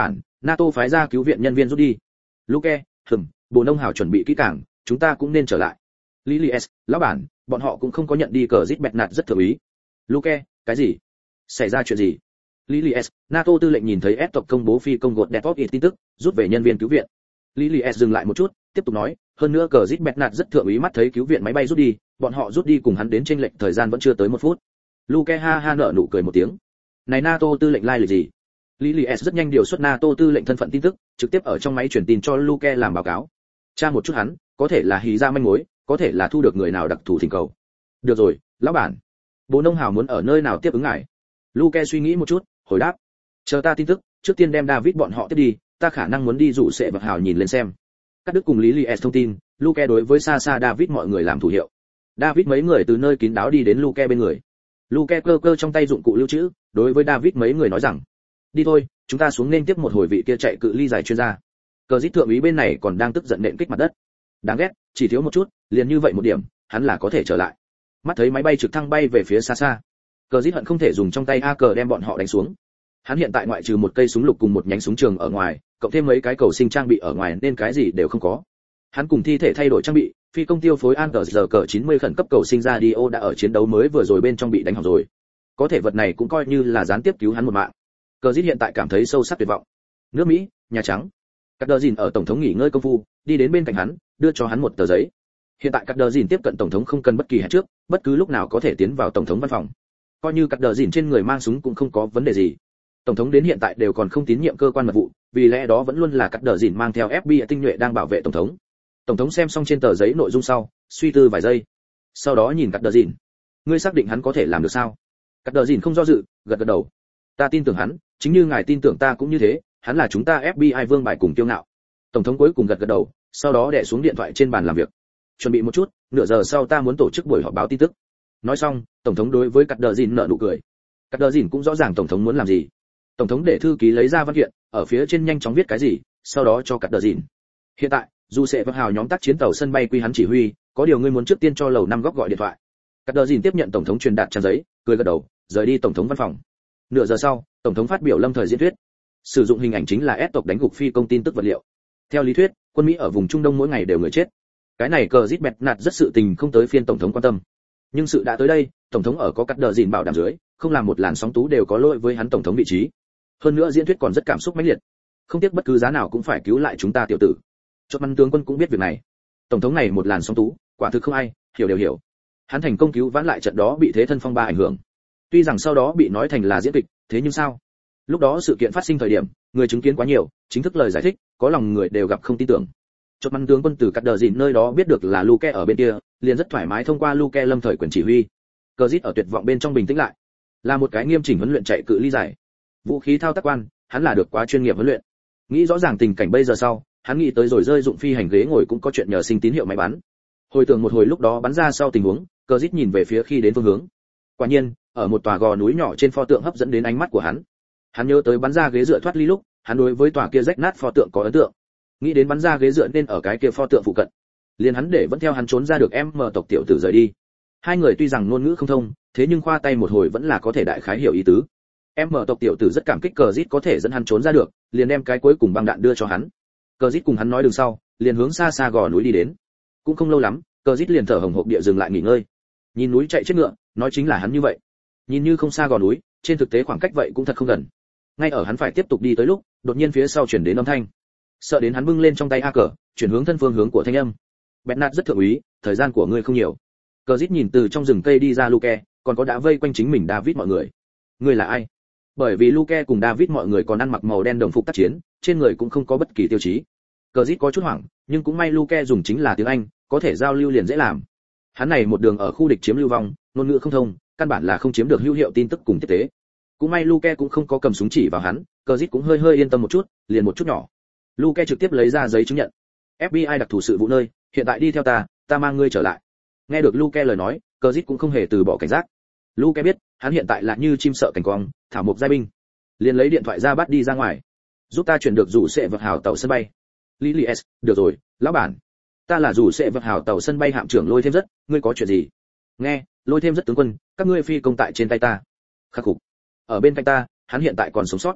A: NATO phái ra cứu viện nhân viên rút đi. Luke, hừm, Bồ Nông Hào chuẩn bị kỹ càng, chúng ta cũng nên trở lại. Lilies, lão bản, bọn họ cũng không có nhận đi cờ giết bẹt nạt rất thượng ý. Luke, cái gì? Xảy ra chuyện gì? Lilies, NATO tư lệnh nhìn thấy S tộc công bố phi công gột Depop tin tức, rút về nhân viên cứu viện. Lilies dừng lại một chút, tiếp tục nói, hơn nữa cờ giết bẹt nạt rất thượng ý mắt thấy cứu viện máy bay rút đi, bọn họ rút đi cùng hắn đến chênh lệch thời gian vẫn chưa tới một phút. Luke ha ha nở nụ cười một tiếng. Này NATO tư lệnh lai like là gì? Lilies rất nhanh điều xuất NATO tư lệnh thân phận tin tức, trực tiếp ở trong máy truyền tin cho Luke làm báo cáo. Tra một chút hắn, có thể là hí ra manh mối, có thể là thu được người nào đặc thù thỉnh cầu. Được rồi, lão bản. Bố Nông Hào muốn ở nơi nào tiếp ứng ngài? Luke suy nghĩ một chút, hồi đáp. Chờ ta tin tức, trước tiên đem David bọn họ tiếp đi, ta khả năng muốn đi rủ sẽ vật Hào nhìn lên xem. Cắt đứt cùng Lilies thông tin, Luke đối với xa xa David mọi người làm thủ hiệu. David mấy người từ nơi kín đáo đi đến Luke bên người. Luke cơ cơ trong tay dụng cụ lưu trữ, đối với David mấy người nói rằng: "Đi thôi, chúng ta xuống nên tiếp một hồi vị kia chạy cự ly dài chuyên gia." Cờ giết thượng úy bên này còn đang tức giận nện kích mặt đất. Đáng ghét, chỉ thiếu một chút, liền như vậy một điểm, hắn là có thể trở lại. Mắt thấy máy bay trực thăng bay về phía xa xa. Cờ giết hận không thể dùng trong tay a cờ đem bọn họ đánh xuống. Hắn hiện tại ngoại trừ một cây súng lục cùng một nhánh súng trường ở ngoài, cộng thêm mấy cái cầu sinh trang bị ở ngoài nên cái gì đều không có. Hắn cùng thi thể thay đổi trang bị, phi công tiêu phối an giờ cờ chín mươi khẩn cấp cầu sinh radio đã ở chiến đấu mới vừa rồi bên trong bị đánh hỏng rồi. Có thể vật này cũng coi như là gián tiếp cứu hắn một mạng. Cờ giết hiện tại cảm thấy sâu sắc tuyệt vọng. Nước Mỹ, Nhà Trắng. Cắt đờ dìn ở tổng thống nghỉ ngơi công phu, đi đến bên cạnh hắn, đưa cho hắn một tờ giấy. Hiện tại Cắt đờ dìn tiếp cận tổng thống không cần bất kỳ hẹn trước, bất cứ lúc nào có thể tiến vào tổng thống văn phòng. Coi như Cắt đờ dìn trên người mang súng cũng không có vấn đề gì. Tổng thống đến hiện tại đều còn không tín nhiệm cơ quan mật vụ, vì lẽ đó vẫn luôn là Cắt đờ dìn mang theo ép bê i tinh nhuệ đang bảo vệ tổng thống. Tổng thống xem xong trên tờ giấy nội dung sau, suy tư vài giây, sau đó nhìn Cắt đờ dìn. Ngươi xác định hắn có thể làm được sao? Cắt đờ dìn không do dự, gật gật đầu. Ta tin tưởng hắn, chính như ngài tin tưởng ta cũng như thế, hắn là chúng ta ép bê i vương bài cùng kiêu ngạo. Tổng thống cuối cùng gật gật đầu, sau đó đè xuống điện thoại trên bàn làm việc. Chuẩn bị một chút, nửa giờ sau ta muốn tổ chức buổi họp báo tin tức. Nói xong, tổng thống đối với Cắt đờ dìn nở nụ cười. Cắt đờ dìn cũng rõ ràng tổng thống muốn làm gì. Tổng thống để thư ký lấy ra văn kiện, ở phía trên nhanh chóng viết cái gì, sau đó cho Cắt đờ dìn. Hiện tại, dù sẽ vật hào nhóm tác chiến tàu sân bay quy hắn chỉ huy, có điều ngươi muốn trước tiên cho lầu năm góc gọi điện thoại. Cắt đờ dìn tiếp nhận tổng thống truyền đạt trang giấy, cười gật đầu, rời đi tổng thống văn phòng. Nửa giờ sau, tổng thống phát biểu lâm thời diễn thuyết. Sử dụng hình ảnh chính là S tộc đánh gục phi công tin tức vật liệu. Theo lý thuyết, quân Mỹ ở vùng Trung Đông mỗi ngày đều người chết. Cái này cờ giết bẹt nạt rất sự tình không tới phiên tổng thống quan tâm. Nhưng sự đã tới đây, tổng thống ở có Cắt đờ dìn bảo đảm dưới, không làm một làn sóng tú đều có lỗi với hắn tổng thống vị trí. Hơn nữa diễn thuyết còn rất cảm xúc mãnh liệt. Không tiếc bất cứ giá nào cũng phải cứu lại chúng ta tiểu tử. Chốt văn tướng quân cũng biết việc này. Tổng thống này một làn sóng tú, quả thực không ai hiểu đều hiểu. Hắn thành công cứu vãn lại trận đó bị thế thân phong ba ảnh hưởng. Tuy rằng sau đó bị nói thành là diễn kịch, thế nhưng sao? Lúc đó sự kiện phát sinh thời điểm, người chứng kiến quá nhiều, chính thức lời giải thích, có lòng người đều gặp không tin tưởng. Chốt văn tướng quân từ Cắt đờ dìn nơi đó biết được là Luke ở bên kia, liền rất thoải mái thông qua Luke lâm thời quyền chỉ huy. Cờ giết ở tuyệt vọng bên trong bình tĩnh lại, là một cái nghiêm chỉnh huấn luyện chạy cự ly dài. Vũ khí thao tác quan, hắn là được quá chuyên nghiệp huấn luyện. Nghĩ rõ ràng tình cảnh bây giờ sau, hắn nghĩ tới rồi rơi dụng phi hành ghế ngồi cũng có chuyện nhờ sinh tín hiệu máy bắn. Hồi tưởng một hồi lúc đó bắn ra sau tình huống, Cờ giết nhìn về phía khi đến phương hướng. Quả nhiên, ở một tòa gò núi nhỏ trên pho tượng hấp dẫn đến ánh mắt của hắn. Hắn nhớ tới bắn ra ghế dựa thoát ly lúc, hắn đối với tòa kia rách nát pho tượng có ấn tượng. Nghĩ đến bắn ra ghế dựa nên ở cái kia pho tượng phụ cận. Liền hắn để vẫn theo hắn trốn ra được em mờ tộc tiểu tử rời đi. Hai người tuy rằng ngôn ngữ không thông, thế nhưng khoa tay một hồi vẫn là có thể đại khái hiểu ý tứ. Em mở tộc tiểu tử rất cảm kích Cờ giết có thể dẫn hắn trốn ra được, liền đem cái cuối cùng băng đạn đưa cho hắn. Cờ giết cùng hắn nói đường sau, liền hướng xa xa gò núi đi đến. Cũng không lâu lắm, Cờ giết liền thở hổn hộc địa dừng lại nghỉ ngơi. Nhìn núi chạy chết ngựa, nói chính là hắn như vậy. Nhìn như không xa gò núi, trên thực tế khoảng cách vậy cũng thật không gần. Ngay ở hắn phải tiếp tục đi tới lúc, đột nhiên phía sau chuyển đến âm thanh. Sợ đến hắn bưng lên trong tay a cờ, chuyển hướng thân phương hướng của thanh âm. Bẹt nạt rất thượng úy, thời gian của ngươi không nhiều. Cờ giết nhìn từ trong rừng cây đi ra Luke, còn có đã vây quanh chính mình David mọi người. Ngươi là ai? Bởi vì Luke cùng David mọi người còn ăn mặc màu đen đồng phục tác chiến, trên người cũng không có bất kỳ tiêu chí. Cờ giết có chút hoảng, nhưng cũng may Luke dùng chính là tiếng Anh, có thể giao lưu liền dễ làm. Hắn này một đường ở khu địch chiếm lưu vong, ngôn ngữ không thông, căn bản là không chiếm được hữu hiệu tin tức cùng tiếp tế. Cũng may Luke cũng không có cầm súng chỉ vào hắn, Cờ giết cũng hơi hơi yên tâm một chút, liền một chút nhỏ. Luke trực tiếp lấy ra giấy chứng nhận. ép bê i đặc thù sự vụ nơi, hiện tại đi theo ta, ta mang ngươi trở lại. Nghe được Luke lời nói, Cờ giết cũng không hề từ bỏ cảnh giác. Luke biết, hắn hiện tại là như chim sợ cảnh quang, thảo mộc giai binh. Liền lấy điện thoại ra bắt đi ra ngoài. Giúp ta chuyển được rủ sẽ vật hào tàu sân bay. Lilies, được rồi, lão bản. Ta là rủ sẽ vật hào tàu sân bay hạm trưởng Lôi Thêm Rất, ngươi có chuyện gì? Nghe, Lôi Thêm Rất tướng quân, các ngươi phi công tại trên tay ta. Khắc phục. Ở bên cạnh ta, hắn hiện tại còn sống sót.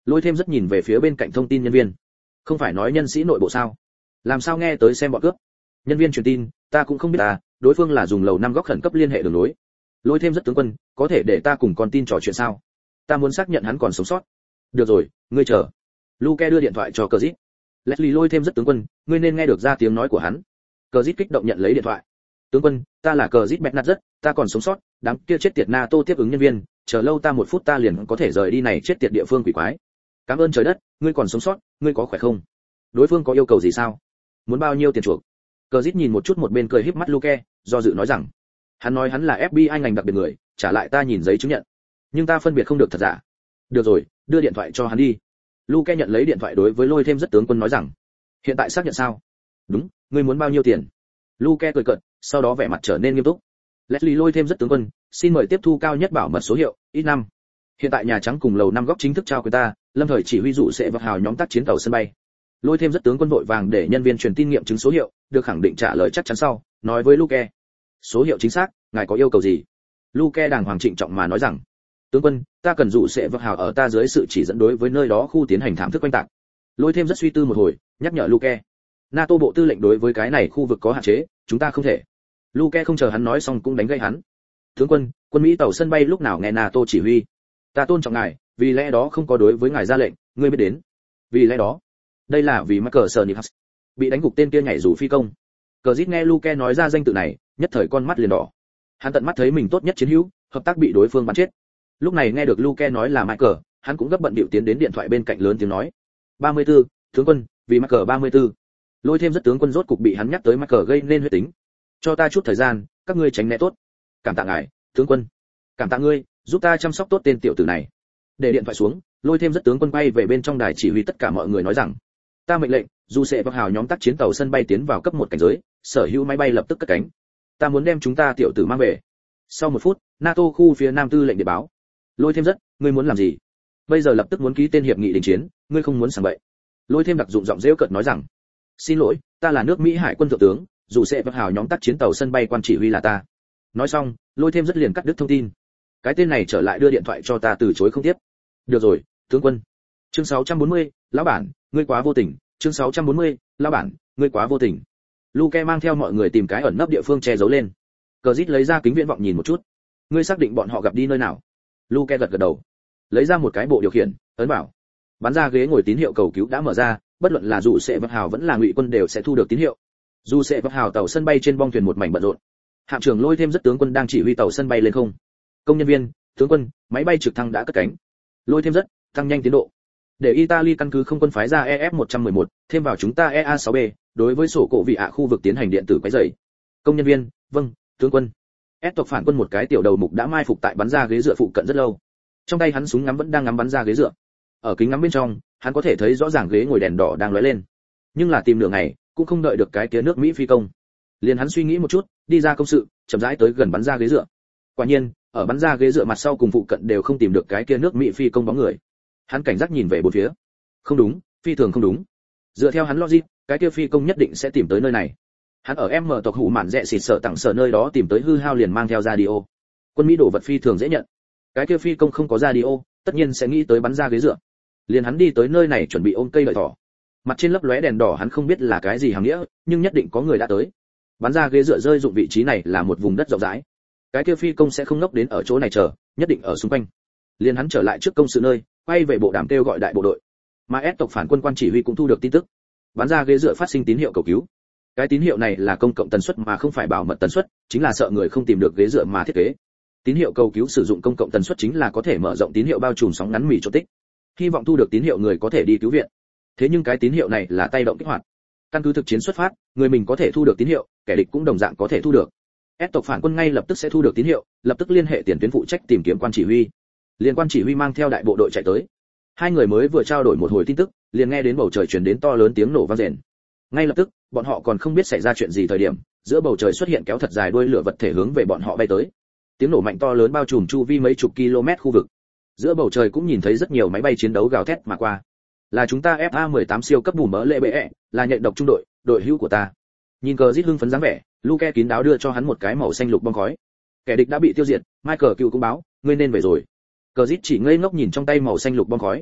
A: Lôi Thêm rất nhìn về phía bên cạnh thông tin nhân viên. Không phải nói nhân sĩ nội bộ sao? Làm sao nghe tới xem bọn cướp? Nhân viên truyền tin, ta cũng không biết à, đối phương là dùng lầu năm góc khẩn cấp liên hệ đường nối. Lôi Thêm rất tướng quân, có thể để ta cùng con tin trò chuyện sao? Ta muốn xác nhận hắn còn sống sót. Được rồi, ngươi chờ. Luke đưa điện thoại cho Cờ Dít. Leslie Lôi Thêm rất tướng quân, ngươi nên nghe được ra tiếng nói của hắn. Cờ Dít kích động nhận lấy điện thoại. Tướng quân, ta là Cờ Dít Bernard rất, ta còn sống sót, đám kia chết tiệt NATO tiếp ứng nhân viên, chờ lâu ta một phút ta liền có thể rời đi này chết tiệt địa phương quỷ quái. Cảm ơn trời đất, ngươi còn sống sót, ngươi có khỏe không? Đối phương có yêu cầu gì sao? Muốn bao nhiêu tiền chuộc? Cờ Dít nhìn một chút một bên cười híp mắt Luke, do dự nói rằng, hắn nói hắn là ép bê i ngành đặc biệt người, trả lại ta nhìn giấy chứng nhận, nhưng ta phân biệt không được thật giả. Được rồi, đưa điện thoại cho hắn đi. Luke nhận lấy điện thoại đối với Lôi Thêm rất tướng quân nói rằng, hiện tại xác nhận sao? Đúng, ngươi muốn bao nhiêu tiền? Luke cười cợt, sau đó vẻ mặt trở nên nghiêm túc. Leslie Lôi Thêm rất tướng quân, xin mời tiếp thu cao nhất bảo mật số hiệu ít năm. Hiện tại Nhà Trắng cùng lầu năm góc chính thức trao quyền ta, lâm thời chỉ huy dụ sẽ vào hào nhóm tác chiến tàu sân bay. Lôi Thêm rất tướng quân vội vàng để nhân viên truyền tin nghiệm chứng số hiệu, được khẳng định trả lời chắc chắn sau, nói với Luke, số hiệu chính xác, ngài có yêu cầu gì? Luke đàng hoàng trịnh trọng mà nói rằng, tướng quân, ta cần dụ sẽ vào hào ở ta dưới sự chỉ dẫn đối với nơi đó khu tiến hành thảm thức quanh tạc. Lôi Thêm rất suy tư một hồi, nhắc nhở Luke, NATO bộ tư lệnh đối với cái này khu vực có hạn chế, chúng ta không thể. Luke không chờ hắn nói xong cũng đánh gãy hắn. Tướng quân, quân Mỹ tàu sân bay lúc nào nghe NATO chỉ huy? Ta tôn trọng ngài, vì lẽ đó không có đối với ngài ra lệnh, ngươi biết đến. Vì lẽ đó, đây là vì Michael Sernivas bị đánh gục tên kia nhảy dù phi công. Cờ Dít nghe Luke nói ra danh tự này, nhất thời con mắt liền đỏ. Hắn tận mắt thấy mình tốt nhất chiến hữu, hợp tác bị đối phương bắn chết. Lúc này nghe được Luke nói là Michael, hắn cũng gấp bận điệu tiến đến điện thoại bên cạnh lớn tiếng nói, ba mươi tư, tướng quân, vì Michael ba mươi tư. Lôi Thêm rất tướng quân rốt cục bị hắn nhắc tới Michael gây nên huyết tính. Cho ta chút thời gian, các ngươi tránh né tốt. Cảm tạ ngài, tướng quân. Cảm tạ ngươi, giúp ta chăm sóc tốt tên tiểu tử này. Để điện thoại xuống, Lôi Thêm rất tướng quân bay về bên trong đài chỉ huy tất cả mọi người nói rằng, ta mệnh lệnh, dù sẽ vào hào nhóm tác chiến tàu sân bay tiến vào cấp một cảnh giới, sở hữu máy bay lập tức cất cánh. Ta muốn đem chúng ta tiểu tử mang về. Sau một phút, NATO khu phía Nam tư lệnh điện báo. Lôi Thêm rất, ngươi muốn làm gì? Bây giờ lập tức muốn ký tên hiệp nghị đình chiến, ngươi không muốn sảng bậy. Lôi Thêm đặc dụng giọng rêu cợt nói rằng, xin lỗi, ta là nước Mỹ hải quân thượng tướng, dù sẽ vào hào nhóm tác chiến tàu sân bay quan chỉ huy là ta. Nói xong, Lôi Thêm rất liền cắt đứt thông tin. Cái tên này trở lại đưa điện thoại cho ta từ chối không tiếp. Được rồi, tướng quân. Chương sáu trăm bốn mươi, lão bản, ngươi quá vô tình. Chương sáu trăm bốn mươi, lão bản, ngươi quá vô tình. Luke mang theo mọi người tìm cái ẩn nấp địa phương che giấu lên. Cờ Dít lấy ra kính viễn vọng nhìn một chút. Ngươi xác định bọn họ gặp đi nơi nào? Luke gật gật đầu. Lấy ra một cái bộ điều khiển, ấn bảo. Bắn ra ghế ngồi tín hiệu cầu cứu đã mở ra, bất luận là dù sẽ vật hào vẫn là ngụy quân đều sẽ thu được tín hiệu. Dù sẽ vật hào tàu sân bay trên bong thuyền một mảnh bận rộn. Hạm trưởng Lôi Thêm rất tướng quân đang chỉ huy tàu sân bay lên không. Công nhân viên, tướng quân, máy bay trực thăng đã cất cánh. Lôi Thêm rất, tăng nhanh tiến độ. Để Italy căn cứ không quân phái ra E F một một một, thêm vào chúng ta E A sáu B, đối với sổ cổ vị ạ khu vực tiến hành điện tử quấy rầy. Công nhân viên, vâng, tướng quân. S tộc phản quân một cái tiểu đầu mục đã mai phục tại bắn ra ghế dựa phụ cận rất lâu. Trong tay hắn súng ngắm vẫn đang ngắm bắn ra ghế dựa. Ở kính ngắm bên trong, hắn có thể thấy rõ ràng ghế ngồi đèn đỏ đang lóe lên. Nhưng là tìm nửa ngày, cũng không đợi được cái kia nước Mỹ phi công. Liền hắn suy nghĩ một chút, đi ra công sự, chậm rãi tới gần bắn ra ghế dựa. Quả nhiên, ở bắn ra ghế dựa mặt sau cùng phụ cận đều không tìm được cái kia nước Mỹ phi công bóng người. Hắn cảnh giác nhìn về bốn phía. Không đúng, phi thường không đúng. Dựa theo hắn logic, cái kia phi công nhất định sẽ tìm tới nơi này. Hắn ở em mở tộc hủ mạn rẻ xịt sợ tặng sở nơi đó tìm tới hư hao liền mang theo radio. Quân Mỹ đổ vật phi thường dễ nhận. Cái kia phi công không có radio, tất nhiên sẽ nghĩ tới bắn ra ghế dựa. Liền hắn đi tới nơi này chuẩn bị ôm cây lợi thỏ. Mặt trên lấp lóe đèn đỏ hắn không biết là cái gì hàng nghĩa, nhưng nhất định có người đã tới. Bắn ra ghế dựa rơi dụng vị trí này là một vùng đất rộng rãi. Cái kia phi công sẽ không ngốc đến ở chỗ này chờ, nhất định ở xung quanh. Liền hắn trở lại trước công sự nơi, quay về bộ đàm kêu gọi đại bộ đội. Mà S tộc phản quân quan chỉ huy cũng thu được tin tức. Bắn ra ghế dựa phát sinh tín hiệu cầu cứu. Cái tín hiệu này là công cộng tần suất mà không phải bảo mật tần suất, chính là sợ người không tìm được ghế dựa mà thiết kế. Tín hiệu cầu cứu sử dụng công cộng tần suất chính là có thể mở rộng tín hiệu bao trùm sóng ngắn mỉ chỗ tích. Hy vọng thu được tín hiệu người có thể đi cứu viện. Thế nhưng cái tín hiệu này là tay động kích hoạt. Căn cứ thực chiến xuất phát, người mình có thể thu được tín hiệu, kẻ địch cũng đồng dạng có thể thu được. S tộc phản quân ngay lập tức sẽ thu được tín hiệu, lập tức liên hệ tiền tuyến phụ trách tìm kiếm quan chỉ huy. Liên quan chỉ huy mang theo đại bộ đội chạy tới. Hai người mới vừa trao đổi một hồi tin tức, liền nghe đến bầu trời truyền đến to lớn tiếng nổ vang rền. Ngay lập tức, bọn họ còn không biết xảy ra chuyện gì thời điểm, giữa bầu trời xuất hiện kéo thật dài đuôi lửa vật thể hướng về bọn họ bay tới. Tiếng nổ mạnh to lớn bao trùm chu vi mấy chục km khu vực. Giữa bầu trời cũng nhìn thấy rất nhiều máy bay chiến đấu gào thét mà qua. Là chúng ta F A mười tám siêu cấp bù mỡ lệ bệ, là nhện độc trung đội, đội hữu của ta. Nhìn cờ rít hưng phấn dáng vẻ, Luke kín đáo đưa cho hắn một cái màu xanh lục bom khói. Kẻ địch đã bị tiêu diệt, Michael cựu cũng báo, ngươi nên về rồi. Cờ rít chỉ ngây ngốc nhìn trong tay màu xanh lục bom khói.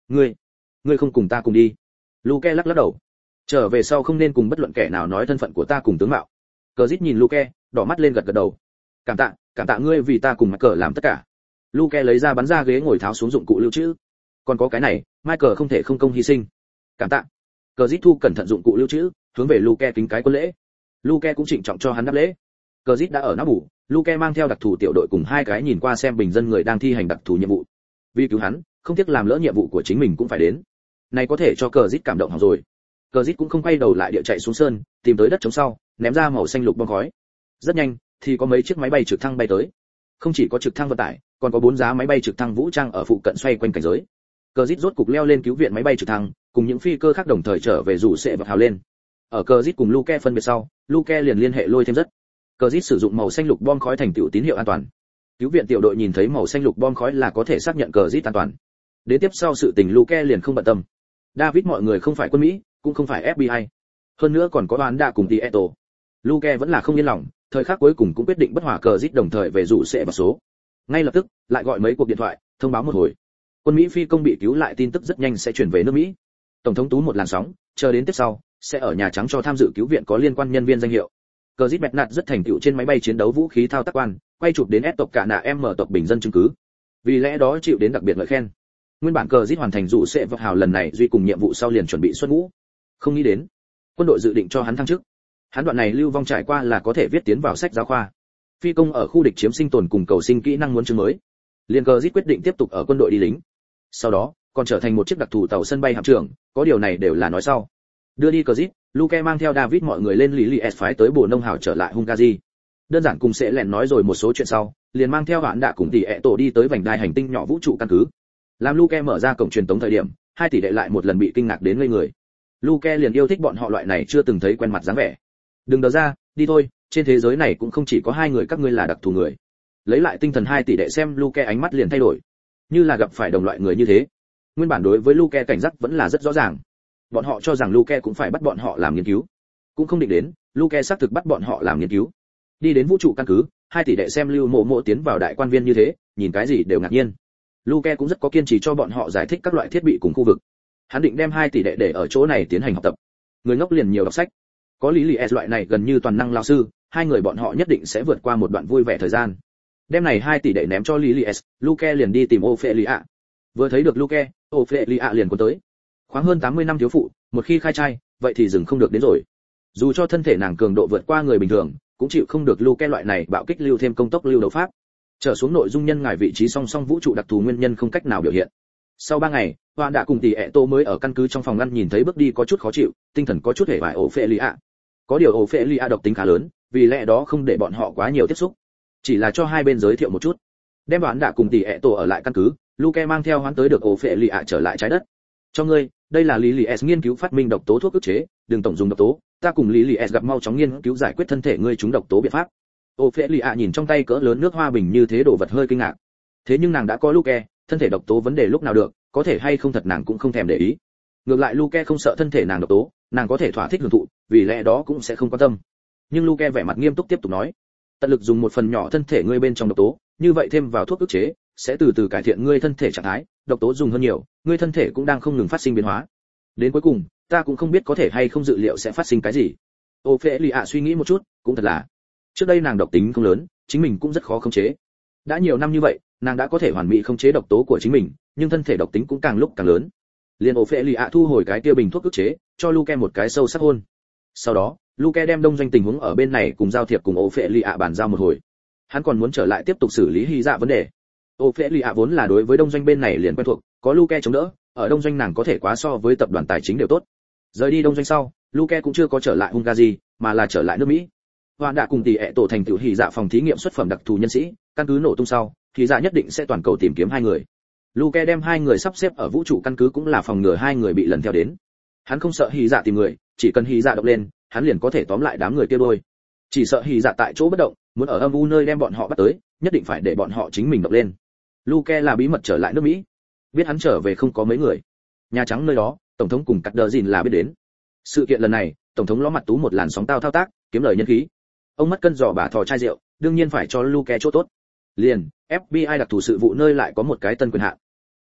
A: ngươi ngươi không cùng ta cùng đi? Luke lắc lắc đầu. Trở về sau không nên cùng bất luận kẻ nào nói thân phận của ta cùng tướng mạo. Cờ Dít nhìn Luke, đỏ mắt lên gật gật đầu. Cảm tạ, cảm tạ ngươi vì ta cùng Michael làm tất cả. Luke lấy ra bắn ra ghế ngồi tháo xuống dụng cụ lưu trữ. Còn có cái này, Michael không thể không công hy sinh. Cảm tạ. Cờ Dít thu cẩn thận dụng cụ lưu trữ, hướng về Luke kính cái quân lễ. Luke cũng trịnh trọng cho hắn đáp lễ. Cờ Dít đã ở não bù, Luke mang theo đặc thù tiểu đội cùng hai cái nhìn qua xem bình dân người đang thi hành đặc thù nhiệm vụ. Vì cứu hắn, không tiếc làm lỡ nhiệm vụ của chính mình cũng phải đến. Này có thể cho Cờ Dít cảm động hỏng rồi. Cờ Dít cũng không quay đầu lại địa chạy xuống sơn, tìm tới đất chống sau, ném ra màu xanh lục bom khói. Rất nhanh, thì có mấy chiếc máy bay trực thăng bay tới. Không chỉ có trực thăng vận tải, còn có bốn giá máy bay trực thăng vũ trang ở phụ cận xoay quanh cảnh giới. Cờ Dít rốt cục leo lên cứu viện máy bay trực thăng, cùng những phi cơ khác đồng thời trở về rủ sẽ vật hào lên. Ở Cờ Dít cùng Luke phân biệt sau, Luke liền liên hệ lôi thêm rất. Cờ Dít sử dụng màu xanh lục bom khói thành tựu tín hiệu an toàn. Cứu viện tiểu đội nhìn thấy màu xanh lục bom khói là có thể xác nhận Cờ Dít an toàn. Đến tiếp sau sự tình Luke liền không bận tâm. David mọi người không phải quân Mỹ, cũng không phải ép bê i. Hơn nữa còn có Đoán Đa cùng Tieto. Luke vẫn là không yên lòng, thời khắc cuối cùng cũng quyết định bất hòa Cờ Dít đồng thời về rủ sẽ vào số. Ngay lập tức, lại gọi mấy cuộc điện thoại, thông báo một hồi. Quân Mỹ phi công bị cứu lại tin tức rất nhanh sẽ chuyển về nước Mỹ. Tổng thống tú một làn sóng, chờ đến tiếp sau, sẽ ở Nhà Trắng cho tham dự cứu viện có liên quan nhân viên danh hiệu. Cờ Dít bẹt nạt rất thành tựu trên máy bay chiến đấu vũ khí thao tác quan, quay chụp đến S tộc cả nạ M tộc bình dân chứng cứ. Vì lẽ đó chịu đến đặc biệt ngợi khen. Nguyên bản Cờ Dít hoàn thành dụ sẽ vật hào lần này duy cùng nhiệm vụ sau liền chuẩn bị xuất ngũ. Không nghĩ đến, quân đội dự định cho hắn thăng chức. Hắn đoạn này lưu vong trải qua là có thể viết tiến vào sách giáo khoa. Phi công ở khu địch chiếm sinh tồn cùng cầu sinh kỹ năng muốn chương mới. Liên Cờ Dít quyết định tiếp tục ở quân đội đi lính. Sau đó, còn trở thành một chiếc đặc thù tàu sân bay hạm trưởng, có điều này đều là nói sau. Đưa đi Cờ Dít, Luke mang theo David mọi người lên Lily S phái tới bồ nông hào trở lại Hungary. Đơn giản cùng sẽ lẹn nói rồi một số chuyện sau, liền mang theo bạn đạ cùng tỷ ẹ tổ đi tới vành đai hành tinh nhỏ vũ trụ căn cứ. Làm Luke mở ra cổng truyền tống thời điểm, hai tỷ đệ lại một lần bị kinh ngạc đến ngây người. Luke liền yêu thích bọn họ loại này chưa từng thấy quen mặt dáng vẻ. Đừng đờ ra, đi thôi, trên thế giới này cũng không chỉ có hai người các ngươi là đặc thù người. Lấy lại tinh thần hai tỷ đệ xem Luke ánh mắt liền thay đổi, như là gặp phải đồng loại người như thế. Nguyên bản đối với Luke cảnh giác vẫn là rất rõ ràng. Bọn họ cho rằng Luke cũng phải bắt bọn họ làm nghiên cứu, cũng không định đến, Luke xác thực bắt bọn họ làm nghiên cứu. Đi đến vũ trụ căn cứ, hai tỷ đệ xem Lưu Mộ Mộ tiến vào đại quan viên như thế, nhìn cái gì đều ngạc nhiên. Luke cũng rất có kiên trì cho bọn họ giải thích các loại thiết bị cùng khu vực. Hắn định đem hai tỷ đệ để ở chỗ này tiến hành học tập. Người ngốc liền nhiều đọc sách. Có lý lì S loại này gần như toàn năng lão sư, hai người bọn họ nhất định sẽ vượt qua một đoạn vui vẻ thời gian. Đêm này hai tỷ đệ ném cho Lily S, Luke liền đi tìm Ophelia. Vừa thấy được Luke, Ophelia liền cuốn tới. Khoảng hơn tám mươi năm thiếu phụ, một khi khai trai, vậy thì dừng không được đến rồi. Dù cho thân thể nàng cường độ vượt qua người bình thường, cũng chịu không được Luke loại này bạo kích lưu thêm công tốc lưu đấu pháp. Trở xuống nội dung nhân ngài vị trí song song vũ trụ đặc thù nguyên nhân không cách nào biểu hiện. Sau ba ngày, Hoa đã cùng tỷ ẹ tô mới ở căn cứ trong phòng ngăn nhìn thấy bước đi có chút khó chịu, tinh thần có chút hề bại Ophelia. Có điều Ophelia độc tính khá lớn, vì lẽ đó không để bọn họ quá nhiều tiếp xúc, chỉ là cho hai bên giới thiệu một chút. Đem Hoa đã cùng tỷ ẹ tô ở lại căn cứ, Luke mang theo hoán tới được Ophelia trở lại trái đất. Cho ngươi, đây là Lily S nghiên cứu phát minh độc tố thuốc ức chế, đừng tổng dùng độc tố, ta cùng Lily S gặp mau chóng nghiên cứu giải quyết thân thể ngươi trúng độc tố biện pháp. Ophelia nhìn trong tay cỡ lớn nước hoa bình như thế đồ vật hơi kinh ngạc. Thế nhưng nàng đã có Luke, thân thể độc tố vấn đề lúc nào được, có thể hay không thật nàng cũng không thèm để ý. Ngược lại Luke không sợ thân thể nàng độc tố, nàng có thể thỏa thích hưởng thụ, vì lẽ đó cũng sẽ không quan tâm. Nhưng Luke vẻ mặt nghiêm túc tiếp tục nói, tận lực dùng một phần nhỏ thân thể ngươi bên trong độc tố, như vậy thêm vào thuốc ức chế, sẽ từ từ cải thiện ngươi thân thể trạng thái, độc tố dùng hơn nhiều, ngươi thân thể cũng đang không ngừng phát sinh biến hóa. Đến cuối cùng, ta cũng không biết có thể hay không dự liệu sẽ phát sinh cái gì. Ophelia suy nghĩ một chút, cũng thật là, trước đây nàng độc tính không lớn, chính mình cũng rất khó khống chế. Đã nhiều năm như vậy, nàng đã có thể hoàn mỹ khống chế độc tố của chính mình, nhưng thân thể độc tính cũng càng lúc càng lớn. Liên Ophelia thu hồi cái tiêu bình thuốc ức chế, cho Luke một cái sâu sắc hôn. Sau đó, Luke đem đông doanh tình huống ở bên này cùng giao thiệp cùng Ophelia bàn giao một hồi. Hắn còn muốn trở lại tiếp tục xử lý hy dạ vấn đề. Ophelia vốn là đối với đông doanh bên này liền quen thuộc, có Luke chống đỡ, ở đông doanh nàng có thể quá so với tập đoàn tài chính đều tốt. Rời đi đông doanh sau, Luke cũng chưa có trở lại Hungary, mà là trở lại nước Mỹ. Hoa đã cùng tỷ ẹ tổ thành tiểu hỉ dạ phòng thí nghiệm xuất phẩm đặc thù nhân sĩ, căn cứ nổ tung sau, thì dạ nhất định sẽ toàn cầu tìm kiếm hai người. Luke đem hai người sắp xếp ở vũ trụ căn cứ cũng là phòng ngừa hai người bị lần theo đến. Hắn không sợ hỉ dạ tìm người, chỉ cần hỉ dạ động lên, hắn liền có thể tóm lại đám người kia đôi. Chỉ sợ hỉ dạ tại chỗ bất động, muốn ở âm u nơi đem bọn họ bắt tới, nhất định phải để bọn họ chính mình động lên. Luke là bí mật trở lại nước Mỹ, biết hắn trở về không có mấy người. Nhà Trắng nơi đó, tổng thống cùng cắt đờ gìn là biết đến. Sự kiện lần này, tổng thống ló mặt tú một làn sóng tao thao tác, kiếm lời nhân khí. Ông mất cân giò bà thò chai rượu, đương nhiên phải cho Luke chỗ tốt. Liền, ép bê i đặc thù sự vụ nơi lại có một cái tân quyền hạn.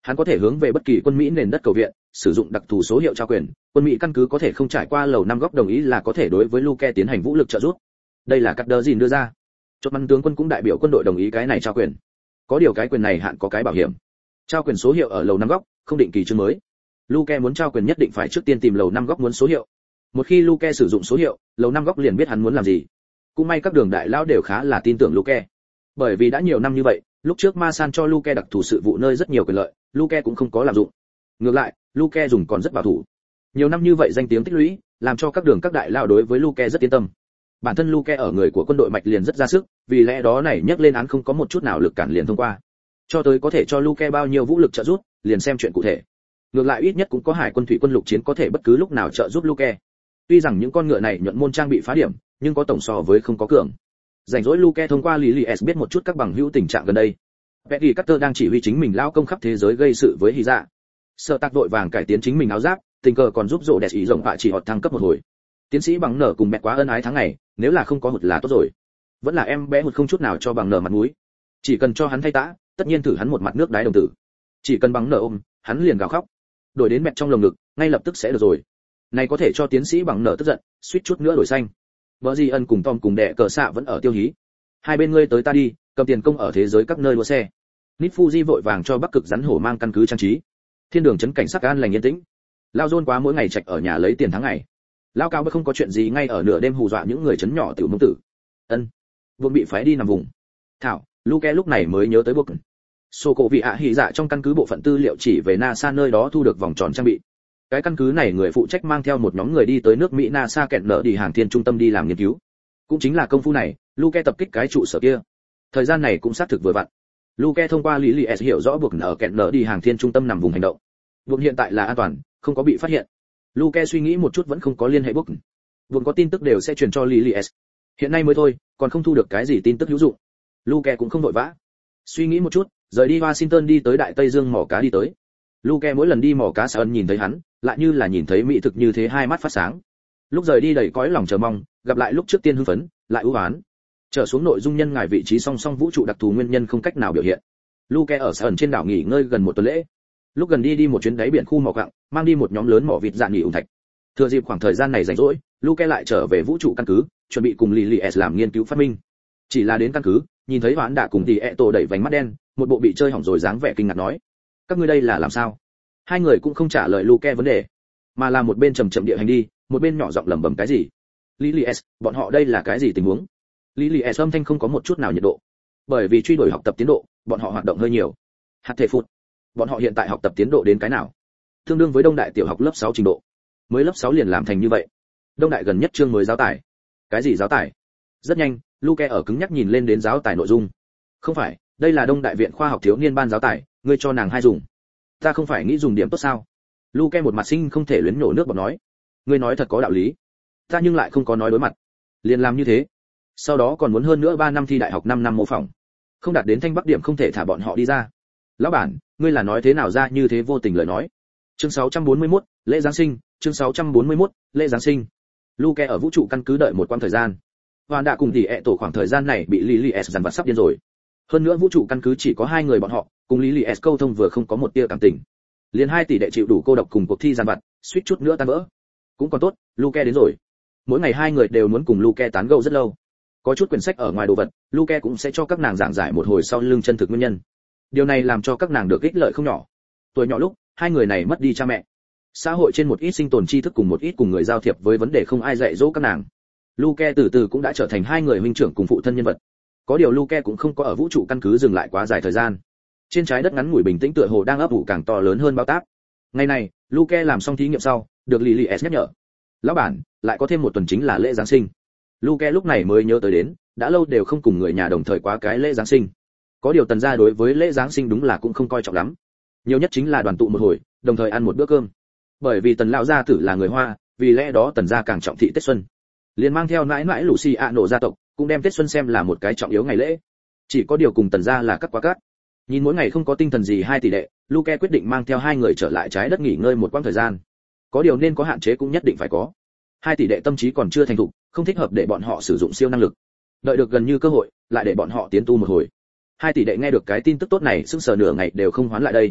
A: Hắn có thể hướng về bất kỳ quân Mỹ nền đất cầu viện, sử dụng đặc thù số hiệu trao quyền, quân Mỹ căn cứ có thể không trải qua lầu năm góc đồng ý là có thể đối với Luke tiến hành vũ lực trợ giúp. Đây là cắt đơ gìn đưa ra. Chốt măn tướng quân cũng đại biểu quân đội đồng ý cái này trao quyền. Có điều cái quyền này hạn có cái bảo hiểm. Trao quyền số hiệu ở lầu năm góc, không định kỳ chương mới. Luke muốn trao quyền nhất định phải trước tiên tìm lầu năm góc muốn số hiệu. Một khi Luke sử dụng số hiệu, lầu năm góc liền biết hắn muốn làm gì. Cũng may các đường đại lão đều khá là tin tưởng Luke. Bởi vì đã nhiều năm như vậy, lúc trước Ma San cho Luke đặc thù sự vụ nơi rất nhiều quyền lợi, Luke cũng không có làm dụng. Ngược lại, Luke dùng còn rất bảo thủ. Nhiều năm như vậy danh tiếng tích lũy, làm cho các đường các đại lão đối với Luke rất yên tâm. Bản thân Luke ở người của quân đội mạch liền rất ra sức, vì lẽ đó này nhắc lên án không có một chút nào lực cản liền thông qua. Cho tới có thể cho Luke bao nhiêu vũ lực trợ giúp, liền xem chuyện cụ thể. Ngược lại ít nhất cũng có hải quân thủy quân lục chiến có thể bất cứ lúc nào trợ giúp Luke. Tuy rằng những con ngựa này nhuận môn trang bị phá điểm, nhưng có tổng so với không có cường. Rảnh rỗi Luke thông qua Lily S biết một chút các bằng hữu tình trạng gần đây. Peggy Carter đang chỉ huy chính mình lao công khắp thế giới gây sự với Hy Dạ. Sở Tạc vội vàng cải tiến chính mình áo giáp, tình cờ còn giúp rộ đẹp ý rộng bạ chỉ họ thăng cấp một hồi. Tiến sĩ bằng nở cùng mẹ quá ân ái tháng ngày, nếu là không có hụt là tốt rồi. Vẫn là em bé hụt không chút nào cho bằng nở mặt mũi. Chỉ cần cho hắn thay tã, tất nhiên thử hắn một mặt nước đái đồng tử. Chỉ cần bằng nở ôm, hắn liền gào khóc. Đổi đến mẹ trong lồng ngực, ngay lập tức sẽ được rồi. Này có thể cho tiến sĩ bằng nở tức giận, suýt chút nữa đổi xanh. Vợ gì ân cùng Tom cùng đệ cờ xạ vẫn ở tiêu hí. Hai bên ngươi tới ta đi, cầm tiền công ở thế giới các nơi đua xe. Nít Fuji vội vàng cho Bắc Cực rắn hổ mang căn cứ trang trí. Thiên đường trấn cảnh sắc an lành yên tĩnh. Lao Dôn quá mỗi ngày trạch ở nhà lấy tiền tháng ngày. Lao Cao bất không có chuyện gì ngay ở nửa đêm hù dọa những người trấn nhỏ tiểu mông tử. Ân, vương bị phái đi nằm vùng. Thảo, Luke lúc này mới nhớ tới buộc. Sô cổ vị ạ hỉ dạ trong căn cứ bộ phận tư liệu chỉ về NASA nơi đó thu được vòng tròn trang bị. Cái căn cứ này người phụ trách mang theo một nhóm người đi tới nước Mỹ NASA kẹn nợ đi hàng thiên trung tâm đi làm nghiên cứu. Cũng chính là công phu này, Luke tập kích cái trụ sở kia. Thời gian này cũng xác thực vừa vặn. Luke thông qua Lily S hiểu rõ buộc ở kẹn nợ đi hàng thiên trung tâm nằm vùng hành động. Buộc hiện tại là an toàn, không có bị phát hiện. Luke suy nghĩ một chút vẫn không có liên hệ buộc. Buộc có tin tức đều sẽ truyền cho Lily S. Hiện nay mới thôi, còn không thu được cái gì tin tức hữu dụng. Luke cũng không vội vã. Suy nghĩ một chút, rời đi Washington đi tới Đại Tây Dương mỏ cá đi tới. Luke mỗi lần đi mỏ cá Sơn nhìn thấy hắn, lại như là nhìn thấy mỹ thực như thế hai mắt phát sáng. Lúc rời đi đầy cõi lòng chờ mong, gặp lại lúc trước tiên hưng phấn, lại ưu ái. Trở xuống nội dung nhân ngài vị trí song song vũ trụ đặc thù nguyên nhân không cách nào biểu hiện. Luke ở Sơn trên đảo nghỉ ngơi gần một tuần lễ. Lúc gần đi đi một chuyến đáy biển khu mỏ quặng, mang đi một nhóm lớn mỏ vịt dạng nghỉ ủng thạch. Thừa dịp khoảng thời gian này rảnh rỗi, Luke lại trở về vũ trụ căn cứ, chuẩn bị cùng Lily S làm nghiên cứu phát minh. Chỉ là đến căn cứ, nhìn thấy Hoán đã cùng tỷ ẹ tổ đẩy vành mắt đen, một bộ bị chơi hỏng rồi dáng vẻ kinh ngạc nói: "Các ngươi đây là làm sao?" Hai người cũng không trả lời Luke vấn đề, mà là một bên chậm chậm địa hành đi, một bên nhỏ giọng lẩm bẩm cái gì. Lily S, bọn họ đây là cái gì tình huống? Lily S âm thanh không có một chút nào nhiệt độ. Bởi vì truy đuổi học tập tiến độ, bọn họ hoạt động hơi nhiều. Hạt thể phụt. Bọn họ hiện tại học tập tiến độ đến cái nào? Tương đương với Đông Đại tiểu học lớp sáu trình độ. Mới lớp sáu liền làm thành như vậy. Đông Đại gần nhất chương mới giáo tải. Cái gì giáo tải? Rất nhanh, Luke ở cứng nhắc nhìn lên đến giáo tải nội dung. Không phải, đây là Đông Đại viện khoa học thiếu niên ban giáo tải, ngươi cho nàng hai dùng. Ta không phải nghĩ dùng điểm tốt sao? Luke một mặt sinh không thể luyến nổ nước bọt nói. Ngươi nói thật có đạo lý. Ta nhưng lại không có nói đối mặt. Liền làm như thế. Sau đó còn muốn hơn nữa ba năm thi đại học năm năm mô phỏng. Không đạt đến thanh bắc điểm không thể thả bọn họ đi ra. Lão bản, ngươi là nói thế nào ra như thế vô tình lời nói. Chương sáu trăm bốn mươi mốt, lễ giáng sinh, chương sáu trăm bốn mươi mốt, lễ giáng sinh. Luke ở vũ trụ căn cứ đợi một quãng thời gian. Hoàn đã cùng tỷ ẹ tổ khoảng thời gian này bị Lily S dằn vặt sắp điên rồi. Hơn nữa vũ trụ căn cứ chỉ có hai người bọn họ, cùng Lily S câu thông vừa không có một tia cảm tình. Liền hai tỷ đệ chịu đủ cô độc cùng cuộc thi dằn vặt, suýt chút nữa tan vỡ. Cũng còn tốt, Luke đến rồi. Mỗi ngày hai người đều muốn cùng Luke tán gẫu rất lâu. Có chút quyển sách ở ngoài đồ vật, Luke cũng sẽ cho các nàng giảng giải một hồi sau lưng chân thực nguyên nhân. Điều này làm cho các nàng được ích lợi không nhỏ. Tuổi nhỏ lúc, hai người này mất đi cha mẹ. Xã hội trên một ít sinh tồn tri thức cùng một ít cùng người giao thiệp với vấn đề không ai dạy dỗ các nàng. Luke từ từ cũng đã trở thành hai người huynh trưởng cùng phụ thân nhân vật. Có điều Luke cũng không có ở vũ trụ căn cứ dừng lại quá dài thời gian. Trên trái đất ngắn ngủi bình tĩnh tựa hồ đang ấp ủ càng to lớn hơn bao táp. Ngày này, Luke làm xong thí nghiệm sau, được Lily S nhắc nhở. Lão bản, lại có thêm một tuần chính là lễ giáng sinh. Luke lúc này mới nhớ tới đến, đã lâu đều không cùng người nhà đồng thời quá cái lễ giáng sinh. Có điều Tần gia đối với lễ giáng sinh đúng là cũng không coi trọng lắm. Nhiều nhất chính là đoàn tụ một hồi, đồng thời ăn một bữa cơm. Bởi vì Tần lão gia tử là người Hoa, vì lẽ đó Tần gia càng trọng thị Tết xuân. Liền mang theo nãi nãi Luciano gia tộc, cũng đem Tết xuân xem là một cái trọng yếu ngày lễ. Chỉ có điều cùng Tần gia là cắt quá cắt. Nhìn mỗi ngày không có tinh thần gì hai tỷ đệ, Luke quyết định mang theo hai người trở lại trái đất nghỉ ngơi một quãng thời gian. Có điều nên có hạn chế cũng nhất định phải có. Hai tỷ đệ tâm trí còn chưa thành thục, không thích hợp để bọn họ sử dụng siêu năng lực. Đợi được gần như cơ hội, lại để bọn họ tiến tu một hồi. Hai tỷ đệ nghe được cái tin tức tốt này sững sờ nửa ngày đều không hoán lại đây.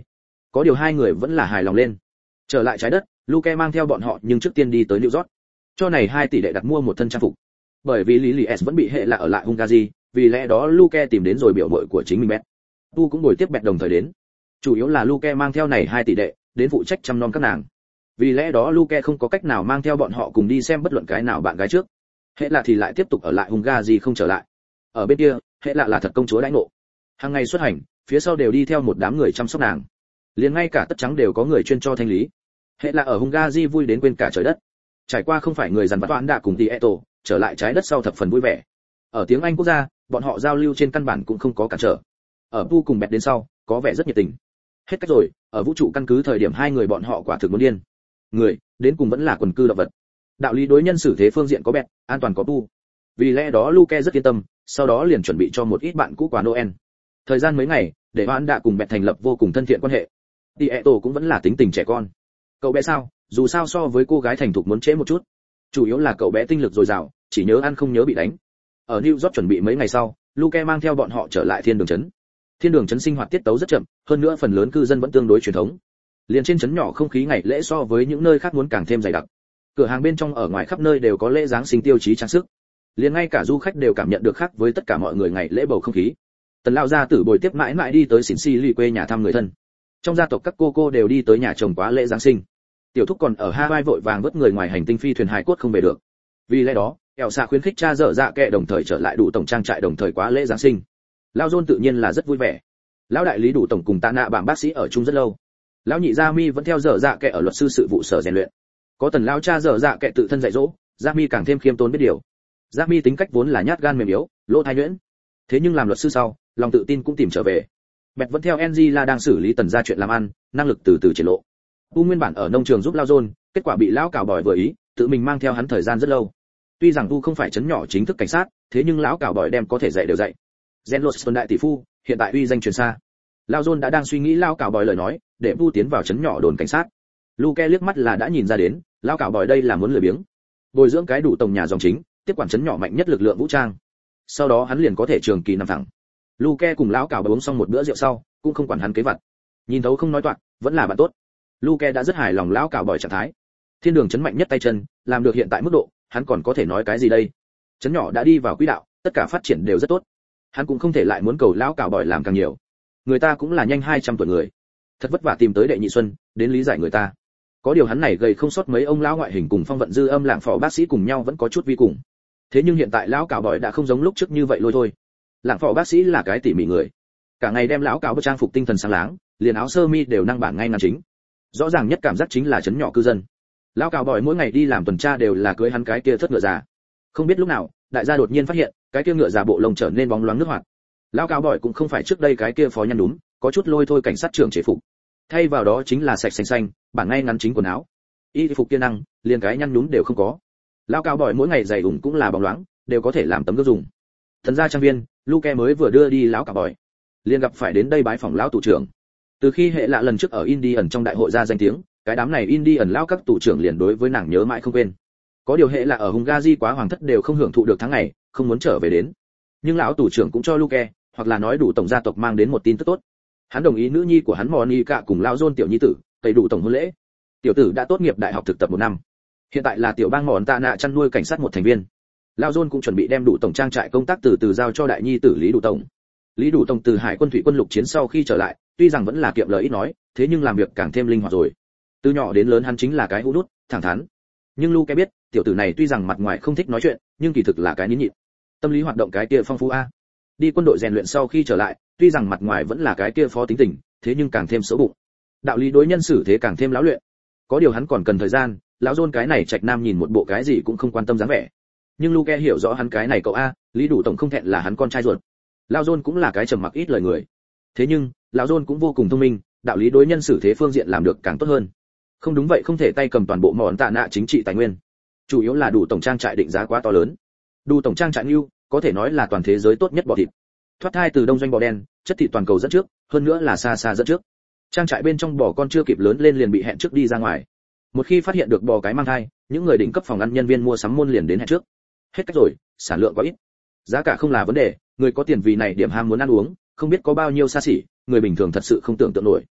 A: Có điều hai người vẫn là hài lòng lên. Trở lại trái đất, Luke mang theo bọn họ nhưng trước tiên đi tới New York. Cho này hai tỷ đệ đặt mua một thân trang phục. Bởi vì Lý Lý S vẫn bị hệ là ở lại Hungary, vì lẽ đó Luke tìm đến rồi biểu muội của chính mình Beth. Tu cũng buổi tiếp Beth đồng thời đến. Chủ yếu là Luke mang theo này hai tỷ đệ đến phụ trách chăm nom các nàng. Vì lẽ đó Luke không có cách nào mang theo bọn họ cùng đi xem bất luận cái nào bạn gái trước. Hệ là thì lại tiếp tục ở lại Hungary không trở lại. Ở bên kia, hệ là là thật công chúa đãi ngộ. Hàng ngày xuất hành, phía sau đều đi theo một đám người chăm sóc nàng. Liền ngay cả tất trắng đều có người chuyên cho thanh lý. Hệ là ở Hungary vui đến quên cả trời đất. Trải qua không phải người dằn vặt toán đã cùng Tieto, trở lại trái đất sau thập phần vui vẻ. Ở tiếng Anh quốc gia, bọn họ giao lưu trên căn bản cũng không có cản trở. Ở Tu cùng Bẹt đến sau, có vẻ rất nhiệt tình. Hết cách rồi, ở vũ trụ căn cứ thời điểm hai người bọn họ quả thực muốn điên. Người, đến cùng vẫn là quần cư động vật. Đạo lý đối nhân xử thế phương diện có Bẹt, an toàn có Tu. Vì lẽ đó Luke rất yên tâm, sau đó liền chuẩn bị cho một ít bạn cũ quà Noel. Thời gian mấy ngày, để Hoán đã cùng Bẹt thành lập vô cùng thân thiện quan hệ. Tieto cũng vẫn là tính tình trẻ con. Cậu bé sao, dù sao so với cô gái thành thục muốn trễ một chút. Chủ yếu là cậu bé tinh lực dồi dào, chỉ nhớ ăn không nhớ bị đánh. Ở New York chuẩn bị mấy ngày sau, Luke mang theo bọn họ trở lại Thiên Đường trấn. Thiên Đường trấn sinh hoạt tiết tấu rất chậm, hơn nữa phần lớn cư dân vẫn tương đối truyền thống. Liền trên trấn nhỏ không khí ngày lễ so với những nơi khác muốn càng thêm dày đặc. Cửa hàng bên trong ở ngoài khắp nơi đều có lễ giáng sinh tiêu chí trang sức. Liền ngay cả du khách đều cảm nhận được khác với tất cả mọi người ngày lễ bầu không khí. Tần lão gia tử bồi tiếp mãi mãi đi tới xỉn xi lì quê nhà thăm người thân. Trong gia tộc các cô cô đều đi tới nhà chồng quá lễ giáng sinh. Tiểu thúc còn ở Hawaii vội vàng vớt người ngoài hành tinh phi thuyền hài cốt không về được. Vì lẽ đó, Kẹo xạ khuyến khích cha dở dạ kệ đồng thời trở lại đủ tổng trang trại đồng thời quá lễ giáng sinh. Lão John tự nhiên là rất vui vẻ. Lão đại lý đủ tổng cùng tạ nạ bảng bác sĩ ở chung rất lâu. Lão nhị gia mi vẫn theo dở dạ kệ ở luật sư sự vụ sở rèn luyện. Có tần lão cha dở dạ kệ tự thân dạy dỗ, gia mi càng thêm khiêm tốn biết điều. Gia mi tính cách vốn là nhát gan mềm yếu, lỗ thái nhuyễn. Thế nhưng làm luật sư sau, lòng tự tin cũng tìm trở về. Bẹt vẫn theo Angela đang xử lý tần gia chuyện làm ăn, năng lực từ từ triển lộ. U nguyên bản ở nông trường giúp Lao John, kết quả bị lão cào bòi vừa ý, tự mình mang theo hắn thời gian rất lâu. Tuy rằng U không phải chấn nhỏ chính thức cảnh sát, thế nhưng lão cào bòi đem có thể dạy đều dạy. Zenlos đại tỷ phu, hiện tại uy danh truyền xa. Lao John đã đang suy nghĩ lão cào bòi lời nói, để U tiến vào chấn nhỏ đồn cảnh sát. Luke liếc mắt là đã nhìn ra đến, lão cào bòi đây là muốn lười biếng. Bồi dưỡng cái đủ tổng nhà dòng chính, tiếp quản chấn nhỏ mạnh nhất lực lượng vũ trang. Sau đó hắn liền có thể trường kỳ nằm thẳng. Luke cùng lão cào bòi uống xong một bữa rượu sau, cũng không quản hắn kế vật. Nhìn thấu không nói toạc, vẫn là bạn tốt. Luke đã rất hài lòng lão cào bòi trạng thái. Thiên đường chấn mạnh nhất tay chân, làm được hiện tại mức độ, hắn còn có thể nói cái gì đây? Chấn nhỏ đã đi vào quỹ đạo, tất cả phát triển đều rất tốt. Hắn cũng không thể lại muốn cầu lão cào bòi làm càng nhiều. Người ta cũng là nhanh hai trăm tuổi người, thật vất vả tìm tới đệ nhị xuân, đến lý giải người ta. Có điều hắn này gầy không sót mấy ông lão ngoại hình cùng phong vận dư âm lạng phò bác sĩ cùng nhau vẫn có chút vi cùng. Thế nhưng hiện tại lão cào bòi đã không giống lúc trước như vậy lôi thôi. Lạng phò bác sĩ là cái tỉ mỉ người, cả ngày đem lão cào bớt trang phục tinh thần sáng láng, liền áo sơ mi đều năng bản ngay ngắn chính. Rõ ràng nhất cảm giác chính là chấn nhỏ cư dân. Lão cào bòi mỗi ngày đi làm tuần tra đều là cưới hắn cái kia thất ngựa già. Không biết lúc nào, đại gia đột nhiên phát hiện, cái kia ngựa già bộ lông trở nên bóng loáng nước hoạt. Lão cào bòi cũng không phải trước đây cái kia phó nhăn đúng, có chút lôi thôi cảnh sát trưởng chế phục. Thay vào đó chính là sạch xanh xanh, bản ngay ngắn chính quần áo. Y phục kia năng, liền cái nhăn nhúm đều không có. Lão cào bòi mỗi ngày giày ủng cũng là bóng loáng, đều có thể làm tấm gương dùng. Thần gia trang viên, Luke mới vừa đưa đi lão cào bòi, liền gặp phải đến đây bái phỏng lão tù trưởng. Từ khi hệ lạ lần trước ở Indian trong đại hội ra danh tiếng, cái đám này Indian lão các tù trưởng liền đối với nàng nhớ mãi không quên. Có điều hệ là ở Hungary quá hoàng thất đều không hưởng thụ được tháng ngày, không muốn trở về đến. Nhưng lão tù trưởng cũng cho Luke, hoặc là nói đủ tổng gia tộc mang đến một tin tức tốt. Hắn đồng ý nữ nhi của hắn Monica cùng lão John tiểu nhi tử, tẩy đủ tổng hôn lễ. Tiểu tử đã tốt nghiệp đại học thực tập một năm, hiện tại là tiểu bang mòn tạ nạ chăn nuôi cảnh sát một thành viên. Lão John cũng chuẩn bị đem đủ tổng trang trại công tác từ từ giao cho đại nhi tử Lý đủ tổng. Lý đủ tổng từ hải quân thủy quân lục chiến sau khi trở lại, tuy rằng vẫn là kiệm lời ít nói, thế nhưng làm việc càng thêm linh hoạt rồi. Từ nhỏ đến lớn hắn chính là cái hũ nút, thẳng thắn. Nhưng Luke biết, tiểu tử này tuy rằng mặt ngoài không thích nói chuyện, nhưng kỳ thực là cái nín nhịn. Tâm lý hoạt động cái kia phong phú a. Đi quân đội rèn luyện sau khi trở lại, tuy rằng mặt ngoài vẫn là cái kia phó tính tình, thế nhưng càng thêm xấu bụng. Đạo lý đối nhân xử thế càng thêm lão luyện. Có điều hắn còn cần thời gian, lão John cái này trạch nam nhìn một bộ cái gì cũng không quan tâm dáng vẻ. Nhưng Luke hiểu rõ hắn cái này cậu a, Lý đủ tổng không thẹn là hắn con trai ruột. Lão John cũng là cái trầm mặc ít lời người. Thế nhưng, lão John cũng vô cùng thông minh, đạo lý đối nhân xử thế phương diện làm được càng tốt hơn. Không đúng vậy không thể tay cầm toàn bộ món tạ nạ chính trị tài nguyên. Chủ yếu là đủ tổng trang trại định giá quá to lớn. Đủ tổng trang trại New, có thể nói là toàn thế giới tốt nhất bò thịt. Thoát thai từ đông doanh bò đen, chất thịt toàn cầu dẫn trước, hơn nữa là xa xa dẫn trước. Trang trại bên trong bò con chưa kịp lớn lên liền bị hẹn trước đi ra ngoài. Một khi phát hiện được bò cái mang thai, những người đỉnh cấp phòng ăn nhân viên mua sắm môn liền đến hẹn trước. Hết cách rồi, sản lượng quá ít. Giá cả không là vấn đề, người có tiền vì này điểm ham muốn ăn uống, không biết có bao nhiêu xa xỉ, người bình thường thật sự không tưởng tượng nổi.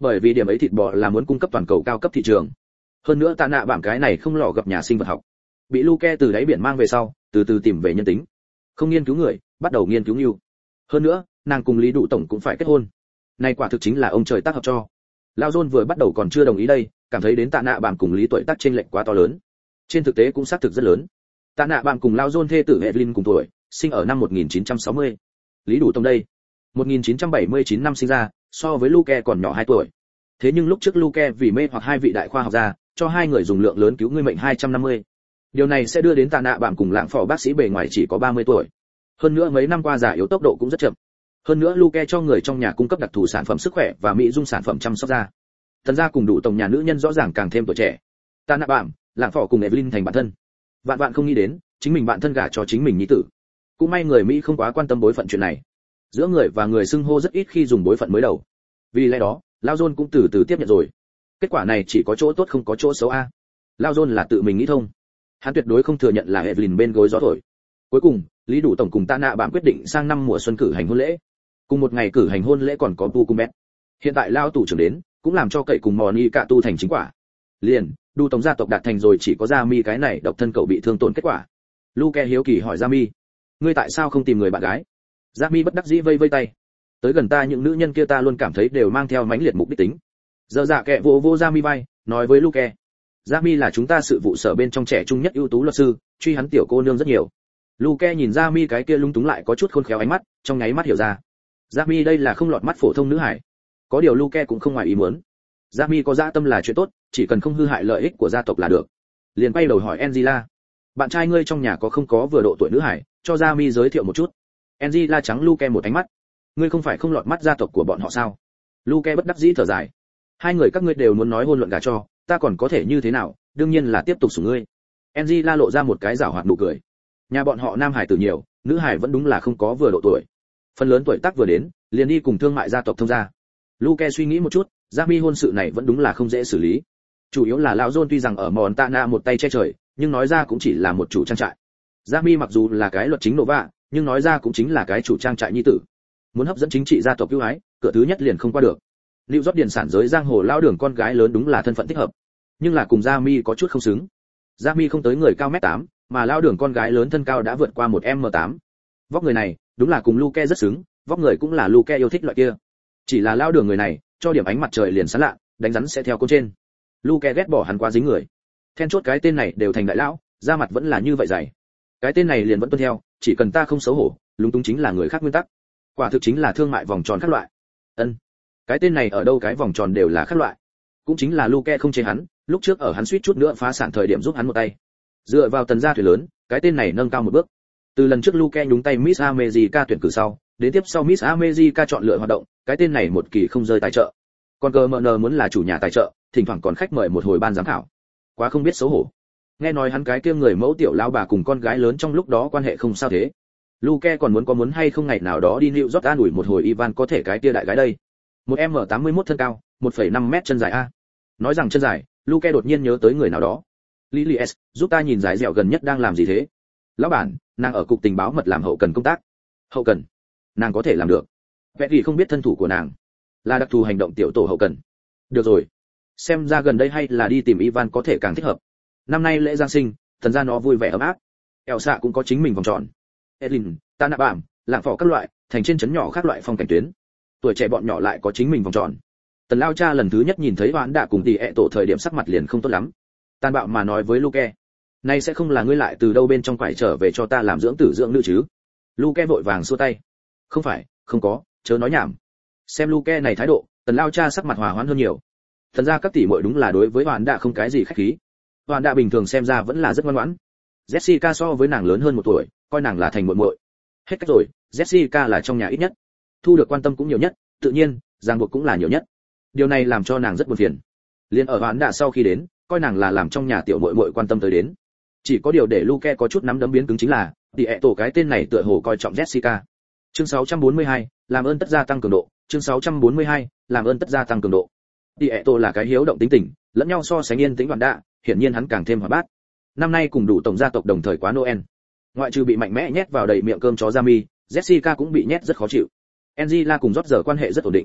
A: Bởi vì điểm ấy thịt bò là muốn cung cấp toàn cầu cao cấp thị trường. Hơn nữa tạ nạ bảm cái này không lò gặp nhà sinh vật học. Bị Luke từ đáy biển mang về sau, từ từ tìm về nhân tính. Không nghiên cứu người, bắt đầu nghiên cứu nhu. Hơn nữa, nàng cùng Lý Đủ tổng cũng phải kết hôn. Này quả thực chính là ông trời tác hợp cho. Lao John vừa bắt đầu còn chưa đồng ý đây, cảm thấy đến tạ nạ bảm cùng Lý tuổi tác chênh lệch quá to lớn. Trên thực tế cũng xác thực rất lớn. Tạ nạ bảm cùng Lao John thê tử Evelyn cùng tuổi, sinh ở năm một nghìn chín trăm sáu mươi. Lý Đủ tổng đây, một nghìn chín trăm bảy mươi chín năm sinh ra, so với Luke còn nhỏ hai tuổi. Thế nhưng lúc trước Luke vì mê hoặc hai vị đại khoa học gia, cho hai người dùng lượng lớn cứu người mệnh hai trăm năm mươi. Điều này sẽ đưa đến tạ nạ bảm cùng lãng phò bác sĩ bề ngoài chỉ có ba mươi tuổi. Hơn nữa mấy năm qua già yếu tốc độ cũng rất chậm. Hơn nữa Luke cho người trong nhà cung cấp đặc thù sản phẩm sức khỏe và mỹ dung sản phẩm chăm sóc da. Tần gia cùng đủ tổng nhà nữ nhân rõ ràng càng thêm tuổi trẻ. Tạ nạ bảm, lãng phò cùng Evelyn thành bạn thân. Vạn vạn không nghĩ đến, chính mình bạn thân gả cho chính mình nhi tử. Cũng may người Mỹ không quá quan tâm bối phận chuyện này. Giữa người và người xưng hô rất ít khi dùng bối phận mới đầu. Vì lẽ đó, Lao John cũng từ từ tiếp nhận rồi. Kết quả này chỉ có chỗ tốt không có chỗ xấu a. Lao John là tự mình nghĩ thông. Hắn tuyệt đối không thừa nhận là Evelyn bên gối gió thổi. Cuối cùng, Lý Đủ tổng cùng Tạ nạ bảm quyết định sang năm mùa xuân cử hành hôn lễ. Cùng một ngày cử hành hôn lễ còn có tu cung bét. Hiện tại Lao tủ trưởng đến, cũng làm cho cậy cùng Moni cả tu thành chính quả. Liền, Đủ tổng gia tộc đạt thành rồi chỉ có Gia-mi cái này độc thân cậu bị thương tổn kết quả. Luke hiếu kỳ hỏi Gia-mi, ngươi tại sao không tìm người bạn gái? Gia-mi bất đắc dĩ vây vây tay. Tới gần ta những nữ nhân kia ta luôn cảm thấy đều mang theo mãnh liệt mục đích tính. Giờ dạ kệ vô vô Gia-mi bay, nói với Luke, Gia-mi là chúng ta sự vụ sở bên trong trẻ trung nhất ưu tú luật sư, truy hắn tiểu cô nương rất nhiều. Luke nhìn Gia-mi cái kia lung túng lại có chút khôn khéo ánh mắt, trong nháy mắt hiểu ra. Gia-mi đây là không lọt mắt phổ thông nữ hải. Có điều Luke cũng không ngoài ý muốn. Gia-mi có dã tâm là chuyện tốt, chỉ cần không hư hại lợi ích của gia tộc là được. Liền quay đầu hỏi Angela, bạn trai ngươi trong nhà có không có vừa độ tuổi nữ hải, cho Gia-mi giới thiệu một chút. Angela trắng Luke một ánh mắt. Ngươi không phải không lọt mắt gia tộc của bọn họ sao? Luke bất đắc dĩ thở dài. Hai người các ngươi đều muốn nói hôn luận gả cho, ta còn có thể như thế nào, đương nhiên là tiếp tục sủng ngươi. Angela lộ ra một cái giảo hoạt nụ cười. Nhà bọn họ nam hải tử nhiều, nữ hải vẫn đúng là không có vừa độ tuổi. Phần lớn tuổi tác vừa đến, liền đi cùng thương mại gia tộc thông gia. Luke suy nghĩ một chút, Gia-mi hôn sự này vẫn đúng là không dễ xử lý. Chủ yếu là lão John tuy rằng ở Montana một tay che trời, nhưng nói ra cũng chỉ là một chủ trang trại. Gia-mi mặc dù là cái luật chính nổ vạ, nhưng nói ra cũng chính là cái chủ trang trại nhi tử. Muốn hấp dẫn chính trị gia tộc ưu ái, cửa thứ nhất liền không qua được. Lưu Rót điện sản giới giang hồ lão đường con gái lớn đúng là thân phận thích hợp, nhưng là cùng Gia-mi có chút không xứng. Gia-mi không tới người cao mét tám, mà lão đường con gái lớn thân cao đã vượt qua một mét tám. Vóc người này, đúng là cùng Luke rất xứng, vóc người cũng là Luke yêu thích loại kia. Chỉ là lão đường người này, cho điểm ánh mặt trời liền sáng lạ, đánh rắn sẽ theo con trên. Luke ghét bỏ hắn quá dính người. Then chốt cái tên này đều thành đại lão, da mặt vẫn là như vậy dày. Cái tên này liền vẫn tuân theo, chỉ cần ta không xấu hổ, lúng túng chính là người khác nguyên tắc. Quả thực chính là thương mại vòng tròn các loại. Ân, cái tên này ở đâu cái vòng tròn đều là các loại. Cũng chính là Luke không chế hắn, lúc trước ở hắn suýt chút nữa phá sản thời điểm giúp hắn một tay. Dựa vào tần gia thuyền lớn, cái tên này nâng cao một bước. Từ lần trước Luke nhúng tay Miss America tuyển cử sau, đến tiếp sau Miss America chọn lựa hoạt động, cái tên này một kỳ không rơi tài trợ. Còn cờ mờ nờ muốn là chủ nhà tài trợ, thỉnh thoảng còn khách mời một hồi ban giám khảo. Quá không biết xấu hổ. Nghe nói hắn cái kia người mẫu tiểu lão bà cùng con gái lớn trong lúc đó quan hệ không sao thế. Luke còn muốn có muốn hay không ngày nào đó đi New York an ủi một hồi Ivan có thể cái kia đại gái đây. một mét tám mươi mốt thân cao, một phẩy năm mét chân dài a. Nói rằng chân dài, Luke đột nhiên nhớ tới người nào đó. Lily S, giúp ta nhìn giải dẻo gần nhất đang làm gì thế? Lão bản, nàng ở cục tình báo mật làm hậu cần công tác. Hậu cần? Nàng có thể làm được. Vậy thì không biết thân thủ của nàng, là đặc thù hành động tiểu tổ hậu cần. Được rồi, xem ra gần đây hay là đi tìm Ivan có thể càng thích hợp. Năm nay lễ Giáng sinh, thần gia nó vui vẻ ấm áp. Elsa cũng có chính mình vòng tròn. Edlin, Tana Bam, lạng phò các loại, thành trên trấn nhỏ khác loại phong cảnh tuyến. Tuổi trẻ bọn nhỏ lại có chính mình vòng tròn. Tần lao cha lần thứ nhất nhìn thấy Hoán Đạ cùng tỷ ẹ tổ thời điểm sắc mặt liền không tốt lắm. Tàn bạo mà nói với Luke, nay sẽ không là ngươi lại từ đâu bên trong quải trở về cho ta làm dưỡng tử dưỡng nữ chứ? Luke vội vàng xua tay. Không phải, không có, chớ nói nhảm. Xem Luke này thái độ, Tần lao cha sắc mặt hòa hoãn hơn nhiều. Thần ra các tỷ muội đúng là đối với Hoán Đạ không cái gì khách khí. Hoán Đạ bình thường xem ra vẫn là rất ngoan ngoãn. Jessica so với nàng lớn hơn một tuổi, coi nàng là thành muội muội. Hết cách rồi, Jessica là trong nhà ít nhất, thu được quan tâm cũng nhiều nhất, tự nhiên, ràng buộc cũng là nhiều nhất. Điều này làm cho nàng rất buồn phiền. Liên ở Hoán Đạ sau khi đến, coi nàng là làm trong nhà tiểu muội muội quan tâm tới đến. Chỉ có điều để Luke có chút nắm đấm biến cứng chính là, tỷ ẹ tổ cái tên này tựa hồ coi trọng Jessica. Chương sáu trăm bốn mươi hai, làm ơn tất gia tăng cường độ, chương sáu trăm bốn mươi hai, làm ơn tất gia tăng cường độ. Tỷ ẹ tổ là cái hiếu động tính tình, lẫn nhau so sánh yên tĩnh Hoán Đạ, hiển nhiên hắn càng thêm hoạt bát. Năm nay cùng đủ tổng gia tộc đồng thời quá Noel. Ngoại trừ bị mạnh mẽ nhét vào đầy miệng cơm chó Jamie, Jessica cũng bị nhét rất khó chịu. Angela cùng rót giờ quan hệ rất ổn định.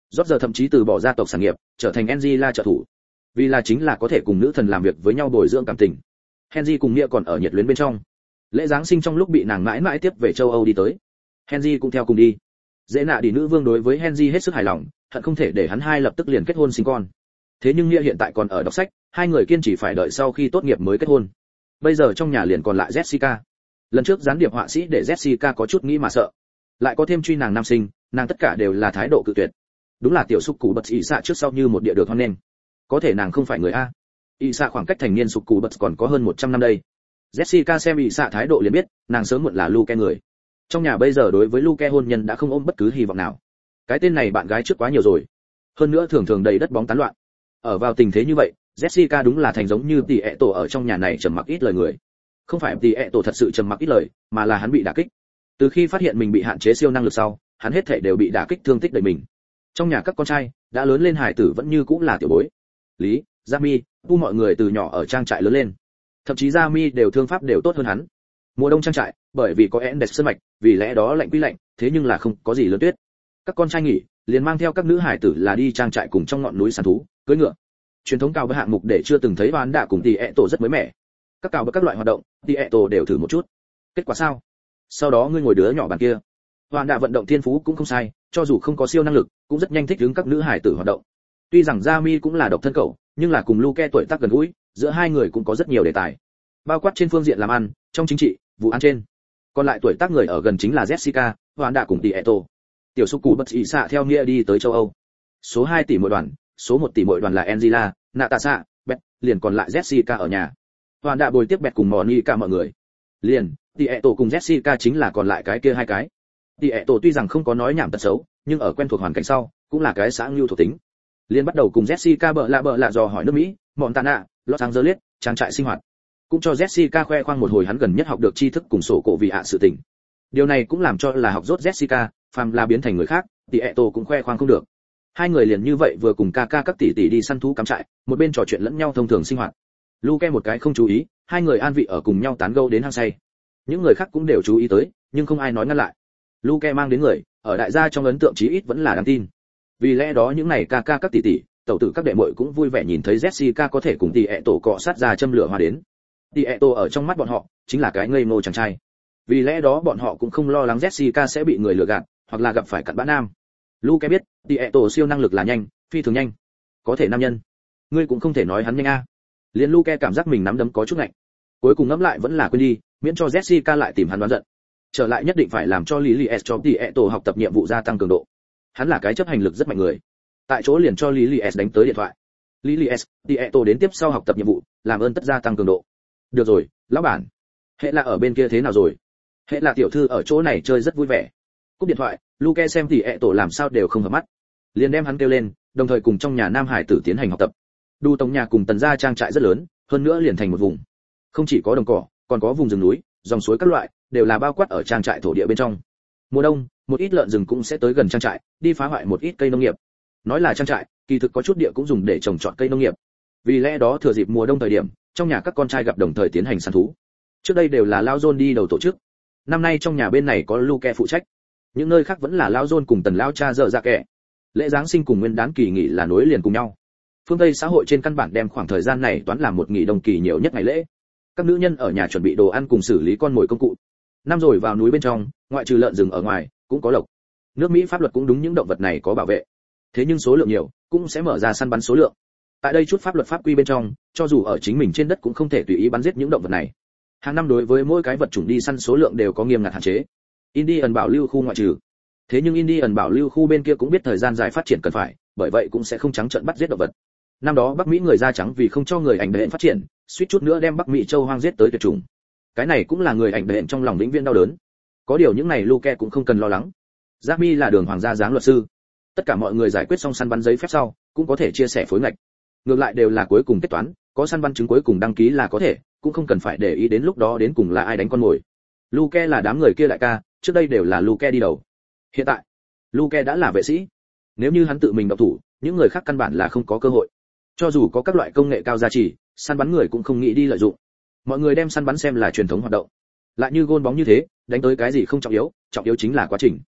A: Rốt giờ thậm chí từ bỏ gia tộc sản nghiệp, trở thành Angela trợ thủ. Vì là chính là có thể cùng nữ thần làm việc với nhau bồi dưỡng cảm tình. Henry cùng Mia còn ở nhiệt luyến bên trong. Lễ giáng sinh trong lúc bị nàng mãi mãi tiếp về châu Âu đi tới. Henry cũng theo cùng đi. Dễ nạ đi nữ vương đối với Henry hết sức hài lòng, hận không thể để hắn hai lập tức liền kết hôn sinh con. Thế nhưng Mia hiện tại còn ở đọc sách, hai người kiên trì phải đợi sau khi tốt nghiệp mới kết hôn. Bây giờ trong nhà liền còn lại Jessica. Lần trước gián điệp họa sĩ để Jessica có chút nghĩ mà sợ, lại có thêm truy nàng nam sinh, nàng tất cả đều là thái độ cự tuyệt. Đúng là tiểu súc cú bật ị xạ trước sau như một địa được hoan nghênh. Có thể nàng không phải người a. ị xạ khoảng cách thành niên súc cú bật còn có hơn một trăm năm đây. Jessica xem ị xạ thái độ liền biết, nàng sớm muộn là Luke người. Trong nhà bây giờ đối với Luke hôn nhân đã không ôm bất cứ hy vọng nào. Cái tên này bạn gái trước quá nhiều rồi, hơn nữa thường thường đầy đất bóng tán loạn. Ở vào tình thế như vậy, Jessica đúng là thành giống như tỷ ệ tổ ở trong nhà này trầm mặc ít lời người. Không phải tỷ ệ tổ thật sự trầm mặc ít lời, mà là hắn bị đả kích. Từ khi phát hiện mình bị hạn chế siêu năng lực sau, hắn hết thảy đều bị đả kích thương tích đầy mình. Trong nhà các con trai đã lớn lên, hài tử vẫn như cũng là tiểu bối. Lý, Jamie, tu mọi người từ nhỏ ở trang trại lớn lên, thậm chí Jamie đều thương pháp đều tốt hơn hắn. Mùa đông trang trại, bởi vì có Endes sơn mạch, vì lẽ đó lạnh quy lạnh, thế nhưng là không có gì lớn tuyết. Các con trai nghỉ, liền mang theo các nữ hải tử là đi trang trại cùng trong ngọn núi săn thú, cưỡi ngựa. Truyền thống cao với hạng mục để chưa từng thấy Van đã cùng tỷ ệ tổ rất mới mẻ. Các cao với các loại hoạt động, tỷ ệ tổ đều thử một chút. Kết quả sao? Sau đó ngươi ngồi đứa nhỏ bàn kia. Van đã vận động thiên phú cũng không sai, cho dù không có siêu năng lực, cũng rất nhanh thích ứng các nữ hải tử hoạt động. Tuy rằng Jamie cũng là độc thân cậu, nhưng là cùng Luke tuổi tác gần gũi, giữa hai người cũng có rất nhiều đề tài. Bao quát trên phương diện làm ăn, trong chính trị, vụ án trên. Còn lại tuổi tác người ở gần chính là Jessica, Van đã cùng tỷ ệ tổ. Tiểu Súc Cú bật ị xạ theo nghĩa đi tới châu Âu. Số hai tỷ mỗi đoàn, số một tỷ mỗi đoàn là Angela, Natasha, Beth, liền còn lại Jessica ở nhà. Hoàn đã bồi tiếp Beth cùng Monica mọi người. Liền, tỷ ệ tổ cùng Jessica chính là còn lại cái kia hai cái. Tỷ ệ tổ tuy rằng không có nói nhảm tật xấu, nhưng ở quen thuộc hoàn cảnh sau, cũng là cái xã lưu thuộc tính. Liền bắt đầu cùng Jessica bợ lạ bợ lạ dò hỏi nước Mỹ, Montana, Los Angeles, trang trại sinh hoạt. Cũng cho Jessica khoe khoang một hồi hắn gần nhất học được tri thức cùng sổ cổ vị ạ sự tình. Điều này cũng làm cho là học rốt Jessica, phàm là biến thành người khác, tỷ ệ tổ cũng khoe khoang không được. Hai người liền như vậy vừa cùng ca ca các tỷ tỷ đi săn thú cắm trại, một bên trò chuyện lẫn nhau thông thường sinh hoạt. Luke một cái không chú ý, hai người an vị ở cùng nhau tán gẫu đến hăng say. Những người khác cũng đều chú ý tới, nhưng không ai nói ngăn lại. Luke mang đến người, ở đại gia trong ấn tượng chí ít vẫn là đáng tin. Vì lẽ đó những này ca ca các tỷ tỷ, tẩu tử các đệ muội cũng vui vẻ nhìn thấy Jessica có thể cùng tỷ ệ tổ cọ sát ra châm lửa hoa đến. Tỷ ệ tổ ở trong mắt bọn họ chính là cái ngây ngô chàng trai. Vì lẽ đó bọn họ cũng không lo lắng Jessica sẽ bị người lừa gạt, hoặc là gặp phải cặn bã nam. Luke biết, tỷ ệ tổ siêu năng lực là nhanh, phi thường nhanh. Có thể nam nhân, ngươi cũng không thể nói hắn nhanh a. Liên Luke cảm giác mình nắm đấm có chút lạnh. Cuối cùng ngẫm lại vẫn là quên đi, miễn cho Jessica lại tìm hắn đoán giận. Trở lại nhất định phải làm cho Lily S cho tỷ ệ tổ học tập nhiệm vụ gia tăng cường độ. Hắn là cái chấp hành lực rất mạnh người. Tại chỗ liền cho Lily S đánh tới điện thoại. Lily S, tỷ ệ tổ đến tiếp sau học tập nhiệm vụ, làm ơn tất gia tăng cường độ. Được rồi, lão bản. Hệ là ở bên kia thế nào rồi? Hệ là tiểu thư ở chỗ này chơi rất vui vẻ. Cúp điện thoại, Luke xem tỷ ệ tổ làm sao đều không hợp mắt, liền đem hắn kêu lên, đồng thời cùng trong nhà nam hải tử tiến hành học tập. Đu tổng nhà cùng tần gia trang trại rất lớn, hơn nữa liền thành một vùng. Không chỉ có đồng cỏ, còn có vùng rừng núi, dòng suối các loại, đều là bao quát ở trang trại thổ địa bên trong. Mùa đông, một ít lợn rừng cũng sẽ tới gần trang trại, đi phá hoại một ít cây nông nghiệp. Nói là trang trại, kỳ thực có chút địa cũng dùng để trồng trọt cây nông nghiệp. Vì lẽ đó thừa dịp mùa đông thời điểm, trong nhà các con trai gặp đồng thời tiến hành săn thú. Trước đây đều là Lao John đi đầu tổ chức. Năm nay trong nhà bên này có Luke phụ trách. Những nơi khác vẫn là Lao John cùng tần lão cha dở dạ kẻ. Lễ giáng sinh cùng nguyên đán kỳ nghỉ là nối liền cùng nhau. Phương Tây xã hội trên căn bản đem khoảng thời gian này toán làm một nghỉ đông kỳ nhiều nhất ngày lễ. Các nữ nhân ở nhà chuẩn bị đồ ăn cùng xử lý con mồi công cụ. Năm rồi vào núi bên trong, ngoại trừ lợn rừng ở ngoài, cũng có lộc. Nước Mỹ pháp luật cũng đúng những động vật này có bảo vệ. Thế nhưng số lượng nhiều, cũng sẽ mở ra săn bắn số lượng. Tại đây chút pháp luật pháp quy bên trong, cho dù ở chính mình trên đất cũng không thể tùy ý bắn giết những động vật này. Hàng năm đối với mỗi cái vật chủng đi săn số lượng đều có nghiêm ngặt hạn chế. Indian bảo lưu khu ngoại trừ. Thế nhưng Indian bảo lưu khu bên kia cũng biết thời gian dài phát triển cần phải, bởi vậy cũng sẽ không trắng trợn bắt giết động vật. Năm đó Bắc Mỹ người da trắng vì không cho người ảnh đệ phát triển, suýt chút nữa đem Bắc Mỹ châu hoang giết tới tuyệt chủng. Cái này cũng là người ảnh đệ trong lòng vĩnh viễn đau đớn. Có điều những này Luke cũng không cần lo lắng. Jamie là đường hoàng gia dáng luật sư. Tất cả mọi người giải quyết xong săn bắn giấy phép sau, cũng có thể chia sẻ phối ngạch. Ngược lại đều là cuối cùng kết toán, có săn bắn chứng cuối cùng đăng ký là có thể, cũng không cần phải để ý đến lúc đó đến cùng là ai đánh con mồi. Luke là đám người kia đại ca, trước đây đều là Luke đi đầu. Hiện tại, Luke đã là vệ sĩ. Nếu như hắn tự mình động thủ, những người khác căn bản là không có cơ hội. Cho dù có các loại công nghệ cao giá trị, săn bắn người cũng không nghĩ đi lợi dụng. Mọi người đem săn bắn xem là truyền thống hoạt động. Lại như gôn bóng như thế, đánh tới cái gì không trọng yếu, trọng yếu chính là quá trình.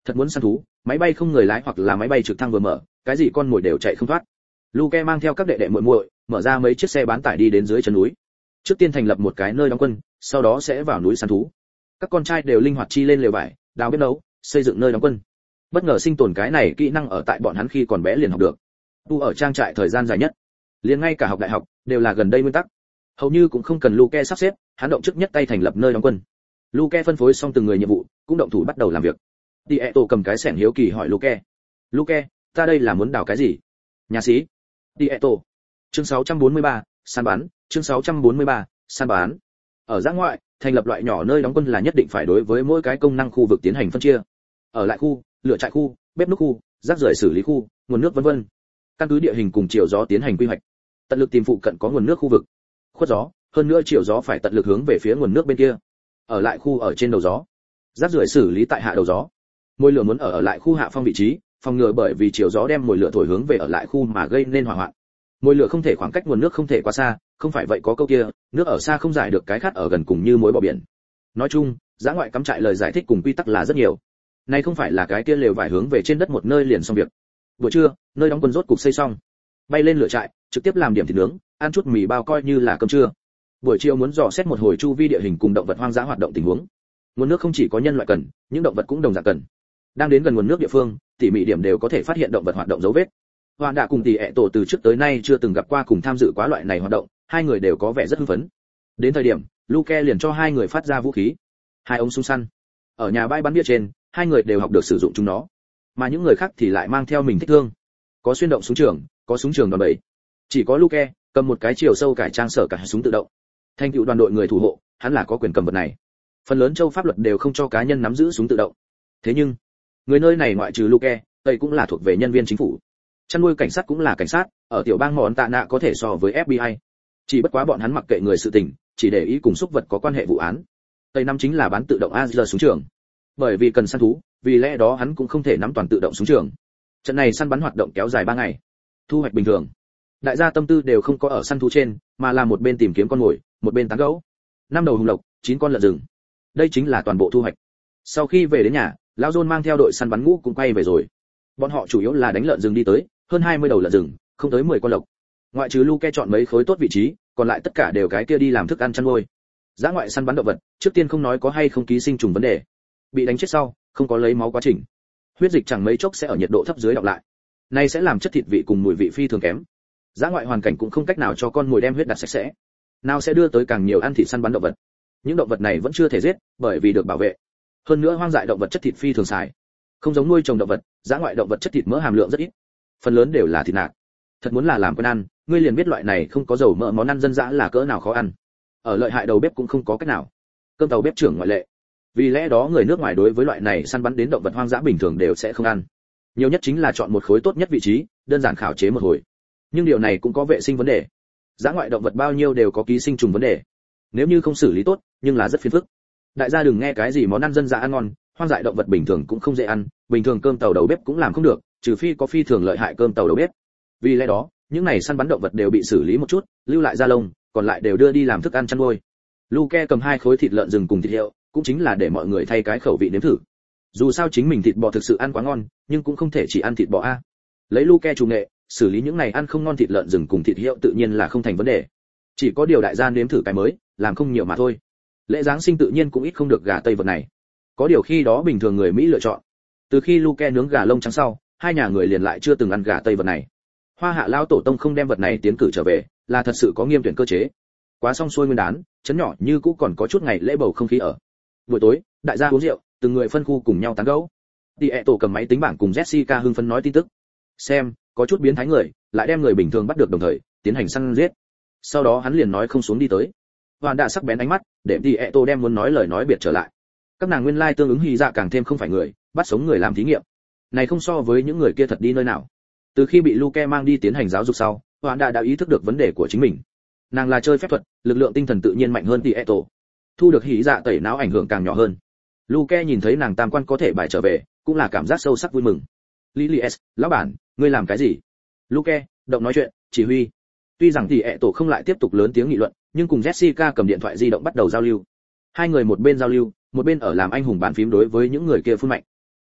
A: Thật muốn săn thú, máy bay không người lái hoặc là máy bay trực thăng vừa mở, cái gì con mồi đều chạy không thoát. Luke mang theo các đệ đệ muội muội, mở ra mấy chiếc xe bán tải đi đến dưới chân núi. Trước tiên thành lập một cái nơi đóng quân, sau đó sẽ vào núi săn thú. Các con trai đều linh hoạt chi lên lều vải, đào bếp nấu, xây dựng nơi đóng quân. Bất ngờ sinh tồn cái này kỹ năng ở tại bọn hắn khi còn bé liền học được. Tu ở trang trại thời gian dài nhất, liền ngay cả học đại học đều là gần đây nguyên tắc. Hầu như cũng không cần Luke sắp xếp, hắn động trước nhất tay thành lập nơi đóng quân. Luke phân phối xong từng người nhiệm vụ, cũng động thủ bắt đầu làm việc. Tieto cầm cái xẻng hiếu kỳ hỏi Luke. Luke, ta đây là muốn đào cái gì? Nhà sĩ. Tieto. Chương sáu trăm bốn mươi ba, săn bắn. Chương sáu trăm bốn mươi ba, săn bắn. Ở giã ngoại, thành lập loại nhỏ nơi đóng quân là nhất định phải đối với mỗi cái công năng khu vực tiến hành phân chia. Ở lại khu, lửa trại khu, bếp núc khu, rác rưởi xử lý khu, nguồn nước vân vân. Căn cứ địa hình cùng chiều gió tiến hành quy hoạch. Tận lực tìm phụ cận có nguồn nước khu vực. Khuất gió, hơn nữa chiều gió phải tận lực hướng về phía nguồn nước bên kia. Ở lại khu ở trên đầu gió. Rác rưởi xử lý tại hạ đầu gió. Mồi lửa muốn ở ở lại khu hạ phong vị trí, phòng ngừa bởi vì chiều gió đem mồi lửa thổi hướng về ở lại khu mà gây nên hỏa hoạn. Mồi lửa không thể khoảng cách nguồn nước không thể quá xa, không phải vậy có câu kia, nước ở xa không giải được cái khát ở gần cùng như mối bỏ biển. Nói chung, giã ngoại cắm trại lời giải thích cùng quy tắc là rất nhiều. Này không phải là cái kia lều vải hướng về trên đất một nơi liền xong việc. Buổi trưa, nơi đóng quân rốt cục xây xong. Bay lên lửa trại, trực tiếp làm điểm thịt nướng, ăn chút mì bao coi như là cơm trưa. Buổi chiều muốn dò xét một hồi chu vi địa hình cùng động vật hoang dã hoạt động tình huống. Nguồn nước không chỉ có nhân loại cần, những động vật cũng đồng dạng cần. Đang đến gần nguồn nước địa phương, tỉ mỉ điểm đều có thể phát hiện động vật hoạt động dấu vết. Hoàn đã cùng tỷ ẹ tổ từ trước tới nay chưa từng gặp qua cùng tham dự quá loại này hoạt động, hai người đều có vẻ rất hưng phấn. Đến thời điểm, Luke liền cho hai người phát ra vũ khí, hai ống súng săn. Ở nhà bãi bắn bia trên, hai người đều học được sử dụng chúng nó, mà những người khác thì lại mang theo mình thích thương. Có xuyên động súng trường, có súng trường đòn bẩy. Chỉ có Luke cầm một cái chiều sâu cải trang sở cả súng tự động. Thành tựu đoàn đội người thủ hộ, hắn là có quyền cầm vật này. Phần lớn châu pháp luật đều không cho cá nhân nắm giữ súng tự động. Thế nhưng, người nơi này ngoại trừ Luke, đây cũng là thuộc về nhân viên chính phủ. Chăn nuôi cảnh sát cũng là cảnh sát, ở tiểu bang mòn tạ nạ có thể so với ép bê i. Chỉ bất quá bọn hắn mặc kệ người sự tình, chỉ để ý cùng xúc vật có quan hệ vụ án. Tây năm chính là bán tự động a rờ súng trường. Bởi vì cần săn thú, vì lẽ đó hắn cũng không thể nắm toàn tự động súng trường. Trận này săn bắn hoạt động kéo dài ba ngày. Thu hoạch bình thường. Đại gia tâm tư đều không có ở săn thú trên, mà là một bên tìm kiếm con mồi, một bên tán gẫu. Năm đầu hùng lộc, chín con lợn rừng. Đây chính là toàn bộ thu hoạch. Sau khi về đến nhà, lão John mang theo đội săn bắn ngũ cũng quay về rồi. Bọn họ chủ yếu là đánh lợn rừng đi tới, hơn hai mươi đầu lợn rừng, không tới mười con lộc. Ngoại trừ Luke chọn mấy khối tốt vị trí, còn lại tất cả đều cái kia đi làm thức ăn chăn nuôi. Giá ngoại săn bắn động vật, trước tiên không nói có hay không ký sinh trùng vấn đề. Bị đánh chết sau, không có lấy máu quá trình. Huyết dịch chẳng mấy chốc sẽ ở nhiệt độ thấp dưới đọng lại. Này sẽ làm chất thịt vị cùng mùi vị phi thường kém. Giá ngoại hoàn cảnh cũng không cách nào cho con mồi đem huyết đặt sạch sẽ. Nào sẽ đưa tới càng nhiều ăn thịt săn bắn động vật. Những động vật này vẫn chưa thể giết, bởi vì được bảo vệ. Hơn nữa hoang dại động vật chất thịt phi thường xài. Không giống nuôi trồng động vật, giá ngoại động vật chất thịt mỡ hàm lượng rất ít. Phần lớn đều là thịt nạc. Thật muốn là làm quen ăn, ngươi liền biết loại này không có dầu mỡ món ăn dân dã là cỡ nào khó ăn. Ở lợi hại đầu bếp cũng không có cách nào. Cơm tàu bếp trưởng ngoại lệ. Vì lẽ đó người nước ngoài đối với loại này săn bắn đến động vật hoang dã bình thường đều sẽ không ăn. Nhiều nhất chính là chọn một khối tốt nhất vị trí, đơn giản khảo chế một hồi. Nhưng điều này cũng có vệ sinh vấn đề. Dã ngoại động vật bao nhiêu đều có ký sinh trùng vấn đề. Nếu như không xử lý tốt, nhưng là rất phiền phức. Đại gia đừng nghe cái gì món ăn dân dã ăn ngon, hoang dại động vật bình thường cũng không dễ ăn, bình thường cơm tàu đầu bếp cũng làm không được, trừ phi có phi thường lợi hại cơm tàu đầu bếp. Vì lẽ đó, những này săn bắn động vật đều bị xử lý một chút, lưu lại da lông, còn lại đều đưa đi làm thức ăn chăn nuôi. Luke cầm hai khối thịt lợn rừng cùng thịt heo, cũng chính là để mọi người thay cái khẩu vị nếm thử. Dù sao chính mình thịt bò thực sự ăn quá ngon, nhưng cũng không thể chỉ ăn thịt bò a. Lấy Luke chủ nghệ, xử lý những này ăn không ngon thịt lợn rừng cùng thịt heo tự nhiên là không thành vấn đề. Chỉ có điều đại gia nếm thử cái mới, làm không nhiều mà thôi. Lễ giáng sinh tự nhiên cũng ít không được gà tây vật này. Có điều khi đó bình thường người Mỹ lựa chọn. Từ khi Luke nướng gà lông trắng sau, hai nhà người liền lại chưa từng ăn gà tây vật này. Hoa Hạ lão tổ tông không đem vật này tiến cử trở về, là thật sự có nghiêm tuyển cơ chế. Quá xong xuôi nguyên đán, chấn nhỏ như cũ còn có chút ngày lễ bầu không khí ở. Buổi tối, đại gia uống rượu, từng người phân khu cùng nhau tán gẫu. Tie tổ cầm máy tính bảng cùng Jessica hưng phấn nói tin tức. Xem, có chút biến thái người, lại đem người bình thường bắt được đồng thời, tiến hành săn giết. Sau đó hắn liền nói không xuống đi tới. Hoàn đã sắc bén ánh mắt, để Tie tổ đem muốn nói lời nói biệt trở lại. Các nàng nguyên lai tương ứng hy dạ càng thêm không phải người, bắt sống người làm thí nghiệm. Này không so với những người kia thật đi nơi nào. Từ khi bị Luke mang đi tiến hành giáo dục sau, Hoàn đã đã ý thức được vấn đề của chính mình. Nàng là chơi phép thuật, lực lượng tinh thần tự nhiên mạnh hơn Tie tổ. Thu được hỉ dạ tẩy não ảnh hưởng càng nhỏ hơn. Luke nhìn thấy nàng tam quan có thể bài trở về, cũng là cảm giác sâu sắc vui mừng. Lilies, lão bản, ngươi làm cái gì? Luke, động nói chuyện, chỉ huy. Tuy rằng Tie tổ không lại tiếp tục lớn tiếng nghị luận, nhưng cùng Jessica cầm điện thoại di động bắt đầu giao lưu. Hai người một bên giao lưu, một bên ở làm anh hùng bàn phím đối với những người kia phun mạnh.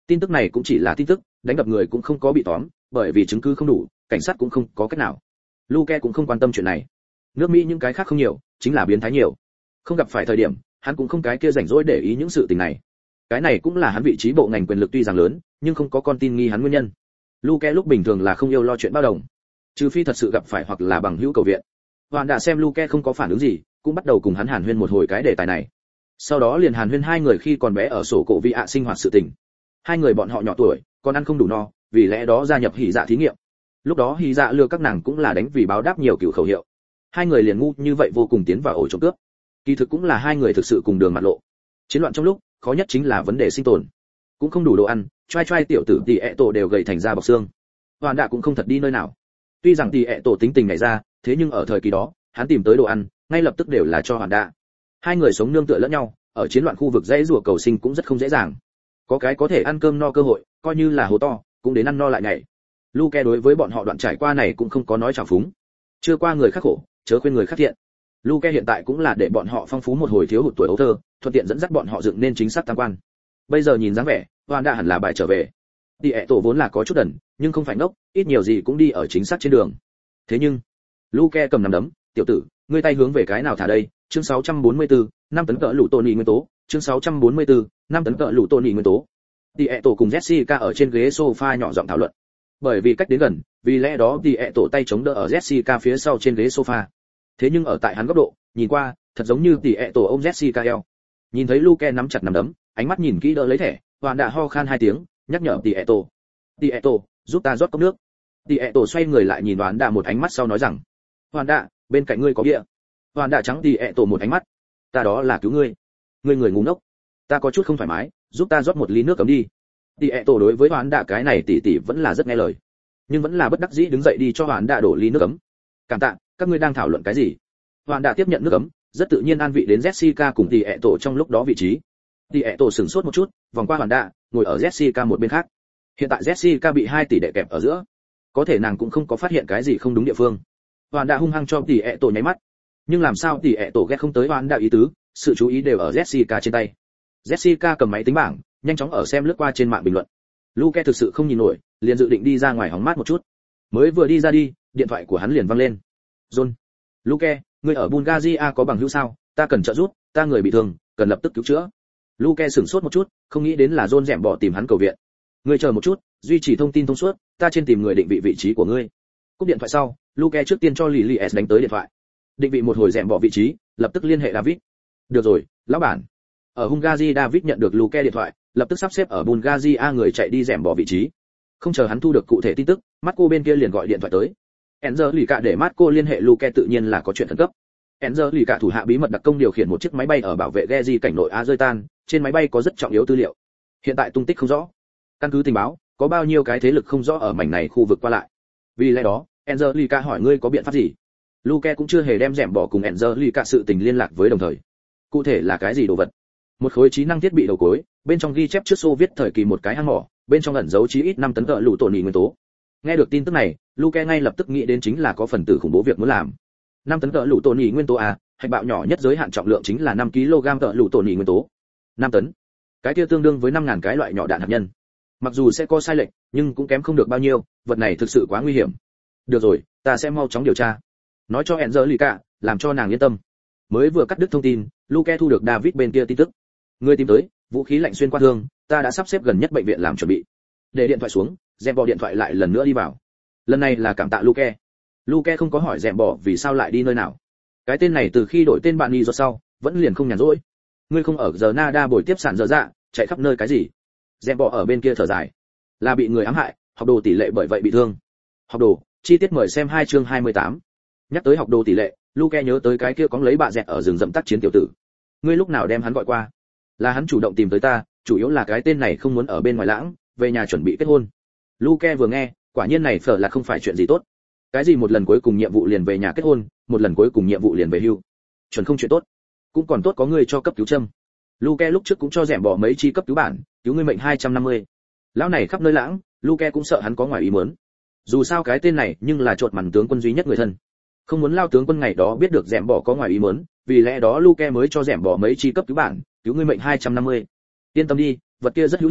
A: Tin tức này cũng chỉ là tin tức, đánh đập người cũng không có bị tóm, bởi vì chứng cứ không đủ, cảnh sát cũng không có cách nào. Luke cũng không quan tâm chuyện này. Nước Mỹ những cái khác không nhiều, chính là biến thái nhiều. Không gặp phải thời điểm, hắn cũng không cái kia rảnh rỗi để ý những sự tình này. Cái này cũng là hắn vị trí bộ ngành quyền lực tuy rằng lớn, nhưng không có con tin nghi hắn nguyên nhân. Luke lúc bình thường là không yêu lo chuyện bao đồng, trừ phi thật sự gặp phải hoặc là bằng hữu cầu viện. Hoàn đã xem Luke không có phản ứng gì, cũng bắt đầu cùng hắn hàn huyên một hồi cái đề tài này. Sau đó liền hàn huyên hai người khi còn bé ở sổ cổ vị ạ sinh hoạt sự tình. Hai người bọn họ nhỏ tuổi, còn ăn không đủ no, vì lẽ đó gia nhập hỉ dạ thí nghiệm. Lúc đó hỉ dạ lừa các nàng cũng là đánh vì báo đáp nhiều cựu khẩu hiệu. Hai người liền ngu như vậy vô cùng tiến vào ổ trộm cướp. Kỳ thực cũng là hai người thực sự cùng đường mặt lộ. Chiến loạn trong lúc, khó nhất chính là vấn đề sinh tồn. Cũng không đủ đồ ăn, trai trai tiểu tử tỷ ẹ tổ đều gầy thành da bọc xương. Hoàn đã cũng không thật đi nơi nào. Tuy rằng tỷ ẹ tổ tính tình này ra, thế nhưng ở thời kỳ đó, hắn tìm tới đồ ăn, ngay lập tức đều là cho Hoàn đã. Hai người sống nương tựa lẫn nhau, ở chiến loạn khu vực dãy rùa cầu sinh cũng rất không dễ dàng. Có cái có thể ăn cơm no cơ hội, coi như là hố to, cũng đến ăn no lại ngày. Luke đối với bọn họ đoạn trải qua này cũng không có nói trào phúng. Chưa qua người khắc khổ, chớ khuyên người khắc thiện. Luke hiện tại cũng là để bọn họ phong phú một hồi thiếu hụt tuổi ấu thơ, thuận tiện dẫn dắt bọn họ dựng nên chính xác tam quan. Bây giờ nhìn dáng vẻ, Hoàn đã hẳn là bài trở về. Tỷ ẹ tổ vốn là có chút đần, nhưng không phải ngốc, ít nhiều gì cũng đi ở chính xác trên đường. Thế nhưng, Luke cầm nắm đấm, tiểu tử, ngươi tay hướng về cái nào thả đây? Chương sáu trăm bốn mươi tư, năm tấn cỡ lũ tôn nhị nguyên tố. Chương sáu trăm bốn mươi tư, năm tấn cỡ lũ tôn nhị nguyên tố. Tỷ ẹ tổ cùng Jessica ở trên ghế sofa nhỏ giọng thảo luận. Bởi vì cách đến gần, vì lẽ đó tỷ ẹ tổ tay chống đỡ ở Jessica phía sau trên ghế sofa. Thế nhưng ở tại hắn góc độ, nhìn qua, thật giống như tỷ ẹ tổ ôm Jessica eo. Nhìn thấy Luke nắm chặt nắm đấm, ánh mắt nhìn kỹ đỡ lấy thẻ, Hoàn đã ho khan hai tiếng, nhắc nhở tỷ ẹ tổ. Tỷ ẹ tổ, giúp ta rót cốc nước. Tỷ ẹ tổ xoay người lại nhìn Hoàn đã một ánh mắt sau nói rằng, Hoàn đã, bên cạnh ngươi có bia. Hoàn đã trắng tỷ ẹ tổ một ánh mắt, ta đó là cứu ngươi. Ngươi người ngu ngốc, ta có chút không thoải mái, giúp ta rót một ly nước cấm đi. Tỷ ẹ tổ đối với Hoàn đã cái này tỷ tỷ vẫn là rất nghe lời, nhưng vẫn là bất đắc dĩ đứng dậy đi cho Hoàn đã đổ ly nước cấm. Cảm tạ, các ngươi đang thảo luận cái gì? Hoàn đã tiếp nhận nước cấm, rất tự nhiên an vị đến Jessica cùng tỷ ẹ tổ trong lúc đó vị trí. Tỷ ẹ tổ sửng sốt một chút, vòng qua Hoàn đã, ngồi ở Jessica một bên khác. Hiện tại Jessica bị hai tỷ đệ kẹp ở giữa, có thể nàng cũng không có phát hiện cái gì không đúng địa phương. Hoàn đã hung hăng cho tỷ ẹ tổ nháy mắt, nhưng làm sao tỷ ẹ tổ ghét không tới Hoàn đã ý tứ, sự chú ý đều ở Jessica trên tay. Jessica cầm máy tính bảng, nhanh chóng ở xem lướt qua trên mạng bình luận. Luke thực sự không nhìn nổi, liền dự định đi ra ngoài hóng mát một chút. Mới vừa đi ra đi, điện thoại của hắn liền vang lên. John, Luke, ngươi ở Bulgaria có bằng hữu sao? Ta cần trợ giúp, ta người bị thương, cần lập tức cứu chữa. Luke sửng sốt một chút, không nghĩ đến là John dẻm bỏ tìm hắn cầu viện. Ngươi chờ một chút, duy trì thông tin thông suốt, ta trên tìm người định vị vị trí của ngươi. Cúp điện thoại sau, Luke trước tiên cho Lily S đánh tới điện thoại. Định vị một hồi dẻm bỏ vị trí, lập tức liên hệ David. Được rồi, lão bản. Ở Hungary David nhận được Luke điện thoại, lập tức sắp xếp ở Bulgaria người chạy đi dẻm bỏ vị trí. Không chờ hắn thu được cụ thể tin tức, Marco bên kia liền gọi điện thoại tới. Angelica để Marco liên hệ Luke tự nhiên là có chuyện khẩn cấp. Angelica thủ hạ bí mật đặc công điều khiển một chiếc máy bay ở bảo vệ Geji cảnh nội Azerbaijan, trên máy bay có rất trọng yếu tư liệu. Hiện tại tung tích không rõ. Căn cứ tình báo, có bao nhiêu cái thế lực không rõ ở mảnh này khu vực qua lại. Vì lẽ đó, Angelica hỏi ngươi có biện pháp gì? Luke cũng chưa hề đem dẻm bỏ cùng Angelica sự tình liên lạc với đồng thời. Cụ thể là cái gì đồ vật? Một khối trí năng thiết bị đầu cối, bên trong ghi chép trước Xô viết thời kỳ một cái hang mỏ, bên trong ẩn giấu chí ít năm tấn cỡ lũ tổn nhị nguyên tố. Nghe được tin tức này, Luke ngay lập tức nghĩ đến chính là có phần tử khủng bố việc muốn làm. năm tấn cỡ lũ tổn nhị nguyên tố à, hạch bạo nhỏ nhất giới hạn trọng lượng chính là năm ki lô gam cỡ lũ tổn nhị nguyên tố. năm tấn. Cái kia tương đương với năm nghìn cái loại nhỏ đạn hạt nhân. Mặc dù sẽ có sai lệch, nhưng cũng kém không được bao nhiêu, vật này thực sự quá nguy hiểm. Được rồi, ta sẽ mau chóng điều tra. Nói cho Angelica, làm cho nàng yên tâm. Mới vừa cắt đứt thông tin, Luke thu được David bên kia tin tức. Ngươi tìm tới, vũ khí lạnh xuyên qua thương, ta đã sắp xếp gần nhất bệnh viện làm chuẩn bị. Để điện thoại xuống, Dẻm Bò điện thoại lại lần nữa đi vào. Lần này là cảm tạ Luke. Luke không có hỏi Dẻm Bò vì sao lại đi nơi nào. Cái tên này từ khi đổi tên bạn đi rồi sau, vẫn liền không nhàn rỗi. Ngươi không ở giờ Nada buổi tiếp sản giờ dạ, chạy khắp nơi cái gì? Dẻm Bò ở bên kia thở dài. Là bị người ám hại, học đồ tỷ lệ bởi vậy bị thương. Học đồ, chi tiết mời xem hai chương hai mươi tám. Nhắc tới học đồ tỷ lệ, Luke nhớ tới cái kia cóng lấy bạ dẹt ở rừng rậm tác chiến tiểu tử. Ngươi lúc nào đem hắn gọi qua? Là hắn chủ động tìm tới ta, chủ yếu là cái tên này không muốn ở bên ngoài lãng, về nhà chuẩn bị kết hôn. Luke vừa nghe, quả nhiên này phở là không phải chuyện gì tốt. Cái gì một lần cuối cùng nhiệm vụ liền về nhà kết hôn, một lần cuối cùng nhiệm vụ liền về hưu. Chuẩn không chuyện tốt. Cũng còn tốt có người cho cấp cứu châm. Luke lúc trước cũng cho Dẻm Bò mấy chi cấp cứu bản, cứu người mệnh hai trăm năm mươi. Lão này khắp nơi lãng, Luke cũng sợ hắn có ngoài ý muốn. Dù sao cái tên này nhưng là trột màn tướng quân duy nhất người thân. Không muốn lao tướng quân ngày đó biết được Dẻm Bò có ngoài ý muốn, vì lẽ đó Luke mới cho Dẻm Bò mấy chi cấp cứu bản, cứu người mệnh hai trăm năm mươi. Yên tâm đi, vật kia rất hữu hiệu,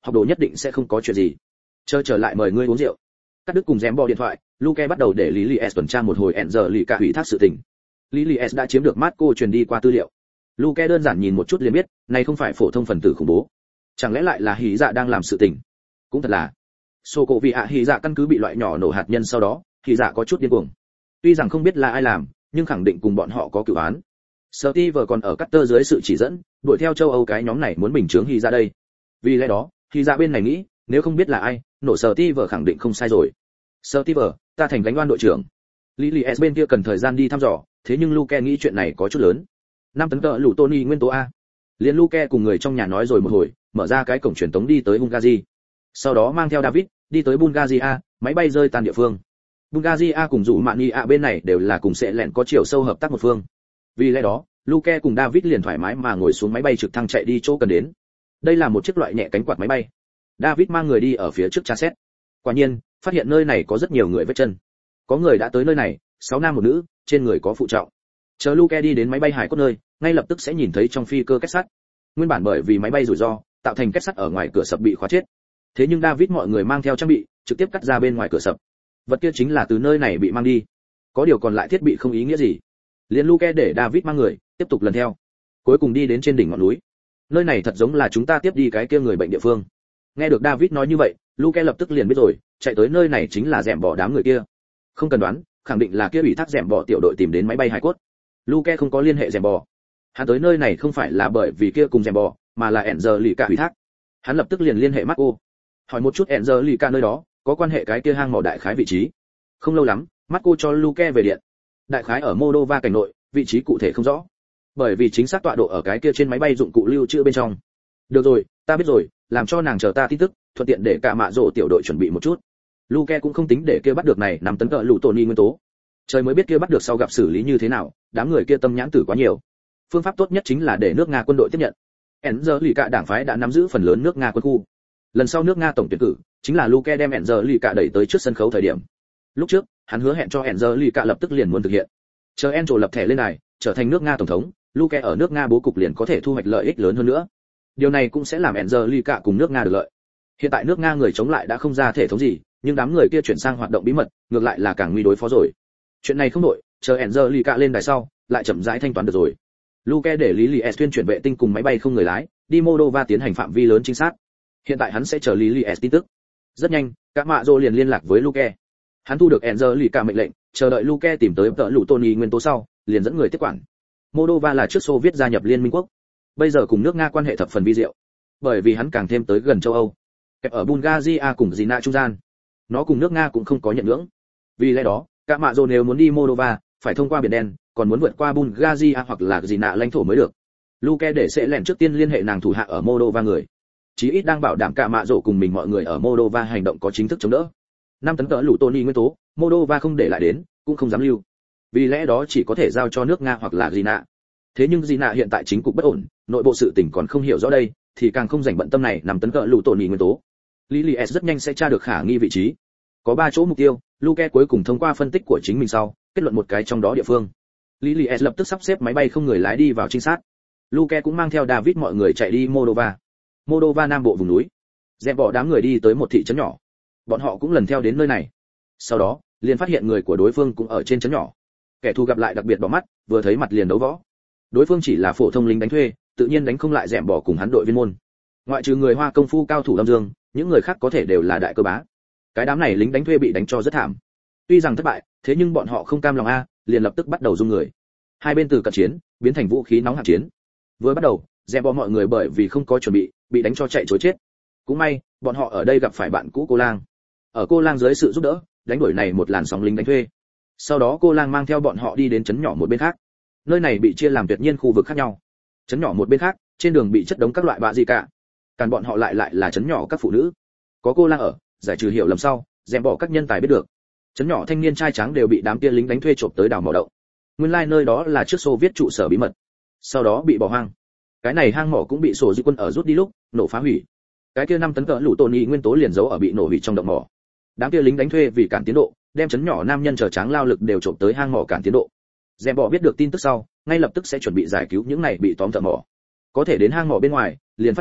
A: học đồ nhất định sẽ không có chuyện gì. Chờ trở lại mời ngươi uống rượu. Cắt đứt cùng dém bỏ điện thoại, Luke bắt đầu để Lily S tuần tra một hồi ẹn giờ lì cả hủy thác sự tình. Lily S đã chiếm được Marco truyền đi qua tư liệu. Luke đơn giản nhìn một chút liền biết, này không phải phổ thông phần tử khủng bố. Chẳng lẽ lại là Hỉ Dạ đang làm sự tình? Cũng thật là. Sô cổ vì ạ Hỉ Dạ căn cứ bị loại nhỏ nổ hạt nhân sau đó, Hỉ Dạ có chút điên cuồng. Tuy rằng không biết là ai làm, nhưng khẳng định cùng bọn họ có cửu án. Steve còn ở Cutter dưới sự chỉ dẫn, đuổi theo châu Âu cái nhóm này muốn bình chướng Hỉ Dạ đây. Vì lẽ đó, Hỉ Dạ bên này nghĩ, nếu không biết là ai, nổ Steve khẳng định không sai rồi. Steve, ta thành gánh oan đội trưởng. Lily S bên kia cần thời gian đi thăm dò, thế nhưng Luke nghĩ chuyện này có chút lớn. Năm tấn cỡ lũ Tony nguyên tố a. Liên Luke cùng người trong nhà nói rồi một hồi, mở ra cái cổng truyền tống đi tới Bulgaria. Sau đó mang theo David đi tới Bulgaria, máy bay rơi tan địa phương. Bulgaria cùng dụ Mani a bên này đều là cùng sẽ lẹn có chiều sâu hợp tác một phương. Vì lẽ đó, Luke cùng David liền thoải mái mà ngồi xuống máy bay trực thăng chạy đi chỗ cần đến. Đây là một chiếc loại nhẹ cánh quạt máy bay. David mang người đi ở phía trước tra xét. Quả nhiên, phát hiện nơi này có rất nhiều người vết chân. Có người đã tới nơi này, sáu nam một nữ, trên người có phụ trọng. Chờ Luke đi đến máy bay hải cốt nơi, ngay lập tức sẽ nhìn thấy trong phi cơ kết sắt. Nguyên bản bởi vì máy bay rủi ro, tạo thành kết sắt ở ngoài cửa sập bị khóa chết. Thế nhưng David mọi người mang theo trang bị, trực tiếp cắt ra bên ngoài cửa sập. Vật kia chính là từ nơi này bị mang đi. Có điều còn lại thiết bị không ý nghĩa gì. Liên Luke để David mang người tiếp tục lần theo. Cuối cùng đi đến trên đỉnh ngọn núi. Nơi này thật giống là chúng ta tiếp đi cái kia người bệnh địa phương. Nghe được David nói như vậy, Luke lập tức liền biết rồi, chạy tới nơi này chính là dẻm bỏ đám người kia. Không cần đoán, khẳng định là kia ủy thác dẻm bỏ tiểu đội tìm đến máy bay hải cốt. Luke không có liên hệ dẻm bỏ. Hắn tới nơi này không phải là bởi vì kia cùng dẻm bỏ, mà là ẻn giờ lì cả ủy thác. Hắn lập tức liền liên hệ Marco, hỏi một chút ẻn giờ lì cả nơi đó có quan hệ cái kia hang mỏ đại khái vị trí. Không lâu lắm, Marco cho Luke về điện. Đại khái ở Moldova cảnh nội, vị trí cụ thể không rõ, bởi vì chính xác tọa độ ở cái kia trên máy bay dụng cụ lưu trữ bên trong. Được rồi, ta biết rồi, làm cho nàng chờ ta tin tức, thuận tiện để cả mạ rổ tiểu đội chuẩn bị một chút. Luke cũng không tính để kia bắt được này nằm tấn cỡ lũ Tony nguyên tố. Trời mới biết kia bắt được sau gặp xử lý như thế nào, đám người kia tâm nhãn tử quá nhiều. Phương pháp tốt nhất chính là để nước Nga quân đội tiếp nhận. ẻn giờ lì cả đảng phái đã nắm giữ phần lớn nước Nga quân khu. Lần sau nước Nga tổng tuyển cử, chính là Luke đem ẻn giờ lì cả đẩy tới trước sân khấu thời điểm. Lúc trước, hắn hứa hẹn cho ẻn giờ lì cả lập tức liền muốn thực hiện. Chờ Enzo lập thẻ lên này, trở thành nước Nga tổng thống, Luke ở nước Nga bố cục liền có thể thu hoạch lợi ích lớn hơn nữa. Điều này cũng sẽ làm ẻn giờ lì cả cùng nước Nga được lợi. Hiện tại nước Nga người chống lại đã không ra thể thống gì, nhưng đám người kia chuyển sang hoạt động bí mật, ngược lại là càng nguy đối phó rồi. Chuyện này không đổi, chờ Enzer Lika lên đài sau, lại chậm rãi thanh toán được rồi. Luke để Lily S tuyên chuyển vệ tinh cùng máy bay không người lái, đi Moldova tiến hành phạm vi lớn trinh sát. Hiện tại hắn sẽ chờ Lily S tin tức. Rất nhanh, các mạ rô liền liên lạc với Luke. Hắn thu được Enzer Lika mệnh lệnh, chờ đợi Luke tìm tới tợ lũ Tony nguyên tố sau, liền dẫn người tiếp quản. Moldova là trước Xô Viết gia nhập Liên minh quốc, bây giờ cùng nước Nga quan hệ thập phần vi diệu, bởi vì hắn càng thêm tới gần châu Âu, kẹp ở Bulgaria cùng Gina trung gian. Nó cùng nước Nga cũng không có nhận ngưỡng. Vì lẽ đó, cả mạ dồn nếu muốn đi Moldova, phải thông qua biển đen, còn muốn vượt qua Bulgaria hoặc là Gina lãnh thổ mới được. Luke để sẽ lẻn trước tiên liên hệ nàng thủ hạ ở Moldova người, chí ít đang bảo đảm cả mạ dỗ cùng mình mọi người ở Moldova hành động có chính thức chống đỡ. Năm tấn cỡ lũ Tony nguyên tố, Moldova không để lại đến, cũng không dám lưu. Vì lẽ đó chỉ có thể giao cho nước Nga hoặc là Gina. Thế nhưng Gina hiện tại chính cục bất ổn, nội bộ sự tình còn không hiểu rõ đây, thì càng không dành bận tâm này năm tấn cỡ lũ Tony nguyên tố. Lily S rất nhanh sẽ tra được khả nghi vị trí. Có ba chỗ mục tiêu, Luke cuối cùng thông qua phân tích của chính mình sau, kết luận một cái trong đó địa phương. Lily S lập tức sắp xếp máy bay không người lái đi vào trinh sát. Luke cũng mang theo David mọi người chạy đi Moldova. Moldova nam bộ vùng núi. Dẹp bỏ đám người đi tới một thị trấn nhỏ. Bọn họ cũng lần theo đến nơi này. Sau đó, liền phát hiện người của đối phương cũng ở trên trấn nhỏ. Kẻ thù gặp lại đặc biệt bỏ mắt, vừa thấy mặt liền đấu võ. Đối phương chỉ là phổ thông lính đánh thuê, tự nhiên đánh không lại dẹp bỏ cùng hắn đội viên môn. Ngoại trừ người Hoa công phu cao thủ Lâm Dương, những người khác có thể đều là đại cơ bá. Cái đám này lính đánh thuê bị đánh cho rất thảm. Tuy rằng thất bại, thế nhưng bọn họ không cam lòng a, liền lập tức bắt đầu dung người. Hai bên từ cận chiến biến thành vũ khí nóng hạt chiến. Vừa bắt đầu, dẹp bỏ mọi người bởi vì không có chuẩn bị, bị đánh cho chạy trối chết. Cũng may, bọn họ ở đây gặp phải bạn cũ Cô Lang. Ở Cô Lang dưới sự giúp đỡ, đánh đuổi này một làn sóng lính đánh thuê. Sau đó Cô Lang mang theo bọn họ đi đến trấn nhỏ một bên khác. Nơi này bị chia làm tuyệt nhiên khu vực khác nhau. Trấn nhỏ một bên khác, trên đường bị chất đống các loại bạ gì cả. Càn bọn họ lại lại là trấn nhỏ các phụ nữ. Có Cô Lang ở, giải trừ hiểu lầm sau, dẹp bỏ các nhân tài biết được. Trấn nhỏ thanh niên trai trắng đều bị đám kia lính đánh thuê trộm tới đào mỏ đậu. Nguyên lai like nơi đó là trước Xô Viết trụ sở bí mật. Sau đó bị bỏ hoang. Cái này hang mỏ cũng bị sổ di quân ở rút đi lúc nổ phá hủy. Cái kia năm tấn cỡ lũ Tony nguyên tố liền giấu ở bị nổ hủy trong động mỏ. Đám kia lính đánh thuê vì cản tiến độ, đem trấn nhỏ nam nhân chờ tráng lao lực đều trộm tới hang mỏ cản tiến độ. Dẹp bỏ biết được tin tức sau, ngay lập tức sẽ chuẩn bị giải cứu những này bị tóm thợ mỏ. Có thể đến hang mỏ bên ngoài, liền phát hiện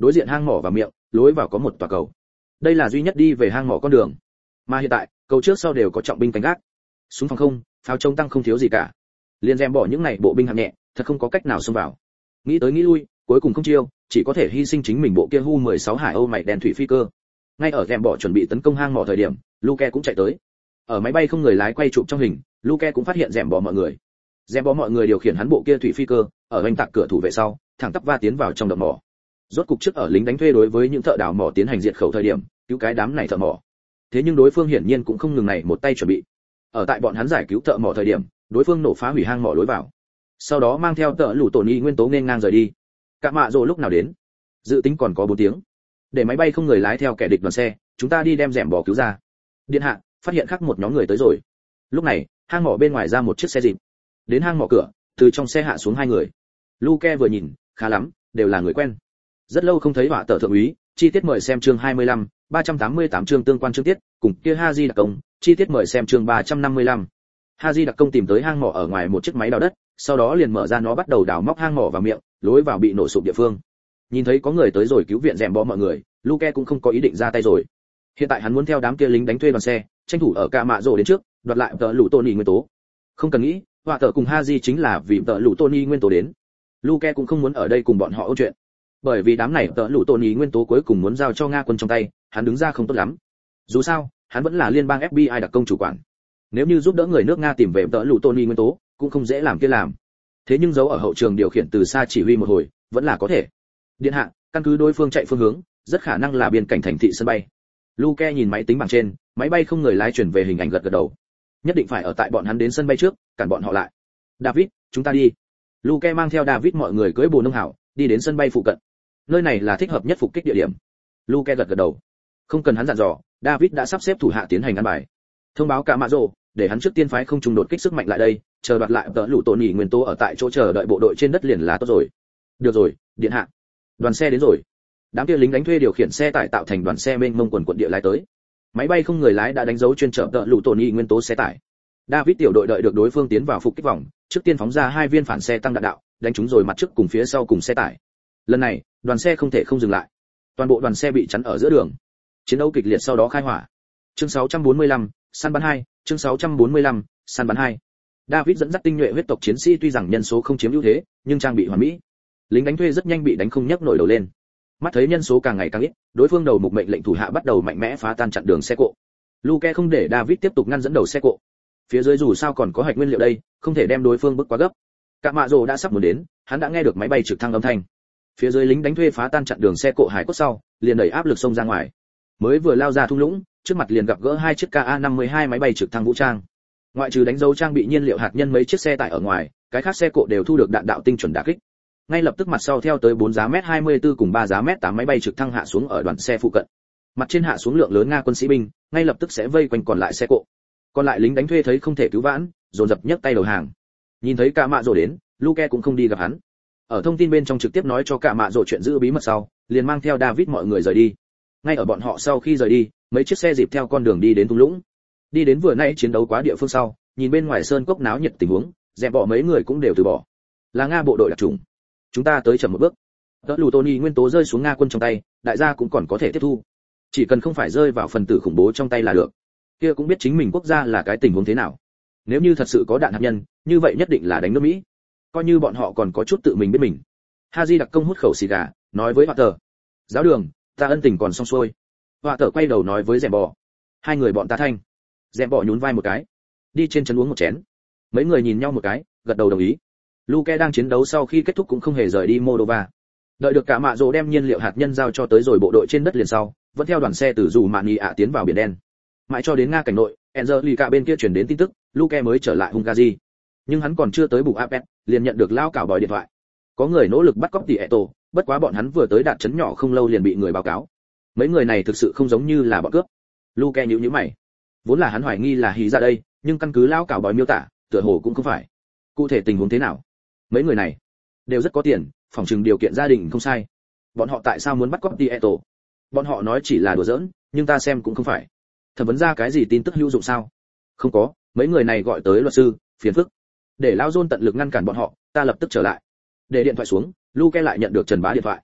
A: đối diện hang mỏ và miệng lối vào có một tòa cầu. Đây là duy nhất đi về hang mỏ con đường, mà hiện tại cầu trước sau đều có trọng binh canh gác, súng phòng không, pháo chống tăng không thiếu gì cả. Liên dèm bỏ những này bộ binh hạng nhẹ, thật không có cách nào xông vào. Nghĩ tới nghĩ lui, cuối cùng không chiêu, chỉ có thể hy sinh chính mình bộ kia hu mười sáu Hải Âu mày đen thủy phi cơ. Ngay ở dèm bỏ chuẩn bị tấn công hang mỏ thời điểm, Luke cũng chạy tới. Ở máy bay không người lái quay chụp trong hình, Luke cũng phát hiện dèm bỏ mọi người. Dèm bỏ mọi người điều khiển hắn bộ kia thủy phi cơ, ở anh tạc cửa thủ vệ sau, thẳng tắp va tiến vào trong động mỏ. Rốt cục trước ở lính đánh thuê đối với những thợ đào mỏ tiến hành diệt khẩu thời điểm, cứu cái đám này thợ mỏ. Thế nhưng đối phương hiển nhiên cũng không ngừng này một tay chuẩn bị. Ở tại bọn hắn giải cứu thợ mỏ thời điểm, đối phương nổ phá hủy hang mỏ lối vào. Sau đó mang theo tợ lũ tổn y nguyên tố nên ngang rời đi. Cả mạ rồ lúc nào đến? Dự tính còn có bốn tiếng. Để máy bay không người lái theo kẻ địch đoàn xe, chúng ta đi đem rèm bò cứu ra. Điện hạ, phát hiện khác một nhóm người tới rồi. Lúc này, hang mỏ bên ngoài ra một chiếc xe dịp. Đến hang mỏ cửa, từ trong xe hạ xuống hai người. Luke vừa nhìn, khá lắm, đều là người quen. Rất lâu không thấy họa tờ thượng úy, chi tiết mời xem chương hai mươi lăm, ba trăm tám mươi tám chương tương quan chương tiết, cùng kia Haji đặc công, chi tiết mời xem chương ba trăm năm mươi lăm. Haji đặc công tìm tới hang mỏ ở ngoài một chiếc máy đào đất, sau đó liền mở ra nó bắt đầu đào móc hang mỏ vào miệng, lối vào bị nổ sụp địa phương. Nhìn thấy có người tới rồi cứu viện rèm bó mọi người, Luke cũng không có ý định ra tay rồi. Hiện tại hắn muốn theo đám kia lính đánh thuê đoàn xe, tranh thủ ở cả mạ rồ đến trước, đoạt lại tờ lũ Tony nguyên tố. Không cần nghĩ, họa tờ cùng Haji chính là vì tờ lũ Tony nguyên tố đến. Luke cũng không muốn ở đây cùng bọn họ ôn chuyện, bởi vì đám này tờ lũ Tony nguyên tố cuối cùng muốn giao cho Nga quân trong tay, hắn đứng ra không tốt lắm. Dù sao, hắn vẫn là liên bang ép bê i đặc công chủ quản. Nếu như giúp đỡ người nước Nga tìm về tờ lũ Tony nguyên tố, cũng không dễ làm kia làm. Thế nhưng giấu ở hậu trường điều khiển từ xa chỉ huy một hồi, vẫn là có thể. Điện hạ, căn cứ đối phương chạy phương hướng, rất khả năng là biên cảnh thành thị sân bay. Luke nhìn máy tính bảng trên, máy bay không người lái chuyển về hình ảnh gật gật đầu. Nhất định phải ở tại bọn hắn đến sân bay trước, cản bọn họ lại. David, chúng ta đi. Luke mang theo David mọi người cưỡi bồ nông hảo, đi đến sân bay phụ cận. Nơi này là thích hợp nhất phục kích địa điểm. Luke gật gật đầu. Không cần hắn dặn dò, David đã sắp xếp thủ hạ tiến hành ăn bài. Thông báo cả mạ rồ, để hắn trước tiên phái không trùng đột kích sức mạnh lại đây, chờ đoạt lại tờ lũ tổn nhị nguyên tố ở tại chỗ chờ đợi bộ đội trên đất liền là tốt rồi. Được rồi, điện hạ. Đoàn xe đến rồi. Đám kia lính đánh thuê điều khiển xe tải tạo thành đoàn xe mênh mông quần quận địa lái tới. Máy bay không người lái đã đánh dấu chuyên chở tợ lũ tổn nhị nguyên tố xe tải. David tiểu đội đợi được đối phương tiến vào phục kích vòng, trước tiên phóng ra hai viên phản xe tăng đạn đạo, đánh chúng rồi mặt trước cùng phía sau cùng xe tải. Lần này, đoàn xe không thể không dừng lại. Toàn bộ đoàn xe bị chắn ở giữa đường. Chiến đấu kịch liệt sau đó khai hỏa. Chương sáu trăm bốn mươi lăm, săn bắn hai, chương sáu trăm bốn mươi lăm, săn bắn hai. David dẫn dắt tinh nhuệ huyết tộc chiến sĩ tuy rằng nhân số không chiếm ưu thế, nhưng trang bị hoàn mỹ. Lính đánh thuê rất nhanh bị đánh không nhấc nổi đầu lên. Mắt thấy nhân số càng ngày càng ít, đối phương đầu mục mệnh lệnh thủ hạ bắt đầu mạnh mẽ phá tan chặn đường xe cộ. Luke không để David tiếp tục ngăn dẫn đầu xe cộ. Phía dưới dù sao còn có hạch nguyên liệu đây, không thể đem đối phương bức quá gấp. Cả mạ rồ đã sắp muốn đến, hắn đã nghe được máy bay trực thăng âm thanh. Phía dưới lính đánh thuê phá tan chặn đường xe cộ hải cốt sau, liền đẩy áp lực xông ra ngoài. Mới vừa lao ra thung lũng, trước mặt liền gặp gỡ hai chiếc K A năm mươi hai máy bay trực thăng vũ trang. Ngoại trừ đánh dấu trang bị nhiên liệu hạt nhân mấy chiếc xe tải ở ngoài, cái khác xe cộ đều thu được đạn đạo tinh chuẩn đả kích. Ngay lập tức mặt sau theo tới bốn giá mét hai mươi tư cùng ba giá mét tám máy bay trực thăng hạ xuống ở đoàn xe phụ cận. Mặt trên hạ xuống lượng lớn Nga quân sĩ binh, ngay lập tức sẽ vây quanh còn lại xe cộ. Còn lại lính đánh thuê thấy không thể cứu vãn, dồn dập nhấc tay đầu hàng. Nhìn thấy cả mạ rồ đến, Luke cũng không đi gặp hắn. Ở thông tin bên trong trực tiếp nói cho cả mạ rồ chuyện giữ bí mật sau, liền mang theo David mọi người rời đi. Ngay ở bọn họ sau khi rời đi, mấy chiếc xe dịp theo con đường đi đến thung lũng. Đi đến vừa nãy chiến đấu quá địa phương sau, nhìn bên ngoài sơn cốc náo nhiệt tình huống, dẹp bỏ mấy người cũng đều từ bỏ. Là Nga bộ đội đặc chủng. Chúng ta tới chậm một bước. Tớ lù Tony nguyên tố rơi xuống Nga quân trong tay, đại gia cũng còn có thể tiếp thu. Chỉ cần không phải rơi vào phần tử khủng bố trong tay là được. Kia cũng biết chính mình quốc gia là cái tình huống thế nào. Nếu như thật sự có đạn hạt nhân, như vậy nhất định là đánh nước Mỹ. Coi như bọn họ còn có chút tự mình biết mình. Haji đặc công hút khẩu xì gà, nói với Họa Tờ: "Giáo đường, ta ân tình còn xong xuôi." Họa Tờ quay đầu nói với Dẻm Bò: "Hai người bọn ta thanh." Dẻm Bò nhún vai một cái: "Đi trên chân uống một chén." Mấy người nhìn nhau một cái, gật đầu đồng ý. Luke đang chiến đấu sau khi kết thúc cũng không hề rời đi Moldova. Đợi được cả mạ rồ đem nhiên liệu hạt nhân giao cho tới rồi bộ đội trên đất liền sau, vẫn theo đoàn xe từ dù mạn nhị ạ tiến vào biển đen. Mãi cho đến Nga cảnh nội, Angelica bên kia truyền đến tin tức, Luke mới trở lại Hungary. Nhưng hắn còn chưa tới Budapest, liền nhận được lao cảo bòi điện thoại. Có người nỗ lực bắt cóc tỷ Eto, bất quá bọn hắn vừa tới đạt trấn nhỏ không lâu liền bị người báo cáo. Mấy người này thực sự không giống như là bọn cướp. Luke nhíu nhíu mày. Vốn là hắn hoài nghi là hí ra đây, nhưng căn cứ lao cảo bòi miêu tả, tựa hồ cũng không phải. Cụ thể tình huống thế nào? Mấy người này đều rất có tiền, phòng trừng điều kiện gia đình không sai. Bọn họ tại sao muốn bắt cóc tỷ Eto? Bọn họ nói chỉ là đùa giỡn, nhưng ta xem cũng không phải. Thẩm vấn ra cái gì tin tức hữu dụng sao? Không có, mấy người này gọi tới luật sư, phiền phức. Để lão John tận lực ngăn cản bọn họ, ta lập tức trở lại. Để điện thoại xuống, Luke lại nhận được Trần Bá điện thoại.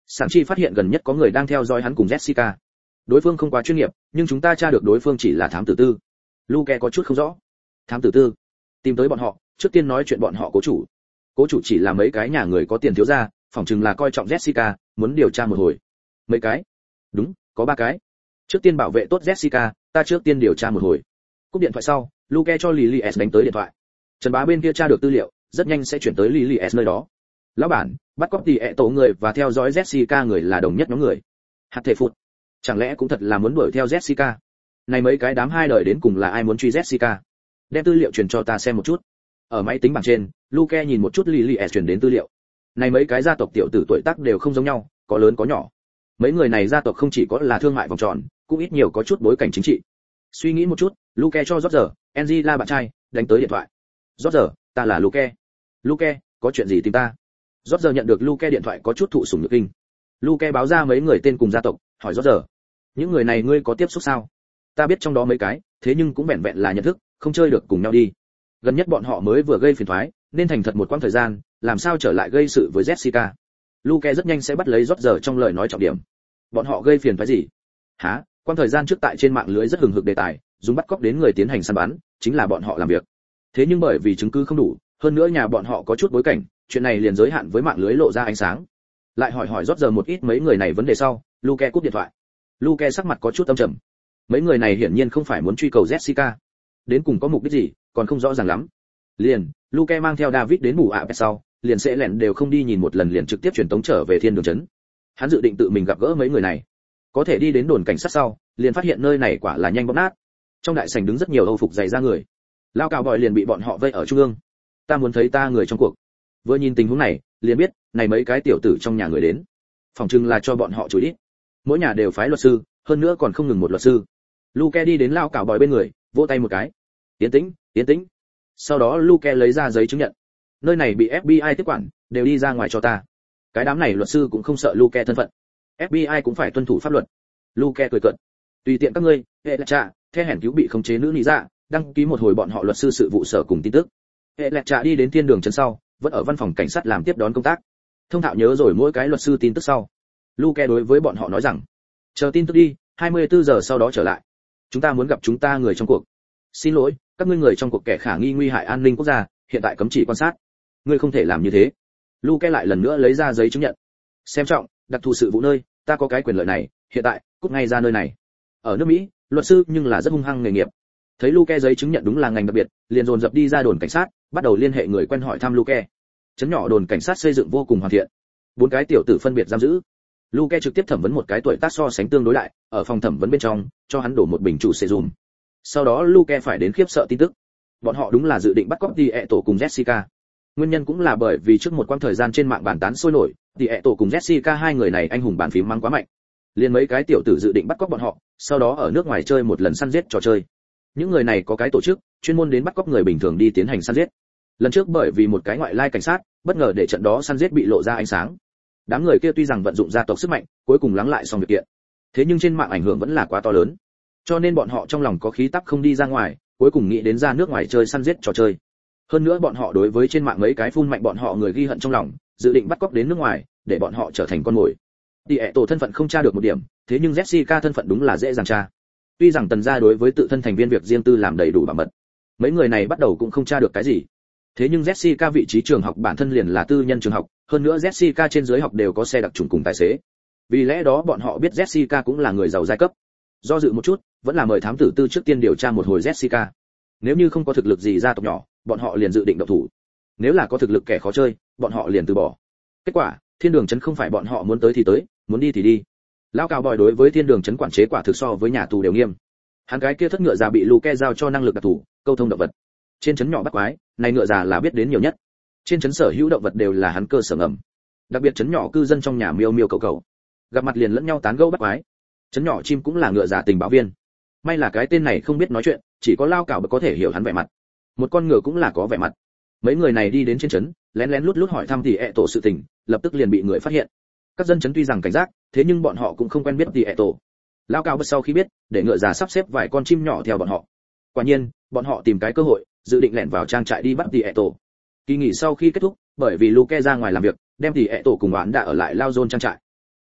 A: Sáng chi phát hiện gần nhất có người đang theo dõi hắn cùng Jessica. Đối phương không quá chuyên nghiệp, nhưng chúng ta tra được đối phương chỉ là thám tử tư. Luke có chút không rõ. Thám tử tư? Tìm tới bọn họ, trước tiên nói chuyện bọn họ cố chủ. Cố chủ chỉ là mấy cái nhà người có tiền thiếu gia, phỏng chừng là coi trọng Jessica, muốn điều tra một hồi. Mấy cái? Đúng, có ba cái. Trước tiên bảo vệ tốt Jessica, ta trước tiên điều tra một hồi. Cúp điện thoại sau, Luke cho Lily S đánh tới điện thoại. Trần Bá bên kia tra được tư liệu, rất nhanh sẽ chuyển tới Lily S nơi đó. Lão bản, bắt cóc tỷ ẹ tổ người và theo dõi Jessica người là đồng nhất nhóm người. Hạt thể phụt. Chẳng lẽ cũng thật là muốn đuổi theo Jessica? Này mấy cái đám hai đời đến cùng là ai muốn truy Jessica? Đem tư liệu truyền cho ta xem một chút. Ở máy tính bảng trên, Luke nhìn một chút Lily S truyền đến tư liệu. Này mấy cái gia tộc tiểu tử tuổi tác đều không giống nhau, có lớn có nhỏ. Mấy người này gia tộc không chỉ có là thương mại vòng tròn, cũng ít nhiều có chút bối cảnh chính trị. Suy nghĩ một chút, Luke cho Roger, Angela bạn trai, đánh tới điện thoại. Roger, ta là Luke. Luke, có chuyện gì tìm ta? Roger nhận được Luke điện thoại có chút thụ sủng nhược kinh. Luke báo ra mấy người tên cùng gia tộc, hỏi Roger, những người này ngươi có tiếp xúc sao? Ta biết trong đó mấy cái, thế nhưng cũng vẹn vẹn là nhận thức, không chơi được cùng nhau đi. Gần nhất bọn họ mới vừa gây phiền toái, nên thành thật một quãng thời gian, làm sao trở lại gây sự với Jessica. Luke rất nhanh sẽ bắt lấy Roger trong lời nói trọng điểm. Bọn họ gây phiền toái gì? Hả? Quãng thời gian trước tại trên mạng lưới rất hừng hực đề tài, dùng bắt cóc đến người tiến hành săn bắn, chính là bọn họ làm việc. Thế nhưng bởi vì chứng cứ không đủ, hơn nữa nhà bọn họ có chút bối cảnh, chuyện này liền giới hạn với mạng lưới lộ ra ánh sáng. Lại hỏi hỏi Roger một ít mấy người này vấn đề sau, Luke cúp điện thoại. Luke sắc mặt có chút âm trầm. Mấy người này hiển nhiên không phải muốn truy cầu Jessica. Đến cùng có mục đích gì, còn không rõ ràng lắm. Liền, Luke mang theo David đến mù ạ à sau, liền sẽ lẻn đều không đi nhìn một lần liền trực tiếp chuyển tống trở về thiên đường trấn. Hắn dự định tự mình gặp gỡ mấy người này. Có thể đi đến đồn cảnh sát sau, liền phát hiện nơi này quả là nhanh bóp nát. Trong đại sảnh đứng rất nhiều Âu phục dày ra người. Lao cào bòi liền bị bọn họ vây ở trung ương. Ta muốn thấy ta người trong cuộc. Vừa nhìn tình huống này, liền biết, này mấy cái tiểu tử trong nhà người đến. Phòng trưng là cho bọn họ chửi đi. Mỗi nhà đều phái luật sư, hơn nữa còn không ngừng một luật sư. Luke đi đến Lao cào bòi bên người, vỗ tay một cái. Tiến tĩnh, tiến tĩnh. Sau đó Luke lấy ra giấy chứng nhận. Nơi này bị ép bê i tiếp quản, đều đi ra ngoài cho ta. Cái đám này luật sư cũng không sợ Luke thân phận. ép bê i cũng phải tuân thủ pháp luật. Luke cười cợt. Tùy tiện các ngươi, hệ là trà, theo hẻn cứu bị khống chế nữ lý dạ, đăng ký một hồi bọn họ luật sư sự vụ sở cùng tin tức. Hệ là trà đi đến thiên đường chân sau, vẫn ở văn phòng cảnh sát làm tiếp đón công tác. Thông thạo nhớ rồi mỗi cái luật sư tin tức sau. Luke đối với bọn họ nói rằng, chờ tin tức đi, hai mươi bốn giờ sau đó trở lại. Chúng ta muốn gặp chúng ta người trong cuộc. Xin lỗi, các ngươi người trong cuộc kẻ khả nghi nguy hại an ninh quốc gia, hiện tại cấm chỉ quan sát. Ngươi không thể làm như thế. Luke lại lần nữa lấy ra giấy chứng nhận. Xem trọng, đặc thù sự vụ nơi, ta có cái quyền lợi này, hiện tại, cút ngay ra nơi này. Ở nước Mỹ, luật sư nhưng là rất hung hăng nghề nghiệp. Thấy Luke giấy chứng nhận đúng là ngành đặc biệt, liền dồn dập đi ra đồn cảnh sát, bắt đầu liên hệ người quen hỏi thăm Luke. Chấn nhỏ đồn cảnh sát xây dựng vô cùng hoàn thiện. Bốn cái tiểu tử phân biệt giam giữ. Luke trực tiếp thẩm vấn một cái tuổi tác so sánh tương đối đại, ở phòng thẩm vấn bên trong, cho hắn đổ một bình chủ sử. Sau đó Luke phải đến khiếp sợ tin tức. Bọn họ đúng là dự định bắt cóc tỷ ẹ tổ cùng Jessica. Nguyên nhân cũng là bởi vì trước một quãng thời gian trên mạng bàn tán sôi nổi, tỷ ẹ tổ cùng Jessica hai người này anh hùng bàn phím mang quá mạnh. Liên mấy cái tiểu tử dự định bắt cóc bọn họ, sau đó ở nước ngoài chơi một lần săn giết trò chơi. Những người này có cái tổ chức, chuyên môn đến bắt cóc người bình thường đi tiến hành săn giết. Lần trước bởi vì một cái ngoại lai cảnh sát, bất ngờ để trận đó săn giết bị lộ ra ánh sáng. Đám người kia tuy rằng vận dụng gia tộc sức mạnh, cuối cùng lắng lại xong việc kiện. Thế nhưng trên mạng ảnh hưởng vẫn là quá to lớn. Cho nên bọn họ trong lòng có khí tắc không đi ra ngoài, cuối cùng nghĩ đến ra nước ngoài chơi săn giết trò chơi. Hơn nữa bọn họ đối với trên mạng mấy cái phun mạnh bọn họ người ghi hận trong lòng, dự định bắt cóc đến nước ngoài, để bọn họ trở thành con mồi. Tỷ ẹ tổ thân phận không tra được một điểm, thế nhưng Jessica thân phận đúng là dễ dàng tra. Tuy rằng tần gia đối với tự thân thành viên việc riêng tư làm đầy đủ bảo mật, mấy người này bắt đầu cũng không tra được cái gì. Thế nhưng Jessica vị trí trường học bản thân liền là tư nhân trường học, hơn nữa Jessica trên dưới học đều có xe đặc trùng cùng tài xế. Vì lẽ đó bọn họ biết Jessica cũng là người giàu giai cấp. Do dự một chút, vẫn là mời thám tử tư trước tiên điều tra một hồi Jessica. Nếu như không có thực lực gì gia tộc nhỏ, bọn họ liền dự định động thủ. Nếu là có thực lực kẻ khó chơi, bọn họ liền từ bỏ. Kết quả, thiên đường trấn không phải bọn họ muốn tới thì tới, muốn đi thì đi. Lão cào bòi đối với thiên đường trấn quản chế quả thực so với nhà tù đều nghiêm. Hắn cái kia thất ngựa già bị Luke giao cho năng lực đặc thù, câu thông động vật. Trên trấn nhỏ bắt quái, này ngựa già là biết đến nhiều nhất. Trên trấn sở hữu động vật đều là hắn cơ sở ngầm. Đặc biệt trấn nhỏ cư dân trong nhà miêu miêu cầu cầu, gặp mặt liền lẫn nhau tán gẫu bắt quái. Trấn nhỏ chim cũng là ngựa già tình báo viên. May là cái tên này không biết nói chuyện, chỉ có Lao cào có thể hiểu hắn vẻ mặt. Một con ngựa cũng là có vẻ mặt. Mấy người này đi đến trên trấn, lén lén lút lút hỏi thăm tỷ ẹ tổ sự tình, lập tức liền bị người phát hiện. Các dân trấn tuy rằng cảnh giác, thế nhưng bọn họ cũng không quen biết tỷ ẹ tổ. Lao cào sau khi biết, để ngựa già sắp xếp vài con chim nhỏ theo bọn họ. Quả nhiên, bọn họ tìm cái cơ hội, dự định lẻn vào trang trại đi bắt tỷ ẹ tổ. Kỳ nghỉ sau khi kết thúc, bởi vì Luke ra ngoài làm việc, đem tỷ ẹ tổ cùng bạn đã ở lại Lao Zone trang trại.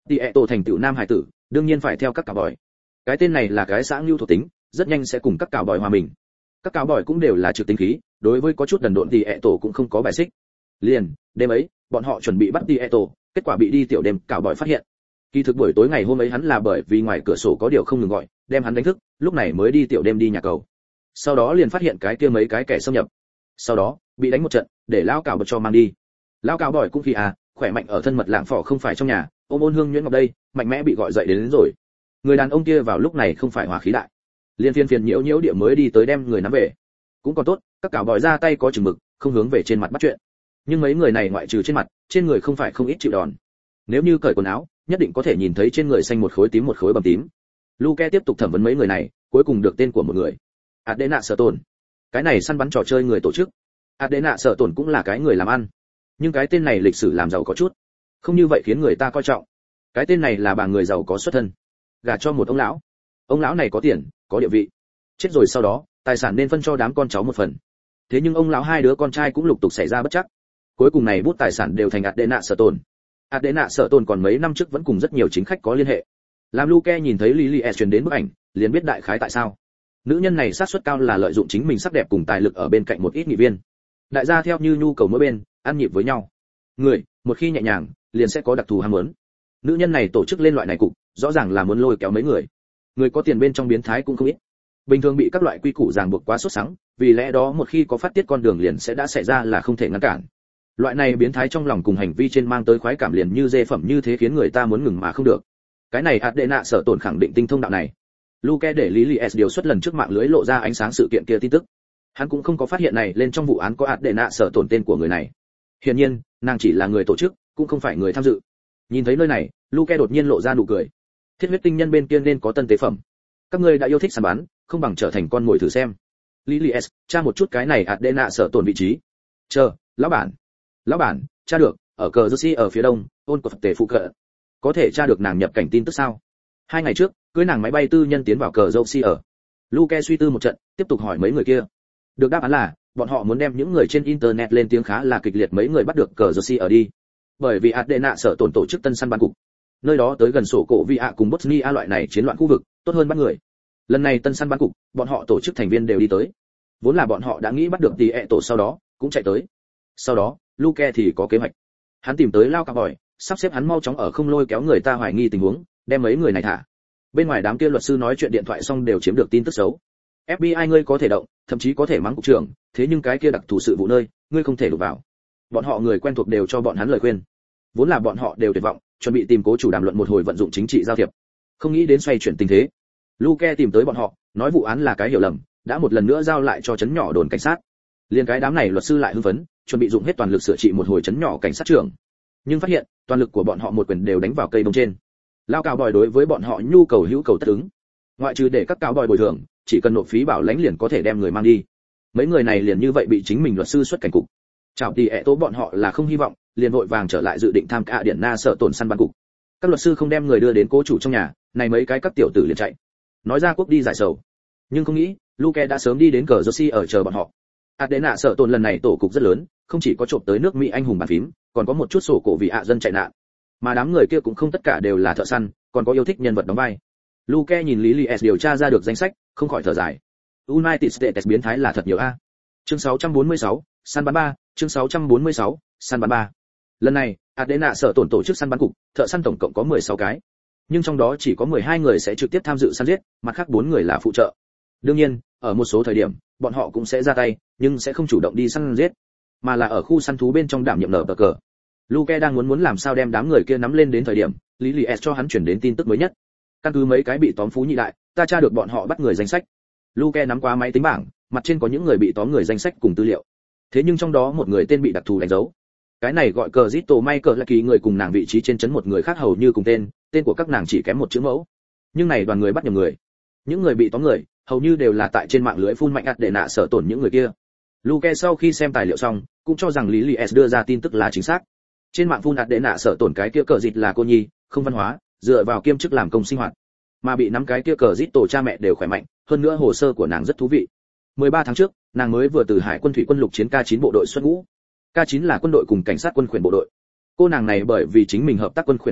A: Tieto thành tựu nam hải tử, đương nhiên phải theo các cào bòi. Cái tên này là cái xã lưu thuộc tính, rất nhanh sẽ cùng các cào bòi hòa mình. Các cào bòi cũng đều là trực tính khí, đối với có chút đần độn Tieto cũng không có bài xích. Liền, đêm ấy, bọn họ chuẩn bị bắt Tieto, kết quả bị đi tiểu đêm cào bòi phát hiện. Kỳ thực buổi tối ngày hôm ấy hắn là bởi vì ngoài cửa sổ có điều không ngừng gọi, đem hắn đánh thức, lúc này mới đi tiểu đêm đi nhà cầu. Sau đó liền phát hiện cái kia mấy cái kẻ xâm nhập. Sau đó, bị đánh một trận, để lão cào bòi cho mang đi. Lão cào bòi cũng khi à, khỏe mạnh ở thân mật lạng phỏ không phải trong nhà, ôm ôn hương nhuyễn ngọc đây, mạnh mẽ bị gọi dậy đến, đến rồi. Người đàn ông kia vào lúc này không phải hòa khí đại, liên phiên phiền nhiễu nhiễu địa mới đi tới đem người nắm về. Cũng còn tốt, các cào bòi ra tay có chừng mực, không hướng về trên mặt bắt chuyện. Nhưng mấy người này ngoại trừ trên mặt, trên người không phải không ít chịu đòn. Nếu như cởi quần áo, nhất định có thể nhìn thấy trên người xanh một khối tím một khối bầm tím. Luke tiếp tục thẩm vấn mấy người này, cuối cùng được tên của một người. Adena Sở Tồn. Cái này săn bắn trò chơi người tổ chức. Adena Sở Tồn cũng là cái người làm ăn. Nhưng cái tên này lịch sử làm giàu có chút. Không như vậy khiến người ta coi trọng. Cái tên này là bà người giàu có xuất thân. Gả cho một ông lão. Ông lão này có tiền, có địa vị. Chết rồi sau đó, tài sản nên phân cho đám con cháu một phần. Thế nhưng ông lão hai đứa con trai cũng lục tục xảy ra bất chắc. Cuối cùng này bút tài sản đều thành Adena Sở Tồn. Adena Sở Tồn còn mấy năm trước vẫn cùng rất nhiều chính khách có liên hệ. Làm Luke nhìn thấy Lily S truyền đến bức ảnh, liền biết đại khái tại sao. Nữ nhân này xác suất cao là lợi dụng chính mình sắc đẹp cùng tài lực ở bên cạnh một ít nghị viên. Đại gia theo như nhu cầu mỗi bên, ăn nhịp với nhau. Người, một khi nhẹ nhàng, liền sẽ có đặc thù ham muốn. Nữ nhân này tổ chức lên loại này cục, rõ ràng là muốn lôi kéo mấy người. Người có tiền bên trong biến thái cũng không ít. Bình thường bị các loại quy củ ràng buộc quá sốt sắng, vì lẽ đó một khi có phát tiết con đường liền sẽ đã xảy ra là không thể ngăn cản. Loại này biến thái trong lòng cùng hành vi trên mang tới khoái cảm liền như dê phẩm như thế khiến người ta muốn ngừng mà không được. Cái này Adena Sở Tồn khẳng định tinh thông đạo này. Luke để Lily S điều xuất lần trước mạng lưới lộ ra ánh sáng sự kiện kia tin tức. Hắn cũng không có phát hiện này lên trong vụ án có Adena Sở Tồn tên của người này. Hiển nhiên, nàng chỉ là người tổ chức, cũng không phải người tham dự. Nhìn thấy nơi này, Luke đột nhiên lộ ra nụ cười. Thiết huyết tinh nhân bên kia nên có tân tế phẩm. Các ngươi đã yêu thích săn bắn, không bằng trở thành con mồi thử xem. Lily S, tra một chút cái này Adena Sở Tồn vị trí. Chờ, lão bản. Lão bản, tra được, ở cờ Jersey ở phía đông, ôn của Phật tề phụ cận. Có thể tra được nàng nhập cảnh tin tức sao? Hai ngày trước, cưới nàng máy bay tư nhân tiến vào cờ Jersey ở. Luke suy tư một trận, tiếp tục hỏi mấy người kia. Được đáp án là, bọn họ muốn đem những người trên internet lên tiếng khá là kịch liệt mấy người bắt được cờ Jersey ở đi. Bởi vì Adena Sở Tồn tổ chức tân săn bắn cục. Nơi đó tới gần sổ cổ Vi ạ cùng Bosnia loại này chiến loạn khu vực, tốt hơn bắt người. Lần này tân săn bắn cục, bọn họ tổ chức thành viên đều đi tới. Vốn là bọn họ đã nghĩ bắt được tỷ ẹ tổ sau đó, cũng chạy tới. Sau đó, Luke thì có kế hoạch. Hắn tìm tới Lao Cà Bòi, sắp xếp hắn mau chóng ở không lôi kéo người ta hoài nghi tình huống, đem mấy người này thả. Bên ngoài đám kia luật sư nói chuyện điện thoại xong đều chiếm được tin tức xấu. ép bê i ngươi có thể động, thậm chí có thể mắng cục trưởng, thế nhưng cái kia đặc thù sự vụ nơi, ngươi không thể đụng vào. Bọn họ người quen thuộc đều cho bọn hắn lời khuyên. Vốn là bọn họ đều tuyệt vọng, chuẩn bị tìm cố chủ đàm luận một hồi vận dụng chính trị giao thiệp. Không nghĩ đến xoay chuyển tình thế. Luke tìm tới bọn họ, nói vụ án là cái hiểu lầm, đã một lần nữa giao lại cho trấn nhỏ đồn cảnh sát. Liên cái đám này luật sư lại hưng phấn, chuẩn bị dùng hết toàn lực sửa trị một hồi trấn nhỏ cảnh sát trưởng. Nhưng phát hiện, toàn lực của bọn họ một quyền đều đánh vào cây đông trên. Lao cào bòi đối với bọn họ nhu cầu hữu cầu tất ứng. Ngoại trừ để các cào bòi bồi thường, chỉ cần nộp phí bảo lãnh liền có thể đem người mang đi. Mấy người này liền như vậy bị chính mình luật sư xuất cảnh cục. Chào tỷ ẹ tố bọn họ là không hy vọng, liền vội vàng trở lại dự định tham cả điện na Sở Tồn săn bắn cục. Các luật sư không đem người đưa đến cố chủ trong nhà, này mấy cái các tiểu tử liền chạy. Nói ra quốc đi giải sầu. Nhưng không nghĩ, Luke đã sớm đi đến cờ Jersey ở chờ bọn họ. Adena Sở Tồn lần này tổ cục rất lớn, không chỉ có trộm tới nước Mỹ anh hùng bàn phím, còn có một chút sổ cổ vì ạ dân chạy nạn. Mà đám người kia cũng không tất cả đều là thợ săn, còn có yêu thích nhân vật đóng vai. Luke nhìn Lily S điều tra ra được danh sách, không khỏi thở dài. United States biến thái là thật nhiều a. Chương sáu trăm bốn mươi sáu, săn bắn ba, chương sáu trăm bốn mươi sáu, săn bắn ba. Lần này, Adena Sở Tồn tổ chức săn bắn cục, thợ săn tổng cộng có mười sáu cái. Nhưng trong đó chỉ có mười hai người sẽ trực tiếp tham dự săn giết, mặt khác bốn người là phụ trợ. Đương nhiên, ở một số thời điểm, bọn họ cũng sẽ ra tay, nhưng sẽ không chủ động đi săn giết, mà là ở khu săn thú bên trong đảm nhiệm nở cờ. Luke đang muốn muốn làm sao đem đám người kia nắm lên đến thời điểm, Lily S cho hắn chuyển đến tin tức mới nhất. Căn cứ mấy cái bị tóm phú nhị đại, ta tra được bọn họ bắt người danh sách. Luke nắm qua máy tính bảng, mặt trên có những người bị tóm người danh sách cùng tư liệu. Thế nhưng trong đó một người tên bị đặc thù đánh dấu. Cái này gọi cờ Zito Michael là kỳ người cùng nàng vị trí trên chấn một người khác hầu như cùng tên, tên của các nàng chỉ kém một chữ mẫu. Nhưng này đoàn người bắt nhầm người. Những người bị tóm người, hầu như đều là tại trên mạng lưới phun mạnh ắt để nạ Sở Tồn những người kia. Luke sau khi xem tài liệu xong, cũng cho rằng Lily S đưa ra tin tức là chính xác. Trên mạng phun ắt để nạ Sở Tồn cái kia cờ dịch là cô nhi, không văn hóa, dựa vào kiêm chức làm công sinh hoạt. Mà bị nắm cái kia cờ dịch tổ cha mẹ đều khỏe mạnh, hơn nữa hồ sơ của nàng rất thú vị. mười ba tháng trước, nàng mới vừa từ Hải quân thủy quân lục chiến K chín bộ đội xuất ngũ. K chín là quân đội cùng cảnh sát quân khuyển bộ đội. Cô nàng này bởi vì chính mình hợp tác quân khuyển chết trận,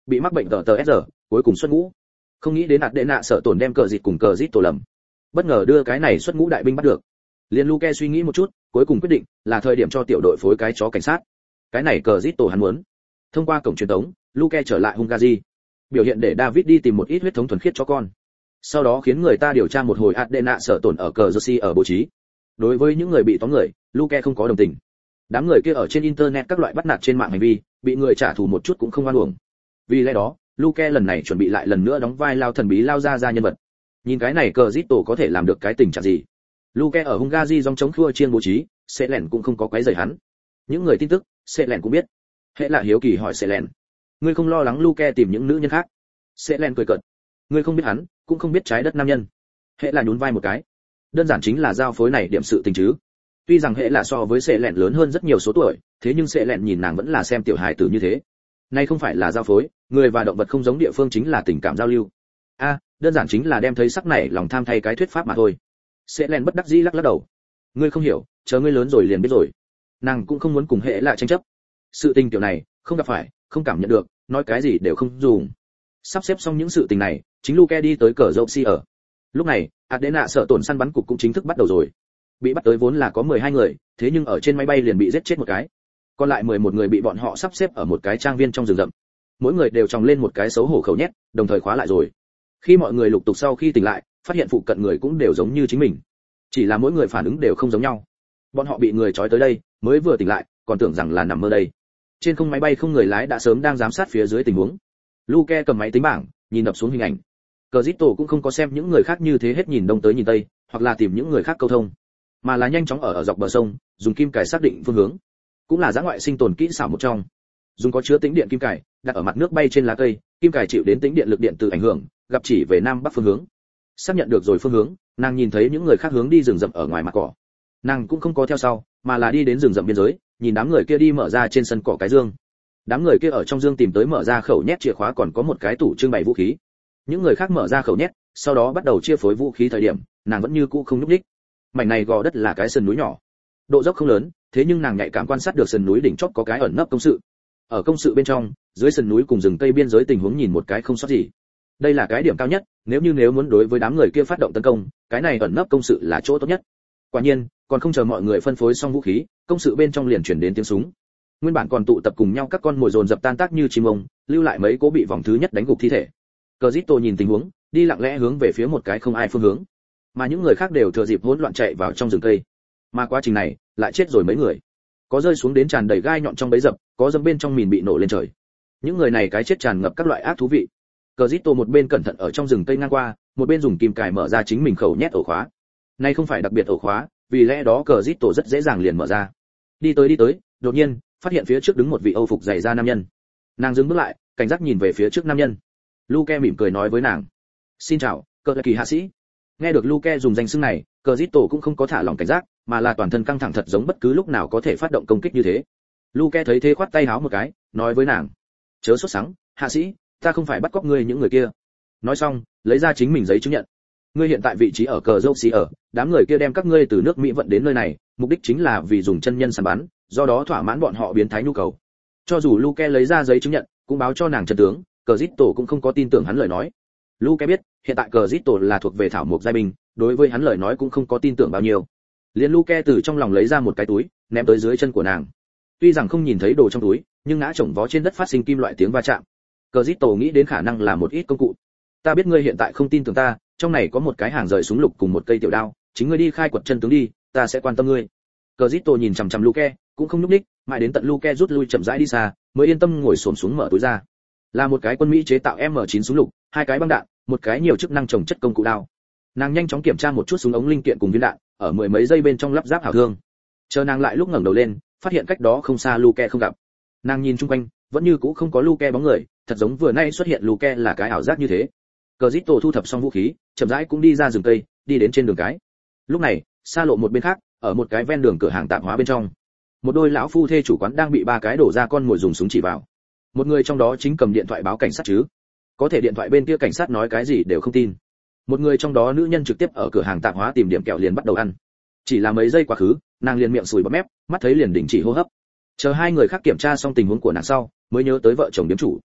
A: bị mắc bệnh tờ tờ s cuối cùng xuất ngũ. Không nghĩ đến ạt đệ nạ sợ tổn đem cờ dịt cùng cờ dít tổ lầm, bất ngờ đưa cái này xuất ngũ đại binh bắt được. Liên Luke suy nghĩ một chút, cuối cùng quyết định là thời điểm cho tiểu đội phối cái chó cảnh sát. Cái này cờ dít tổ hắn muốn. Thông qua cổng truyền tống, Luke trở lại Hungary, biểu hiện để David đi tìm một ít huyết thống thuần khiết cho con. Sau đó khiến người ta điều tra một hồi Adena sợ tổn ở cờ Jersey ở bố trí. Đối với những người bị tóm người, Luke không có đồng tình. Đám người kia ở trên internet các loại bắt nạt trên mạng hành vi, bị người trả thù một chút cũng không oan uổng. Vì lẽ đó, Luke lần này chuẩn bị lại lần nữa đóng vai lao thần bí lao ra ra nhân vật. Nhìn cái này cờ Zito có thể làm được cái tình trạng gì? Luke ở Hungary dòng chống khua chiên bố trí, sẽ lẻn cũng không có quấy rầy hắn. Những người tin tức, sẽ lẻn cũng biết. Hệ là hiếu kỳ hỏi sẽ lẻn, ngươi không lo lắng Luke tìm những nữ nhân khác? Sẽ lẻn cười cợt, ngươi không biết hắn, cũng không biết trái đất nam nhân. Hệ là nhún vai một cái, đơn giản chính là giao phối này điểm sự tình chứ. Tuy rằng hệ là so với sẽ lẻn lớn hơn rất nhiều số tuổi, thế nhưng sẽ lẻn nhìn nàng vẫn là xem tiểu hài tử như thế. Nay không phải là giao phối, người và động vật không giống địa phương chính là tình cảm giao lưu. A, à, đơn giản chính là đem thấy sắc này lòng tham thay cái thuyết pháp mà thôi. Sẽ lẻn bất đắc dĩ lắc lắc đầu, ngươi không hiểu, chờ ngươi lớn rồi liền biết rồi. Nàng cũng không muốn cùng hệ là tranh chấp. Sự tình tiểu này, không gặp phải, không cảm nhận được, nói cái gì đều không dùng. Sắp xếp xong những sự tình này, chính Luke đi tới cờ Jersey ở. Lúc này, Adena sợ tổn săn bắn cục cũng chính thức bắt đầu rồi. Bị bắt tới vốn là có mười hai người, thế nhưng ở trên máy bay liền bị giết chết một cái. Còn lại mười một người bị bọn họ sắp xếp ở một cái trang viên trong rừng rậm. Mỗi người đều tròng lên một cái xấu hổ khẩu nhét, đồng thời khóa lại rồi. Khi mọi người lục tục sau khi tỉnh lại, phát hiện phụ cận người cũng đều giống như chính mình. Chỉ là mỗi người phản ứng đều không giống nhau. Bọn họ bị người trói tới đây, mới vừa tỉnh lại, còn tưởng rằng là nằm mơ đây. Trên không máy bay không người lái đã sớm đang giám sát phía dưới tình huống. Luke cầm máy tính bảng, nhìn đập xuống hình ảnh. Cờ Zito cũng không có xem những người khác như thế hết nhìn đông tới nhìn tây, hoặc là tìm những người khác câu thông, mà là nhanh chóng ở ở dọc bờ sông, dùng kim cài xác định phương hướng. Cũng là giã ngoại sinh tồn kỹ xảo một trong. Dùng có chứa tĩnh điện kim cài, đặt ở mặt nước bay trên lá cây, kim cài chịu đến tĩnh điện lực điện từ ảnh hưởng, gặp chỉ về nam bắc phương hướng. Xác nhận được rồi phương hướng, nàng nhìn thấy những người khác hướng đi rừng rậm ở ngoài mặt cỏ. Nàng cũng không có theo sau, mà là đi đến rừng rậm biên giới, nhìn đám người kia đi mở ra trên sân cỏ cái dương. Đám người kia ở trong dương tìm tới mở ra khẩu nhét chìa khóa, còn có một cái tủ trưng bày vũ khí. Những người khác mở ra khẩu nhét, sau đó bắt đầu chia phối vũ khí thời điểm, nàng vẫn như cũ không nhúc nhích. Mảnh này gò đất là cái sườn núi nhỏ, độ dốc không lớn, thế nhưng nàng nhạy cảm quan sát được sườn núi đỉnh chót có cái ẩn nấp công sự. Ở công sự bên trong, dưới sườn núi cùng rừng cây biên giới tình huống nhìn một cái không sót gì. Đây là cái điểm cao nhất, nếu như nếu muốn đối với đám người kia phát động tấn công, cái này ẩn nấp công sự là chỗ tốt nhất. Quả nhiên, còn không chờ mọi người phân phối xong vũ khí, công sự bên trong liền chuyển đến tiếng súng. Nguyên bản còn tụ tập cùng nhau các con mồi dồn dập tan tác như chim ông, lưu lại mấy cố bị vòng thứ nhất đánh gục thi thể. Cờ Zito nhìn tình huống, đi lặng lẽ hướng về phía một cái không ai phương hướng, mà những người khác đều thừa dịp hỗn loạn chạy vào trong rừng cây. Mà quá trình này, lại chết rồi mấy người. Có rơi xuống đến tràn đầy gai nhọn trong bẫy dập, có dẫm bên trong mìn bị nổ lên trời. Những người này cái chết tràn ngập các loại ác thú vị. Cờ Zito một bên cẩn thận ở trong rừng cây ngang qua, một bên dùng kim cài mở ra chính mình khẩu nhét ổ khóa. Nay không phải đặc biệt ổ khóa, vì lẽ đó cờ Zito rất dễ dàng liền mở ra. Đi tới đi tới, đột nhiên phát hiện phía trước đứng một vị Âu phục dày da nam nhân. Nàng dừng bước lại, cảnh giác nhìn về phía trước nam nhân. Luke mỉm cười nói với nàng, xin chào, cờ kỳ hạ sĩ. Nghe được Luke dùng danh xưng này, cờ Zito cũng không có thả lỏng cảnh giác, mà là toàn thân căng thẳng thật giống bất cứ lúc nào có thể phát động công kích như thế. Luke thấy thế khoát tay háo một cái, nói với nàng, chớ sốt sắng, hạ sĩ, ta không phải bắt cóc ngươi những người kia. Nói xong, lấy ra chính mình giấy chứng nhận. Ngươi hiện tại vị trí ở cờ dâu xí ở, đám người kia đem các ngươi từ nước Mỹ vận đến nơi này, mục đích chính là vì dùng chân nhân săn bắn, do đó thỏa mãn bọn họ biến thái nhu cầu. Cho dù Luke lấy ra giấy chứng nhận, cũng báo cho nàng chân tướng, cờ Zito cũng không có tin tưởng hắn lời nói. Luke biết, hiện tại cờ Zito là thuộc về thảo mộc giai binh, đối với hắn lời nói cũng không có tin tưởng bao nhiêu. Liên Luke từ trong lòng lấy ra một cái túi, ném tới dưới chân của nàng. Tuy rằng không nhìn thấy đồ trong túi, nhưng ngã chồng vó trên đất phát sinh kim loại tiếng va chạm. Cờ Zito nghĩ đến khả năng là một ít công cụ. Ta biết ngươi hiện tại không tin tưởng ta, trong này có một cái hàng rời súng lục cùng một cây tiểu đao, chính ngươi đi khai quật chân tướng đi, ta sẽ quan tâm ngươi. Cờ Zito nhìn chằm chằm Luke, cũng không nhúc nhích, mãi đến tận Luke rút lui chậm rãi đi xa, mới yên tâm ngồi xổm xuống mở túi ra. Là một cái quân Mỹ chế tạo M chín súng lục, hai cái băng đạn, một cái nhiều chức năng trồng chất công cụ đao. Nàng nhanh chóng kiểm tra một chút súng ống linh kiện cùng viên đạn, ở mười mấy giây bên trong lắp ráp hảo thương. Chờ nàng lại lúc ngẩng đầu lên, phát hiện cách đó không xa Luke không gặp. Nàng nhìn chung quanh, vẫn như cũ không có Luke bóng người, thật giống vừa nay xuất hiện Luke là cái ảo giác như thế. Cờ Zito thu thập xong vũ khí, chậm rãi cũng đi ra rừng cây, đi đến trên đường cái. Lúc này, xa lộ một bên khác, ở một cái ven đường cửa hàng tạp hóa bên trong, một đôi lão phu thê chủ quán đang bị ba cái đổ ra con mồi dùng súng chỉ vào. Một người trong đó chính cầm điện thoại báo cảnh sát chứ, có thể điện thoại bên kia cảnh sát nói cái gì đều không tin. Một người trong đó nữ nhân trực tiếp ở cửa hàng tạp hóa tìm điểm kẹo liền bắt đầu ăn. Chỉ là mấy giây quá khứ, nàng liền miệng sùi bọt mép, mắt thấy liền đình chỉ hô hấp. Chờ hai người khác kiểm tra xong tình huống của nàng sau, mới nhớ tới vợ chồng điếm chủ.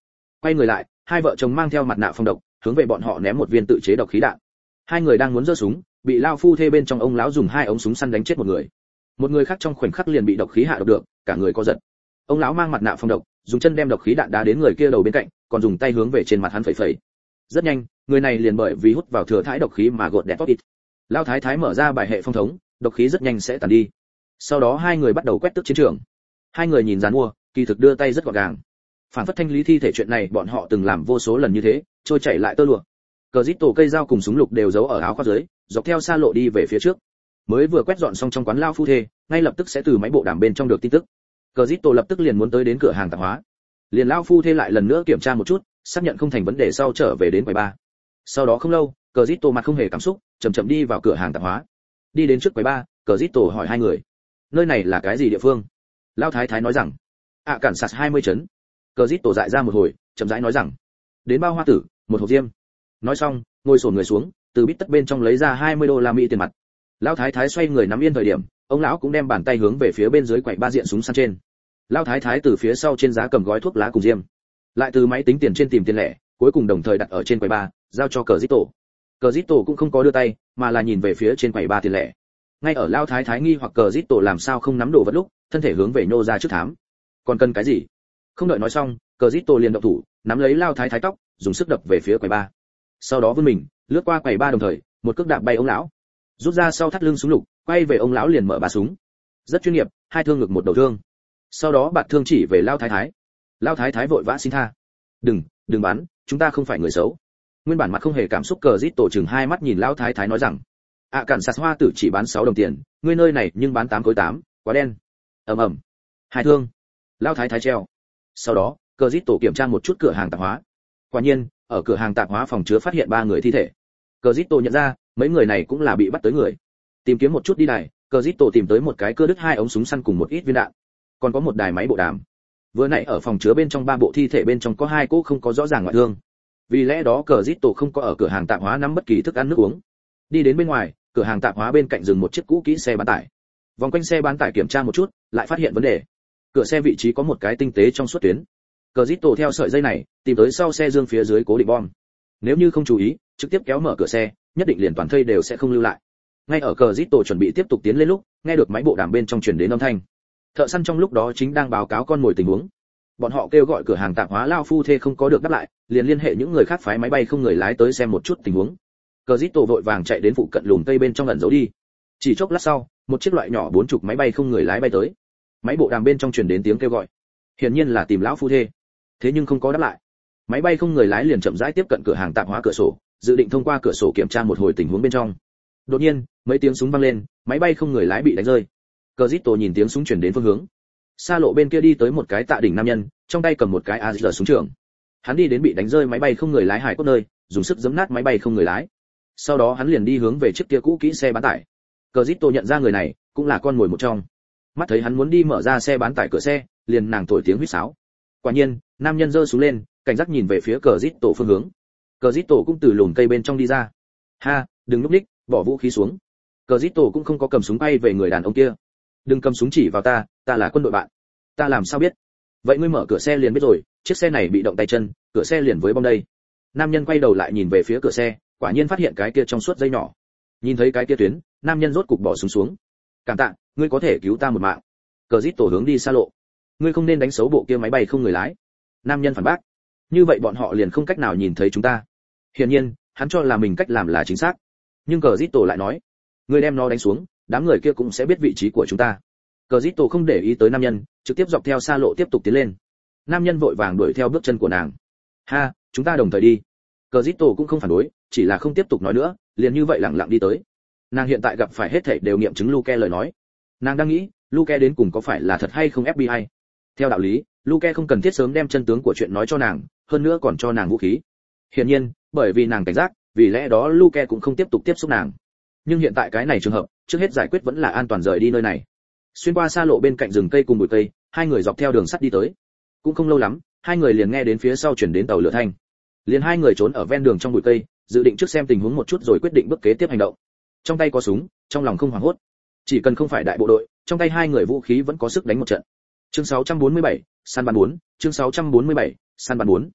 A: Quay người lại, hai vợ chồng mang theo mặt nạ phòng độc, hướng về bọn họ ném một viên tự chế độc khí đạn. Hai người đang muốn giơ súng, bị lao phu thê bên trong ông lão dùng hai ống súng săn đánh chết một người. Một người khác trong khoảnh khắc liền bị độc khí hạ độc được, cả người co giật. Ông lão mang mặt nạ phòng độc, dùng chân đem độc khí đạn đá đến người kia đầu bên cạnh, còn dùng tay hướng về trên mặt hắn phẩy phẩy. Rất nhanh, người này liền bởi vì hút vào thừa thãi độc khí mà gột đẹp tóc ít. Lao thái thái mở ra bài hệ phong thống, độc khí rất nhanh sẽ tàn đi. Sau đó hai người bắt đầu quét tước chiến trường. Hai người nhìn dàn mua, kỳ thực đưa tay rất gọn gàng. Phản phất thanh lý thi thể chuyện này bọn họ từng làm vô số lần như thế, trôi chảy lại tơ lụa. Cờ rít tổ cây dao cùng súng lục đều giấu ở áo khoác dưới, dọc theo xa lộ đi về phía trước. Mới vừa quét dọn xong trong quán lao phu thê, ngay lập tức sẽ từ máy bộ đàm bên trong được tin tức. Cờ rít tổ lập tức liền muốn tới đến cửa hàng tạp hóa. Liền lao phu thê lại lần nữa kiểm tra một chút, xác nhận không thành vấn đề sau trở về đến quầy ba. Sau đó không lâu, Cờ rít tổ mặt không hề cảm xúc, chậm chậm đi vào cửa hàng tạp hóa. Đi đến trước quầy ba, Cờ rít tổ hỏi hai người, nơi này là cái gì địa phương? Lao thái thái nói rằng, ạ cản sạt hai mươi chấn. Cờ rít tổ dại ra một hồi, chậm rãi nói rằng, đến bao hoa tử, một hộp diêm. Nói xong, ngồi xổm người xuống, từ bít tất bên trong lấy ra hai mươi đô la Mỹ tiền mặt. Lão thái thái xoay người nắm yên thời điểm, ông lão cũng đem bàn tay hướng về phía bên dưới quầy ba diện súng săn trên. Lão thái thái từ phía sau trên giá cầm gói thuốc lá cùng diêm, lại từ máy tính tiền trên tìm tiền lẻ, cuối cùng đồng thời đặt ở trên quầy ba, giao cho Cờ rít tổ. Cờ rít tổ cũng không có đưa tay, mà là nhìn về phía trên quầy ba tiền lẻ. Ngay ở Lão thái thái nghi hoặc Cờ rít tổ làm sao không nắm đồ vật lúc, thân thể hướng về nhô ra trước thám. Còn cần cái gì? Không đợi nói xong, Cờ rít tổ liền động thủ, nắm lấy Lão thái thái tóc, dùng sức đập về phía quầy ba. Sau đó vươn mình, lướt qua quầy ba đồng thời, một cước đạp bay ông lão, rút ra sau thắt lưng súng lục, quay về ông lão liền mở ba súng. Rất chuyên nghiệp, hai thương ngực một đầu thương. Sau đó bạt thương chỉ về Lão thái thái. Lão thái thái vội vã xin tha. "Đừng, đừng bắn, chúng ta không phải người xấu." Nguyên bản mặt không hề cảm xúc Cờ rít tổ chừng hai mắt nhìn Lão thái thái nói rằng, "ạ à, cản sạt hoa tử chỉ bán sáu đồng tiền, ngươi nơi này nhưng bán tám khối tám, quá đen." Ầm ầm. Hai thương. Lão thái thái treo. Sau đó, Cờ rít tổ kiểm tra một chút cửa hàng tạp hóa. Quả nhiên, ở cửa hàng tạp hóa phòng chứa phát hiện ba người thi thể. Cờ rít tổ nhận ra, mấy người này cũng là bị bắt tới người. Tìm kiếm một chút đi đài, Cờ rít tổ tìm tới một cái cưa đứt hai ống súng săn cùng một ít viên đạn, còn có một đài máy bộ đàm. Vừa nãy ở phòng chứa bên trong ba bộ thi thể bên trong có hai cỗ không có rõ ràng ngoại thương. Vì lẽ đó Cờ rít tổ không có ở cửa hàng tạp hóa nắm bất kỳ thức ăn nước uống. Đi đến bên ngoài, cửa hàng tạp hóa bên cạnh dừng một chiếc cũ kỹ xe bán tải. Vòng quanh xe bán tải kiểm tra một chút, lại phát hiện vấn đề. Cửa xe vị trí có một cái tinh tế trong suốt tuyến. Cờ rít tổ theo sợi dây này, tìm tới sau xe dương phía dưới cố định bom. Nếu như không chú ý, trực tiếp kéo mở cửa xe, nhất định liền toàn thây đều sẽ không lưu lại. Ngay ở Cờ rít tổ chuẩn bị tiếp tục tiến lên lúc, nghe được máy bộ đàm bên trong truyền đến âm thanh. Thợ săn trong lúc đó chính đang báo cáo con mồi tình huống. Bọn họ kêu gọi cửa hàng tạp hóa lao phu thê không có được đáp lại, liền liên hệ những người khác phái máy bay không người lái tới xem một chút tình huống. Cờ rít tổ vội vàng chạy đến phụ cận lùm cây bên trong ẩn giấu đi. Chỉ chốc lát sau, một chiếc loại nhỏ bốn chục máy bay không người lái bay tới. Máy bộ đàm bên trong truyền đến tiếng kêu gọi. Hiển nhiên là tìm lão phu thê. Thế nhưng không có đáp lại. Máy bay không người lái liền chậm rãi tiếp cận cửa hàng tạp hóa cửa sổ, dự định thông qua cửa sổ kiểm tra một hồi tình huống bên trong. Đột nhiên, mấy tiếng súng vang lên, máy bay không người lái bị đánh rơi. Cờ rít tổ nhìn tiếng súng chuyển đến phương hướng. Xa lộ bên kia đi tới một cái tạ đỉnh nam nhân, trong tay cầm một cái a rờ súng trường. Hắn đi đến bị đánh rơi máy bay không người lái hải cốt nơi, dùng sức giẫm nát máy bay không người lái. Sau đó hắn liền đi hướng về chiếc kia cũ kỹ xe bán tải. Cờ rít tổ nhận ra người này, cũng là con mồi một trong. Mắt thấy hắn muốn đi mở ra xe bán tải cửa xe, liền nàng thổi tiếng huýt sáo. Quả nhiên, nam nhân giơ súng lên, cảnh giác nhìn về phía Cờ rít tổ phương hướng. Cờ rít tổ cũng từ lùm cây bên trong đi ra. "Ha, đừng lúc ních, bỏ vũ khí xuống." Cờ rít tổ cũng không có cầm súng bay về người đàn ông kia. "Đừng cầm súng chỉ vào ta, ta là quân đội bạn." "Ta làm sao biết?" "Vậy ngươi mở cửa xe liền biết rồi, chiếc xe này bị động tay chân, cửa xe liền với bom đây." Nam nhân quay đầu lại nhìn về phía cửa xe, quả nhiên phát hiện cái kia trong suốt dây nhỏ. Nhìn thấy cái kia tuyến, nam nhân rốt cục bỏ súng xuống. "Cảm tạ, ngươi có thể cứu ta một mạng." Cờ rít tổ hướng đi xa lộ. "Ngươi không nên đánh xấu bộ kia máy bay không người lái." Nam nhân phản bác. "Như vậy bọn họ liền không cách nào nhìn thấy chúng ta." Hiển nhiên, hắn cho là mình cách làm là chính xác. Nhưng Cờ rít tổ lại nói, "Ngươi đem nó đánh xuống, đám người kia cũng sẽ biết vị trí của chúng ta." Cờ rít tổ không để ý tới nam nhân, trực tiếp dọc theo xa lộ tiếp tục tiến lên. Nam nhân vội vàng đuổi theo bước chân của nàng. "Ha, chúng ta đồng thời đi." Cờ rít tổ cũng không phản đối, chỉ là không tiếp tục nói nữa, liền như vậy lặng lặng đi tới. Nàng hiện tại gặp phải hết thảy đều nghiệm chứng Luke lời nói. Nàng đang nghĩ, Luke đến cùng có phải là thật hay không ép bê i. Theo đạo lý, Luke không cần thiết sớm đem chân tướng của chuyện nói cho nàng, hơn nữa còn cho nàng vũ khí. Hiển nhiên, bởi vì nàng cảnh giác, vì lẽ đó Luke cũng không tiếp tục tiếp xúc nàng. Nhưng hiện tại cái này trường hợp, trước hết giải quyết vẫn là an toàn rời đi nơi này. Xuyên qua xa lộ bên cạnh rừng cây cùng bụi cây, hai người dọc theo đường sắt đi tới. Cũng không lâu lắm, hai người liền nghe đến phía sau chuyển đến tàu lửa thanh. Liền hai người trốn ở ven đường trong bụi cây, dự định trước xem tình huống một chút rồi quyết định bước kế tiếp hành động. Trong tay có súng, trong lòng không hoảng hốt. Chỉ cần không phải đại bộ đội, trong tay hai người vũ khí vẫn có sức đánh một trận. Chương sáu trăm bốn mươi bảy, săn bắn bốn, chương sáu trăm bốn mươi bảy, săn bắn bốn.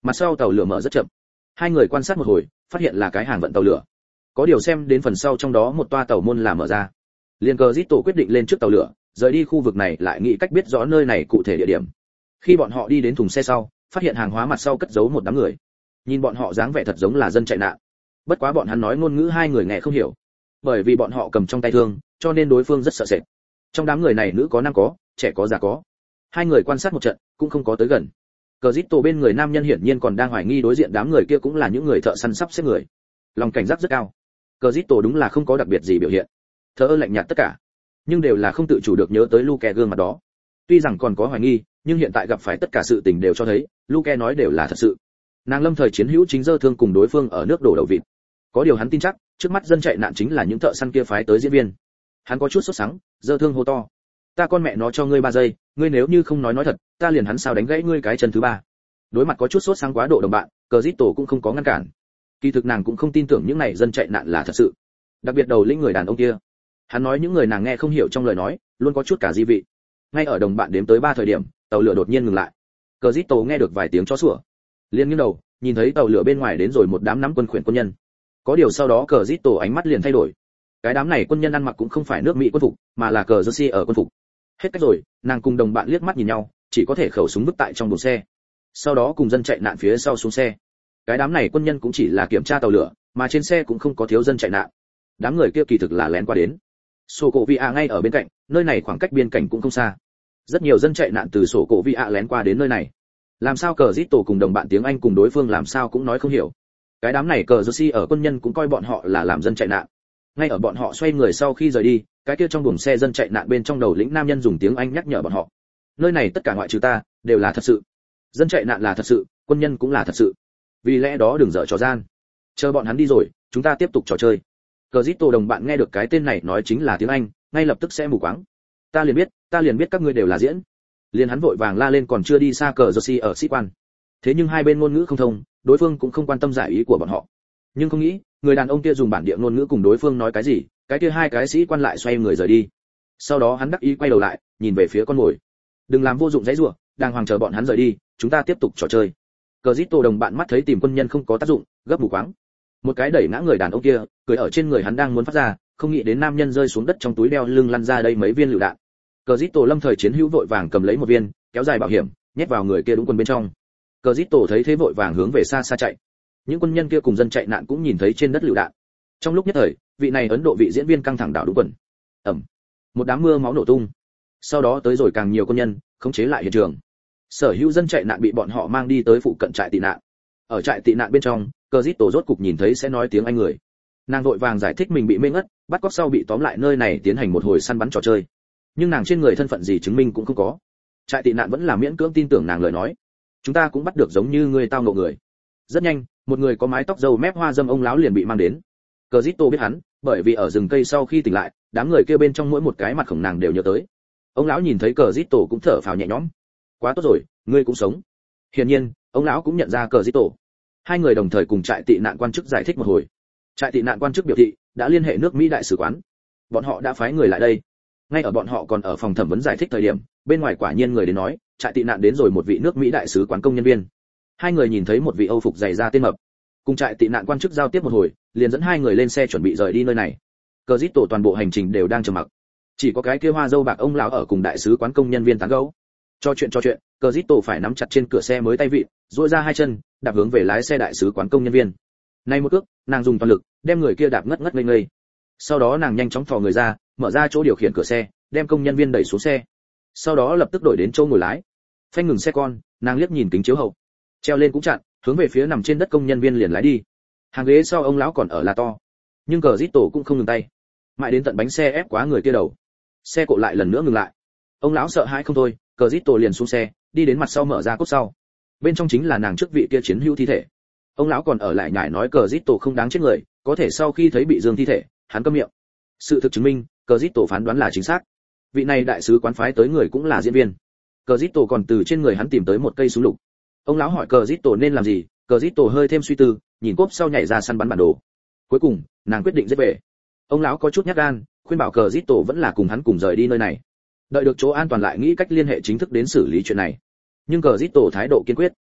A: Mặt sau tàu lửa mở rất chậm. Hai người quan sát một hồi, phát hiện là cái hàng vận tàu lửa. Có điều xem đến phần sau trong đó một toa tàu môn là mở ra. Liên cờ Zito quyết định lên trước tàu lửa, rời đi khu vực này lại nghĩ cách biết rõ nơi này cụ thể địa điểm. Khi bọn họ đi đến thùng xe sau, phát hiện hàng hóa mặt sau cất giấu một đám người. Nhìn bọn họ dáng vẻ thật giống là dân chạy nạn. Bất quá bọn hắn nói ngôn ngữ hai người nghe không hiểu, bởi vì bọn họ cầm trong tay thương, cho nên đối phương rất sợ sệt. Trong đám người này nữ có nam có, trẻ có già có. Hai người quan sát một trận, cũng không có tới gần. Cờ Zito bên người nam nhân hiển nhiên còn đang hoài nghi đối diện đám người kia cũng là những người thợ săn sắp xếp người. Lòng cảnh giác rất cao. Cờ Zito đúng là không có đặc biệt gì biểu hiện, thờ ơ lạnh nhạt tất cả, nhưng đều là không tự chủ được nhớ tới Luke gương mặt đó. Tuy rằng còn có hoài nghi, nhưng hiện tại gặp phải tất cả sự tình đều cho thấy, Luke nói đều là thật sự. Nàng lâm thời chiến hữu chính dơ thương cùng đối phương ở nước đổ đầu vịt. Có điều hắn tin chắc, trước mắt dân chạy nạn chính là những thợ săn kia phái tới diễn viên. Hắn có chút sốt sắng, dơ thương hô to: "Ta con mẹ nó cho ngươi ba giây, ngươi nếu như không nói nói thật, ta liền hắn sao đánh gãy ngươi cái chân thứ ba." Đối mặt có chút sốt sáng quá độ đồng bạn, Cờ Zito cũng không có ngăn cản. Kỳ thực nàng cũng không tin tưởng những này dân chạy nạn là thật sự. Đặc biệt đầu lĩnh người đàn ông kia, hắn nói những người nàng nghe không hiểu trong lời nói, luôn có chút cả di vị. Ngay ở đồng bạn đếm tới ba thời điểm, tàu lửa đột nhiên ngừng lại. Cờ Zito nghe được vài tiếng chó sủa, liền nghiêng đầu, nhìn thấy tàu lửa bên ngoài đến rồi một đám nắm quân khuyển quân nhân. Có điều sau đó Cờ Zito ánh mắt liền thay đổi. Cái đám này quân nhân ăn mặc cũng không phải nước Mỹ quân phục, mà là cờ jersey ở quân phục. Hết cách rồi, nàng cùng đồng bạn liếc mắt nhìn nhau, chỉ có thể khẩu súng vứt tại trong buồng xe. Sau đó cùng dân chạy nạn phía sau xuống xe. Cái đám này quân nhân cũng chỉ là kiểm tra tàu lửa, mà trên xe cũng không có thiếu dân chạy nạn. Đám người kia kỳ thực là lén qua đến. Sổ cổ Via ngay ở bên cạnh, nơi này khoảng cách biên cảnh cũng không xa. Rất nhiều dân chạy nạn từ sổ cổ Via lén qua đến nơi này. Làm sao cờ Zito cùng đồng bạn tiếng Anh cùng đối phương làm sao cũng nói không hiểu. Cái đám này cờ jersey ở quân nhân cũng coi bọn họ là làm dân chạy nạn. Ngay ở bọn họ xoay người sau khi rời đi, cái kia trong buồng xe dân chạy nạn bên trong đầu lĩnh nam nhân dùng tiếng Anh nhắc nhở bọn họ: nơi này tất cả ngoại trừ ta đều là thật sự, dân chạy nạn là thật sự, quân nhân cũng là thật sự, vì lẽ đó đừng dở trò gian, chờ bọn hắn đi rồi chúng ta tiếp tục trò chơi. Cờ Zito đồng bạn nghe được cái tên này nói chính là tiếng Anh, ngay lập tức sẽ mù quáng. Ta liền biết, ta liền biết các ngươi đều là diễn. Liền hắn vội vàng la lên còn chưa đi xa cờ jersey ở sĩ quan. Thế nhưng hai bên ngôn ngữ không thông, đối phương cũng không quan tâm giải ý của bọn họ. Nhưng không nghĩ, người đàn ông kia dùng bản địa ngôn ngữ cùng đối phương nói cái gì, cái kia hai cái sĩ quan lại xoay người rời đi. Sau đó hắn đắc ý quay đầu lại, nhìn về phía con mồi. Đừng làm vô dụng giãy giụa, đang hoàng chờ bọn hắn rời đi, chúng ta tiếp tục trò chơi. Cờ Zito đồng bạn mắt thấy tìm quân nhân không có tác dụng, gấp mù quáng. Một cái đẩy ngã người đàn ông kia, cười ở trên người hắn đang muốn phát ra, không nghĩ đến nam nhân rơi xuống đất trong túi đeo lưng lăn ra đây mấy viên lựu đạn. Cờ Zito lâm thời chiến hữu vội vàng cầm lấy một viên, kéo dài bảo hiểm, nhét vào người kia đúng quân bên trong. Cờ Zito thấy thế vội vàng hướng về xa xa chạy. Những quân nhân kia cùng dân chạy nạn cũng nhìn thấy trên đất lựu đạn. Trong lúc nhất thời, vị này Ấn Độ vị diễn viên căng thẳng đảo đúng quần. Ầm, một đám mưa máu nổ tung. Sau đó tới rồi càng nhiều quân nhân, khống chế lại hiện trường. Sở hữu dân chạy nạn bị bọn họ mang đi tới phụ cận trại tị nạn. Ở trại tị nạn bên trong, Cờ Zito rốt cục nhìn thấy sẽ nói tiếng Anh người. Nàng vội vàng giải thích mình bị mê ngất, bắt cóc sau bị tóm lại nơi này tiến hành một hồi săn bắn trò chơi. Nhưng nàng trên người thân phận gì chứng minh cũng không có. Trại tị nạn vẫn là miễn cưỡng tin tưởng nàng lời nói. Chúng ta cũng bắt được giống như người tao ngộ người. Rất nhanh, một người có mái tóc râu mép hoa dâm ông lão liền bị mang đến. Cờ Zito biết hắn, bởi vì ở rừng cây sau khi tỉnh lại, đám người kia bên trong mỗi một cái mặt khổng nàng đều nhớ tới. Ông lão nhìn thấy Cờ Zito cũng thở phào nhẹ nhõm. Quá tốt rồi, ngươi cũng sống. Hiển nhiên, ông lão cũng nhận ra Cờ Zito. Hai người đồng thời cùng trại tị nạn quan chức giải thích một hồi. Trại tị nạn quan chức biểu thị đã liên hệ nước Mỹ đại sứ quán, bọn họ đã phái người lại đây. Ngay ở bọn họ còn ở phòng thẩm vấn giải thích thời điểm, bên ngoài quả nhiên người đến nói, trại tị nạn đến rồi một vị nước Mỹ đại sứ quán công nhân viên. Hai người nhìn thấy một vị Âu phục dày da tên mập, cùng trại tị nạn quan chức giao tiếp một hồi, liền dẫn hai người lên xe chuẩn bị rời đi nơi này. Cờ Zito toàn bộ hành trình đều đang trầm mặc, chỉ có cái kia hoa dâu bạc ông lão ở cùng đại sứ quán công nhân viên tán gẫu. Cho chuyện cho chuyện, Cờ Zito phải nắm chặt trên cửa xe mới tay vịn, duỗi ra hai chân, đạp hướng về lái xe đại sứ quán công nhân viên. Nay một cước, nàng dùng toàn lực, đem người kia đạp ngất ngất ngây ngây. Sau đó nàng nhanh chóng thò người ra, mở ra chỗ điều khiển cửa xe, đem công nhân viên đẩy xuống xe. Sau đó lập tức đổi đến chỗ ngồi lái. Phanh ngừng xe con, nàng liếc nhìn kính chiếu hậu, treo lên cũng chặn, hướng về phía nằm trên đất công nhân viên liền lái đi. Hàng ghế sau ông lão còn ở là to, nhưng Cờ Zito cũng không ngừng tay, mãi đến tận bánh xe ép quá người kia đầu, xe cộ lại lần nữa ngừng lại. Ông lão sợ hãi không thôi, Cờ Zito liền xuống xe, đi đến mặt sau mở ra cốp sau. Bên trong chính là nàng trước vị kia chiến hữu thi thể. Ông lão còn ở lại nhải nói Cờ Zito không đáng chết người, có thể sau khi thấy bị dương thi thể, hắn câm miệng. Sự thực chứng minh, Cờ Zito phán đoán là chính xác. Vị này đại sứ quán phái tới người cũng là diễn viên. Cờ Zito còn từ trên người hắn tìm tới một cây súng lục. Ông lão hỏi Cờ Zito nên làm gì, Cờ Zito hơi thêm suy tư, nhìn cốp sau nhảy ra săn bắn bản đồ. Cuối cùng, nàng quyết định giết về. Ông lão có chút nhát gan, khuyên bảo Cờ Zito vẫn là cùng hắn cùng rời đi nơi này. Đợi được chỗ an toàn lại nghĩ cách liên hệ chính thức đến xử lý chuyện này. Nhưng Cờ Zito thái độ kiên quyết.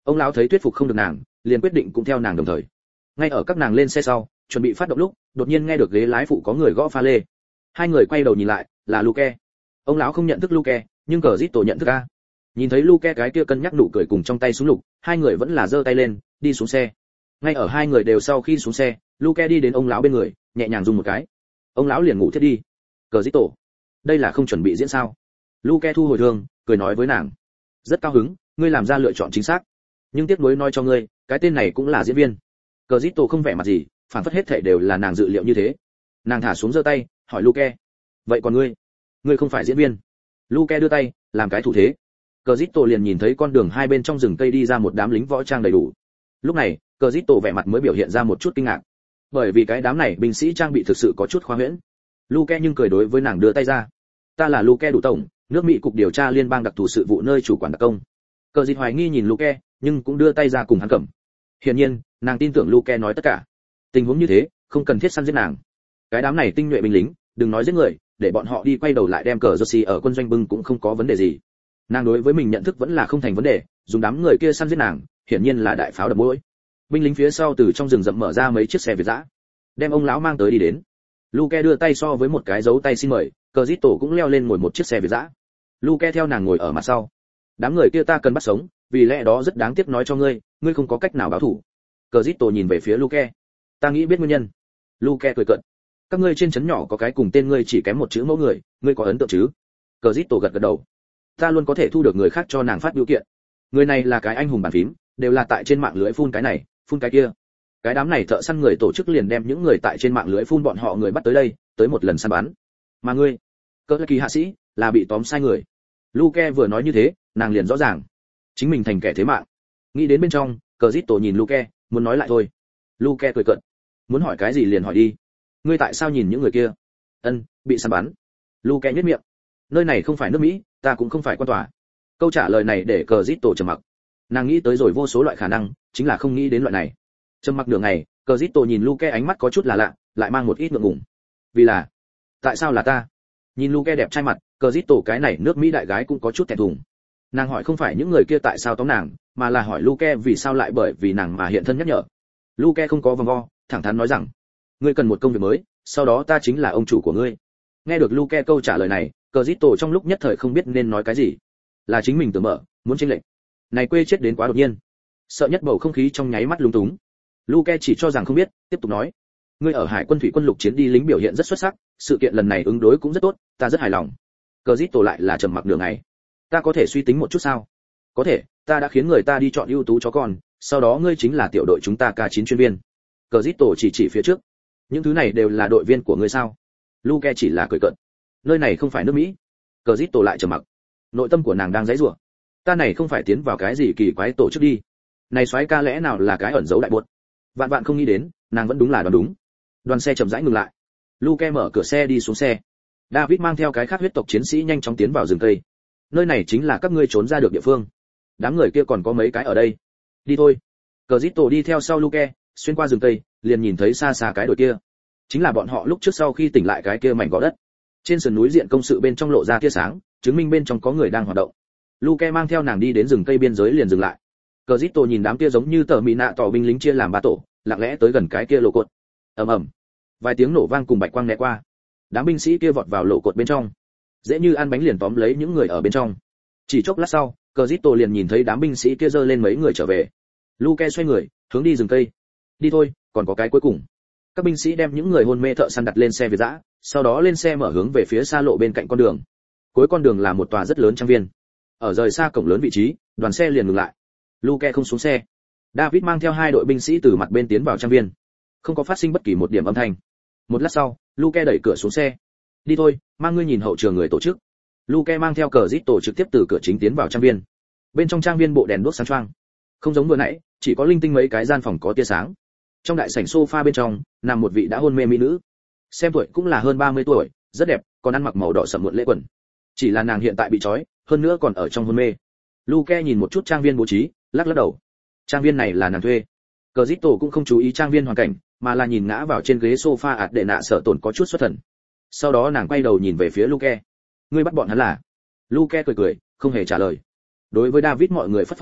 A: Ông lão thấy thuyết phục không được nàng, liền quyết định cũng theo nàng đồng thời. Ngay ở các nàng lên xe sau, chuẩn bị phát động lúc, đột nhiên nghe được ghế lái phụ có người gõ pha lê. Hai người quay đầu nhìn lại, là Luke. Ông lão không nhận thức Luke, nhưng cờ Zito nhận thức a. Nhìn thấy Luke cái kia cân nhắc nụ cười cùng trong tay súng lục, hai người vẫn là giơ tay lên, đi xuống xe. Ngay ở hai người đều sau khi xuống xe, Luke đi đến ông lão bên người, nhẹ nhàng rung một cái. Ông lão liền ngủ thiếp đi. Cờ Zito, đây là không chuẩn bị diễn sao? Luke thu hồi thương, cười nói với nàng. Rất cao hứng, ngươi làm ra lựa chọn chính xác. Nhưng tiếc nuối nói cho ngươi, cái tên này cũng là diễn viên. Cờ Zito không vẻ mặt gì, phản phất hết thảy đều là nàng dự liệu như thế. Nàng thả xuống giơ tay, hỏi Luke, vậy còn ngươi? Ngươi không phải diễn viên? Luke đưa tay, làm cái thủ thế. Cờ Zito liền nhìn thấy con đường hai bên trong rừng cây đi ra một đám lính võ trang đầy đủ. Lúc này, Cờ Zito vẻ mặt mới biểu hiện ra một chút kinh ngạc, bởi vì cái đám này binh sĩ trang bị thực sự có chút khoa huyễn. Luke nhưng cười đối với nàng đưa tay ra. Ta là Luke đủ tổng, nước Mỹ cục điều tra liên bang đặc thù sự vụ nơi chủ quản đặc công. Cờ Dịt hoài nghi nhìn Luke, nhưng cũng đưa tay ra cùng hắn cầm. Hiển nhiên, nàng tin tưởng Luke nói tất cả. Tình huống như thế, không cần thiết săn giết nàng. Cái đám này tinh nhuệ binh lính, đừng nói giết người, để bọn họ đi quay đầu lại đem cờ Jersey ở quân doanh bưng cũng không có vấn đề gì. Nàng đối với mình nhận thức vẫn là không thành vấn đề, dùng đám người kia săn giết nàng, hiển nhiên là đại pháo đập mũi. Binh lính phía sau từ trong rừng rậm mở ra mấy chiếc xe Việt dã, đem ông lão mang tới đi đến. Luke đưa tay so với một cái dấu tay xin mời, cờ Zito cũng leo lên ngồi một chiếc xe Việt dã. Luke theo nàng ngồi ở mặt sau. Đám người kia ta cần bắt sống, vì lẽ đó rất đáng tiếc nói cho ngươi, ngươi không có cách nào báo thù. Cờ Zito nhìn về phía Luke. Ta nghĩ biết nguyên nhân. Luke cười cợt. Các ngươi trên trấn nhỏ có cái cùng tên ngươi chỉ kém một chữ mẫu người, ngươi có ấn tượng chứ? Cờ Zito gật gật đầu. Ta luôn có thể thu được người khác cho nàng phát biểu kiện. Người này là cái anh hùng bàn phím, đều là tại trên mạng lưới phun cái này, phun cái kia. Cái đám này thợ săn người tổ chức liền đem những người tại trên mạng lưới phun bọn họ người bắt tới đây, tới một lần săn bắn. Mà ngươi, Cờ Kỳ hạ sĩ, là bị tóm sai người. Luke vừa nói như thế, nàng liền rõ ràng, chính mình thành kẻ thế mạng. Nghĩ đến bên trong, Cờ Zito nhìn Luke, muốn nói lại thôi. Luke cười cợt. Muốn hỏi cái gì liền hỏi đi. Ngươi tại sao nhìn những người kia? Ân, bị săn bắn. Luke nhếch miệng. Nơi này không phải nước Mỹ, ta cũng không phải quan tòa. Câu trả lời này để Cờ Zito trầm mặc. Nàng nghĩ tới rồi vô số loại khả năng, chính là không nghĩ đến loại này. Trầm mặc nửa ngày, Cờ Zito nhìn Luke ánh mắt có chút là lạ, lại mang một ít ngượng ngùng. Vì là, tại sao là ta? Nhìn Luke đẹp trai mặt, Cờ Zito cái này nước Mỹ đại gái cũng có chút thẹn thùng. Nàng hỏi không phải những người kia tại sao tóm nàng, mà là hỏi Luke vì sao lại bởi vì nàng mà hiện thân nhắc nhở. Luke không có vòng vo, thẳng thắn nói rằng, ngươi cần một công việc mới, sau đó ta chính là ông chủ của ngươi. Nghe được Luke câu trả lời này, Cờ Zito trong lúc nhất thời không biết nên nói cái gì. Là chính mình tưởng mở, muốn chênh lệch. Này quê chết đến quá đột nhiên. Sợ nhất bầu không khí trong nháy mắt lung túng. Luke chỉ cho rằng không biết, tiếp tục nói, ngươi ở hải quân thủy quân lục chiến đi lính biểu hiện rất xuất sắc, sự kiện lần này ứng đối cũng rất tốt, ta rất hài lòng. Cờ Zito lại là trầm mặc nửa ngày. Ta có thể suy tính một chút sao? Có thể, ta đã khiến người ta đi chọn ưu tú chó con, sau đó ngươi chính là tiểu đội chúng ta K chín chuyên viên. Cờ Zito chỉ chỉ phía trước. Những thứ này đều là đội viên của ngươi sao? Luke chỉ là cười cợt. Nơi này không phải nước Mỹ. Cờ Zito lại trầm mặc. Nội tâm của nàng đang giãy giụa. Ta này không phải tiến vào cái gì kỳ quái tổ chức đi. Này soái ca lẽ nào là cái ẩn giấu đại buột? Vạn vạn không nghĩ đến, nàng vẫn đúng là đoán đúng. Đoàn xe chậm rãi ngừng lại. Luke mở cửa xe đi xuống xe. David mang theo cái khác huyết tộc chiến sĩ nhanh chóng tiến vào rừng cây. Nơi này chính là các ngươi trốn ra được địa phương. Đám người kia còn có mấy cái ở đây. Đi thôi. Cờ Zito đi theo sau Luke, xuyên qua rừng cây, liền nhìn thấy xa xa cái đồi kia. Chính là bọn họ lúc trước sau khi tỉnh lại cái kia mảnh gò đất. Trên sườn núi diện công sự bên trong lộ ra tia sáng, chứng minh bên trong có người đang hoạt động. Luke mang theo nàng đi đến rừng cây biên giới liền dừng lại. Cờ Zito nhìn đám kia giống như tờ mì nạ tỏ binh lính chia làm ba tổ, lặng lẽ tới gần cái kia lộ cột. Ầm ầm. Vài tiếng nổ vang cùng bạch quang né qua. Đám binh sĩ kia vọt vào lộ cột bên trong. Dễ như ăn bánh liền tóm lấy những người ở bên trong. Chỉ chốc lát sau, Cờ Zito liền nhìn thấy đám binh sĩ kia giơ lên mấy người trở về. Luke xoay người, hướng đi rừng cây. Đi thôi, còn có cái cuối cùng. Các binh sĩ đem những người hôn mê thợ săn đặt lên xe Việt dã, sau đó lên xe mở hướng về phía xa lộ bên cạnh con đường. Cuối con đường là một tòa rất lớn trang viên. Ở rời xa cổng lớn vị trí, đoàn xe liền ngừng lại. Luke không xuống xe. David mang theo hai đội binh sĩ từ mặt bên tiến vào trang viên. Không có phát sinh bất kỳ một điểm âm thanh. Một lát sau, Luke đẩy cửa xuống xe. Đi thôi, mang ngươi nhìn hậu trường người tổ chức. Luke mang theo Cờ Zito trực tiếp từ cửa chính tiến vào trang viên. Bên trong trang viên bộ đèn đuốc sáng choang. Không giống vừa nãy, chỉ có linh tinh mấy cái gian phòng có tia sáng. Trong đại sảnh sofa bên trong, nằm một vị đã hôn mê mỹ nữ. Xem tuổi cũng là hơn ba mươi tuổi, rất đẹp, còn ăn mặc màu đỏ sẫm muộn lễ quần. Chỉ là nàng hiện tại bị trói, hơn nữa còn ở trong hôn mê. Luke nhìn một chút trang viên bố trí, lắc lắc đầu. Trang viên này là nàng thuê. Cờ Zito cũng không chú ý trang viên hoàn cảnh, mà là nhìn ngã vào trên ghế sofa ạt để nạ sợ tổn có chút xuất thần. Sau đó nàng quay đầu nhìn về phía Luke. Ngươi bắt bọn hắn là? Luke cười cười, không hề trả lời. Đối với David mọi người phất phất tay,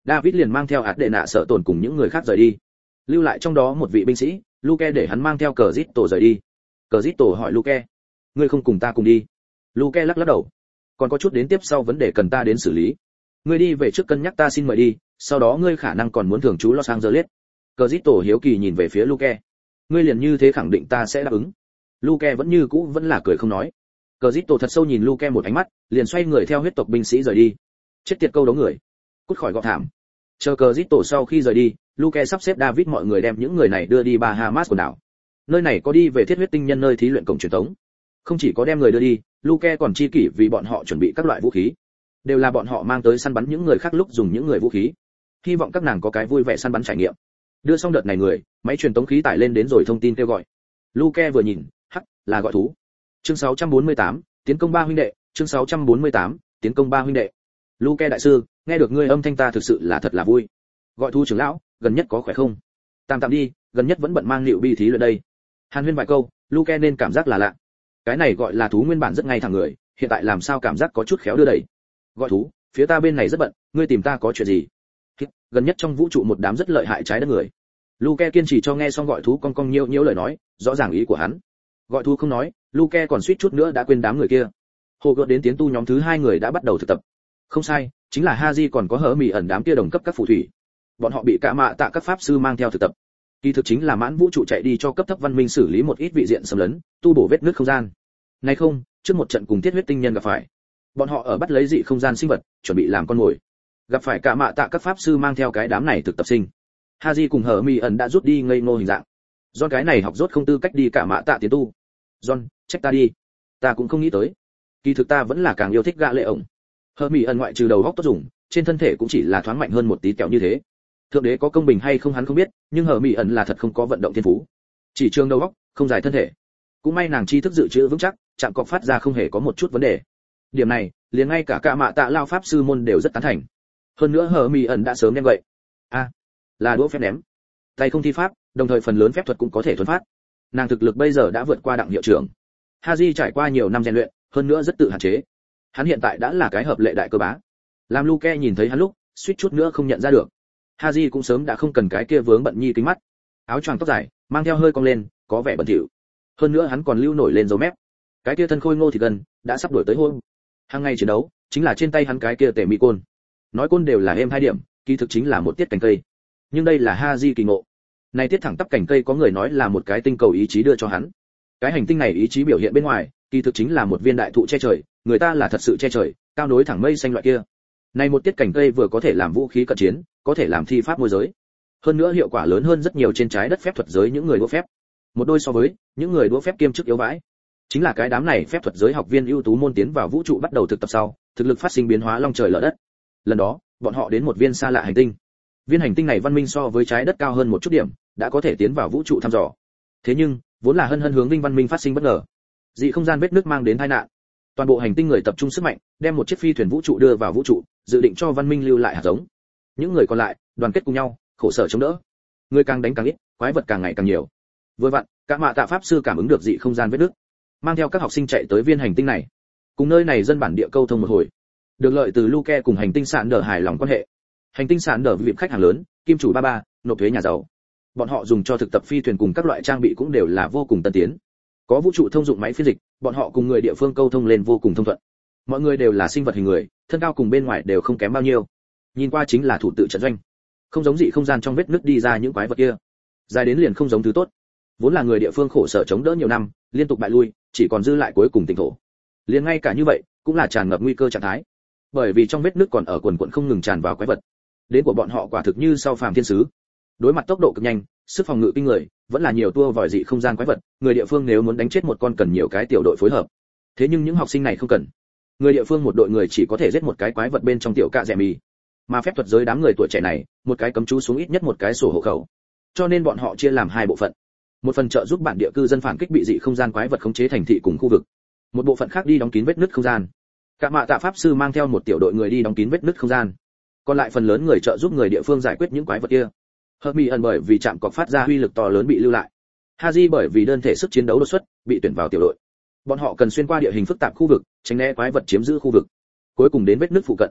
A: David liền mang theo ạt đệ nạ sợ tổn cùng những người khác rời đi, lưu lại trong đó một vị binh sĩ. Luke để hắn mang theo cờ rít tổ rời đi. Cờ rít tổ hỏi Luke, ngươi không cùng ta cùng đi? Luke lắc lắc đầu, còn có chút đến tiếp sau vấn đề cần ta đến xử lý. Ngươi đi về trước cân nhắc ta xin mời đi, sau đó ngươi khả năng còn muốn thường trú Los Angeles. Cờ rít tổ hiếu kỳ nhìn về phía Luke, ngươi liền như thế khẳng định ta sẽ đáp ứng? Luke vẫn như cũ vẫn là cười không nói. Cờ rít tổ thật sâu nhìn Luke một ánh mắt, liền xoay người theo huyết tộc binh sĩ rời đi. Chết tiệt câu đấu người, cút khỏi gò thảm. Chờ cờ rít tổ sau khi rời đi, Luke sắp xếp David mọi người đem những người này đưa đi Bahamas quần đảo. Nơi này có đi về thiết huyết tinh nhân nơi thí luyện cổng truyền thống. Không chỉ có đem người đưa đi, Luke còn chi kỷ vì bọn họ chuẩn bị các loại vũ khí. Đều là bọn họ mang tới săn bắn những người khác lúc dùng những người vũ khí. Hy vọng các nàng có cái vui vẻ săn bắn trải nghiệm. Đưa xong đợt này người, máy truyền tống khí tải lên đến rồi thông tin kêu gọi. Luke vừa nhìn, hắc, là gọi thú. Chương sáu trăm bốn mươi tám, tiến công ba huynh đệ, chương sáu trăm bốn mươi tám, tiến công ba huynh đệ. Luke đại sư, nghe được ngươi âm thanh ta thực sự là thật là vui. Gọi thú trưởng lão, gần nhất có khỏe không? Tạm tạm đi, gần nhất vẫn bận mang liệu bi thí luyện đây. Hàn huyên vài câu, Luke nên cảm giác là lạ. Cái này gọi là thú nguyên bản rất ngay thẳng người, hiện tại làm sao cảm giác có chút khéo đưa đẩy. Gọi thú, phía ta bên này rất bận, ngươi tìm ta có chuyện gì? Gần nhất trong vũ trụ một đám rất lợi hại trái đất người. Luke kiên trì cho nghe xong gọi thú cong cong nhiêu nhiêu lời nói, rõ ràng ý của hắn. Gọi thú không nói, Luke còn suýt chút nữa đã quên đám người kia. Hồ gợt đến tiến tu nhóm thứ hai người đã bắt đầu thực tập. Không sai, chính là Haji còn có hở mỉ ẩn đám kia đồng cấp các phù thủy. Bọn họ bị cả mạ tạ các pháp sư mang theo thực tập. Kỳ thực chính là mãn vũ trụ chạy đi cho cấp thấp văn minh xử lý một ít vị diện xâm lấn, tu bổ vết nứt không gian. Này không, trước một trận cùng thiết huyết tinh nhân gặp phải. Bọn họ ở bắt lấy dị không gian sinh vật, chuẩn bị làm con mồi. Gặp phải cả mạ tạ các pháp sư mang theo cái đám này thực tập sinh. Haji cùng hở mỉ ẩn đã rút đi ngây ngô hình dạng. John cái này học rốt không tư cách đi cả mạ tạ tiến tu. John, trách ta đi. Ta cũng không nghĩ tới. Kỳ thực ta vẫn là càng yêu thích gã lệ ổng. Hở mỉ ẩn ngoại trừ đầu óc tốt dùng, trên thân thể cũng chỉ là thoáng mạnh hơn một tí kẹo như thế. Thượng đế có công bình hay không hắn không biết, nhưng hở mỉ ẩn là thật không có vận động thiên phú. Chỉ trường đầu óc, không dài thân thể. Cũng may nàng tri thức dự trữ vững chắc, chạm cọc phát ra không hề có một chút vấn đề. Điểm này, liền ngay cả cả mạ tạ lao pháp sư môn đều rất tán thành. Hơn nữa hở mỉ ẩn đã sớm đem vậy. A, à, là đũa phép ném. Tay không thi pháp, đồng thời phần lớn phép thuật cũng có thể thuần phát. Nàng thực lực bây giờ đã vượt qua đặng hiệu trưởng. Haji trải qua nhiều năm rèn luyện, hơn nữa rất tự hạn chế. Hắn hiện tại đã là cái hợp lệ đại cơ bá. Làm Luke nhìn thấy hắn lúc, suýt chút nữa không nhận ra được. Haji cũng sớm đã không cần cái kia vướng bận nhi kính mắt. Áo choàng tóc dài, mang theo hơi cong lên, có vẻ bẩn thỉu. Hơn nữa hắn còn lưu nổi lên dấu mép. Cái kia thân khôi ngô thì gần, đã sắp đuổi tới hôn. Hàng ngày chiến đấu, chính là trên tay hắn cái kia tể mỹ côn. Nói côn đều là êm hai điểm, kỳ thực chính là một tiết cành cây. Nhưng đây là Haji kỳ ngộ. Này tiết thẳng tắp cành cây có người nói là một cái tinh cầu ý chí đưa cho hắn. Cái hành tinh này ý chí biểu hiện bên ngoài, kỳ thực chính là một viên đại thụ che trời, người ta là thật sự che trời, cao nối thẳng mây xanh loại kia. Này một tiết cành cây vừa có thể làm vũ khí cận chiến, có thể làm thi pháp môi giới. Hơn nữa hiệu quả lớn hơn rất nhiều trên trái đất phép thuật giới những người đũa phép. Một đôi so với những người đũa phép kiêm chức yếu vãi. Chính là cái đám này phép thuật giới học viên ưu tú môn tiến vào vũ trụ bắt đầu thực tập sau, thực lực phát sinh biến hóa long trời lở đất. Lần đó, bọn họ đến một viên xa lạ hành tinh. Viên hành tinh này văn minh so với trái đất cao hơn một chút điểm, đã có thể tiến vào vũ trụ thăm dò. Thế nhưng, vốn là hân hân hướng vinh văn minh phát sinh bất ngờ. Dị không gian vết nước mang đến tai nạn. Toàn bộ hành tinh người tập trung sức mạnh, đem một chiếc phi thuyền vũ trụ đưa vào vũ trụ, dự định cho văn minh lưu lại hạt giống. Những người còn lại, đoàn kết cùng nhau, khổ sở chống đỡ. Người càng đánh càng ít, quái vật càng ngày càng nhiều. Vừa vặn, các mạ tạ pháp sư cảm ứng được dị không gian vết nước, mang theo các học sinh chạy tới viên hành tinh này, cùng nơi này dân bản địa câu thông một hồi. Được lợi từ Luke cùng hành tinh sạn đờ hài lòng quan hệ. Hành tinh sạn đờ vị khách hàng lớn, kim chủ ba ba, nộp thuế nhà giàu. Bọn họ dùng cho thực tập phi thuyền cùng các loại trang bị cũng đều là vô cùng tân tiến. Có vũ trụ thông dụng máy phiên dịch, bọn họ cùng người địa phương câu thông lên vô cùng thông thuận. Mọi người đều là sinh vật hình người, thân cao cùng bên ngoài đều không kém bao nhiêu. Nhìn qua chính là thủ tự trận doanh. Không giống dị không gian trong vết nứt đi ra những quái vật kia. Dài đến liền không giống thứ tốt. Vốn là người địa phương khổ sở chống đỡ nhiều năm, liên tục bại lui, chỉ còn dư lại cuối cùng tỉnh thổ. Liền ngay cả như vậy, cũng là tràn ngập nguy cơ trạng thái. Bởi vì trong vết nứt còn ở quần quần không ngừng tràn vào quái vật. Đến của bọn họ quả thực như sau phàm thiên sứ. Đối mặt tốc độ cực nhanh, sức phòng ngự kinh người, vẫn là nhiều tua vòi dị không gian quái vật, người địa phương nếu muốn đánh chết một con cần nhiều cái tiểu đội phối hợp. Thế nhưng những học sinh này không cần. Người địa phương một đội người chỉ có thể giết một cái quái vật bên trong tiểu cạ rẻ mì. Mà phép thuật giới đám người tuổi trẻ này, một cái cấm chú xuống ít nhất một cái sổ hộ khẩu. Cho nên bọn họ chia làm hai bộ phận. Một phần trợ giúp bản địa cư dân phản kích bị dị không gian quái vật khống chế thành thị cùng khu vực. Một bộ phận khác đi đóng kín vết nứt không gian. Cả mạ tạ pháp sư mang theo một tiểu đội người đi đóng kín vết nứt không gian. Còn lại phần lớn người trợ giúp người địa phương giải quyết những quái vật kia. Hermione bởi vì chạm cọc phát ra uy lực to lớn bị lưu lại. Haji bởi vì đơn thể sức chiến đấu đột xuất, bị tuyển vào tiểu đội. Bọn họ cần xuyên qua địa hình phức tạp khu vực, tránh né quái vật chiếm giữ khu vực. Cuối cùng đến vết nứt phụ cận.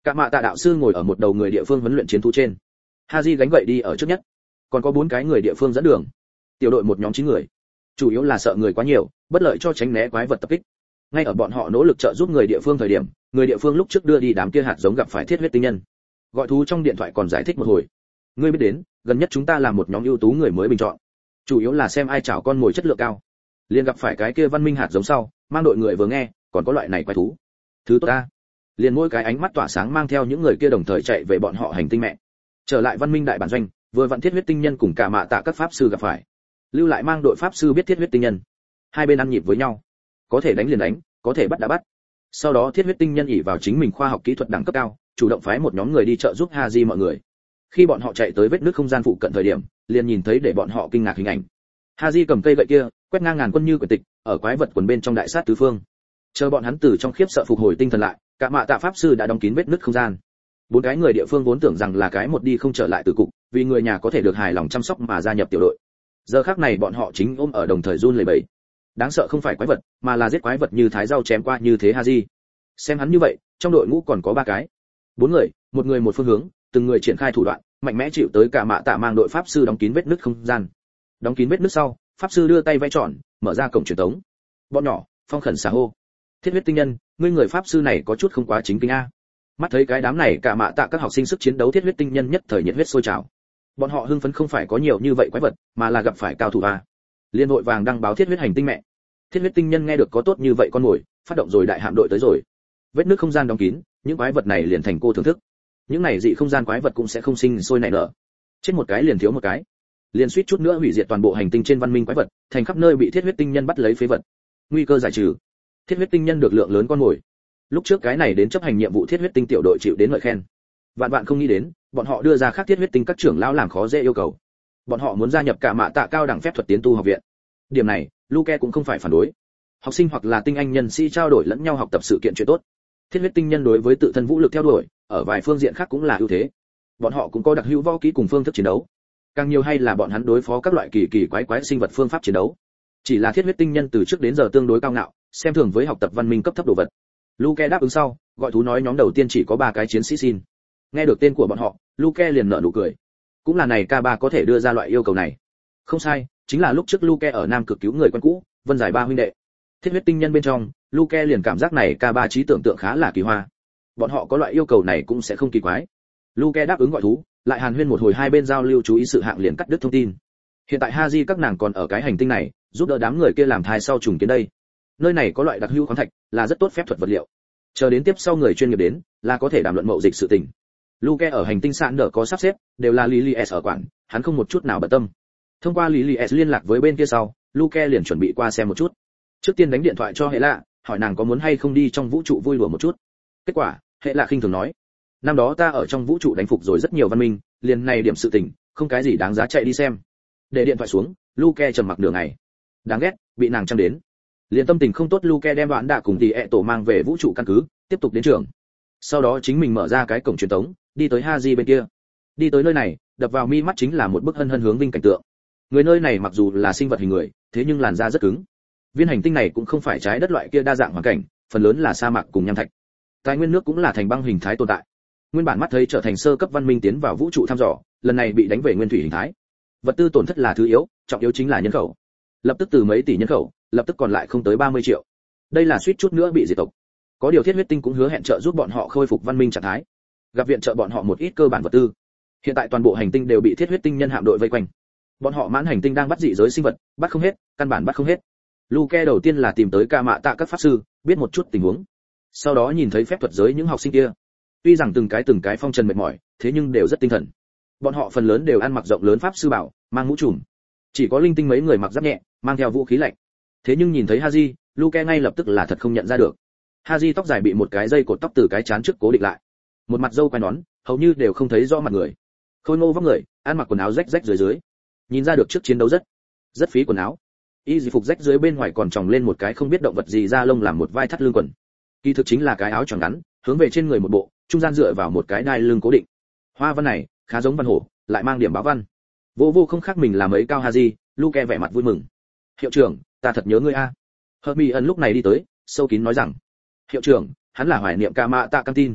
A: Cả mạ tạ đạo sư ngồi ở một đầu người địa phương huấn luyện chiến thú trên. Haji gánh gậy đi ở trước nhất, còn có bốn cái người địa phương dẫn đường. Tiểu đội một nhóm chín người, chủ yếu là sợ người quá nhiều, bất lợi cho tránh né quái vật tập kích. Ngay ở bọn họ nỗ lực trợ giúp người địa phương thời điểm, người địa phương lúc trước đưa đi đám kia hạt giống gặp phải thiết huyết tinh nhân. Gọi thú trong điện thoại còn giải thích một hồi. Ngươi biết đến, gần nhất chúng ta là một nhóm ưu tú người mới bình chọn, chủ yếu là xem ai chảo con mồi chất lượng cao. Liên gặp phải cái kia văn minh hạt giống sau, mang đội người vừa nghe, còn có loại này quái thú. Thứ tốt ta. Liền mỗi cái ánh mắt tỏa sáng mang theo những người kia đồng thời chạy về bọn họ hành tinh mẹ. Trở lại văn minh đại bản doanh, vừa vặn thiết huyết tinh nhân cùng cả mạ tạ các pháp sư gặp phải. Lưu lại mang đội pháp sư biết thiết huyết tinh nhân. Hai bên ăn nhịp với nhau, có thể đánh liền đánh, có thể bắt đã bắt. Sau đó thiết huyết tinh nhân ỷ vào chính mình khoa học kỹ thuật đẳng cấp cao, chủ động phái một nhóm người đi trợ giúp Haji mọi người. Khi bọn họ chạy tới vết nứt không gian phụ cận thời điểm, liền nhìn thấy để bọn họ kinh ngạc hình ảnh. Haji cầm cây gậy kia, quét ngang ngàn quân như quyển tịch, ở quái vật quần bên trong đại sát tứ phương. Chờ bọn hắn từ trong khiếp sợ phục hồi tinh thần lại, cả mạ tạ pháp sư đã đóng kín vết nứt không gian. Bốn cái người địa phương vốn tưởng rằng là cái một đi không trở lại từ cục, vì người nhà có thể được hài lòng chăm sóc mà gia nhập tiểu đội. Giờ khắc này bọn họ chính ôm ở đồng thời run lẩy bẩy. Đáng sợ không phải quái vật, mà là giết quái vật như thái rau chém qua như thế Haji. Xem hắn như vậy, trong đội ngũ còn có ba cái, bốn người, một người một phương hướng, từng người triển khai thủ đoạn, mạnh mẽ chịu tới cả mạ tạ mang đội pháp sư đóng kín vết nứt không gian. Đóng kín vết nứt sau, pháp sư đưa tay vẽ tròn, mở ra cổng truyền tống. Bọn nhỏ, phong khẩn xà hô. Thiết huyết tinh nhân, ngươi người pháp sư này có chút không quá chính kinh a. Mắt thấy cái đám này cả mạ tạ các học sinh sức chiến đấu thiết huyết tinh nhân nhất thời nhiệt huyết sôi trào. Bọn họ hưng phấn không phải có nhiều như vậy quái vật, mà là gặp phải cao thủ a. Liên hội vàng đăng báo thiết huyết hành tinh mẹ. Thiết huyết tinh nhân nghe được có tốt như vậy con mồi, phát động rồi đại hạm đội tới rồi. Vết nứt không gian đóng kín, những quái vật này liền thành cô thưởng thức. Những này dị không gian quái vật cũng sẽ không sinh sôi nảy nở. Chết một cái liền thiếu một cái. Liền suýt chút nữa hủy diệt toàn bộ hành tinh trên văn minh quái vật, thành khắp nơi bị thiết huyết tinh nhân bắt lấy phế vật. Nguy cơ giải trừ. Thiết huyết tinh nhân được lượng lớn con mồi. Lúc trước cái này đến chấp hành nhiệm vụ thiết huyết tinh tiểu đội chịu đến ngợi khen. Vạn vạn không nghĩ đến, bọn họ đưa ra khác thiết huyết tinh các trưởng lão làm khó dễ yêu cầu. Bọn họ muốn gia nhập cả mạ tạ cao đẳng phép thuật tiến tu học viện. Điểm này, Luke cũng không phải phản đối. Học sinh hoặc là tinh anh nhân sĩ trao đổi lẫn nhau học tập sự kiện chuyện tốt. Thiết huyết tinh nhân đối với tự thân vũ lực theo đuổi, ở vài phương diện khác cũng là ưu thế. Bọn họ cũng có đặc hữu võ kỹ cùng phương thức chiến đấu. Càng nhiều hay là bọn hắn đối phó các loại kỳ kỳ quái quái sinh vật phương pháp chiến đấu. Chỉ là thiết huyết tinh nhân từ trước đến giờ tương đối cao ngạo, xem thường với học tập văn minh cấp thấp đồ vật. Luke đáp ứng sau, gọi thú nói nhóm đầu tiên chỉ có ba cái chiến sĩ xin. Nghe được tên của bọn họ, Luke liền nở nụ cười. Cũng là này ca ba có thể đưa ra loại yêu cầu này. Không sai, chính là lúc trước Luke ở Nam Cực cứu người quen cũ, Vân Giải ba huynh đệ. Thiết huyết tinh nhân bên trong, Luke liền cảm giác này ca ba trí tưởng tượng khá là kỳ hoa. Bọn họ có loại yêu cầu này cũng sẽ không kỳ quái. Luke đáp ứng gọi thú, lại hàn huyên một hồi hai bên giao lưu chú ý sự hạng liền cắt đứt thông tin. Hiện tại Haji các nàng còn ở cái hành tinh này, giúp đỡ đám người kia làm thai sau trùng kiến đây. Nơi này có loại đặc hữu khoáng thạch, là rất tốt phép thuật vật liệu. Chờ đến tiếp sau người chuyên nghiệp đến, là có thể đàm luận mậu dịch sự tình. Luke ở hành tinh sạn nở có sắp xếp, đều là Lily S ở quản, hắn không một chút nào bận tâm. Thông qua Lily S liên lạc với bên kia sau, Luke liền chuẩn bị qua xem một chút. Trước tiên đánh điện thoại cho hệ lạ, hỏi nàng có muốn hay không đi trong vũ trụ vui đùa một chút. Kết quả, hệ lạ khinh thường nói, năm đó ta ở trong vũ trụ đánh phục rồi rất nhiều văn minh, liền này điểm sự tình, không cái gì đáng giá chạy đi xem. Để điện thoại xuống, Luke trầm mặc nửa ngày. Đáng ghét, bị nàng chăm đến. Liền tâm tình không tốt, Luke đem đoạn đạ cùng tỷ ẹ tổ mang về vũ trụ căn cứ, tiếp tục đến trường. Sau đó chính mình mở ra cái cổng truyền tống, đi tới Haji bên kia. Đi tới nơi này, đập vào mi mắt chính là một bức hân hân hướng vinh cảnh tượng. Người nơi này mặc dù là sinh vật hình người, thế nhưng làn da rất cứng. Viên hành tinh này cũng không phải trái đất loại kia đa dạng hoàn cảnh, phần lớn là sa mạc cùng nham thạch. Tài nguyên nước cũng là thành băng hình thái tồn tại. Nguyên bản mắt thấy trở thành sơ cấp văn minh tiến vào vũ trụ thăm dò, lần này bị đánh về nguyên thủy hình thái. Vật tư tổn thất là thứ yếu, trọng yếu chính là nhân khẩu. Lập tức từ mấy tỷ nhân khẩu, lập tức còn lại không tới ba mươi triệu. Đây là suýt chút nữa bị diệt tộc. Có điều thiết huyết tinh cũng hứa hẹn trợ giúp bọn họ khôi phục văn minh trạng thái, gặp viện trợ bọn họ một ít cơ bản vật tư. Hiện tại toàn bộ hành tinh đều bị thiết huyết tinh nhân hạm đội vây quanh. Bọn họ mãn hành tinh đang bắt dị giới sinh vật, bắt không hết, căn bản bắt không hết. Luke đầu tiên là tìm tới ca mạ tạ các pháp sư, biết một chút tình huống. Sau đó nhìn thấy phép thuật giới những học sinh kia. Tuy rằng từng cái từng cái phong trần mệt mỏi, thế nhưng đều rất tinh thần. Bọn họ phần lớn đều ăn mặc rộng lớn pháp sư bảo, mang mũ trùm. Chỉ có linh tinh mấy người mặc giáp nhẹ, mang theo vũ khí lạnh. Thế nhưng nhìn thấy Haji, Luke ngay lập tức là thật không nhận ra được. Haji tóc dài bị một cái dây cột tóc từ cái chán trước cố định lại. Một mặt râu quai nón, hầu như đều không thấy rõ mặt người. Khôi ngô vóc người, ăn mặc quần áo rách rách dưới dưới. Nhìn ra được trước chiến đấu rất rất phí quần áo. Y dị phục rách dưới bên ngoài còn tròng lên một cái không biết động vật gì da lông làm một vai thắt lưng quần. Kỳ thực chính là cái áo choàng ngắn, hướng về trên người một bộ, trung gian dựa vào một cái đai lưng cố định. Hoa văn này khá giống văn hổ, lại mang điểm báo văn. Vô vô không khác mình là mấy cao Haji, Luke vẻ mặt vui mừng. Hiệu trưởng, ta thật nhớ ngươi a. Hermione lúc này đi tới, sâu kín nói rằng, hiệu trưởng, hắn là hoài niệm ca mạ tạ căng tin.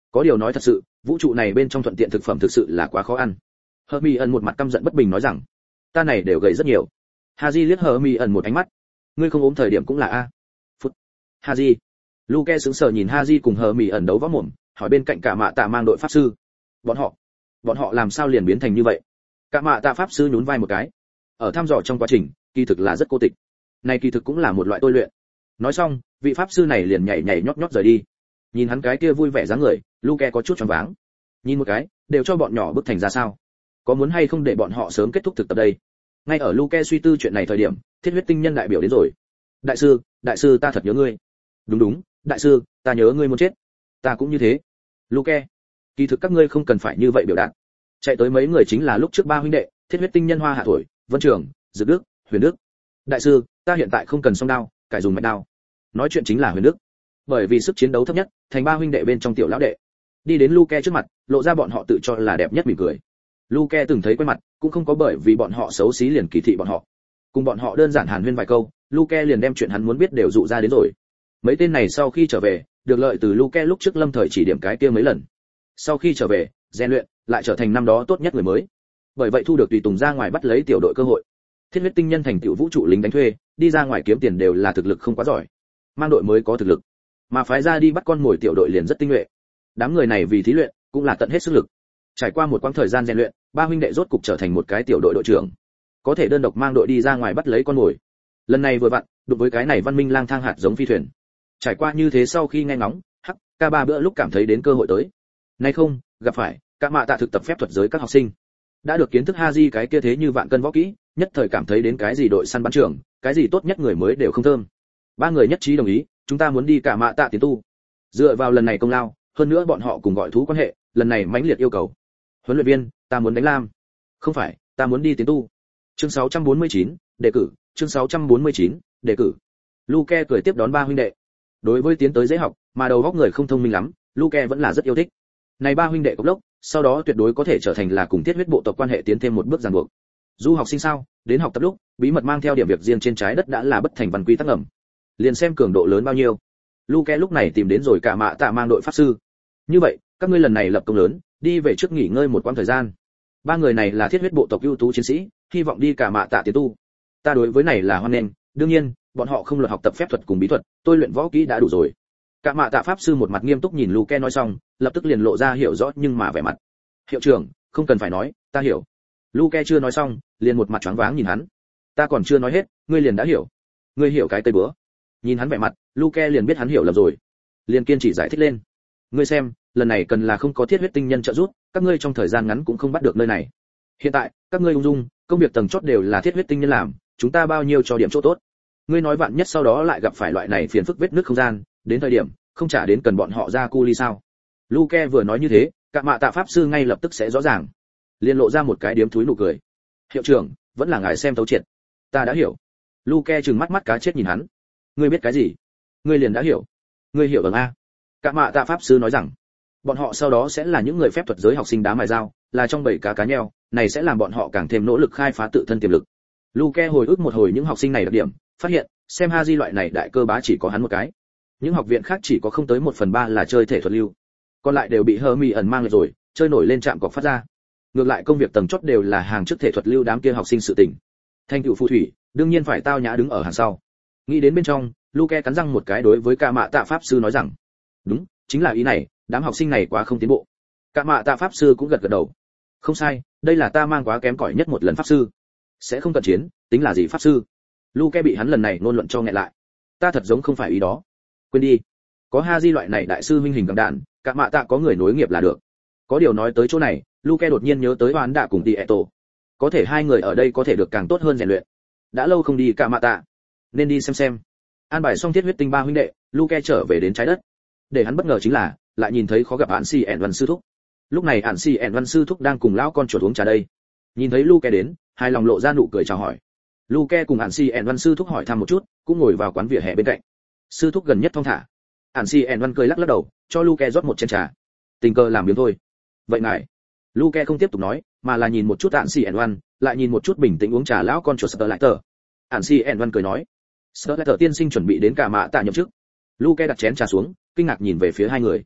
A: Có điều nói thật sự, vũ trụ này bên trong thuận tiện thực phẩm thực sự là quá khó ăn. Hermione một mặt căm giận bất bình nói rằng, ta này đều gầy rất nhiều. Haji liếc Hermione một ánh mắt, ngươi không ốm thời điểm cũng là a. Phút. Haji. Luke sững sờ nhìn Haji cùng Hermione đấu võ mồm, hỏi bên cạnh cả mạ tạ mang đội pháp sư, bọn họ, bọn họ làm sao liền biến thành như vậy? Cả mạ tạ pháp sư nhún vai một cái, ở thăm dò trong quá trình, kỳ thực là rất cô tịch. Này kỳ thực cũng là một loại tôi luyện. Nói xong, vị pháp sư này liền nhảy nhảy nhót nhót rời đi. Nhìn hắn cái kia vui vẻ dáng người, Luke có chút choáng váng. Nhìn một cái, đều cho bọn nhỏ bức thành ra sao? Có muốn hay không để bọn họ sớm kết thúc thực tập đây? Ngay ở Luke suy tư chuyện này thời điểm, Thiết huyết tinh nhân đại biểu đến rồi. Đại sư, đại sư ta thật nhớ ngươi. Đúng đúng, đại sư, ta nhớ ngươi muốn chết. Ta cũng như thế. Luke, kỳ thực các ngươi không cần phải như vậy biểu đạt. Chạy tới mấy người chính là lúc trước ba huynh đệ, Thiết huyết tinh nhân Hoa Hạ Thổi, Vân Trường, Dực Đức, Huyền Đức. Đại sư, ta hiện tại không cần song đao, cải dùng mạch đao. Nói chuyện chính là Huyền Đức. Bởi vì sức chiến đấu thấp nhất, thành ba huynh đệ bên trong tiểu lão đệ. Đi đến Luke trước mặt, lộ ra bọn họ tự cho là đẹp nhất mỉm cười. Luke từng thấy quen mặt, cũng không có bởi vì bọn họ xấu xí liền kỳ thị bọn họ. Cùng bọn họ đơn giản hàn huyên vài câu, Luke liền đem chuyện hắn muốn biết đều dụ ra đến rồi. Mấy tên này sau khi trở về, được lợi từ Luke lúc trước lâm thời chỉ điểm cái kia mấy lần. Sau khi trở về, rèn luyện, lại trở thành năm đó tốt nhất người mới. Bởi vậy thu được tùy tùng ra ngoài bắt lấy tiểu đội cơ hội. Thiết huyết tinh nhân thành tiểu vũ trụ lính đánh thuê, đi ra ngoài kiếm tiền đều là thực lực không quá giỏi. Mang đội mới có thực lực, mà phái ra đi bắt con mồi tiểu đội liền rất tinh nhuệ. Đám người này vì thí luyện, cũng là tận hết sức lực. Trải qua một quãng thời gian rèn luyện, ba huynh đệ rốt cục trở thành một cái tiểu đội đội trưởng, có thể đơn độc mang đội đi ra ngoài bắt lấy con mồi. Lần này vừa vặn đụng với cái này văn minh lang thang hạt giống phi thuyền. Trải qua như thế sau khi nghe ngóng, hắc ca ba bữa lúc cảm thấy đến cơ hội tới. Nay không, gặp phải các mạ tạ thực tập phép thuật giới các học sinh, đã được kiến thức Haji cái kia thế như vạn cân võ kỹ, nhất thời cảm thấy đến cái gì đội săn bắn trưởng, cái gì tốt nhất người mới đều không thơm. Ba người nhất trí đồng ý, chúng ta muốn đi cả mạ tạ tiến tu. Dựa vào lần này công lao, hơn nữa bọn họ cùng gọi thú quan hệ, lần này mãnh liệt yêu cầu. Huấn luyện viên, ta muốn đánh lam. Không phải, ta muốn đi tiến tu. Chương sáu trăm bốn mươi chín, đề cử, chương sáu trăm bốn mươi chín, đề cử. Luke cười tiếp đón ba huynh đệ. Đối với tiến tới dễ học, mà đầu óc người không thông minh lắm, Luke vẫn là rất yêu thích. Này ba huynh đệ cốc lốc, sau đó tuyệt đối có thể trở thành là cùng Thiết huyết bộ tộc quan hệ tiến thêm một bước ràng buộc. Du học sinh sao, đến học tập lúc, bí mật mang theo điểm việc riêng trên trái đất đã là bất thành văn quy tắc ngầm. Liền xem cường độ lớn bao nhiêu. Luke lúc này tìm đến rồi cả mạ tạ mang đội pháp sư. Như vậy, các ngươi lần này lập công lớn, đi về trước nghỉ ngơi một quãng thời gian. Ba người này là Thiết huyết bộ tộc ưu tú chiến sĩ, hy vọng đi cả mạ tạ tiến tu. Ta đối với này là hoan nghênh, đương nhiên, bọn họ không luật học tập phép thuật cùng bí thuật, tôi luyện võ kỹ đã đủ rồi. Cả mạ tạ pháp sư một mặt nghiêm túc nhìn Luke nói xong, lập tức liền lộ ra hiểu rõ nhưng mà vẻ mặt. Hiệu trưởng, không cần phải nói, ta hiểu. Luke chưa nói xong, liền một mặt choáng váng nhìn hắn. Ta còn chưa nói hết, ngươi liền đã hiểu. Ngươi hiểu cái tây bữa. Nhìn hắn vẻ mặt, Luke liền biết hắn hiểu lầm rồi. Liền kiên trì giải thích lên. Ngươi xem, lần này cần là không có Thiết huyết tinh nhân trợ giúp, các ngươi trong thời gian ngắn cũng không bắt được nơi này. Hiện tại, các ngươi ung dung, công việc tầng chót đều là Thiết huyết tinh nhân làm, chúng ta bao nhiêu cho điểm chỗ tốt. Ngươi nói vạn nhất sau đó lại gặp phải loại này phiền phức vết nứt không gian, đến thời điểm không trả đến cần bọn họ ra cu ly sao? Luke vừa nói như thế, cả mạ tạ pháp sư ngay lập tức sẽ rõ ràng, liền lộ ra một cái điếm thúi nụ cười. Hiệu trưởng, vẫn là ngài xem thấu triệt. Ta đã hiểu. Luke trừng mắt mắt cá chết nhìn hắn. Ngươi biết cái gì? Ngươi liền đã hiểu. Ngươi hiểu bằng a? Cả mạ tạ pháp sư nói rằng, bọn họ sau đó sẽ là những người phép thuật giới học sinh đá mài dao, là trong bảy cá cá nheo, này sẽ làm bọn họ càng thêm nỗ lực khai phá tự thân tiềm lực. Luke hồi ức một hồi những học sinh này đặc điểm, phát hiện, xem Haji loại này đại cơ bá chỉ có hắn một cái. Những học viện khác chỉ có không tới một phần ba là chơi thể thuật lưu, còn lại đều bị Hermione ẩn mang lại rồi, chơi nổi lên chạm cọc phát ra. Ngược lại công việc tầng chót đều là hàng trước thể thuật lưu đám kia học sinh sự tình. Thanh tựu phù thủy, đương nhiên phải tao nhã đứng ở hàng sau. Nghĩ đến bên trong, Luke cắn răng một cái đối với cả mạ tạ pháp sư nói rằng, đúng, chính là ý này, đám học sinh này quá không tiến bộ. Cả mạ tạ pháp sư cũng gật gật đầu. Không sai, đây là ta mang quá kém cỏi nhất một lần pháp sư. Sẽ không cận chiến, tính là gì pháp sư? Luke bị hắn lần này ngôn luận cho nghẹn lại. Ta thật giống không phải ý đó. Quên đi, có Haji loại này đại sư minh hình cầm đạn, cả mạ tạ có người nối nghiệp là được. Có điều nói tới chỗ này, Luke đột nhiên nhớ tới Hoán Đạ cùng Tieto. Có thể hai người ở đây có thể được càng tốt hơn rèn luyện. Đã lâu không đi cả mạ tạ, nên đi xem xem. An bài xong Thiết huyết tinh ba huynh đệ, Luke trở về đến trái đất. Để hắn bất ngờ chính là, lại nhìn thấy khó gặp Ản Si ẻn Văn sư thúc. Lúc này Ản Si ẻn Văn sư thúc đang cùng lão con chuột uống trà đây. Nhìn thấy Luke đến, hai lòng lộ ra nụ cười chào hỏi. Luke cùng Ản Si ẻn Văn sư thúc hỏi thăm một chút, cũng ngồi vào quán vỉa hè bên cạnh. Sư thúc gần nhất thong thả. Ản Si ẻn Văn cười lắc lắc đầu, cho Luke rót một chén trà. Tình cờ làm biếng thôi. Vậy ngài? Luke không tiếp tục nói, mà là nhìn một chút Ản Si ẻn Văn, lại nhìn một chút bình tĩnh uống trà lão con chuột Starlighter. Ản Si ẻn Văn cười nói, Starlighter tiên sinh chuẩn bị đến cả mạ tạ nhậm chức. Luke đặt chén trà xuống, kinh ngạc nhìn về phía hai người.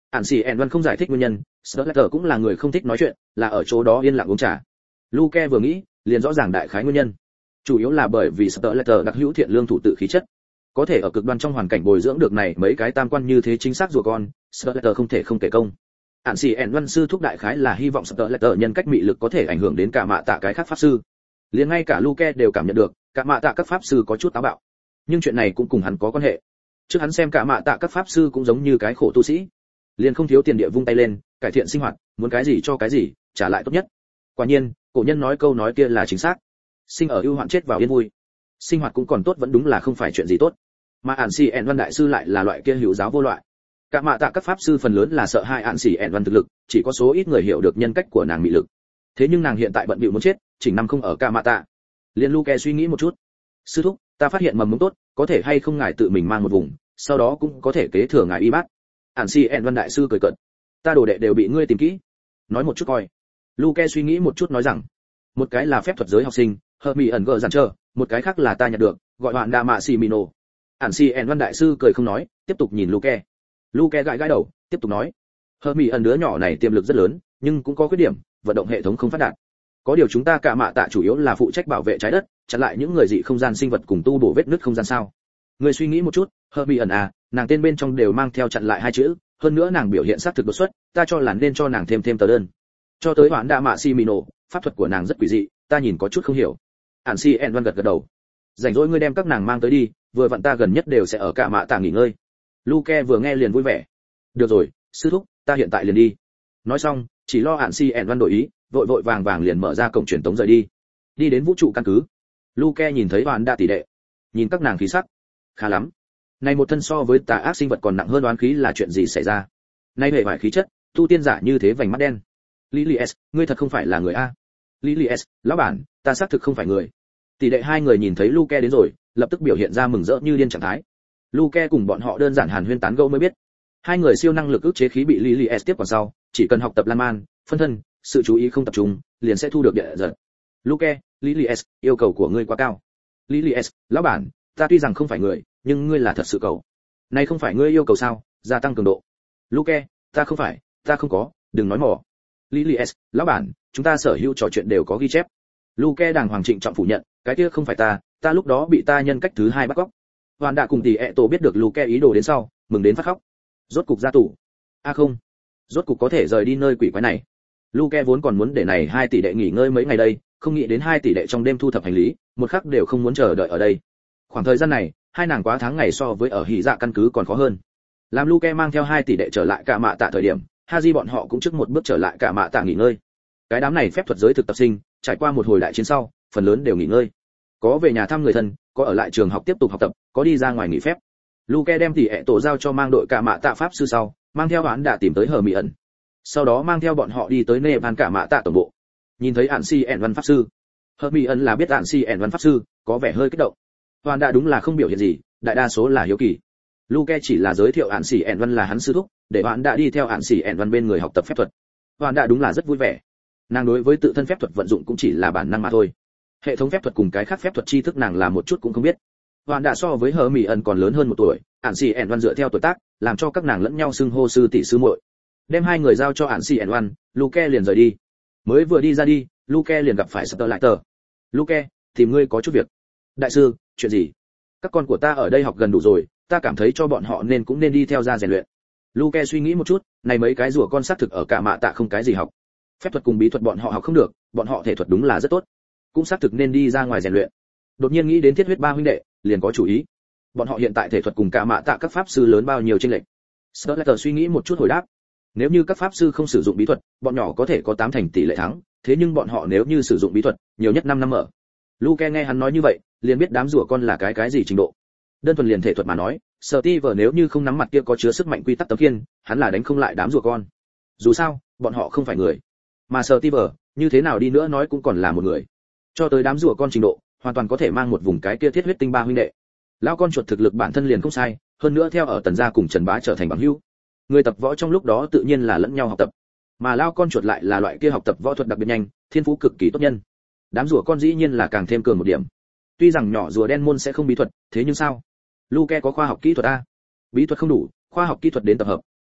A: Ản Sĩ ẻn văn không giải thích nguyên nhân, Slater cũng là người không thích nói chuyện, là ở chỗ đó yên lặng uống trà. Luke vừa nghĩ, liền rõ ràng đại khái nguyên nhân. Chủ yếu là bởi vì Slater đặc hữu thiện lương thủ tự khí chất, có thể ở cực đoan trong hoàn cảnh bồi dưỡng được này mấy cái tam quan như thế chính xác rùa con, Slater không thể không kể công. Ản Sĩ ẻn văn sư thúc đại khái là hy vọng Slater nhân cách mị lực có thể ảnh hưởng đến cả mạ tạ cái khác pháp sư. Liền ngay cả Luke đều cảm nhận được, cả mạ tạ các pháp sư có chút táo bạo. Nhưng chuyện này cũng cùng hắn có quan hệ. Trước hắn xem cả mạ tạ các pháp sư cũng giống như cái khổ tu sĩ, liền không thiếu tiền địa vung tay lên, cải thiện sinh hoạt, muốn cái gì cho cái gì, trả lại tốt nhất. Quả nhiên, cổ nhân nói câu nói kia là chính xác. Sinh ở ưu hoạn chết vào yên vui. Sinh hoạt cũng còn tốt vẫn đúng là không phải chuyện gì tốt. Mà Ản Sĩ ẻn văn đại sư lại là loại kia hữu giáo vô loại. Cả mạ tạ các pháp sư phần lớn là sợ hai Ản Sĩ ẻn văn thực lực, chỉ có số ít người hiểu được nhân cách của nàng mị lực. Thế nhưng nàng hiện tại bận bịu muốn chết, chỉnh năm không ở cả mạ tạ. Liên Luke suy nghĩ một chút. Sư thúc, ta phát hiện mầm mống tốt, có thể hay không ngài tự mình mang một vùng, sau đó cũng có thể kế thừa ngài y bát. Ản Sĩ ẻn văn đại sư cười cợt. Ta đồ đệ đều bị ngươi tìm kỹ. Nói một chút coi. Luke suy nghĩ một chút nói rằng, một cái là phép thuật giới học sinh, Hermi ẩn gờ giản trơ, một cái khác là ta nhận được, gọi hoạn đa mạ xì mino. Ản Sĩ ẻn văn đại sư cười không nói, tiếp tục nhìn Luke. Luke gãi gãi đầu, tiếp tục nói, Hermi ẩn đứa nhỏ này tiềm lực rất lớn, nhưng cũng có khuyết điểm, vận động hệ thống không phát đạt. Có điều chúng ta cả mạ tạ chủ yếu là phụ trách bảo vệ trái đất, chặn lại những người dị không gian sinh vật cùng tu bổ vết nứt không gian sao? Người suy nghĩ một chút, Hermi ẩn à, nàng tên bên trong đều mang theo chặn lại hai chữ, hơn nữa nàng biểu hiện sát thực đột xuất, ta cho là nên cho nàng thêm thêm tờ đơn. Cho tới hoạn đa mạ xì mino, pháp thuật của nàng rất quỷ dị, ta nhìn có chút không hiểu. Ản Sĩ ẻn văn gật gật đầu. Rảnh rỗi ngươi đem các nàng mang tới đi, vừa vặn ta gần nhất đều sẽ ở cả mạ tạ nghỉ ngơi. Luke vừa nghe liền vui vẻ. Được rồi, sư thúc, ta hiện tại liền đi. Nói xong, chỉ lo Ản Sĩ ẻn văn đổi ý, vội vội vàng vàng liền mở ra cổng truyền tống rời đi. Đi đến vũ trụ căn cứ. Luke nhìn thấy Hoàn Đa tỷ đệ, nhìn các nàng khí sắc, khá lắm. Này một thân so với tà ác sinh vật còn nặng hơn oán khí là chuyện gì xảy ra? Nay hệ vải khí chất, tu tiên giả như thế vành mắt đen. Lily S, ngươi thật không phải là người a? Lily S, lão bản, ta xác thực không phải người. Tỷ đệ hai người nhìn thấy Luke đến rồi, lập tức biểu hiện ra mừng rỡ như điên trạng thái. Luke cùng bọn họ đơn giản hàn huyên tán gẫu mới biết, hai người siêu năng lực ức chế khí bị Lily S tiếp còn sau, chỉ cần học tập lan man, phân thân, sự chú ý không tập trung, liền sẽ thu được địa giật. Luke, Lily S, yêu cầu của ngươi quá cao. Lily S, lão bản, ta tuy rằng không phải người, nhưng ngươi là thật sự cầu. Này không phải ngươi yêu cầu sao? Gia tăng cường độ. Luke, ta không phải, ta không có, đừng nói mỏ. Lily S, lão bản, chúng ta sở hữu trò chuyện đều có ghi chép. Luke đàng hoàng trịnh trọng phủ nhận, cái kia không phải ta, ta lúc đó bị ta nhân cách thứ hai bắt cóc. Hoàn đã cùng tỷ ẹ tổ biết được Luke ý đồ đến sau, mừng đến phát khóc. Rốt cục ra tù. A à không, rốt cục có thể rời đi nơi quỷ quái này. Luke vốn còn muốn để này hai tỷ đệ nghỉ ngơi mấy ngày đây, không nghĩ đến hai tỷ đệ trong đêm thu thập hành lý, một khắc đều không muốn chờ đợi ở đây. Khoảng thời gian này, hai nàng quá tháng ngày so với ở hỉ dạ căn cứ còn khó hơn. Làm Luke mang theo hai tỷ đệ trở lại cả mạ tạ thời điểm, Haji bọn họ cũng trước một bước trở lại cả mạ tạ nghỉ ngơi. Cái đám này phép thuật giới thực tập sinh, trải qua một hồi đại chiến sau, phần lớn đều nghỉ ngơi. Có về nhà thăm người thân, có ở lại trường học tiếp tục học tập, có đi ra ngoài nghỉ phép. Luke đem tỷ ẹ tổ giao cho mang đội cả mạ tạ pháp sư sau, mang theo Hoán đã tìm tới Hờ Mỹ ẩn. Sau đó mang theo bọn họ đi tới nê van cả mạ tạ tổng bộ. Nhìn thấy Ản Si ẻn văn pháp sư, Hờ Mỹ ẩn là biết Ản Si ẻn văn pháp sư, có vẻ hơi kích động. Hoán đã đúng là không biểu hiện gì, đại đa số là hiếu kỳ. Luke chỉ là giới thiệu Ản Si ẻn văn là hắn sư thúc, để Hoán đã đi theo Ản Si ẻn văn bên người học tập phép thuật. Hoán đã đúng là rất vui vẻ. Nàng đối với tự thân phép thuật vận dụng cũng chỉ là bản năng mà thôi. Hệ thống phép thuật cùng cái khác phép thuật tri thức nàng là một chút cũng không biết. Hoán đã so với Hờ Mỹ ẩn còn lớn hơn một tuổi, Ản Si ẻn văn dựa theo tuổi tác, làm cho các nàng lẫn nhau xưng hô sư tỷ sư muội. Đem hai người giao cho Ản Si ẻn văn, Luke liền rời đi. Mới vừa đi ra đi, Luke liền gặp phải Starlighter. Luke, tìm ngươi có chút việc. Đại sư, chuyện gì? Các con của ta ở đây học gần đủ rồi, ta cảm thấy cho bọn họ nên cũng nên đi theo ra rèn luyện. Luke suy nghĩ một chút, này mấy cái rùa con xác thực ở cả mạ tạ không cái gì học. Phép thuật cùng bí thuật bọn họ học không được, bọn họ thể thuật đúng là rất tốt, cũng xác thực nên đi ra ngoài rèn luyện. Đột nhiên nghĩ đến Thiết Huyết ba huynh đệ, liền có chủ ý. Bọn họ hiện tại thể thuật cùng cả mạ tạ các pháp sư lớn bao nhiêu chênh lệch. Starlighter suy nghĩ một chút hồi đáp, nếu như các pháp sư không sử dụng bí thuật, bọn nhỏ có thể có tám thành tỷ lệ thắng, thế nhưng bọn họ nếu như sử dụng bí thuật, nhiều nhất năm năm mở. Luke nghe hắn nói như vậy, liền biết đám rùa con là cái cái gì trình độ. Đơn thuần liền thể thuật mà nói, Steve nếu như không nắm mặt kia có chứa sức mạnh quy tắc tấm khiên, hắn là đánh không lại đám rùa con. Dù sao, bọn họ không phải người. Mà Steve, như thế nào đi nữa nói cũng còn là một người. Cho tới đám rùa con trình độ, hoàn toàn có thể mang một vùng cái kia Thiết Huyết tinh ba huynh đệ. Lão con chuột thực lực bản thân liền không sai, hơn nữa theo ở Tần gia cùng Trần Bá trở thành bằng hữu. Người tập võ trong lúc đó tự nhiên là lẫn nhau học tập. Mà Lão con chuột lại là loại kia học tập võ thuật đặc biệt nhanh, thiên phú cực kỳ tốt nhân. Đám rùa con dĩ nhiên là càng thêm cường một điểm. Tuy rằng nhỏ rùa đen môn sẽ không bí thuật, thế nhưng sao? Luke có khoa học kỹ thuật a. Bí thuật không đủ, khoa học kỹ thuật đến tập hợp.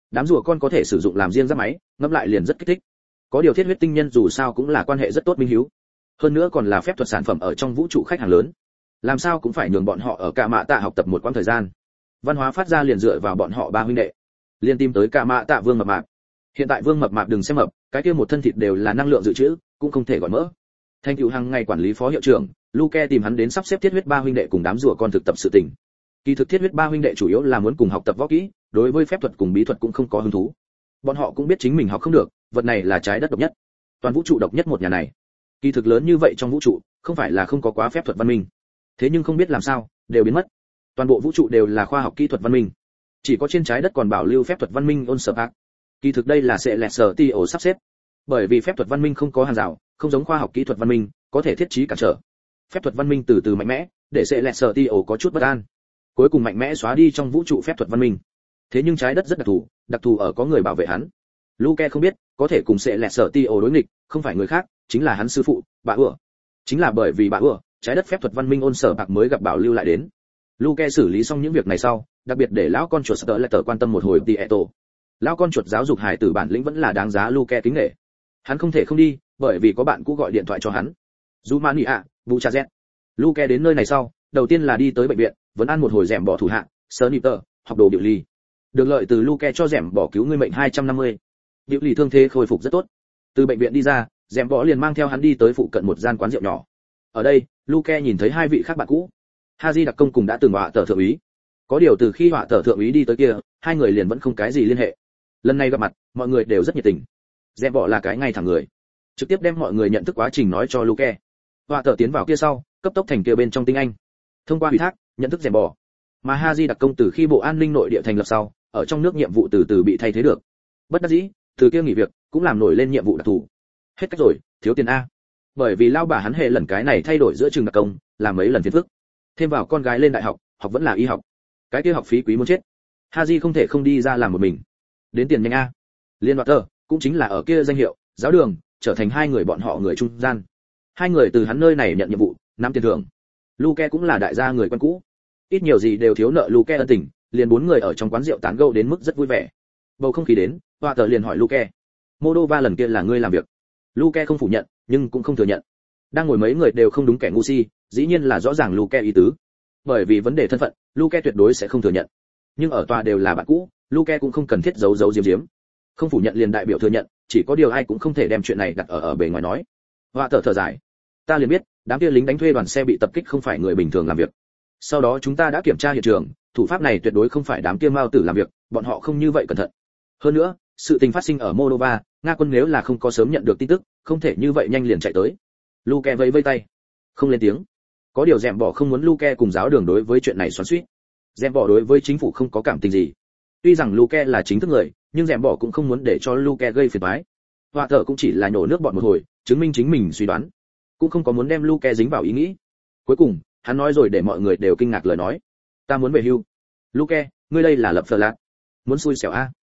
A: Đám rùa con có thể sử dụng làm riêng giáp máy, ngẫm lại liền rất kích thích. Có điều thiết huyết tinh nhân dù sao cũng là quan hệ rất tốt minh hiếu. Hơn nữa còn là phép thuật sản phẩm ở trong vũ trụ khách hàng lớn. Làm sao cũng phải nhường bọn họ ở Cả Mạ Tạ học tập một quãng thời gian. Văn hóa phát ra liền dựa vào bọn họ ba huynh đệ. Liên tìm tới Cả Mạ Tạ Vương Mập Mạp. Hiện tại Vương Mập Mạp đừng xem mập, cái kia một thân thịt đều là năng lượng dự trữ, cũng không thể gọi mỡ. Thành tựu hàng ngày quản lý phó hiệu trưởng, Luke tìm hắn đến sắp xếp thiết huyết ba huynh đệ cùng đám rùa con thực tập sự tình. Kỳ thực thiết huyết ba huynh đệ chủ yếu là muốn cùng học tập võ kỹ, đối với phép thuật cùng bí thuật cũng không có hứng thú. Bọn họ cũng biết chính mình học không được, vật này là trái đất độc nhất, toàn vũ trụ độc nhất một nhà này. Kỳ thực lớn như vậy trong vũ trụ, không phải là không có quá phép thuật văn minh. Thế nhưng không biết làm sao, đều biến mất. Toàn bộ vũ trụ đều là khoa học kỹ thuật văn minh. Chỉ có trên trái đất còn bảo lưu phép thuật văn minh ôn sở bạc. Kỳ thực đây là sẽ lẹt sở ti ổ sắp xếp. Bởi vì phép thuật văn minh không có hàng rào, không giống khoa học kỹ thuật văn minh, có thể thiết trí cản trở. Phép thuật văn minh từ từ mạnh mẽ, để sẽ lẹt sở ti ổ có chút bất an. Cuối cùng mạnh mẽ xóa đi trong vũ trụ phép thuật văn minh. Thế nhưng trái đất rất đặc thù, đặc thù ở có người bảo vệ hắn. Luke không biết, có thể cùng sẽ lẹt sở ti ổ đối nghịch, không phải người khác, chính là hắn sư phụ, bà ủa. Chính là bởi vì bà ủa, trái đất phép thuật văn minh ôn sở bạc mới gặp bảo lưu lại đến. Luke xử lý xong những việc này sau, đặc biệt để lão con chuột Star Letter quan tâm một hồi Tieto. Lão con chuột giáo dục hài tử bản lĩnh vẫn là đáng giá Luke kính nể. Hắn không thể không đi, bởi vì có bạn cũ gọi điện thoại cho hắn. Zumania, Buchazet. Luke đến nơi này sau, đầu tiên là đi tới bệnh viện, vẫn ăn một hồi rèm bỏ thủ hạ, Sniper, học đồ biểu ly. Được lợi từ Luke cho rèm bỏ cứu người mệnh hai trăm năm mươi. Biểu ly thương thế khôi phục rất tốt. Từ bệnh viện đi ra, rèm bỏ liền mang theo hắn đi tới phụ cận một gian quán rượu nhỏ. Ở đây, Luke nhìn thấy hai vị khác bạn cũ. Haji đặc công cùng đã từng họa tờ thượng úy. Có điều từ khi họa tờ thượng úy đi tới kia, hai người liền vẫn không cái gì liên hệ. Lần này gặp mặt, mọi người đều rất nhiệt tình. Rèm bỏ là cái ngay thẳng người, trực tiếp đem mọi người nhận thức quá trình nói cho Luke. Họa tờ tiến vào kia sau, cấp tốc thành kia bên trong tinh anh. Thông qua ủy thác, nhận thức rèm bỏ. Mà Haji đặc công từ khi bộ an ninh nội địa thành lập sau, ở trong nước nhiệm vụ từ từ bị thay thế được. Bất đắc dĩ, từ kia nghỉ việc, cũng làm nổi lên nhiệm vụ đặc thù. Hết cách rồi, thiếu tiền a. Bởi vì lao bà hắn hệ lần cái này thay đổi giữa trường đặc công, làm mấy lần phiền phức. Thêm vào con gái lên đại học, học vẫn là y học. Cái kia học phí quý muốn chết. Haji không thể không đi ra làm một mình. Đến tiền nhanh a. Liên Hoạt tờ, cũng chính là ở kia danh hiệu, giáo đường, trở thành hai người bọn họ người trung gian. Hai người từ hắn nơi này nhận nhiệm vụ, năm tiền thưởng. Luke cũng là đại gia người quen cũ. Ít nhiều gì đều thiếu nợ Luke ân tình, liền bốn người ở trong quán rượu tán gẫu đến mức rất vui vẻ. Bầu không khí đến, Hoạt tờ liền hỏi Luke, Moldova lần kia là ngươi làm việc. Luke không phủ nhận, nhưng cũng không thừa nhận. Đang ngồi mấy người đều không đúng kẻ ngu si, dĩ nhiên là rõ ràng Luke ý tứ. Bởi vì vấn đề thân phận, Luke tuyệt đối sẽ không thừa nhận. Nhưng ở tòa đều là bạn cũ, Luke cũng không cần thiết giấu giấu giếm giếm. Không phủ nhận liền đại biểu thừa nhận, chỉ có điều ai cũng không thể đem chuyện này đặt ở ở bề ngoài nói. Hoa thở thở dài, ta liền biết, đám kia lính đánh thuê đoàn xe bị tập kích không phải người bình thường làm việc. Sau đó chúng ta đã kiểm tra hiện trường, thủ pháp này tuyệt đối không phải đám kia mao tử làm việc, bọn họ không như vậy cẩn thận. Hơn nữa, sự tình phát sinh ở Moldova, Nga quân nếu là không có sớm nhận được tin tức, không thể như vậy nhanh liền chạy tới. Luke vẫy vẫy tay, không lên tiếng. Có điều dẻm bỏ không muốn Luke cùng giáo đường đối với chuyện này xoắn xuýt. Dẻm bỏ đối với chính phủ không có cảm tình gì. Tuy rằng Luke là chính thức người, nhưng dẻm bỏ cũng không muốn để cho Luke gây phiền toái. Họa thở cũng chỉ là nhổ nước bọt một hồi, chứng minh chính mình suy đoán, cũng không có muốn đem Luke dính vào ý nghĩ. Cuối cùng, hắn nói rồi để mọi người đều kinh ngạc lời nói, ta muốn về hưu. Luke, ngươi đây là lập phờ lạc, muốn xui xẻo a.